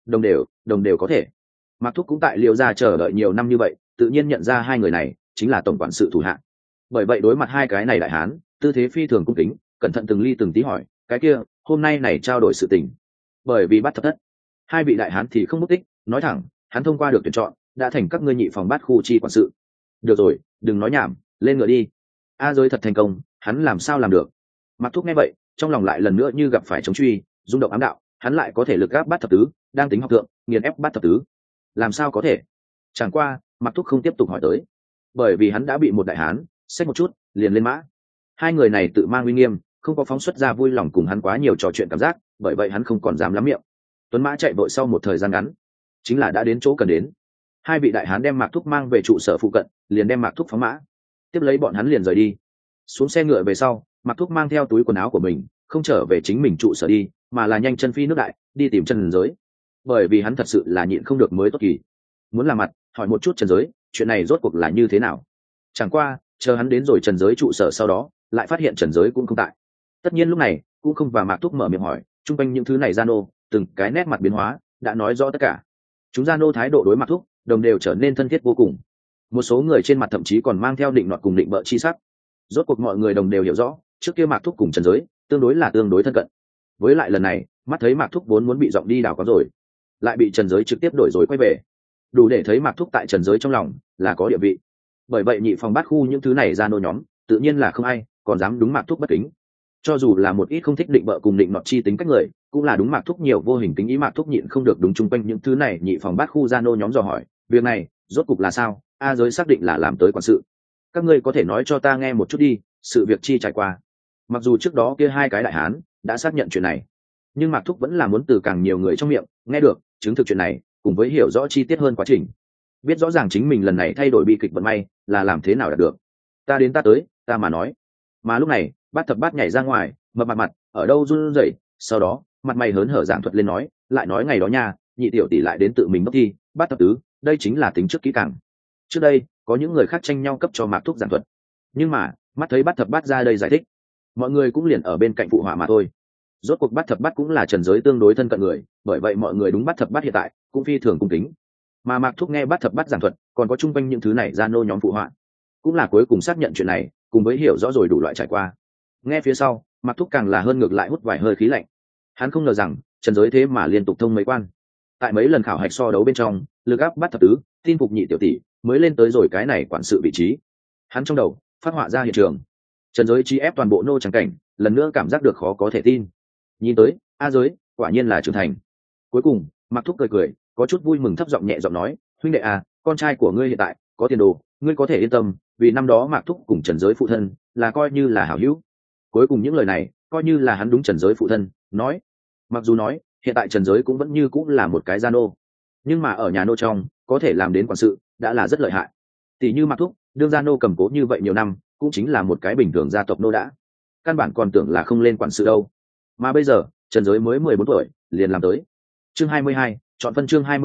Đồng đều có thể. Mạc Thúc cũng tại Liêu gia chờ đợi nhiều năm như vậy, tự nhiên nhận ra hai người này chính là tổng quản sự thủ hạ. Bởi vậy đối mặt hai cái này đại hán, tư thế phi thường cung kính, cẩn thận từng ly từng tí hỏi, cái kia hôm nay này trao đổi sự tình. Bởi vì Bát Thập Thất, hai vị đại hán thì không mất tích, nói thẳng hắn thông qua được tuyển chọn, đã thành các ngươi nhị phòng Bát khu chi quản sự. Được rồi, đừng nói nhảm, lên ngựa đi. A giới thật thành công, hắn làm sao làm được? Mạc Thúc nghe vậy trong lòng lại lần nữa như gặp phải chống truy, rung động ám đạo, hắn lại có thể lực gáp Bát Thập Tứ, đang tính học thượng nghiền ép Bát Thập Tứ, làm sao có thể? Chẳng qua Mạc Thúc không tiếp tục hỏi tới, bởi vì hắn đã bị một đại hán xách một chút liền lên mã. Hai người này tự mang uy nghiêm, không có phóng xuất ra vui lòng cùng hắn quá nhiều trò chuyện cảm giác, bởi vậy hắn không còn dám lắm miệng. Tuấn mã chạy vội sau một thời gian ngắn, chính là đã đến chỗ cần đến. Hai vị đại hán đem Mạc Thúc mang về trụ sở phụ cận, liền đem Mạc Thúc phóng mã, tiếp lấy bọn hắn liền rời đi. Xuống xe ngựa về sau, Mạc Thúc mang theo túi quần áo của mình, không trở về chính mình trụ sở đi, mà là nhanh chân phi nước đại đi tìm Trần Giới, bởi vì hắn thật sự là nhịn không được mới tốt kỳ, muốn làm mặt hỏi một chút Trần Giới chuyện này rốt cuộc là như thế nào. Chẳng qua chờ hắn đến rồi Trần Giới trụ sở sau đó, lại phát hiện Trần Giới cũng không tại. Tất nhiên lúc này cũng không và Mạc Thúc mở miệng hỏi, chung quanh những thứ này gian ô từng cái nét mặt biến hóa đã nói rõ tất cả. Chúng gian ô thái độ đối Mạc Thúc đồng đều trở nên thân thiết vô cùng, một số người trên mặt thậm chí còn mang theo định nọt cùng định bợ chi sắc. Rốt cuộc mọi người đồng đều hiểu rõ trước kia Mạc Thúc cùng Trần Giới tương đối thân cận, với lại lần này mắt thấy Mạc Thúc vốn muốn bị giọng đi đảo có rồi, lại bị Trần Giới trực tiếp đổi rồi quay về, đủ để thấy Mạc Thúc tại Trần Giới trong lòng là có địa vị. Bởi vậy nhị phòng Bát khu những thứ này ra nô nhóm tự nhiên là không ai còn dám đúng Mạc Thúc bất kính. Cho dù là một ít không thích định bợ cùng định nọt chi tính cách người, cũng là đúng Mạc Thúc nhiều vô hình kính ý. Mạc Thúc nhịn không được đúng chung quanh những thứ này nhị phòng Bát khu ra nô nhóm dò hỏi, việc này rốt cục là sao? A Giới xác định là làm tới quản sự, các ngươi có thể nói cho ta nghe một chút đi, sự việc chi trải qua. Mặc dù trước đó kia hai cái đại hán đã xác nhận chuyện này, nhưng Mạc Thúc vẫn là muốn từ càng nhiều người trong miệng nghe được chứng thực chuyện này, cùng với hiểu rõ chi tiết hơn quá trình, biết rõ ràng chính mình lần này thay đổi bi kịch vận may là làm thế nào đạt được. Ta đến ta tới, ta mà nói. Mà lúc này Bát Thập Bát nhảy ra ngoài, mập mặt ở đâu run rẩy, sau đó mặt mày hớn hở giảng thuật lên nói, lại nói ngày đó nha, nhị tiểu tỷ lại đến tự mình bốc thi Bát Thập Tứ, đây chính là tính trước kỹ càng. Trước đây có những người khác tranh nhau cấp cho Mạc Thúc giảng thuật, nhưng mà mắt thấy Bát Thập Bát ra đây giải thích, mọi người cũng liền ở bên cạnh phụ họa mà thôi. Rốt cuộc Bát Thập Bát cũng là Trần Giới tương đối thân cận người, bởi vậy mọi người đúng Bát Thập Bát hiện tại cũng phi thường cung kính. Mà Mạc Thúc nghe Bát Thập Bát giảng thuật, còn có chung quanh những thứ này ra nô nhóm phụ họa, cũng là cuối cùng xác nhận chuyện này, cùng với hiểu rõ rồi đủ loại trải qua. Nghe phía sau Mạc Thúc càng là hơn ngược lại hút vài hơi khí lạnh. Hắn không ngờ rằng Trần Giới thế mà liên tục thông mấy quan, tại mấy lần khảo hạch so đấu bên trong lực áp Bát Thập Tứ, tin phục nhị tiểu tỷ, mới lên tới rồi cái này quản sự vị trí. Hắn trong đầu phát họa ra hiện trường Trần Giới chi ép toàn bộ nô trắng cảnh, lần nữa cảm giác được khó có thể tin. Nhìn tới A Giới quả nhiên là trưởng thành. Cuối cùng Mạc Thúc cười có chút vui mừng, thấp giọng nhẹ giọng nói, huynh đệ à, con trai của ngươi hiện tại có tiền đồ, ngươi có thể yên tâm, vì năm đó Mạc Thúc cùng Trần Giới phụ thân là coi như là hảo hữu. Cuối cùng những lời này coi như là hắn đúng Trần Giới phụ thân nói. Mặc dù nói hiện tại Trần Giới cũng vẫn như cũng là một cái gia nô, nhưng mà ở nhà nô trong có thể làm đến quản sự đã là rất lợi hại. Tỷ như Mạc Thúc đương gia nô cầm cố như vậy nhiều năm, cũng chính là một cái bình thường gia tộc nô đã, căn bản còn tưởng là không lên quản sự đâu. Mà bây giờ Trần Giới mới 14 tuổi liền làm tới. Chương 22, chọn phân chương 22,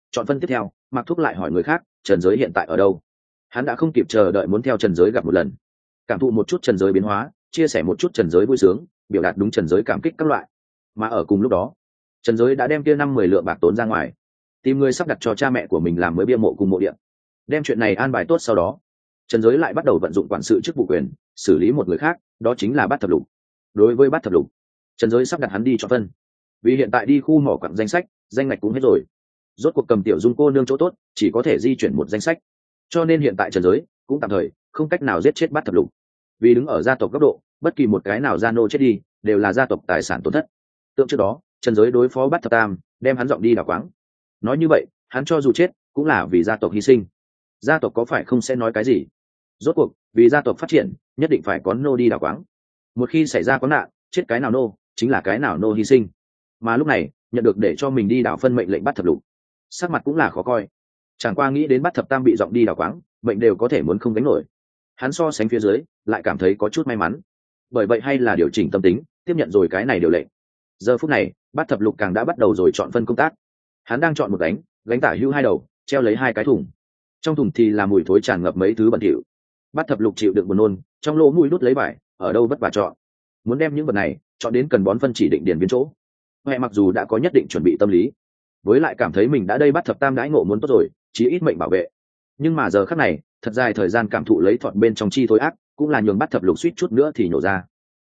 chọn phân tiếp theo, Mạc Thúc lại hỏi người khác Trần Giới hiện tại ở đâu. Hắn đã không kịp chờ đợi muốn theo Trần Giới gặp một lần, cảm thụ một chút Trần Giới biến hóa, chia sẻ một chút Trần Giới vui sướng, biểu đạt đúng Trần Giới cảm kích các loại. Mà ở cùng lúc đó, Trần Giới đã đem kia 50 lượng bạc tốn ra ngoài, tìm người sắp đặt cho cha mẹ của mình làm mới bia mộ cùng mộ điện. Đem chuyện này an bài tốt sau đó, Trần Giới lại bắt đầu vận dụng quản sự chức vụ quyền, xử lý một người khác, đó chính là Bát Thập Lục. Đối với Bát Thập Lục, Trần Giới sắp đặt hắn đi chọn phân, vì hiện tại đi khu mỏ quặng danh sách, danh ngạch cũng hết rồi. Rốt cuộc cầm tiểu Dung cô nương chỗ tốt, chỉ có thể di chuyển một danh sách. Cho nên hiện tại Trần Giới cũng tạm thời không cách nào giết chết Bát Thập Lục. Vì đứng ở gia tộc góc độ, bất kỳ một cái nào gia nô chết đi, đều là gia tộc tài sản tổn thất. Tượng trước đó, Trần Giới đối phó Bát Thập Tam, đem hắn dọn đi đào quáng. Nói như vậy, hắn cho dù chết, cũng là vì gia tộc hy sinh. Gia tộc có phải không sẽ nói cái gì? Rốt cuộc, vì gia tộc phát triển, nhất định phải có nô đi đào quáng. Một khi xảy ra có nạn, chết cái nào nô, chính là cái nào nô hy sinh. Mà lúc này, nhận được để cho mình đi đào phân mệnh lệnh Bát Thập Lục, sắc mặt cũng là khó coi. Chẳng qua nghĩ đến Bát Thập Tam bị dọn đi đào quáng, mệnh đều có thể muốn không gánh nổi. Hắn so sánh phía dưới, lại cảm thấy có chút may mắn. Bởi vậy hay là điều chỉnh tâm tính, tiếp nhận rồi cái này điều lệnh. Giờ phút này, Bát Thập Lục càng đã bắt đầu rồi chọn phân công tác. Hắn đang chọn một gánh tả hữu hai đầu, treo lấy hai cái thùng. Trong thùng thì là mùi thối tràn ngập mấy thứ bẩn thỉu. Bát Thập Lục chịu đựng buồn nôn, trong lỗ mũi đút lấy vải, ở đâu vất vả chọn. Muốn đem những vật này chọn đến cần bón phân chỉ định điền biến chỗ. Mẹ mặc dù đã có nhất định chuẩn bị tâm lý, với lại cảm thấy mình đã đây Bát Thập Tam đãi ngộ muốn tốt rồi, chí ít mệnh bảo vệ. Nhưng mà giờ khắc này, thật dài thời gian cảm thụ lấy thọt bên trong chi thối ác, cũng là nhường Bát Thập Lục suýt chút nữa thì nhổ ra.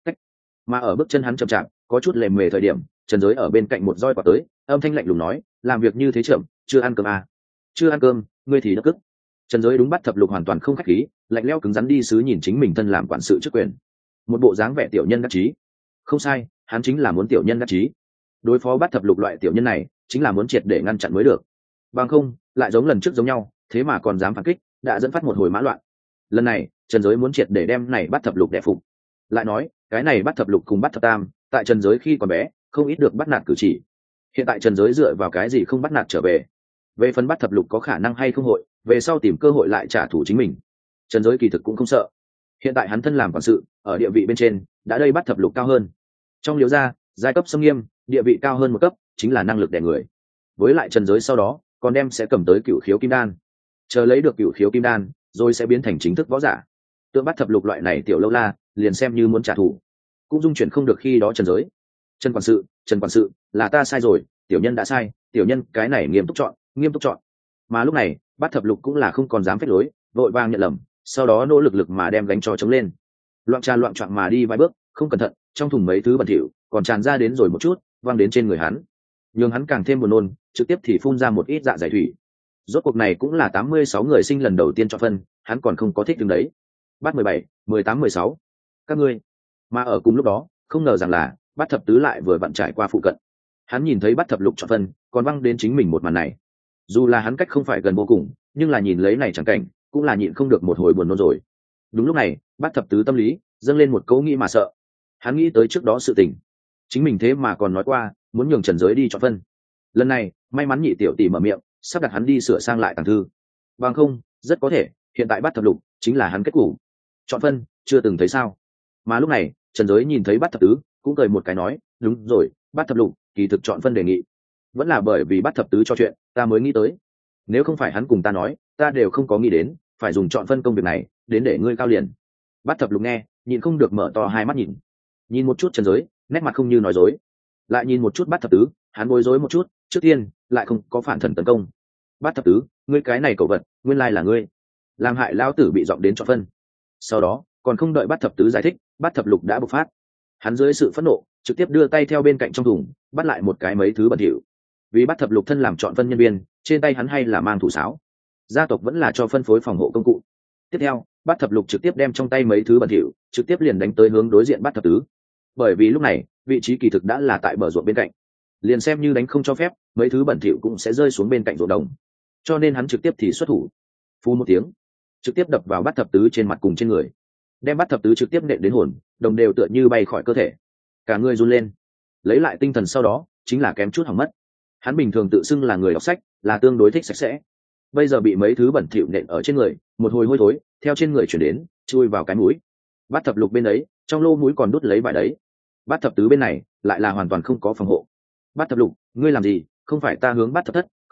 Mà ở bước chân hắn chậm chạp, có chút lề mề thời điểm, Trần Giới ở bên cạnh một roi quả tới, âm thanh lạnh lùng nói, làm việc như thế chậm, chưa ăn cơm à? Chưa ăn cơm, ngươi thì đất cức. Trần Giới đúng Bát Thập Lục hoàn toàn không khách khí, lạnh lẽo cứng rắn đi sứ nhìn chính mình thân làm quản sự chức quyền, một bộ dáng vẻ tiểu nhân đắc chí. Không sai, hắn chính là muốn tiểu nhân đắc chí. Đối phó Bát Thập Lục loại tiểu nhân này, chính là muốn triệt để ngăn chặn mới được. Bằng không, lại giống lần trước giống nhau, thế mà còn dám phản kích, đã dẫn phát một hồi mã loạn. Lần này, Trần Giới muốn triệt để đem này Bát Thập Lục đè phục. Lại nói, cái này Bát Thập Lục cùng Bát Thập Tam, tại Trần Giới khi còn bé, không ít được bắt nạt cử chỉ. Hiện tại Trần Giới dựa vào cái gì không bắt nạt trở về? Về phần Bát Thập Lục có khả năng hay không hội, về sau tìm cơ hội lại trả thù chính mình. Trần Giới kỳ thực cũng không sợ. Hiện tại hắn thân làm quản sự, ở địa vị bên trên, đã đây Bát Thập Lục cao hơn. Trong Liễu gia, giai cấp xâm nghiêm, địa vị cao hơn một cấp, chính là năng lực đè người. Với lại Trần Giới sau đó, còn đem sẽ cầm tới Cửu Khiếu Kim Đan. Chờ lấy được Cửu Khiếu Kim Đan, rồi sẽ biến thành chính thức võ giả. Tượng Bát Thập Lục loại này tiểu lâu la, liền xem như muốn trả thù, cũng dung chuyển không được khi đó Trần Giới. Trần quản sự, là ta sai rồi, tiểu nhân đã sai, tiểu nhân cái này nghiêm túc chọn. Mà lúc này, Bát Thập Lục cũng là không còn dám phép lối, vội vàng nhận lầm, sau đó nỗ lực mà đem gánh cho chống lên. Loạng choạng mà đi vài bước, không cẩn thận, trong thùng mấy thứ bẩn thỉu còn tràn ra đến rồi một chút, văng đến trên người hắn. Nhưng hắn càng thêm buồn nôn, trực tiếp thì phun ra một ít dạ dày thủy. Rốt cuộc này cũng là 86 người sinh lần đầu tiên chọn phân, hắn còn không có thích đứng đấy. Bát 17, 18, 16. Các ngươi. Mà ở cùng lúc đó, không ngờ rằng là Bát Thập Tứ lại vừa vặn trải qua phụ cận. Hắn nhìn thấy Bát Thập Lục chọn phân, còn văng đến chính mình một màn này. Dù là hắn cách không phải gần vô cùng, nhưng là nhìn lấy này chẳng cảnh, cũng là nhịn không được một hồi buồn nôn rồi. Đúng lúc này, Bát Thập Tứ tâm lý dâng lên một câu nghĩ mà sợ. Hắn nghĩ tới trước đó sự tình, chính mình thế mà còn nói qua muốn nhường Trần Giới đi chọn phân. Lần này, may mắn nhị tiểu tỷ mở miệng, sắp đặt hắn đi sửa sang lại tàng thư. Bằng không, rất có thể hiện tại Bát Thập Lục chính là hắn kết cục. Chọn phân, chưa từng thấy sao? Mà lúc này, Trần Giới nhìn thấy Bát Thập Tứ, cũng cười một cái nói, đúng rồi, Bát Thập Lục kỳ thực chọn phân đề nghị, vẫn là bởi vì Bát Thập Tứ cho chuyện, ta mới nghĩ tới. Nếu không phải hắn cùng ta nói, ta đều không có nghĩ đến phải dùng chọn phân công việc này đến để ngươi cao liền. Bát Thập Lục nghe, nhìn không được mở to hai mắt nhìn một chút Trần Giới, nét mặt không như nói dối, lại nhìn một chút Bát Thập Tứ, hắn bối rối một chút, trước tiên lại không có phản thần tấn công. Bát Thập Tứ, ngươi cái này cẩu vật, nguyên lai là ngươi làm hại lão tử bị dọn đến chọn phân. Sau đó, còn không đợi Bát Thập Tứ giải thích, Bát Thập Lục đã bộc phát. Hắn dưới sự phẫn nộ, trực tiếp đưa tay theo bên cạnh trong thùng, bắt lại một cái mấy thứ bẩn thỉu. Vì Bát Thập Lục thân làm chọn phân nhân viên, trên tay hắn hay là mang thủ sáo. Gia tộc vẫn là cho phân phối phòng hộ công cụ. Tiếp theo, Bát Thập Lục trực tiếp đem trong tay mấy thứ bẩn thỉu, trực tiếp liền đánh tới hướng đối diện Bát Thập Tứ. Bởi vì lúc này, vị trí kỳ thực đã là tại bờ ruộng bên cạnh, liền xem như đánh không cho phép, mấy thứ bẩn thỉu cũng sẽ rơi xuống bên cạnh ruộng đồng. Cho nên hắn trực tiếp thì xuất thủ, phun một tiếng, trực tiếp đập vào Bát Thập Tứ trên mặt cùng trên người, đem Bát Thập Tứ trực tiếp nện đến hồn, đồng đều tựa như bay khỏi cơ thể, cả người run lên. Lấy lại tinh thần sau đó, chính là kém chút hỏng mất. Hắn bình thường tự xưng là người đọc sách, là tương đối thích sạch sẽ. Bây giờ bị mấy thứ bẩn thỉu nện ở trên người, một hồi hôi thối theo trên người chuyển đến, chui vào cái mũi. Bát Thập Lục bên ấy, trong lô mũi còn đút lấy vải đấy. Bát Thập Tứ bên này lại là hoàn toàn không có phòng hộ. Bát Thập Lục, ngươi làm gì? Không phải ta hướng Bát Thập Thất, không,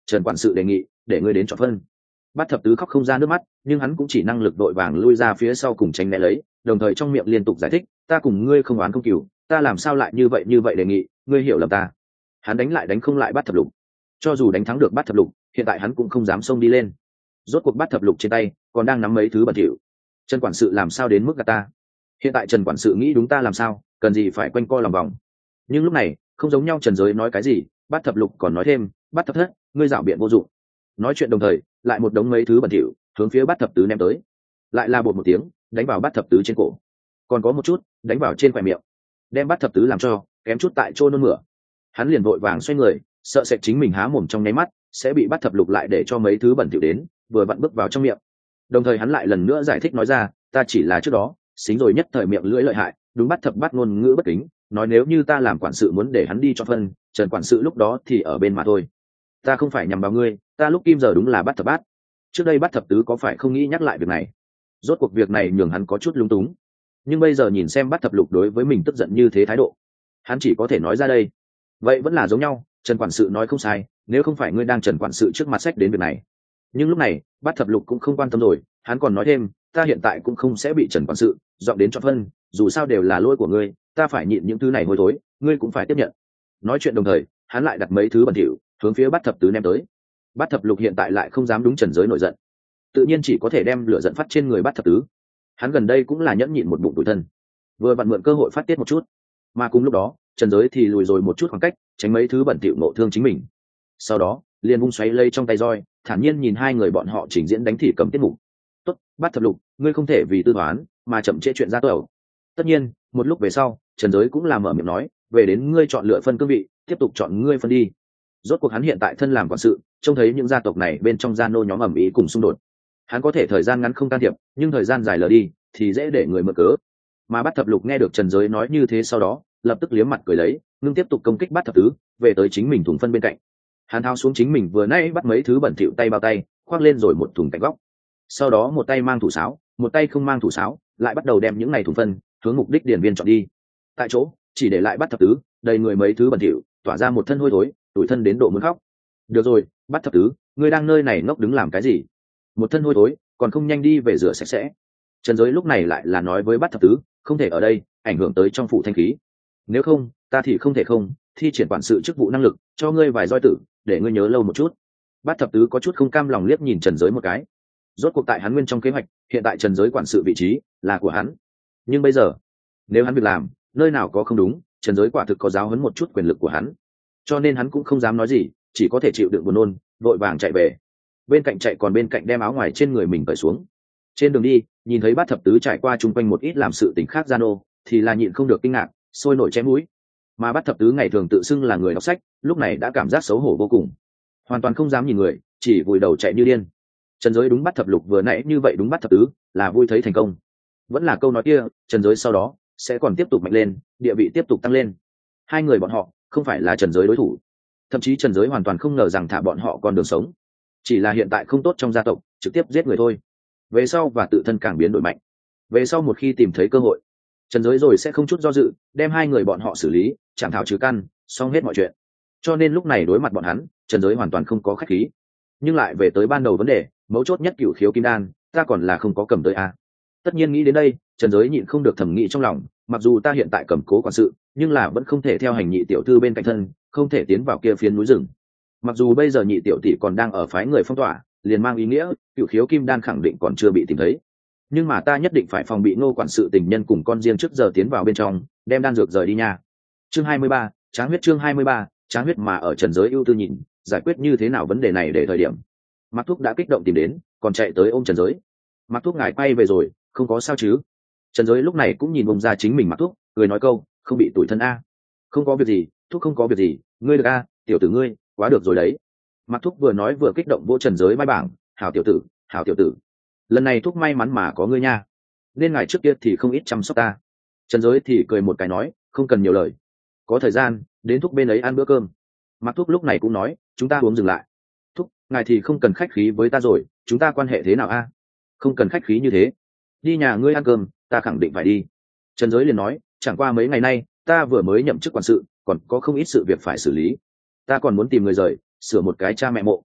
Trần quản sự đề nghị để ngươi đến chọn phân. Bát thập tứ khóc không ra nước mắt, nhưng hắn cũng chỉ năng lực đội vàng lui ra phía sau cùng tránh né lấy, đồng thời trong miệng liên tục giải thích, ta cùng ngươi không oán không cừu, ta làm sao lại như vậy đề nghị, ngươi hiểu lầm ta. Hắn đánh lại đánh không lại Bát thập lục, cho dù đánh thắng được Bát thập lục, hiện tại hắn cũng không dám xông đi lên. Rốt cuộc Bát thập lục trên tay còn đang nắm mấy thứ bẩn thỉu. Trần quản sự làm sao đến mức gạt ta? Hiện tại Trần quản sự nghĩ đúng ta làm sao, cần gì phải quanh co lòng vòng. Nhưng lúc này không giống nhau, Trần Giới nói cái gì, Bát thập lục còn nói thêm, Bát thập thất, ngươi dạo biện vô dụng. Nói chuyện đồng thời lại một đống mấy thứ bẩn thỉu hướng phía Bát thập tứ ném tới, lại là bột một tiếng đánh vào Bát thập tứ trên cổ, còn có một chút đánh vào trên khóe miệng, đem Bát thập tứ làm cho kém chút tại chỗ nôn mửa. Hắn liền vội vàng xoay người, sợ sệt chính mình há mồm trong nháy mắt sẽ bị Bát thập lục lại để cho mấy thứ bẩn thỉu đến, vừa vặn bước vào trong miệng. Đồng thời hắn lại lần nữa giải thích nói ra, ta chỉ là trước đó xính rồi nhất thời miệng lưỡi lợi hại, đúng Bát thập bát ngôn ngữ bất kính, nói nếu như ta làm quản sự muốn để hắn đi cho phân, Trần quản sự lúc đó thì ở bên mà thôi. Ta không phải nhằm vào ngươi, ta lúc kim giờ đúng là Bát thập bát. Trước đây Bát thập tứ có phải không nghĩ nhắc lại việc này? Rốt cuộc việc này nhường hắn có chút lung túng, nhưng bây giờ nhìn xem Bát thập lục đối với mình tức giận như thế thái độ, hắn chỉ có thể nói ra đây, vậy vẫn là giống nhau, Trần quản sự nói không sai, nếu không phải ngươi đang Trần quản sự trước mặt sách đến việc này. Nhưng lúc này Bát thập lục cũng không quan tâm rồi, hắn còn nói thêm, ta hiện tại cũng không sẽ bị Trần quản sự dọn đến cho phân, dù sao đều là lỗi của ngươi, ta phải nhịn những thứ này hôi thối, ngươi cũng phải tiếp nhận. Nói chuyện đồng thời hắn lại đặt mấy thứ bẩn thỉu hướng phía Bát thập tứ ném tới. Bát thập lục hiện tại lại không dám đúng Trần Giới nổi giận, tự nhiên chỉ có thể đem lửa giận phát trên người Bát thập tứ. Hắn gần đây cũng là nhẫn nhịn một bụng tủi thân, vừa vặn mượn cơ hội phát tiết một chút, mà cùng lúc đó Trần Giới thì lùi rồi một chút khoảng cách, tránh mấy thứ bẩn thỉu nộ thương chính mình. Sau đó liền vung xoáy lây trong tay roi, thản nhiên nhìn hai người bọn họ trình diễn đánh thị cầm tiết mục. Tốt, Bát thập lục, ngươi không thể vì tư toán mà chậm trễ chuyện ra tẩu. Tất nhiên một lúc về sau Trần Giới cũng làm mở miệng nói, về đến ngươi chọn lựa phân cương vị, tiếp tục chọn ngươi phân đi. Rốt cuộc hắn hiện tại thân làm quản sự, trông thấy những gia tộc này bên trong gia nô nhóm ầm ĩ cùng xung đột, hắn có thể thời gian ngắn không can thiệp, nhưng thời gian dài lờ đi thì dễ để người mượn cớ. Mà Bát thập lục nghe được Trần Giới nói như thế, sau đó lập tức liếm mặt cười lấy, ngưng tiếp tục công kích Bát thập tứ, về tới chính mình thùng phân bên cạnh. Hắn thao xuống chính mình vừa nãy bắt mấy thứ bẩn thỉu tay bao tay, khoác lên rồi một thùng cạnh góc. Sau đó một tay mang thủ sáo, một tay không mang thủ sáo, lại bắt đầu đem những này thùng phân hướng mục đích điển viên chọn đi. Tại chỗ chỉ để lại Bát thập tứ đầy người mấy thứ bẩn thỉu, tỏa ra một thân hôi thối, tủi thân đến độ muốn khóc. Được rồi, Bát thập tứ, ngươi đang nơi này ngốc đứng làm cái gì? Một thân hôi thối, còn không nhanh đi về rửa sạch sẽ. Trần Giới lúc này lại là nói với Bát thập tứ, không thể ở đây ảnh hưởng tới trong phủ thanh khí, nếu không ta thì không thể không thi triển quản sự chức vụ năng lực cho ngươi vài roi tử, để ngươi nhớ lâu một chút. Bát thập tứ có chút không cam lòng liếc nhìn Trần Giới một cái. Rốt cuộc tại hắn nguyên trong kế hoạch, hiện tại Trần Giới quản sự vị trí là của hắn, nhưng bây giờ nếu hắn việc làm nơi nào có không đúng, Trần Giới quả thực có giáo huấn một chút quyền lực của hắn, cho nên hắn cũng không dám nói gì, chỉ có thể chịu đựng buồn nôn, vội vàng chạy về. Bên cạnh chạy còn bên cạnh đem áo ngoài trên người mình cởi xuống. Trên đường đi nhìn thấy Bát thập tứ trải qua chung quanh một ít làm sự tình khác gian ô, thì là nhịn không được kinh ngạc, sôi nổi chém mũi. Mà Bát thập tứ ngày thường tự xưng là người đọc sách, lúc này đã cảm giác xấu hổ vô cùng, hoàn toàn không dám nhìn người, chỉ vùi đầu chạy như điên. Trần Giới đúng Bát thập lục vừa nãy như vậy đúng Bát thập tứ là vui thấy thành công. Vẫn là câu nói kia, Trần Giới sau đó sẽ còn tiếp tục mạnh lên, địa vị tiếp tục tăng lên. Hai người bọn họ không phải là Trần Giới đối thủ, thậm chí Trần Giới hoàn toàn không ngờ rằng thả bọn họ còn đường sống, chỉ là hiện tại không tốt trong gia tộc trực tiếp giết người thôi. Về sau và tự thân càng biến đổi mạnh, về sau một khi tìm thấy cơ hội, Trần Giới rồi sẽ không chút do dự đem hai người bọn họ xử lý, chạm thảo trừ căn, xong hết mọi chuyện. Cho nên lúc này đối mặt bọn hắn, Trần Giới hoàn toàn không có khách khí. Nhưng lại về tới ban đầu vấn đề, mấu chốt nhất Cửu Khiếu Kim Đan ta còn là không có cầm tới a. Tất nhiên nghĩ đến đây, Trần Giới nhịn không được thầm nghĩ trong lòng, mặc dù ta hiện tại cầm cố quản sự, nhưng là vẫn không thể theo hành nhị tiểu thư bên cạnh thân, không thể tiến vào kia phiến núi rừng. Mặc dù bây giờ nhị tiểu tỷ còn đang ở phái người phong tỏa, liền mang ý nghĩa Cửu Khiếu Kim Đan khẳng định còn chưa bị tìm thấy, nhưng mà ta nhất định phải phòng bị Ngô quản sự tình nhân cùng con riêng trước giờ tiến vào bên trong đem đan dược rời đi nha. Chương 23, Tráng huyết. Chương 23, Tráng huyết. Mà ở Trần Giới ưu tư nhìn giải quyết như thế nào vấn đề này để thời điểm, Mạc Thúc đã kích động tìm đến, còn chạy tới ôm Trần Giới. Mạc Thúc ngài quay về rồi, không có sao chứ? Trần Giới lúc này cũng nhìn bông ra chính mình Mạc Thúc, cười nói câu, không bị tủi thân a. Không có việc gì, Thúc không có việc gì, ngươi được a, tiểu tử ngươi quá được rồi đấy. Mạc Thúc vừa nói vừa kích động vỗ Trần Giới vai bảng, hảo tiểu tử, hảo tiểu tử, lần này Thúc may mắn mà có ngươi nha, nên ngài trước kia thì không ít chăm sóc ta. Trần Giới thì cười một cái nói, không cần nhiều lời, có thời gian đến Thúc bên ấy ăn bữa cơm. Mạc Thúc lúc này cũng nói, chúng ta uống dừng lại. Thúc, ngài thì không cần khách khí với ta rồi, chúng ta quan hệ thế nào a? Không cần khách khí như thế, đi nhà ngươi ăn cơm, ta khẳng định phải đi. Trần Giới liền nói, chẳng qua mấy ngày nay ta vừa mới nhậm chức quản sự, còn có không ít sự việc phải xử lý, ta còn muốn tìm người rời, sửa một cái cha mẹ mộ.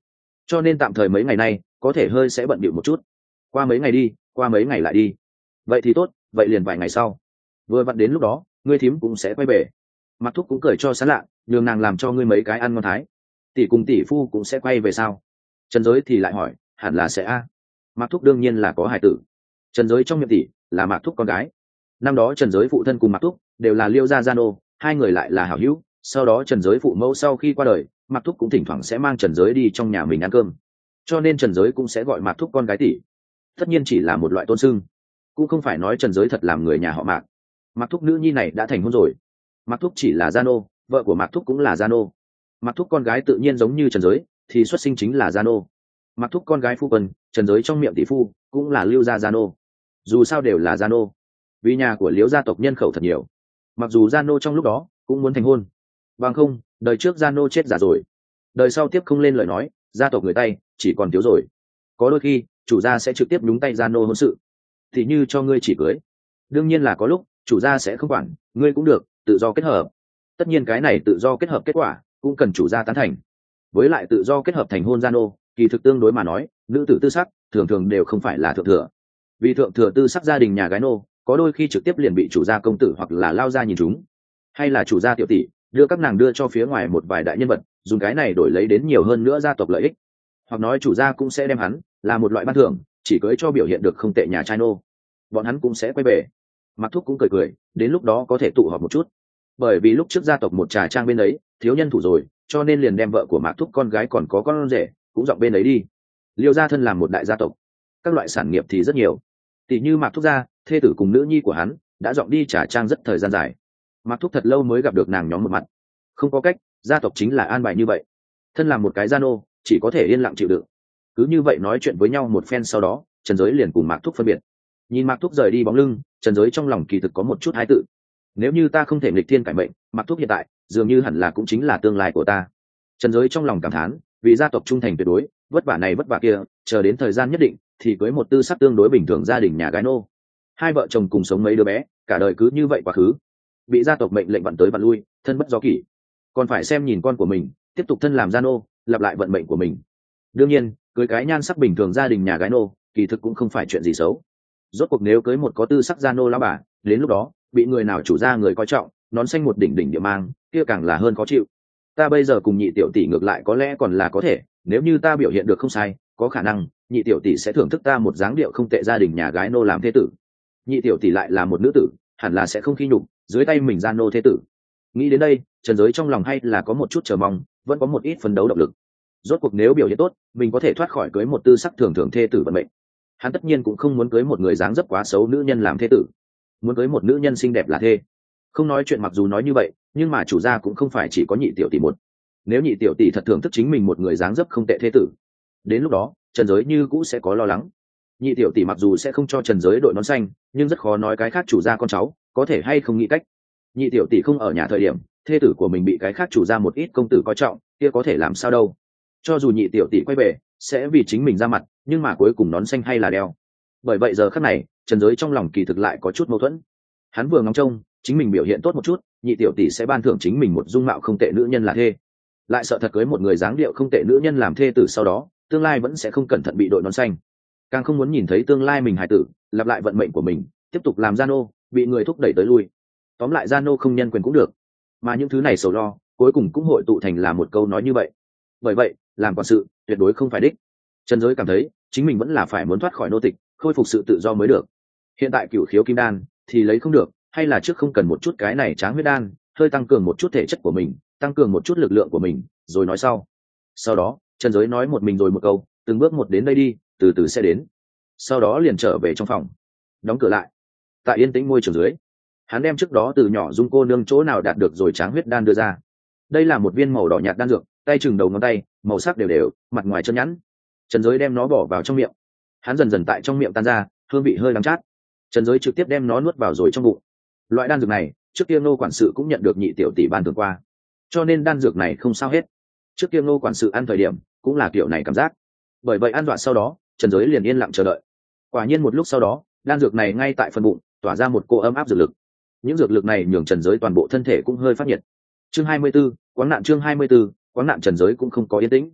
cho nên tạm thời mấy ngày nay có thể hơi sẽ bận bịu một chút. Qua mấy ngày đi, qua mấy ngày lại đi. Vậy thì tốt, vậy liền vài ngày sau. Vừa vặn đến lúc đó ngươi thím cũng sẽ quay về. Mặc Thúc cũng cười cho sán lạ, nhường nàng làm cho ngươi mấy cái ăn ngon thái. Tỷ cùng tỷ phu cũng sẽ quay về sao? Trần Giới thì lại hỏi, hẳn là sẽ a. Mặc Thúc đương nhiên là có hài tử. Trần Giới trong miệng tỷ là Mạc Thúc con gái. Năm đó Trần Giới phụ thân cùng Mạc Thúc đều là Liêu gia gia nô, hai người lại là hảo hữu. Sau đó Trần Giới phụ mẫu sau khi qua đời, Mạc Thúc cũng thỉnh thoảng sẽ mang Trần Giới đi trong nhà mình ăn cơm, cho nên Trần Giới cũng sẽ gọi Mạc Thúc con gái tỷ. Tất nhiên chỉ là một loại tôn xưng, cũng không phải nói Trần Giới thật làm người nhà họ Mạc. Mạc Thúc nữ nhi này đã thành hôn rồi. Mạc Thúc chỉ là gia nô, vợ của Mạc Thúc cũng là gia nô. Mạc Thúc con gái tự nhiên giống như Trần Giới thì xuất sinh chính là gia nô. Mạc Thúc con gái phu quân, Trần Giới trong miệng tỷ phu cũng là Lưu gia gia nô. Dù sao đều là gia nô, vì nhà của Liễu gia tộc nhân khẩu thật nhiều. Mặc dù gia nô trong lúc đó cũng muốn thành hôn, bằng không đời trước gia nô chết giả rồi, đời sau tiếp không lên lời nói, gia tộc người tay chỉ còn thiếu rồi. Có đôi khi chủ gia sẽ trực tiếp nhúng tay gia nô hôn sự, thì như cho ngươi chỉ cưới. Đương nhiên là có lúc chủ gia sẽ không quản, ngươi cũng được tự do kết hợp. Tất nhiên cái này tự do kết hợp kết quả cũng cần chủ gia tán thành. Với lại tự do kết hợp thành hôn gia nô, kỳ thực tương đối mà nói, nữ tử tư sắc thường thường đều không phải là thượng thừa. Vì thượng thừa tư sắc gia đình nhà gái nô có đôi khi trực tiếp liền bị chủ gia công tử hoặc là lao gia nhìn chúng, hay là chủ gia tiểu tỷ đưa các nàng đưa cho phía ngoài một vài đại nhân vật, dùng cái này đổi lấy đến nhiều hơn nữa gia tộc lợi ích. Hoặc nói chủ gia cũng sẽ đem hắn là một loại ban thưởng, chỉ cưới cho biểu hiện được không tệ nhà trai nô, bọn hắn cũng sẽ quay về. Mạc Thúc cũng cười cười, đến lúc đó có thể tụ họp một chút. Bởi vì lúc trước gia tộc một trà trang bên đấy thiếu nhân thủ rồi, cho nên liền đem vợ của Mạc Thúc con gái còn có con rể cũng dọn bên đấy đi. Liêu gia thân làm một đại gia tộc, các loại sản nghiệp thì rất nhiều, tỷ như Mạc Thúc gia thê tử cùng nữ nhi của hắn đã dọn đi trà trang rất thời gian dài. Mạc Thúc thật lâu mới gặp được nàng nhóm một mặt, không có cách, gia tộc chính là an bài như vậy. Thân làm một cái gia nô chỉ có thể yên lặng chịu đựng. Cứ như vậy nói chuyện với nhau một phen, sau đó Trần Giới liền cùng Mạc Thúc phân biệt. Nhìn Mạc Thúc rời đi bóng lưng, Trần Giới trong lòng kỳ thực có một chút hái tự. Nếu như ta không thể nghịch thiên cải mệnh, Mạc Thúc hiện tại dường như hẳn là cũng chính là tương lai của ta. Trần Giới trong lòng cảm thán, vì gia tộc trung thành tuyệt đối, vất vả này vất vả kia, chờ đến thời gian nhất định thì cưới một tư sắc tương đối bình thường gia đình nhà gái nô. Hai vợ chồng cùng sống mấy đứa bé, cả đời cứ như vậy quá khứ, bị gia tộc mệnh lệnh vặn tới vặn lui, thân bất do kỷ, còn phải xem nhìn con của mình tiếp tục thân làm gia nô, lặp lại vận mệnh của mình. Đương nhiên cưới cái nhan sắc bình thường gia đình nhà gái nô kỳ thực cũng không phải chuyện gì xấu. Rốt cuộc nếu cưới một có tư sắc gia nô lão bà, đến lúc đó bị người nào chủ gia người coi trọng, nón xanh một đỉnh đỉnh địa mang, kia càng là hơn khó chịu. Ta bây giờ cùng nhị tiểu tỷ ngược lại có lẽ còn là có thể, nếu như ta biểu hiện được không sai, có khả năng nhị tiểu tỷ sẽ thưởng thức ta một dáng điệu không tệ gia đình nhà gái nô làm thế tử. Nhị tiểu tỷ lại là một nữ tử, hẳn là sẽ không khi nhục dưới tay mình gia nô thế tử. Nghĩ đến đây, Trần Giới trong lòng hay là có một chút chờ mong, vẫn có một ít phấn đấu động lực. Rốt cuộc nếu biểu hiện tốt, mình có thể thoát khỏi cưới một tư sắc thường thường thê tử vận mệnh. Hắn tất nhiên cũng không muốn cưới một người dáng dấp quá xấu nữ nhân làm thế tử, muốn cưới một nữ nhân xinh đẹp là thê. Không nói chuyện, mặc dù nói như vậy, nhưng mà chủ gia cũng không phải chỉ có nhị tiểu tỷ một. Nếu nhị tiểu tỷ thật thưởng thức chính mình một người dáng dấp không tệ thế tử, đến lúc đó Trần Giới như cũ sẽ có lo lắng. Nhị tiểu tỷ mặc dù sẽ không cho Trần Giới đội nón xanh, nhưng rất khó nói cái khác chủ gia con cháu có thể hay không nghĩ cách. Nhị tiểu tỷ không ở nhà thời điểm, thê tử của mình bị cái khác chủ gia một ít công tử coi trọng, kia có thể làm sao đâu. Cho dù nhị tiểu tỷ quay về sẽ vì chính mình ra mặt, nhưng mà cuối cùng nón xanh hay là đeo. Bởi vậy giờ khắc này Trần Giới trong lòng kỳ thực lại có chút mâu thuẫn. Hắn vừa ngóng trông chính mình biểu hiện tốt một chút, nhị tiểu tỷ sẽ ban thưởng chính mình một dung mạo không tệ nữ nhân là thê, lại sợ thật cưới một người dáng điệu không tệ nữ nhân làm thê tử, sau đó tương lai vẫn sẽ không cẩn thận bị đội nón xanh. Càng không muốn nhìn thấy tương lai mình hài tử lặp lại vận mệnh của mình, tiếp tục làm gia nô, bị người thúc đẩy tới lui. Tóm lại gia nô không nhân quyền cũng được, mà những thứ này sầu lo cuối cùng cũng hội tụ thành là một câu nói như vậy. Bởi vậy làm quản sự tuyệt đối không phải đích. Trần Giới cảm thấy chính mình vẫn là phải muốn thoát khỏi nô tịch, khôi phục sự tự do mới được. Hiện tại cửu khiếu kim đan thì lấy không được, hay là trước không cần một chút cái này tráng huyết đan, hơi tăng cường một chút thể chất của mình, tăng cường một chút lực lượng của mình, rồi nói sau. Sau đó Trần Giới nói một mình rồi một câu, từng bước một đến đây đi, từ từ sẽ đến. Sau đó liền trở về trong phòng, đóng cửa lại. Tại yên tĩnh môi trường dưới, hắn đem trước đó từ nhỏ Dung cô nương chỗ nào đạt được rồi tráng huyết đan đưa ra. Đây là một viên màu đỏ nhạt đan dược, tay chừng đầu ngón tay, màu sắc đều đều, mặt ngoài chân nhẵn. Trần Giới đem nó bỏ vào trong miệng, hắn dần dần tại trong miệng tan ra, hương vị hơi đắng chát. Trần Giới trực tiếp đem nó nuốt vào rồi trong bụng. Loại đan dược này trước kia Ngô quản sự cũng nhận được nhị tiểu tỷ ban thưởng qua, cho nên đan dược này không sao hết. Trước kia Ngô quản sự ăn thời điểm cũng là kiểu này cảm giác. Bởi vậy ăn đoạn sau đó Trần Giới liền yên lặng chờ đợi. Quả nhiên một lúc sau đó, đan dược này ngay tại phần bụng tỏa ra một cô ấm áp dược lực. Những dược lực này nhường Trần Giới toàn bộ thân thể cũng hơi phát nhiệt. Chương 24, quáng nạn. Chương 24, quáng nạn. Trần Giới cũng không có yên tĩnh.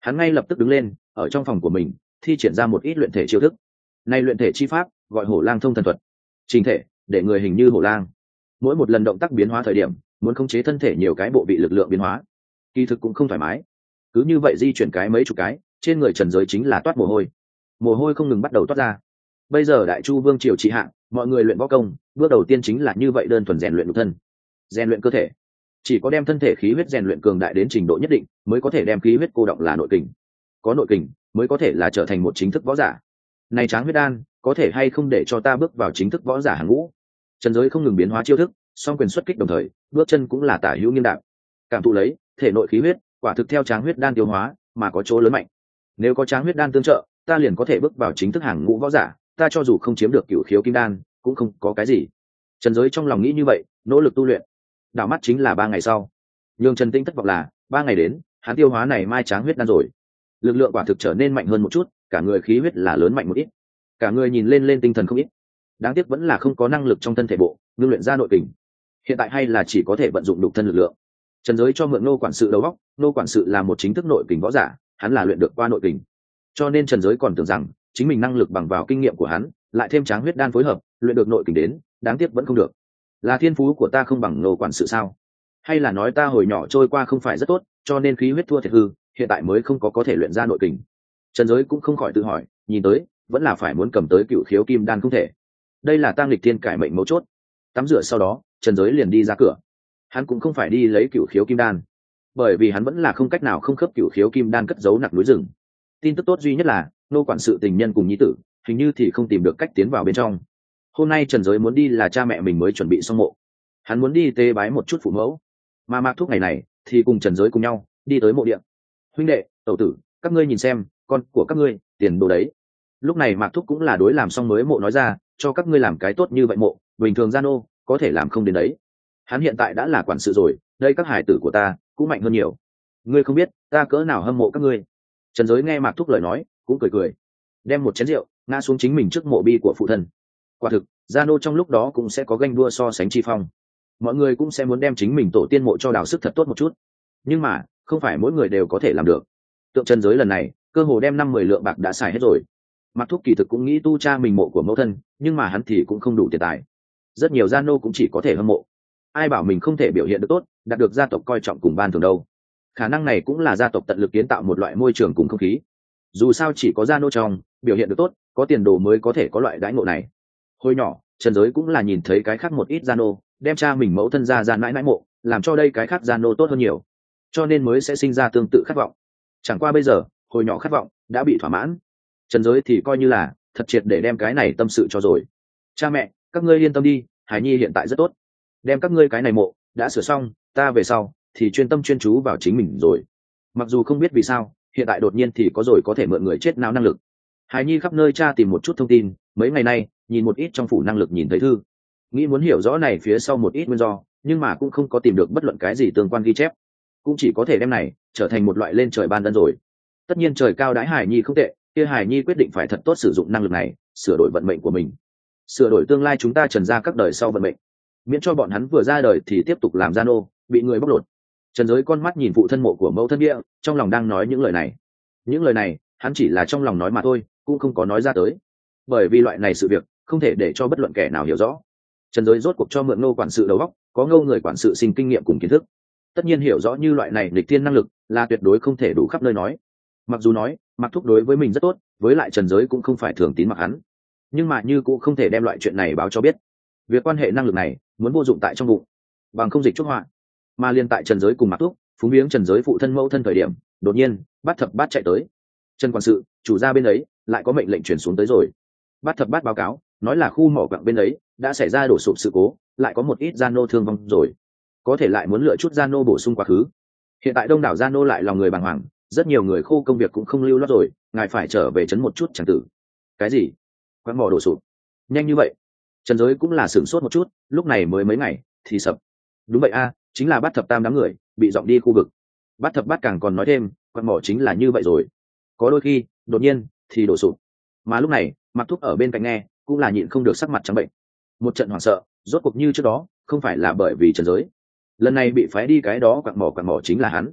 Hắn ngay lập tức đứng lên, ở trong phòng của mình thi triển ra một ít luyện thể chiêu thức. Này luyện thể chi pháp gọi hổ lang thông thần thuật, trình thể để người hình như hổ lang. Mỗi một lần động tác biến hóa thời điểm, muốn khống chế thân thể nhiều cái bộ vị lực lượng biến hóa, kỳ thực cũng không thoải mái. Cứ như vậy di chuyển cái mấy chục cái, trên người Trần Giới chính là toát mồ hôi không ngừng bắt đầu toát ra. Bây giờ Đại Chu vương triều trị hạng, mọi người luyện võ công, bước đầu tiên chính là như vậy, đơn thuần rèn luyện nhục thân, rèn luyện cơ thể. Chỉ có đem thân thể khí huyết rèn luyện cường đại đến trình độ nhất định, mới có thể đem khí huyết cô động là nội kình. Có nội kình, mới có thể là trở thành một chính thức võ giả. Này Tráng huyết đan, có thể hay không để cho ta bước vào chính thức võ giả hàng ngũ? Trần Giới không ngừng biến hóa chiêu thức, song quyền xuất kích đồng thời, bước chân cũng là tả hữu nghiêng đạp, cảm thụ lấy thể nội khí huyết, quả thực theo Tráng huyết đan tiêu hóa mà có chỗ lớn mạnh. Nếu có Tráng huyết đan tương trợ, ta liền có thể bước vào chính thức hàng ngũ võ giả, ta cho dù không chiếm được cửu khiếu kim đan, cũng không có cái gì. Trần Giới trong lòng nghĩ như vậy, nỗ lực tu luyện. Đảo mắt chính là 3 ngày sau. Nhưng Trần Tinh thất vọng là, 3 ngày đến, hắn tiêu hóa này mai Tráng huyết đan rồi, lực lượng quả thực trở nên mạnh hơn một chút, cả người khí huyết là lớn mạnh một ít, cả người nhìn lên tinh thần không ít. Đáng tiếc vẫn là không có năng lực trong thân thể bộ ngưng luyện ra nội kình, hiện tại hay là chỉ có thể vận dụng đục thân lực lượng. Trần Giới cho mượn Nô quản sự đầu óc, Nô quản sự là một chính thức nội kình võ giả, hắn là luyện được qua nội kình, cho nên Trần Giới còn tưởng rằng chính mình năng lực bằng vào kinh nghiệm của hắn, lại thêm Tráng huyết đan phối hợp, luyện được nội kình đến. Đáng tiếc vẫn không được. Là thiên phú của ta không bằng Nô quản sự sao? Hay là nói ta hồi nhỏ trôi qua không phải rất tốt, cho nên khí huyết thua thiệt hư, hiện tại mới không có thể luyện ra nội kình? Trần Giới cũng không khỏi tự hỏi, nhìn tới vẫn là phải muốn cầm tới cửu khiếu kim đan không thể. Đây là tăng lịch thiên cải mệnh mấu chốt. Tắm rửa sau đó, Trần Giới liền đi ra cửa. Hắn cũng không phải đi lấy cửu khiếu kim đan, bởi vì hắn vẫn là không cách nào không khớp cửu khiếu kim đan cất giấu nặc núi rừng. Tin tức tốt duy nhất là Nô quản sự tình nhân cùng nhi tử hình như thì không tìm được cách tiến vào bên trong. Hôm nay Trần Giới muốn đi là cha mẹ mình mới chuẩn bị xong mộ, hắn muốn đi tế bái một chút phụ mẫu, mà Mạc Thúc ngày này thì cùng Trần Giới cùng nhau đi tới mộ điện. Huynh đệ, tẩu tử, các ngươi nhìn xem, con của các ngươi tiền đồ đấy. Lúc này Mạc Thúc cũng là đối làm xong mới mộ nói ra, cho các ngươi làm cái tốt như vậy mộ, bình thường gian ô có thể làm không đến đấy. Hắn hiện tại đã là quản sự rồi, đây các hải tử của ta cũng mạnh hơn nhiều. Ngươi không biết ta cỡ nào hâm mộ các ngươi. Trần Giới nghe Mạc Thúc lời nói cũng cười, đem một chén rượu ngã xuống chính mình trước mộ bi của phụ thân. Quả thực gian ô trong lúc đó cũng sẽ có ganh đua so sánh chi phong, mọi người cũng sẽ muốn đem chính mình tổ tiên mộ cho đào sức thật tốt một chút, nhưng mà không phải mỗi người đều có thể làm được. Tượng Trần Giới lần này cơ hồ đem 5-10 lượng bạc đã xài hết rồi. Mạc Thúc kỳ thực cũng nghĩ tu cha mình mộ của mẫu thân, nhưng mà hắn thì cũng không đủ tiền tài, rất nhiều gian nô cũng chỉ có thể hâm mộ. Ai bảo mình không thể biểu hiện được tốt, đạt được gia tộc coi trọng cùng ban thường đâu. Khả năng này cũng là gia tộc tận lực kiến tạo một loại môi trường cùng không khí. Dù sao chỉ có gian nô trong biểu hiện được tốt, có tiền đồ mới có thể có loại đãi ngộ này. Hồi nhỏ Trần Giới cũng là nhìn thấy cái khác một ít gian nô đem cha mình mẫu thân ra gian mãi mãi mộ, làm cho đây cái khác gian nô tốt hơn nhiều, cho nên mới sẽ sinh ra tương tự khát vọng. Chẳng qua bây giờ hồi nhỏ khát vọng đã bị thỏa mãn, Trần Giới thì coi như là thật triệt để đem cái này tâm sự cho rồi. Cha mẹ, các ngươi yên tâm đi, Hải Nhi hiện tại rất tốt. Đem các ngươi cái này mộ đã sửa xong, ta về sau thì chuyên tâm chuyên chú vào chính mình rồi. Mặc dù không biết vì sao hiện tại đột nhiên thì có rồi có thể mượn người chết não năng lực. Hải Nhi khắp nơi tra tìm một chút thông tin, mấy ngày nay nhìn một ít trong phủ năng lực nhìn thấy thư, nghĩ muốn hiểu rõ này phía sau một ít nguyên do, nhưng mà cũng không có tìm được bất luận cái gì tương quan ghi chép, cũng chỉ có thể đem này trở thành một loại lên trời ban ân rồi. Tất nhiên trời cao đãi Hải Nhi không tệ, kia Hải Nhi quyết định phải thật tốt sử dụng năng lực này, sửa đổi vận mệnh của mình, sửa đổi tương lai chúng ta Trần gia các đời sau vận mệnh, miễn cho bọn hắn vừa ra đời thì tiếp tục làm gian ô, bị người bóc lột. Trần Giới con mắt nhìn phụ thân mộ của mẫu thân địa, trong lòng đang nói những lời này. Những lời này hắn chỉ là trong lòng nói mà thôi, cũng không có nói ra tới, bởi vì loại này sự việc không thể để cho bất luận kẻ nào hiểu rõ. Trần Giới rốt cuộc cho mượn Ngô quản sự đầu óc, có Ngô người quản sự sinh kinh nghiệm cùng kiến thức, tất nhiên hiểu rõ như loại này nghịch thiên năng lực là tuyệt đối không thể đủ khắp nơi nói. Mặc dù nói Mạc Thúc đối với mình rất tốt, với lại Trần Giới cũng không phải thường tín mặc hắn, nhưng mà như cũng không thể đem loại chuyện này báo cho biết. Việc quan hệ năng lực này muốn vô dụng tại trong bụng, bằng không dịch chuốc họa. Mà liên tại Trần Giới cùng Mạc Thúc phúng viếng Trần Giới phụ thân mẫu thân thời điểm, đột nhiên Bát Thập Bát chạy tới. Trần quản sự, chủ gia bên ấy lại có mệnh lệnh chuyển xuống tới rồi. Bát Thập Bát báo cáo nói là khu mỏ quặng bên ấy đã xảy ra đổ sụp sự cố, lại có một ít gian nô thương vong rồi, có thể lại muốn lựa chút gian nô bổ sung quá khứ. Hiện tại đông đảo gian nô lại lòng người bàng hoàng, rất nhiều người khô công việc cũng không lưu loát rồi, ngài phải trở về trấn một chút chẳng tử. Cái gì? Quặng mỏ đổ sụp nhanh như vậy? Trần Giới cũng là sửng sốt một chút, lúc này mới mấy ngày thì sập. Đúng vậy a, chính là Bát Thập Tam đám người bị dọn đi khu vực. Bát Thập Bát càng còn nói thêm, quặng mỏ chính là như vậy rồi, có đôi khi đột nhiên thì đổ sụp. Mà lúc này Mạc Thúc ở bên cạnh nghe cũng là nhịn không được sắc mặt trắng bệnh, một trận hoảng sợ. Rốt cuộc như trước đó không phải là bởi vì Trần Giới lần này bị phái đi cái đó quặng mỏ chính là hắn.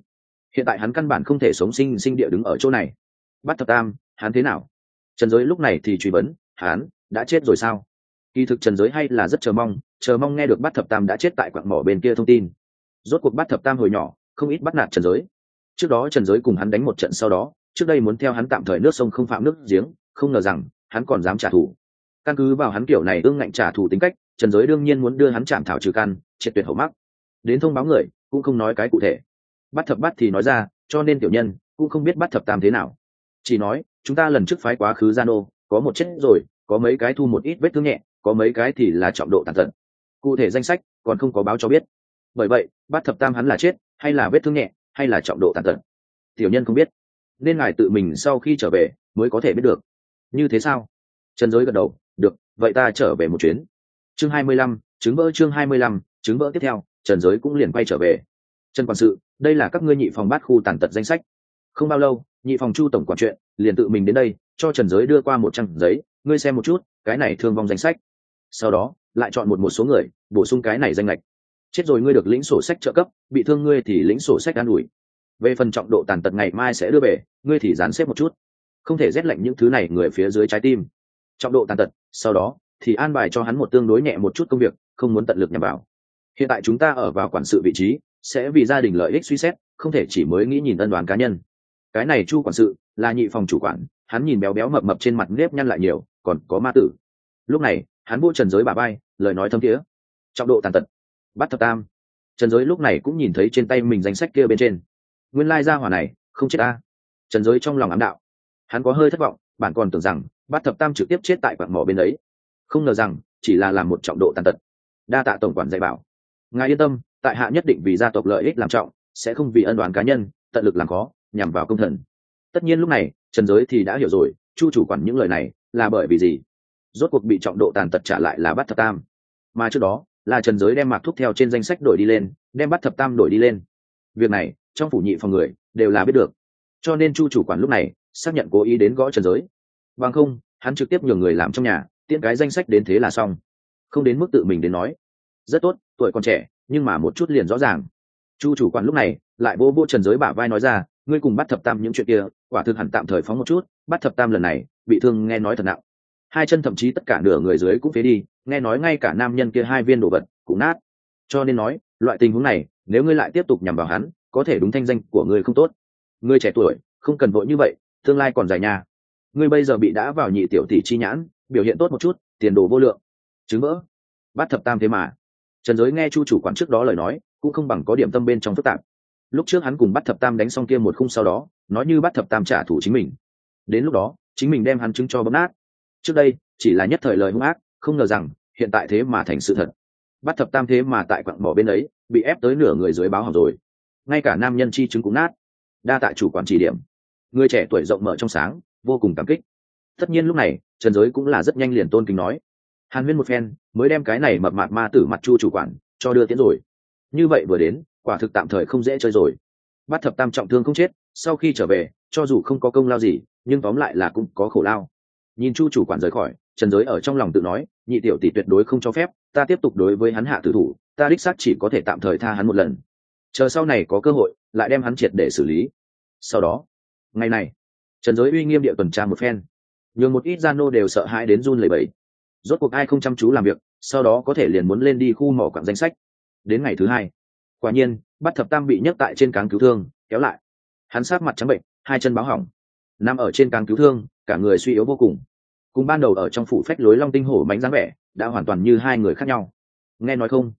hiện tại hắn căn bản không thể sống sinh sinh địa đứng ở chỗ này. Bát thập tam, hắn thế nào? Trần Giới lúc này thì truy vấn, hắn đã chết rồi sao? Kỳ thực Trần Giới hay là rất chờ mong nghe được Bát thập tam đã chết tại quặng mỏ bên kia thông tin. Rốt cuộc Bát thập tam hồi nhỏ không ít bắt nạt Trần Giới. Trước đó Trần Giới cùng hắn đánh một trận, sau đó trước đây muốn theo hắn tạm thời nước sông không phạm nước giếng, không ngờ rằng hắn còn dám trả thù. Căn cứ vào hắn kiểu này ương ngạnh trả thù tính cách, Trần Giới đương nhiên muốn đưa hắn chạm thảo trừ căn, triệt tuyệt hậu mắc. Đến thông báo người cũng không nói cái cụ thể. Bát thập bát thì nói ra, cho nên tiểu nhân cũng không biết Bát thập tam thế nào, chỉ nói chúng ta lần trước phái quá khứ Gia Nô, có một chết rồi, có mấy cái thu một ít vết thương nhẹ, có mấy cái thì là trọng độ tàn tật. Cụ thể danh sách còn không có báo cho biết. Bởi vậy Bát thập tam hắn là chết hay là vết thương nhẹ hay là trọng độ tàn tật, tiểu nhân không biết, nên ngài tự mình sau khi trở về mới có thể biết được. Như thế sao? Trần Giới gật đầu, được, vậy ta trở về một chuyến. Chương 25, chứng vỡ. Chương 25, chứng vỡ tiếp theo, Trần Giới cũng liền quay trở về. Trần quản sự, đây là các ngươi nhị phòng Bát khu tàn tật danh sách. Không bao lâu, nhị phòng Chu tổng quản chuyện liền tự mình đến đây, cho Trần Giới đưa qua một trang giấy, ngươi xem một chút, cái này thương vong danh sách. Sau đó lại chọn một số người bổ sung cái này danh lệch. Chết rồi ngươi được lĩnh sổ sách trợ cấp, bị thương ngươi thì lĩnh sổ sách an ủi. Về phần trọng độ tàn tật ngày mai sẽ đưa về, ngươi thì dán xếp một chút, không thể rét lạnh những thứ này người phía dưới trái tim. Trọng độ tàn tật, sau đó thì an bài cho hắn một tương đối nhẹ một chút công việc, không muốn tận lực nhằm vào. Hiện tại chúng ta ở vào quản sự vị trí, sẽ vì gia đình lợi ích suy xét, không thể chỉ mới nghĩ nhìn ân đoán cá nhân. Cái này Chu quản sự là nhị phòng chủ quản, hắn nhìn béo béo mập mập trên mặt nếp nhăn lại nhiều, còn có ma tử. Lúc này hắn vỗ Trần Giới bả vai, lời nói thâm thiế. Trọng độ tàn tật, Bát thập tam. Trần Giới lúc này cũng nhìn thấy trên tay mình danh sách kia bên trên, nguyên lai gia hỏa này không chết ta. Trần Giới trong lòng ám đạo, hắn có hơi thất vọng, bản còn tưởng rằng Bát thập tam trực tiếp chết tại quặng mỏ bên ấy, không ngờ rằng chỉ là làm một trọng độ tàn tật. Đa tạ tổng quản dạy bảo, ngài yên tâm, tại hạ nhất định vì gia tộc lợi ích làm trọng, sẽ không vì ân oán cá nhân tận lực làm khó nhằm vào công thần. Tất nhiên lúc này Trần Giới thì đã hiểu rồi, Chu chủ quản những lời này là bởi vì gì. Rốt cuộc bị trọng độ tàn tật trả lại là Bát thập tam, mà trước đó là Trần Giới đem Mạc Thúc theo trên danh sách đổi đi lên, đem Bát thập tam đổi đi lên. Việc này trong phủ nhị phòng người đều là biết được, cho nên Chu chủ quản lúc này xác nhận cố ý đến gõ Trần Giới. Bằng không hắn trực tiếp nhường người làm trong nhà tiễn cái danh sách đến thế là xong, không đến mức tự mình đến nói. Rất tốt, tuổi còn trẻ nhưng mà một chút liền rõ ràng. Chu chủ quản lúc này lại vô vô Trần Giới bả vai nói ra, ngươi cùng Bát thập tam những chuyện kia quả thực hẳn tạm thời phóng một chút. Bát thập tam lần này bị thương nghe nói thật nặng, hai chân thậm chí tất cả nửa người dưới cũng phế đi, nghe nói ngay cả nam nhân kia hai viên đồ vật cũng nát. Cho nên nói loại tình huống này nếu ngươi lại tiếp tục nhằm vào hắn, có thể đúng thanh danh của ngươi không tốt. Ngươi trẻ tuổi không cần vội như vậy, tương lai còn dài nha. Ngươi bây giờ bị đã vào nhị tiểu tỷ chi nhãn, biểu hiện tốt một chút, tiền đồ vô lượng. Chứng vỡ. Bát thập tam thế mà. Trần Giới nghe Chu chủ quản trước đó lời nói cũng không bằng có điểm tâm bên trong phức tạp. Lúc trước hắn cùng Bát thập tam đánh xong kia một khung, sau đó nói như Bát thập tam trả thù chính mình, đến lúc đó chính mình đem hắn chứng cho bấm nát. Trước đây chỉ là nhất thời lời hung ác, không ngờ rằng hiện tại thế mà thành sự thật. Bát thập tam thế mà tại quặng mỏ bên ấy bị ép tới nửa người dưới báo hỏng rồi, ngay cả nam nhân chi chứng cũng nát. Đa tạ chủ quản chỉ điểm, người trẻ tuổi rộng mở trong sáng, vô cùng cảm kích. Tất nhiên lúc này Trần Giới cũng là rất nhanh liền tôn kính nói, hàn huyên một phen mới đem cái này mập mạp ma tử mặt Chu chủ quản cho đưa tiến rồi. Như vậy vừa đến quả thực tạm thời không dễ chơi rồi. Bát thập tam trọng thương không chết, sau khi trở về cho dù không có công lao gì nhưng tóm lại là cũng có khổ lao. Nhìn Chu chủ quản rời khỏi, Trần Giới ở trong lòng tự nói, nhị tiểu tỷ tuyệt đối không cho phép ta tiếp tục đối với hắn hạ tử thủ, ta đích xác chỉ có thể tạm thời tha hắn một lần, chờ sau này có cơ hội lại đem hắn triệt để xử lý. Sau đó ngày này Trần Giới uy nghiêm địa tuần tra một phen, nhường một ít gia nô đều sợ hãi đến run lẩy bẩy. Rốt cuộc ai không chăm chú làm việc, sau đó có thể liền muốn lên đi khu mỏ quặng danh sách. Đến ngày thứ hai, quả nhiên Bát thập tam bị nhấc tại trên cáng cứu thương kéo lại, hắn sát mặt trắng bệnh, hai chân báo hỏng, nằm ở trên cáng cứu thương, cả người suy yếu vô cùng ban đầu ở trong phủ phách lối long tinh hổ mánh dáng vẻ đã hoàn toàn như hai người khác nhau. Nghe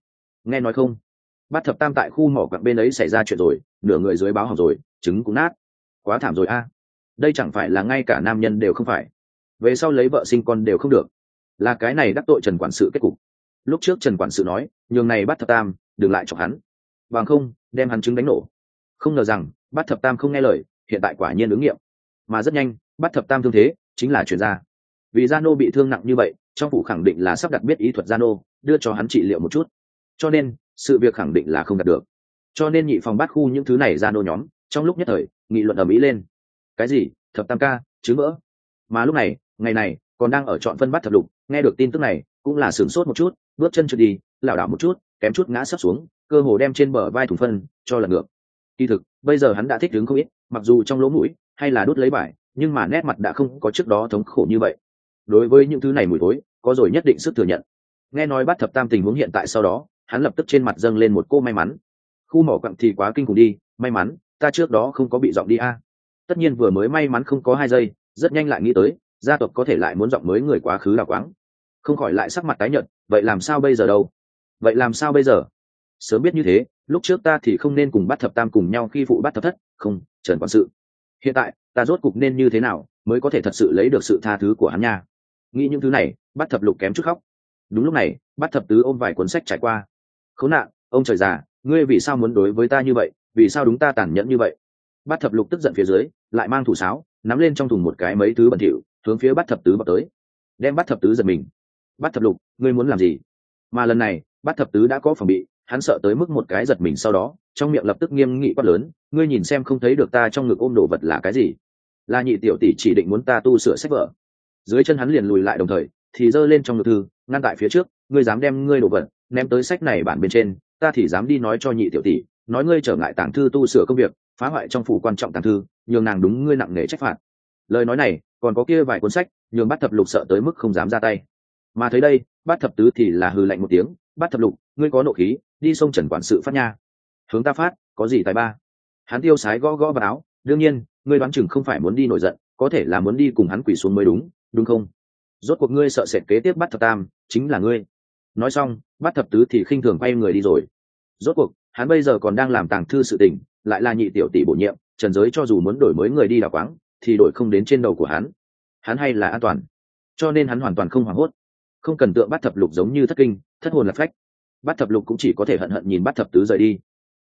nói không, Bát thập tam tại khu mỏ quặng bên ấy xảy ra chuyện rồi, nửa người dưới báo hỏng rồi, trứng cũng nát, quá thảm rồi a. Đây chẳng phải là ngay cả nam nhân đều không phải, về sau lấy vợ sinh con đều không được, là cái này đắc tội Trần quản sự kết cục. Lúc trước Trần quản sự nói nhường này Bát thập tam đừng lại chọc hắn, bằng không đem hắn trứng đánh nổ. Không ngờ rằng Bát thập tam không nghe lời, hiện tại quả nhiên ứng nghiệm. Mà rất nhanh Bát thập tam thương thế chính là chuyển ra, vì Gia Nô bị thương nặng như vậy, trong phủ khẳng định là sắp đặt biết ý thuật Gia Nô đưa cho hắn trị liệu một chút, cho nên sự việc khẳng định là không đạt được. Cho nên nhị phòng Bát khu những thứ này Gia Nô nhóm trong lúc nhất thời nghị luận ầm ĩ lên. Cái gì thập tam ca chứng vỡ? Mà lúc này ngày này còn đang ở chọn phân Bát thập lục nghe được tin tức này cũng là sửng sốt một chút, bước chân trượt đi, lảo đảo một chút kém chút ngã sấp xuống, cơ hồ đem trên bờ vai thùng phân cho lật ngược. Kỳ thực bây giờ hắn đã thích ứng không ít, mặc dù trong lỗ mũi hay là đốt lấy vải, nhưng mà nét mặt đã không có trước đó thống khổ như vậy. Đối với những thứ này mùi thối có rồi nhất định sức thừa nhận. Nghe nói Bát Thập Tam tình huống hiện tại sau đó, hắn lập tức trên mặt dâng lên một cô may mắn. Khu mỏ quặng thì quá kinh khủng đi, may mắn ta trước đó không có bị giọng đi a. Tất nhiên vừa mới may mắn không có 2 giây, rất nhanh lại nghĩ tới gia tộc có thể lại muốn giọng mới người quá khứ đào quáng, không khỏi lại sắc mặt tái nhợt. Vậy làm sao bây giờ đâu? Vậy làm sao bây giờ? Sớm biết như thế, lúc trước ta thì không nên cùng Bát Thập Tam cùng nhau khi phụ Bát Thập Thất, không, Trần quản sự. Hiện tại ta rốt cục nên như thế nào mới có thể thật sự lấy được sự tha thứ của hắn nha? Nghĩ những thứ này, Bát Thập Lục kém chút khóc. Đúng lúc này, Bát Thập Tứ ôm vài cuốn sách trải qua. Khốn nạn, ông trời già, ngươi vì sao muốn đối với ta như vậy? Vì sao đúng ta tàn nhẫn như vậy? Bát Thập Lục tức giận phía dưới, lại mang thủ sáo, nắm lên trong thùng một cái mấy thứ bẩn thỉu, hướng phía Bát Thập Tứ vào tới. Đem Bát Thập Tứ giật mình. Bát Thập Lục, ngươi muốn làm gì? Mà lần này, Bát Thập Tứ đã có phòng bị, hắn sợ tới mức một cái giật mình, sau đó trong miệng lập tức nghiêm nghị quát lớn: ngươi nhìn xem không thấy được ta trong ngực ôm đồ vật là cái gì? Là nhị tiểu tỷ chỉ định muốn ta tu sửa sách vở. Dưới chân hắn liền lùi lại, đồng thời thì giơ lên trong ngực thư ngăn tại phía trước: ngươi dám đem ngươi đồ vật ném tới sách này bản bên trên, ta thì dám đi nói cho nhị tiểu tỷ, nói ngươi trở ngại tàng thư tu sửa công việc, phá hoại trong phủ quan trọng tàng thư, nhường nàng đúng ngươi nặng nề trách phạt. Lời nói này còn có kia vài cuốn sách, nhường Bát Thập Lục sợ tới mức không dám ra tay. Mà thấy đây, Bát Thập Tứ thì là hừ lạnh một tiếng: Bát Thập Lục, ngươi có nộ khí, đi xông Trần quản sự phát nha. Hướng ta phát, có gì tài ba? Hắn tiêu sái gõ gõ vào áo: đương nhiên, ngươi đoán chừng không phải muốn đi nổi giận, có thể là muốn đi cùng hắn quỳ xuống mới đúng, đúng không? Rốt cuộc ngươi sợ sệt kế tiếp Bát Thập Tam chính là ngươi. Nói xong, Bát Thập Tứ thì khinh thường quay người đi rồi. Rốt cuộc hắn bây giờ còn đang làm tàng thư sự tình, lại là nhị tiểu tỷ bổ nhiệm, Trần giới cho dù muốn đổi mới người đi đào quáng thì đổi không đến trên đầu của hắn hay là an toàn, cho nên hắn hoàn toàn không hoảng hốt. Không cần tượng Bát Thập Lục giống như thất kinh thất hồn lạc phách. Bát Thập Lục cũng chỉ có thể hận hận nhìn Bát Thập Tứ rời đi.